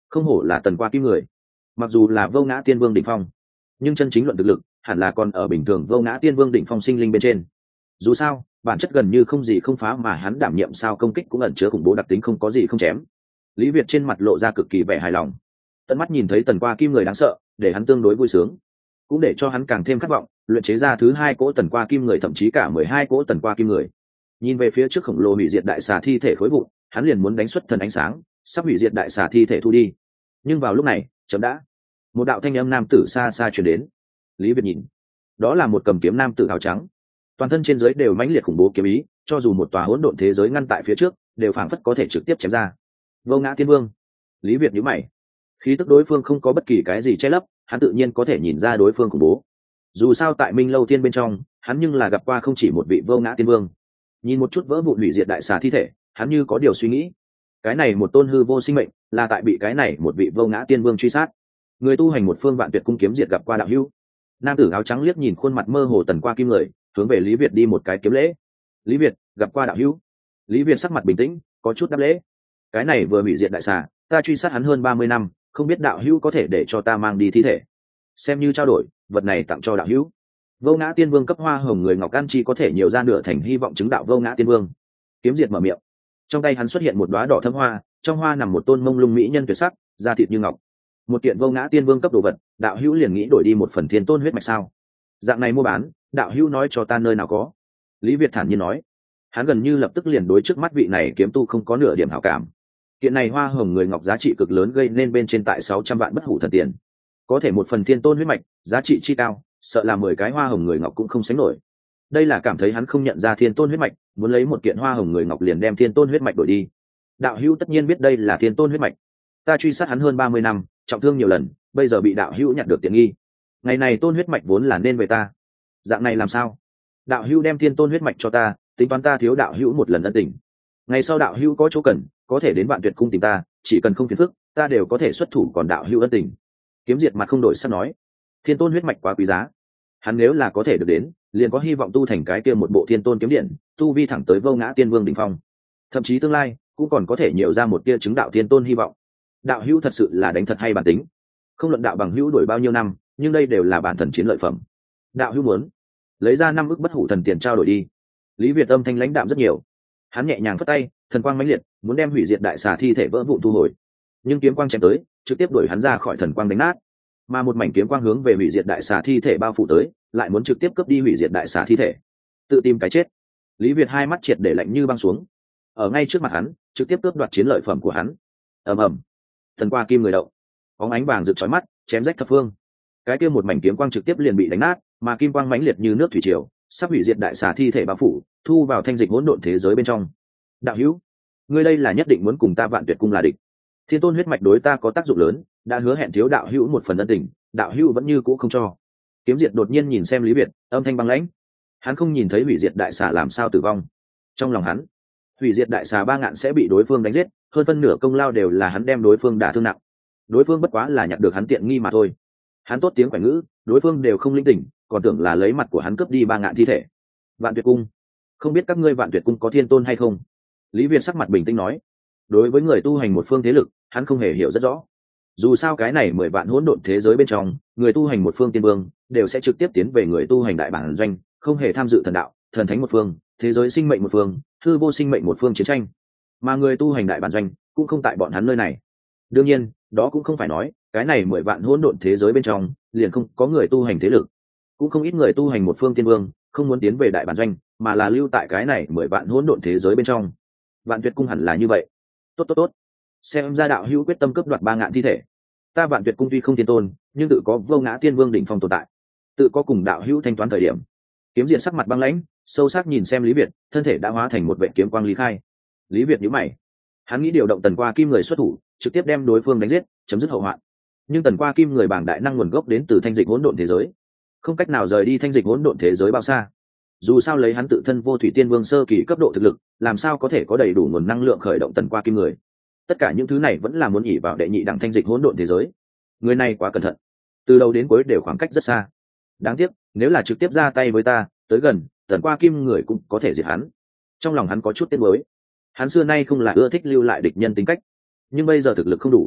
không hổ là tần qua kim người, mặc dù là vô ngã tiên vương đỉnh phong, nhưng chân chính luận thực lực hẳn là còn ở bình thường vô ngã tiên vương đỉnh phong sinh linh bên trên. Dù sao bản chất gần như không gì không phá, mà hắn đảm nhiệm sao công kích cũng ẩn chứa khủng bố đặc tính, không có gì không chém. Lý Việt trên mặt lộ ra cực kỳ vẻ hài lòng, tận mắt nhìn thấy tần qua kim người đáng sợ để hắn tương đối vui sướng, cũng để cho hắn càng thêm khát vọng luyện chế ra thứ hai cỗ tần qua kim người, thậm chí cả 12 cỗ tần qua kim người. Nhìn về phía trước khổng lồ hủy diệt đại xà thi thể khối vụn, hắn liền muốn đánh xuất thần ánh sáng sắp hủy diệt đại xà thi thể thu đi. Nhưng vào lúc này chấm đã, một đạo thanh âm nam tử xa xa truyền đến. Lý Việt nhìn, đó là một cầm kiếm nam tử áo trắng, toàn thân trên dưới đều mãnh liệt khủng bố kiếm ý, cho dù một tòa hỗn độn thế giới ngăn tại phía trước đều phảng phất có thể trực tiếp chém ra. Vô ngã tiên vương. Lý Việt nhíu mày, khí tức đối phương không có bất kỳ cái gì che lấp, hắn tự nhiên có thể nhìn ra đối phương khủng bố. Dù sao tại Minh Lâu Thiên bên trong hắn nhưng là gặp qua không chỉ một vị vô ngã tiên vương. Nhìn một chút vỡ vụn hủy diệt đại xà thi thể, hắn như có điều suy nghĩ. Cái này một tôn hư vô sinh mệnh là tại bị cái này một vị vô ngã tiên vương truy sát. Người tu hành một phương Vạn Tuyệt cung kiếm diệt gặp qua đạo hữu. Nam tử áo trắng liếc nhìn khuôn mặt mơ hồ tần qua kim người, hướng về Lý Việt đi một cái kiếm lễ. Lý Việt gặp qua đạo hữu. Lý Việt sắc mặt bình tĩnh, có chút đáp lễ. Cái này vừa hủy diệt đại xà, ta truy sát hắn hơn 30 năm, không biết đạo hữu có thể để cho ta mang đi thi thể, xem như trao đổi, vật này tặng cho đạo hữu. Vô ngã tiên vương cấp hoa hồng người ngọc ăn chi có thể nhiều ra nửa thành hy vọng chứng đạo vô ngã tiên vương. Kiếm diệt mở miệng, trong tay hắn xuất hiện một đóa đỏ thẫm hoa, trong hoa nằm một tôn mông lung mỹ nhân tuyệt sắc, da thịt như ngọc. Một kiện vô ngã tiên vương cấp đồ vật, đạo hữu liền nghĩ đổi đi một phần thiên tôn huyết mạch sao? Dạng này mua bán, đạo hữu nói cho ta nơi nào có? Lý Việt thản nhiên nói. Hắn gần như lập tức liền đối trước mắt vị này kiếm tu không có nửa điểm hảo cảm. Kiện này hoa hồng người ngọc giá trị cực lớn, gây nên bên trên tại 600 vạn bất hủ thần tiền. Có thể một phần thiên tôn huyết mạch, giá trị chi cao, sợ là 10 cái hoa hồng người ngọc cũng không sánh nổi. Đây là cảm thấy hắn không nhận ra thiên tôn huyết mạch, muốn lấy một kiện hoa hồng người ngọc liền đem thiên tôn huyết mạch đổi đi. Đạo hữu tất nhiên biết đây là thiên tôn huyết mạch. Ta truy sát hắn hơn 30 năm, trọng thương nhiều lần, bây giờ bị đạo hữu nhặt được tiện nghi. Ngày này tôn huyết mạch vốn là nên về ta. Dạng này làm sao? Đạo hữu đem thiên tôn huyết mạch cho ta, tính toán ta thiếu đạo hữu một lần ân tình. Ngày sau đạo hữu có chỗ cần, có thể đến Vạn Tuyệt cung tìm ta, chỉ cần không phiền phức, ta đều có thể xuất thủ, còn đạo hữu ân tình. Kiếm diệt mặt không đổi sắc nói, thiên tôn huyết mạch quá quý giá, hắn nếu là có thể được đến, liền có hy vọng tu thành cái kia một bộ thiên tôn kiếm điện, tu vi thẳng tới vô ngã tiên vương đỉnh phong, thậm chí tương lai cũng còn có thể nhiều ra một tia chứng đạo thiên tôn hy vọng. Đạo hữu thật sự là đánh thật hay bản tính, không luận đạo bằng hữu đổi bao nhiêu năm, nhưng đây đều là bản thần chiến lợi phẩm. Đạo hữu muốn lấy ra 5 ức bất hủ thần tiền trao đổi đi. Lý Việt âm thanh lãnh đạm rất nhiều, hắn nhẹ nhàng phất tay, thần quang mãnh liệt, muốn đem hủy diệt đại xà thi thể vỡ vụn thu hồi, nhưng kiếm quang chém tới, trực tiếp đuổi hắn ra khỏi thần quang đánh nát. Mà một mảnh kiếm quang hướng về hủy diệt đại xà thi thể bao phủ tới, lại muốn trực tiếp cướp đi hủy diệt đại xà thi thể, tự tìm cái chết. Lý Việt hai mắt triệt để lạnh như băng xuống, ở ngay trước mặt hắn trực tiếp cướp đoạt chiến lợi phẩm của hắn. Ầm ầm, thần qua kim người động, bóng ánh vàng rực chói mắt, chém rách thập phương. Cái kia một mảnh kiếm quang trực tiếp liền bị đánh nát, mà kim quang mãnh liệt như nước thủy triều, sắp hủy diệt đại xà thi thể bao phủ, thu vào thanh dịch hỗn độn thế giới bên trong. Đạo hữu, ngươi đây là nhất định muốn cùng ta Vạn Tuyệt cung là địch? Thiên tôn huyết mạch đối ta có tác dụng lớn, đã hứa hẹn thiếu đạo hữu một phần ân tình, đạo hữu vẫn như cũ không cho. Kiếm diệt đột nhiên nhìn xem Lý Việt, âm thanh băng lãnh. Hắn không nhìn thấy hủy diệt đại xà làm sao tử vong. Trong lòng hắn, hủy diệt đại xà 3 ngạn sẽ bị đối phương đánh giết, hơn phân nửa công lao đều là hắn đem đối phương đả thương nặng. Đối phương bất quá là nhặt được hắn tiện nghi mà thôi. Hắn tốt tiếng quẻ ngữ, đối phương đều không linh tỉnh, còn tưởng là lấy mặt của hắn cướp đi 3 ngạn thi thể. Vạn Tuyệt cung, không biết các ngươi Vạn Tuyệt cung có thiên tôn hay không? Lý Việt sắc mặt bình tĩnh nói. Đối với người tu hành một phương thế lực, hắn không hề hiểu rất rõ. Dù sao cái này 10 vạn hỗn độn thế giới bên trong, người tu hành một phương tiên vương đều sẽ trực tiếp tiến về người tu hành đại bản doanh, không hề tham dự thần đạo, thần thánh một phương, thế giới sinh mệnh một phương, hư vô sinh mệnh một phương chiến tranh. Mà người tu hành đại bản doanh cũng không tại bọn hắn nơi này. Đương nhiên, đó cũng không phải nói cái này 10 vạn hỗn độn thế giới bên trong liền không có người tu hành thế lực. Cũng không ít người tu hành một phương tiên vương không muốn tiến về đại bản doanh, mà là lưu tại cái này 10 vạn hỗn độn thế giới bên trong. Vạn Tuyệt cung hẳn là như vậy. Tốt, xem ra đạo hữu quyết tâm cướp đoạt 3 ngạn thi thể. Ta Vạn Tuyệt cung tuy không thiên tôn, nhưng tự có vô ngã tiên vương đỉnh phong tồn tại, tự có cùng đạo hữu thanh toán thời điểm. Kiếm diện sắc mặt băng lãnh, sâu sắc nhìn xem Lý Việt, thân thể đã hóa thành một vệ kiếm quang lý khai. Lý Việt nhíu mày, hắn nghĩ điều động tần qua kim người xuất thủ, trực tiếp đem đối phương đánh giết, chấm dứt hậu hoạn. Nhưng tần qua kim người bảng đại năng nguồn gốc đến từ thanh dịch hỗn độn thế giới, không cách nào rời đi thanh dịch hỗn độn thế giới bao xa. Dù sao lấy hắn tự thân vô thủy tiên vương sơ kỳ cấp độ thực lực, làm sao có thể có đầy đủ nguồn năng lượng khởi động tần qua kim người. Tất cả những thứ này vẫn là muốn ỉ vào đệ nhị đẳng thanh dịch hỗn độn thế giới. Người này quá cẩn thận, từ đầu đến cuối đều khoảng cách rất xa. Đáng tiếc, nếu là trực tiếp ra tay với ta, tới gần tần qua kim người cũng có thể diệt hắn. Trong lòng hắn có chút tiếc nuối, hắn xưa nay không là ưa thích lưu lại địch nhân tính cách, nhưng bây giờ thực lực không đủ,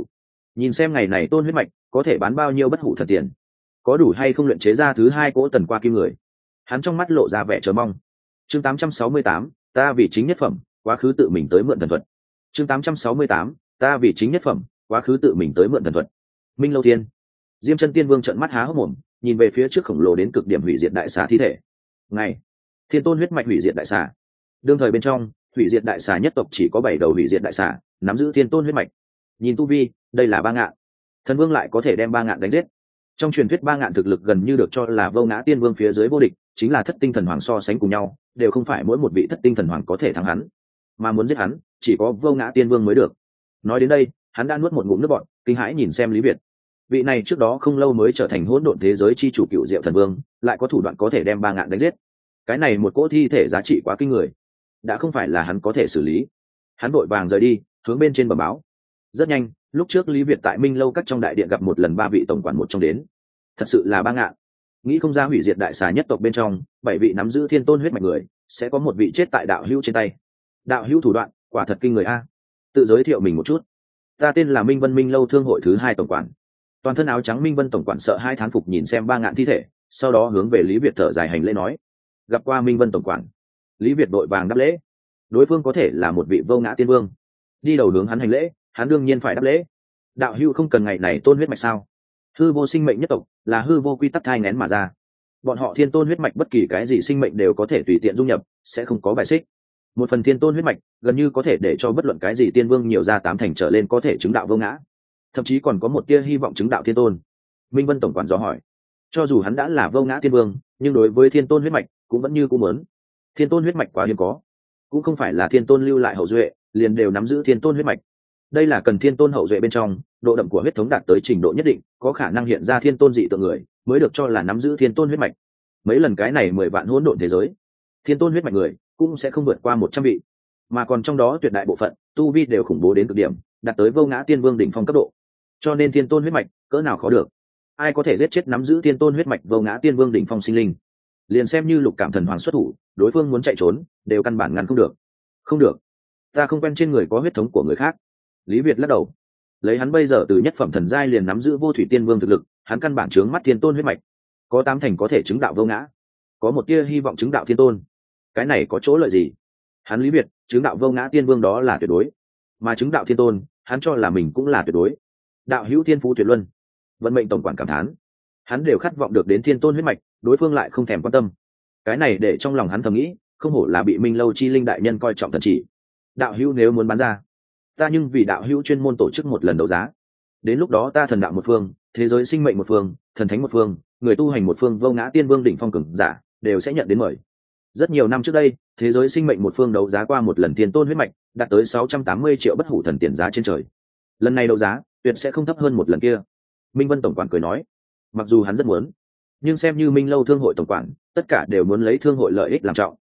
nhìn xem ngày này tôn huyết mạch có thể bán bao nhiêu bất hủ thần tiền, có đủ hay không luyện chế ra thứ hai cỗ tần qua kim người. Hắn trong mắt lộ ra vẻ chờ mong. Chương 868, ta vì chính nhất phẩm, quá khứ tự mình tới mượn thần thuật. Chương 868, ta vì chính nhất phẩm, quá khứ tự mình tới mượn thần thuật. Minh Lâu Thiên. Diêm Chân Tiên Vương trợn mắt há hốc mồm, nhìn về phía trước khổng lồ đến cực điểm hủy diệt đại xà thi thể. Ngày, Thiên Tôn huyết mạch hủy diệt đại xà. Đương thời bên trong, hủy diệt đại xà nhất tộc chỉ có 7 đầu hủy diệt đại xà, nắm giữ Thiên Tôn huyết mạch. Nhìn tu vi, đây là Ba Ngạn. Thần Vương lại có thể đem Ba Ngạn đánh giết. Trong truyền thuyết Ba Ngạn thực lực gần như được cho là Vô Ngã Tiên Vương phía dưới vô địch, chính là Thất Tinh Thần Hoàng so sánh cùng nhau, đều không phải mỗi một vị Thất Tinh Thần Hoàng có thể thắng hắn, mà muốn giết hắn, chỉ có Vô Ngã Tiên Vương mới được. Nói đến đây, hắn đã nuốt một ngụm nước bọt, kinh hãi nhìn xem Lý Việt. Vị này trước đó không lâu mới trở thành hỗn độn thế giới chi chủ Cựu Diệu Thần Vương, lại có thủ đoạn có thể đem Ba Ngạn đánh giết. Cái này một cỗ thi thể giá trị quá kinh người, đã không phải là hắn có thể xử lý. Hắn vội vàng rời đi, hướng bên trên bẩm báo. Rất nhanh, lúc trước Lý Việt tại Minh Lâu các trong đại điện gặp một lần 3 vị tổng quản một trong đến. Thật sự là Ba Ngạn. Nghĩ không ra hủy diệt đại xà nhất tộc bên trong 7 vị nắm giữ Thiên Tôn huyết mạch người, sẽ có một vị chết tại đạo hữu trên tay. Đạo hữu thủ đoạn, quả thật kinh người a. Tự giới thiệu mình một chút. Ta tên là Minh Vân Minh Lâu thương hội thứ 2 tổng quản. Toàn thân áo trắng Minh Vân tổng quản sợ hai thán phục nhìn xem Ba Ngạn thi thể, sau đó hướng về Lý Việt thở dài hành lễ nói: gặp qua Minh Vân tổng quản. Lý Việt đội vàng đáp lễ. Đối phương có thể là một vị Vô Ngã Tiên Vương, đi đầu hướng hắn hành lễ, hắn đương nhiên phải đáp lễ. Đạo hữu không cần ngày này tôn huyết mạch sao? Hư vô sinh mệnh nhất tộc là hư vô quy tắc thai nghén mà ra, bọn họ Thiên Tôn huyết mạch bất kỳ cái gì sinh mệnh đều có thể tùy tiện dung nhập, sẽ không có bài xích. Một phần Thiên Tôn huyết mạch gần như có thể để cho bất luận cái gì tiên vương nhiều ra 8 thành trở lên có thể chứng đạo vô ngã, thậm chí còn có một tia hy vọng chứng đạo Thiên Tôn. Minh Vân tổng quản dò hỏi. Cho dù hắn đã là vô ngã tiên vương, nhưng đối với Thiên Tôn huyết mạch cũng vẫn như cũng muốn. Thiên Tôn huyết mạch quá hiếm có, cũng không phải là Thiên Tôn lưu lại hậu duệ liền đều nắm giữ Thiên Tôn huyết mạch. Đây là cần Thiên Tôn hậu duệ bên trong độ đậm của huyết thống đạt tới trình độ nhất định, có khả năng hiện ra Thiên Tôn dị tượng người mới được cho là nắm giữ Thiên Tôn huyết mạch. Mấy lần cái này 10 vạn hỗn độn thế giới, Thiên Tôn huyết mạch người cũng sẽ không vượt qua 100 vị, mà còn trong đó tuyệt đại bộ phận tu vi đều khủng bố đến cực điểm, đạt tới vô ngã tiên vương đỉnh phong cấp độ. Cho nên Thiên Tôn huyết mạch cỡ nào khó được, ai có thể giết chết nắm giữ Thiên Tôn huyết mạch vô ngã tiên vương đỉnh phong sinh linh, liền xem như Lục Cảm Thần Hoàng xuất thủ, đối phương muốn chạy trốn đều căn bản ngăn không được. Không được, ta không quen trên người có huyết thống của người khác. Lý Việt lắc đầu. Lấy hắn bây giờ từ nhất phẩm thần giai liền nắm giữ vô thủy tiên vương thực lực, hắn căn bản chướng mắt Thiên Tôn huyết mạch, có 8 thành có thể chứng đạo vô ngã, có một tia hy vọng chứng đạo Thiên Tôn. Cái này có chỗ lợi gì? Hắn Lý Việt chứng đạo vô ngã tiên vương đó là tuyệt đối, mà chứng đạo Thiên Tôn hắn cho là mình cũng là tuyệt đối. Đạo hữu thiên phú tuyệt luân. Vận mệnh tổng quản cảm thán. Hắn đều khát vọng được đến Thiên Tôn huyết mạch, đối phương lại không thèm quan tâm. Cái này để trong lòng hắn thầm nghĩ, không hổ là bị Minh Lâu chi linh đại nhân coi trọng thần chỉ. Đạo hữu nếu muốn bán ra, ta nhưng vì đạo hữu chuyên môn tổ chức một lần đấu giá. Đến lúc đó ta thần đạo một phương, thế giới sinh mệnh một phương, thần thánh một phương, người tu hành một phương, vô ngã tiên vương đỉnh phong cường giả đều sẽ nhận đến mời. Rất nhiều năm trước đây, thế giới sinh mệnh một phương đấu giá qua một lần Thiên Tôn huyết mạch, đạt tới 680 triệu bất hủ thần tiền giá trên trời. Lần này đấu giá tuyệt sẽ không thấp hơn một lần kia. Minh Vân tổng quản cười nói, mặc dù hắn rất muốn, nhưng xem như Minh Lâu thương hội tổng quản, tất cả đều muốn lấy thương hội lợi ích làm trọng.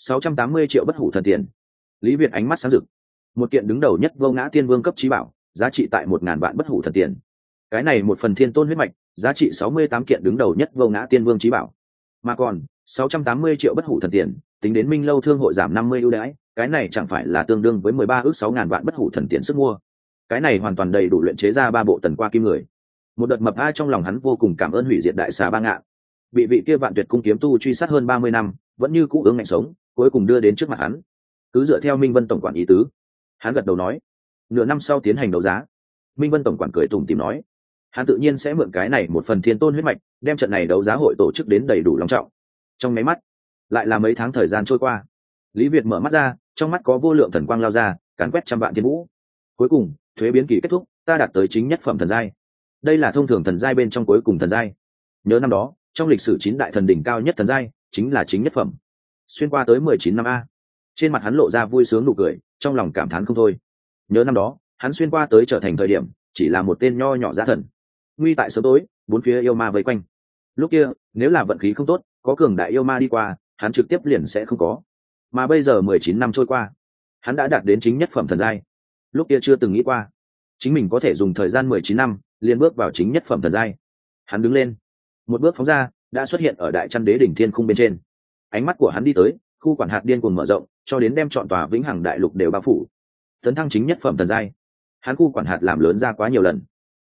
680 triệu bất hủ thần tiền. Lý Việt ánh mắt sáng rực. Một kiện đứng đầu nhất vô ngã tiên vương cấp trí bảo, giá trị tại 1000 vạn bất hủ thần tiền. Cái này một phần Thiên Tôn huyết mạch, giá trị 68 kiện đứng đầu nhất vô ngã tiên vương trí bảo. Mà còn 680 triệu bất hủ thần tiền, tính đến Minh Lâu thương hội giảm 50 ưu đãi, cái này chẳng phải là tương đương với 13 ước 6000 vạn bất hủ thần tiền sức mua. Cái này hoàn toàn đầy đủ luyện chế ra 3 bộ tần qua kim người. Một đợt mập ai trong lòng hắn vô cùng cảm ơn hủy diệt đại xà Ba Ngạn. Bị vị kia Vạn Tuyệt cung kiếm tu truy sát hơn 30 năm, vẫn như cũ ương ngạnh sống, cuối cùng đưa đến trước mặt hắn. Cứ dựa theo Minh Vân tổng quản ý tứ, hắn gật đầu nói, nửa năm sau tiến hành đấu giá. Minh Vân tổng quản cười tủm tỉm nói, hắn tự nhiên sẽ mượn cái này một phần Thiên Tôn huyết mạch, đem trận này đấu giá hội tổ chức đến đầy đủ long trọng. Trong mấy mắt, lại là mấy tháng thời gian trôi qua. Lý Việt mở mắt ra, trong mắt có vô lượng thần quang lao ra, càn quét trăm vạn thiên vũ. Cuối cùng, thuế biến kỳ kết thúc, ta đạt tới chính nhất phẩm thần giai. Đây là thông thường thần giai bên trong cuối cùng thần giai. Nhớ năm đó, trong lịch sử 9 đại thần đỉnh cao nhất thần giai, chính là chính nhất phẩm. Xuyên qua tới 19 năm a. Trên mặt hắn lộ ra vui sướng nụ cười, trong lòng cảm thán không thôi. Nhớ năm đó, hắn xuyên qua tới trở thành thời điểm, chỉ là một tên nho nhỏ giá thần. Nguy tại sớm tối, bốn phía yêu ma vây quanh. Lúc kia, nếu là vận khí không tốt, có cường đại yêu ma đi qua, hắn trực tiếp liền sẽ không có. Mà bây giờ 19 năm trôi qua, hắn đã đạt đến chính nhất phẩm thần giai. Lúc kia chưa từng nghĩ qua, chính mình có thể dùng thời gian 19 năm, liền bước vào chính nhất phẩm thần giai. Hắn đứng lên, một bước phóng ra, đã xuất hiện ở Đại Chân Đế đỉnh thiên khung bên trên. Ánh mắt của hắn đi tới, khu quản hạt điên cuồng mở rộng, cho đến đem trọn tòa Vĩnh Hằng đại lục đều bao phủ. Tấn thăng chính nhất phẩm thần giai, hắn khu quản hạt làm lớn ra quá nhiều lần.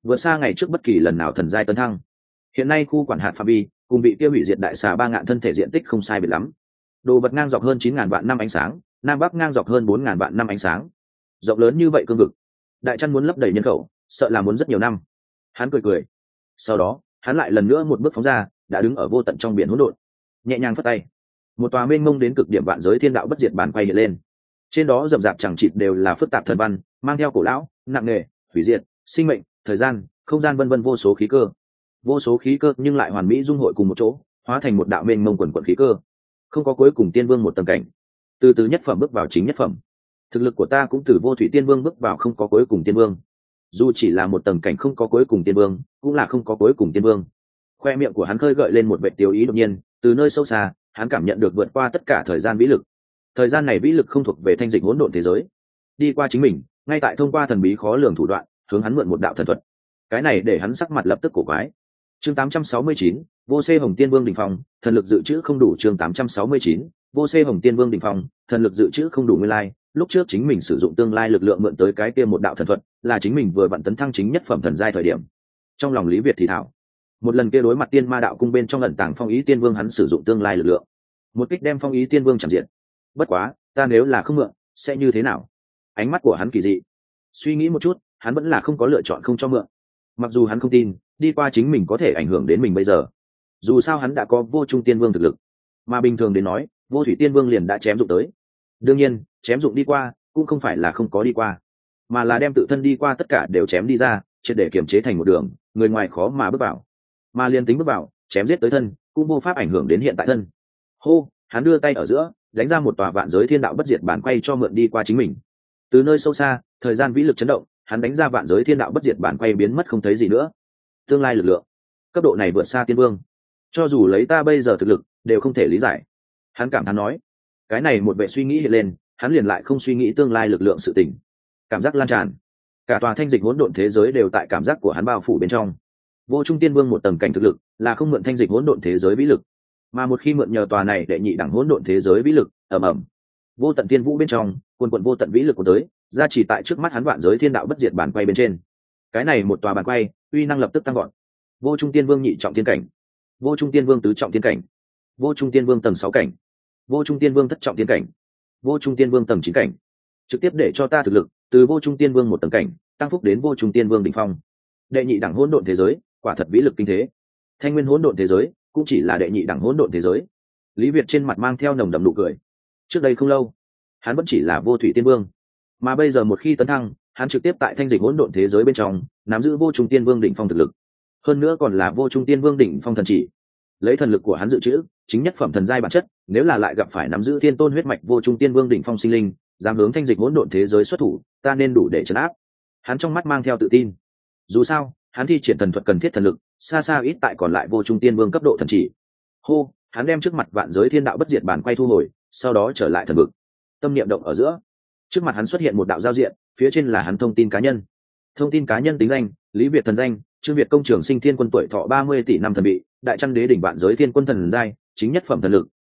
vượt xa ngày trước bất kỳ lần nào thần giai tấn thăng. Hiện nay khu quản hạt phạm vi cùng bị kia hủy diệt đại xà 3 ngạn thân thể diện tích không sai biệt lắm. Đồ vật ngang dọc hơn 9.000 vạn năm ánh sáng, nam bắc ngang dọc hơn 4.000 vạn năm ánh sáng. Rộng lớn như vậy cương vực, đại chân muốn lấp đầy nhân khẩu, sợ là muốn rất nhiều năm. Hắn cười cười. Sau đó, hắn lại lần nữa một bước phóng ra, đã đứng ở vô tận trong biển hỗn độn, nhẹ nhàng phất tay, một tòa mênh mông đến cực điểm vạn giới thiên đạo bất diệt bản quay hiện lên. Trên đó rậm rạp chẳng chịt đều là phức tạp thần văn, mang theo cổ lão, nặng nề, hủy diệt, sinh mệnh, thời gian, không gian vân vân vô số khí cơ. Vô số khí cơ nhưng lại hoàn mỹ dung hội cùng một chỗ, hóa thành một đạo mênh mông quần quần khí cơ. Không có cuối cùng tiên vương một tầng cảnh, từ từ nhất phẩm bước vào chính nhất phẩm. Thực lực của ta cũng từ vô thủy tiên vương bước vào không có cuối cùng tiên vương. Dù chỉ là một tầng cảnh không có cuối cùng tiên vương, cũng là không có cuối cùng tiên vương. Khoe miệng của hắn khơi gợi lên một vệt tiêu ý đột nhiên, từ nơi sâu xa, hắn cảm nhận được vượt qua tất cả thời gian vĩ lực. Thời gian này vĩ lực không thuộc về thanh dịch hỗn độn thế giới, đi qua chính mình, ngay tại thông qua thần bí khó lường thủ đoạn, hướng hắn mượn một đạo thần thuật. Cái này để hắn sắc mặt lập tức cổ quái. Chương 869, Vô C Hồng Tiên Vương đỉnh phong, thần lực dự trữ không đủ. Chương 869, Vô C Hồng Tiên Vương đỉnh phong, thần lực dự trữ không đủ. Nguyên lai, lúc trước chính mình sử dụng tương lai lực lượng mượn tới cái kia một đạo thần thuật, là chính mình vừa vặn tấn thăng chính nhất phẩm thần giai thời điểm. Trong lòng Lý Việt thì thảo, một lần kia đối mặt tiên ma đạo cung bên trong ẩn tàng phong ý tiên vương, hắn sử dụng tương lai lực lượng, một kích đem phong ý tiên vương chạm diện. Bất quá, ta nếu là không mượn, sẽ như thế nào? Ánh mắt của hắn kỳ dị. Suy nghĩ một chút, hắn vẫn là không có lựa chọn không cho mượn. Mặc dù hắn không tin, đi qua chính mình có thể ảnh hưởng đến mình bây giờ. Dù sao hắn đã có vô trung tiên vương thực lực, mà bình thường đến nói, vô thủy tiên vương liền đã chém dụng tới. Đương nhiên, chém dụng đi qua, cũng không phải là không có đi qua, mà là đem tự thân đi qua tất cả đều chém đi ra, triệt để kiềm chế thành một đường, người ngoài khó mà bước vào. Mà liên tính bước vào, chém giết tới thân, cũng vô pháp ảnh hưởng đến hiện tại thân. Hô, hắn đưa tay ở giữa, đánh ra một tòa vạn giới thiên đạo bất diệt bản quay cho mượn đi qua chính mình. Từ nơi sâu xa, thời gian vĩ lực chấn động, hắn đánh ra vạn giới thiên đạo bất diệt bản quay biến mất không thấy gì nữa. Tương lai lực lượng, cấp độ này vượt xa tiên vương, cho dù lấy ta bây giờ thực lực, đều không thể lý giải. Hắn cảm thán nói. Cái này một vệ suy nghĩ hiện lên, hắn liền lại không suy nghĩ tương lai lực lượng sự tình. Cảm giác lan tràn, cả tòa thanh dịch hỗn độn thế giới đều tại cảm giác của hắn bao phủ bên trong. Vô trung tiên vương một tầng cảnh thực lực, là không mượn thanh dịch hỗn độn thế giới vĩ lực, mà một khi mượn nhờ tòa này đệ nhị đẳng hỗn độn thế giới vĩ lực, ầm ầm, vô tận tiên vũ bên trong, quần quần vô tận vĩ lực của tới, ra chỉ tại trước mắt hắn vạn giới thiên đạo bất diệt bản quay bên trên. Cái này một tòa bản quay, uy năng lập tức tăng vọt. Vô trung tiên vương nhị trọng tiên cảnh, vô trung tiên vương tứ trọng tiên cảnh, vô trung tiên vương tầng 6 cảnh, vô trung tiên vương thất trọng tiên cảnh, vô trung tiên vương tầng 9 cảnh, trực tiếp để cho ta thực lực từ vô trung tiên vương một tầng cảnh tăng phúc đến vô trung tiên vương đỉnh phong. Đệ nhị đẳng hỗn độn thế giới, quả thật vĩ lực kinh thế. Thanh nguyên hỗn độn thế giới cũng chỉ là đệ nhị đẳng hỗn độn thế giới. Lý Việt trên mặt mang theo nồng đậm nụ cười. Trước đây không lâu, hắn vẫn chỉ là vô thủy tiên vương, mà bây giờ một khi tấn thăng, hắn trực tiếp tại thanh dịch hỗn độn thế giới bên trong nắm giữ vô trung tiên vương đỉnh phong thực lực, hơn nữa còn là vô trung tiên vương đỉnh phong thần chỉ. Lấy thần lực của hắn dự trữ chính nhất phẩm thần giai bản chất, nếu là lại gặp phải nắm giữ thiên tôn huyết mạch vô trung tiên vương đỉnh phong sinh linh, dám hướng thanh dịch hỗn độn thế giới xuất thủ, ta nên đủ để trấn áp. Hắn trong mắt mang theo tự tin. Dù sao, hắn thi triển thần thuật cần thiết thần lực, xa xa ít tại còn lại vô trung tiên vương cấp độ thần chỉ. Hô, hắn đem trước mặt vạn giới thiên đạo bất diệt bản quay thu hồi, sau đó trở lại thần vực. Tâm niệm động ở giữa, trước mặt hắn xuất hiện một đạo giao diện, phía trên là hắn thông tin cá nhân. Thông tin cá nhân tính danh: Lý Việt thần danh, Trương Việt công trường sinh thiên quân, tuổi thọ 30 tỷ năm thần bị, đại chân đế đỉnh vạn giới thiên quân thần giai, chính nhất phẩm thần lực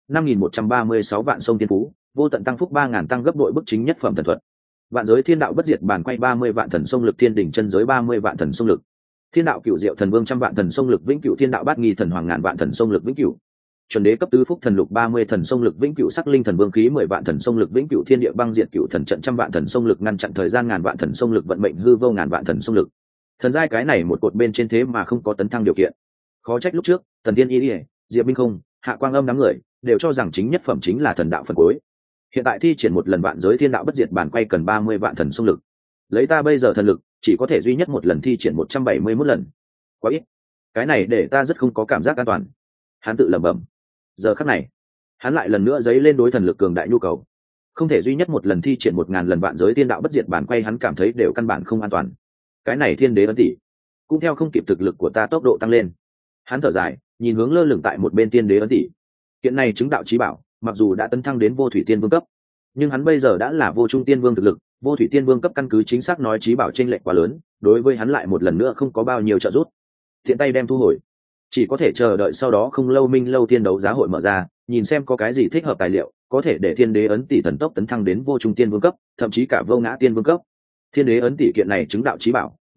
5.136 vạn sông tiên phú, vô tận tăng phúc 3.000 tăng gấp đội bức chính nhất phẩm thần thuật. Vạn giới thiên đạo bất diệt bản quay 30 vạn thần sông lực, thiên đỉnh chân giới 30 vạn thần sông lực, thiên đạo cựu diệu thần vương 100 vạn thần sông lực vĩnh cửu, thiên đạo bát nghi thần hoàng ngàn vạn thần sông lực vĩnh cửu, chuẩn đế cấp tứ phúc thần lục 30 thần sông lực vĩnh cửu, sắc linh thần vương khí 10 vạn thần sông lực vĩnh cửu, thiên địa băng diệt cửu thần trận 100 vạn thần sông lực, ngăn chặn thời gian ngàn vạn thần sông lực, vận mệnh hư vô ngàn vạn thần sông lực. Thần giai cái này một cột bên trên thế mà không có tấn thăng điều kiện, khó trách lúc trước Thần Tiên Y, Diệp Minh Không, Hạ Quang Âm đám người đều cho rằng chính nhất phẩm chính là thần đạo phần cuối. Hiện tại thi triển một lần vạn giới thiên đạo bất diệt bản quay cần 30 vạn thần sông lực, lấy ta bây giờ thần lực chỉ có thể duy nhất một lần thi triển 171 lần, quá ít. Cái này để ta rất không có cảm giác an toàn. Hắn tự lẩm bẩm. Giờ khắc này, hắn lại lần nữa dấy lên đối thần lực cường đại nhu cầu. Không thể duy nhất một lần thi triển 1000 lần vạn giới thiên đạo bất diệt bản quay, hắn cảm thấy đều căn bản không an toàn. Cái này thiên đế ấn tỷ cũng theo không kịp thực lực của ta tốc độ tăng lên. Hắn thở dài, nhìn hướng lơ lửng tại một bên thiên đế ấn tỷ. Hiện này chứng đạo chí bảo, mặc dù đã tấn thăng đến vô thủy tiên vương cấp, nhưng hắn bây giờ đã là vô trung tiên vương thực lực. Vô thủy tiên vương cấp căn cứ chính xác nói chí bảo chênh lệch quá lớn, đối với hắn lại một lần nữa không có bao nhiêu trợ giúp. Thiện tay đem thu hồi, chỉ có thể chờ đợi sau đó không lâu Minh Lâu Tiên đấu giá hội mở ra, nhìn xem có cái gì thích hợp tài liệu, có thể để thiên đế ấn tỷ thần tốc tấn thăng đến vô trung tiên vương cấp, thậm chí cả vô ngã tiên vương cấp. Thiên đế ấn tỷ kiện này chứng đạo chí bảo,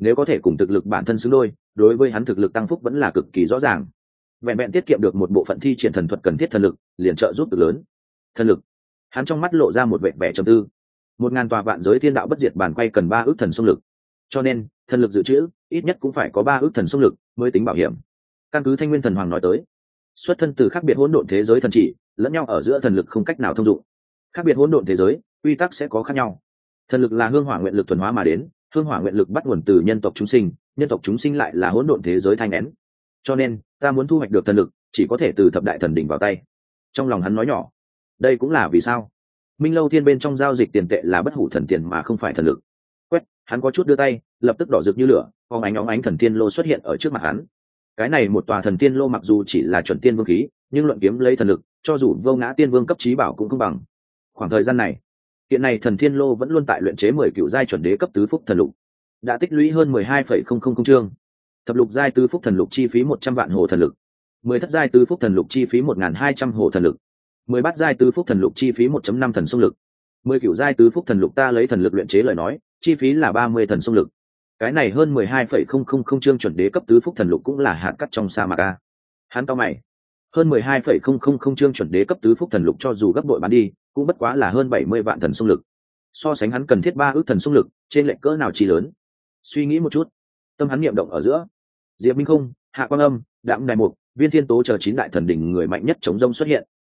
nếu có thể cùng thực lực bản thân xứng đôi, đối với hắn thực lực tăng phúc vẫn là cực kỳ rõ ràng. Vẹn vẹn tiết kiệm được một bộ phận thi triển thần thuật cần thiết thần lực, liền trợ giúp cực lớn. Thần lực. Hắn trong mắt lộ ra một vẻ vẻ trầm tư. 1000 tòa vạn giới thiên đạo bất diệt bản quay cần 3 ức thần xung lực, cho nên thần lực dự trữ ít nhất cũng phải có 3 ức thần xung lực mới tính bảo hiểm. Căn cứ Thanh Nguyên Thần Hoàng nói tới, xuất thân từ khác biệt hỗn độn thế giới thần chỉ, lẫn nhau ở giữa thần lực không cách nào thông dụng. Khác biệt hỗn độn thế giới, quy tắc sẽ có khác nhau. Thần lực là hương hỏa nguyện lực thuần hóa mà đến, hương hỏa nguyện lực bắt nguồn từ nhân tộc chúng sinh, nhân tộc chúng sinh lại là hỗn độn thế giới thai nghén. Cho nên, ta muốn thu hoạch được thần lực, chỉ có thể từ thập đại thần đỉnh vào tay. Trong lòng hắn nói nhỏ, đây cũng là vì sao Minh Lâu Thiên bên trong giao dịch tiền tệ là bất hủ thần tiền mà không phải thần lực. Quét, hắn có chút đưa tay, lập tức đỏ rực như lửa, óng ánh thần tiên lô xuất hiện ở trước mặt hắn. Cái này một tòa thần tiên lô mặc dù chỉ là chuẩn tiên vương khí, nhưng luận kiếm lấy thần lực, cho dù vô ngã tiên vương cấp trí bảo cũng không bằng. Khoảng thời gian này, hiện này thần tiên lô vẫn luôn tại luyện chế 10 cựu giai chuẩn đế cấp tứ phúc thần lục, đã tích lũy hơn 12,000 chương. Thập lục giai tứ phúc thần lục chi phí 100 vạn hồ thần lực, 10 thất giai tứ phúc thần lục chi phí 1200 hồ thần lực, 10 bát giai tứ phúc thần lục chi phí 1.5 thần xung lực, 10 cựu giai tứ phúc thần lục ta lấy thần lực luyện chế lời nói, chi phí là 30 thần xung lực. Cái này hơn 12,000 chương chuẩn đế cấp tứ phúc thần lục cũng là hạt cát trong sa mạc a. Hắn cao mày, hơn 12,000 chương chuẩn đế cấp tứ phúc thần lục cho dù gấp bội bán đi, cũng bất quá là hơn 70 vạn thần xung lực. So sánh hắn cần thiết 3 ức thần xung lực, trên lệch cỡ nào chi lớn. Suy nghĩ một chút, tâm hắn niệm động ở giữa, Diệp Minh Không, Hạ Quang Âm, Đạm Đài Mục, Viên Thiên Tố chờ 9 đại thần đỉnh người mạnh nhất chống rông xuất hiện,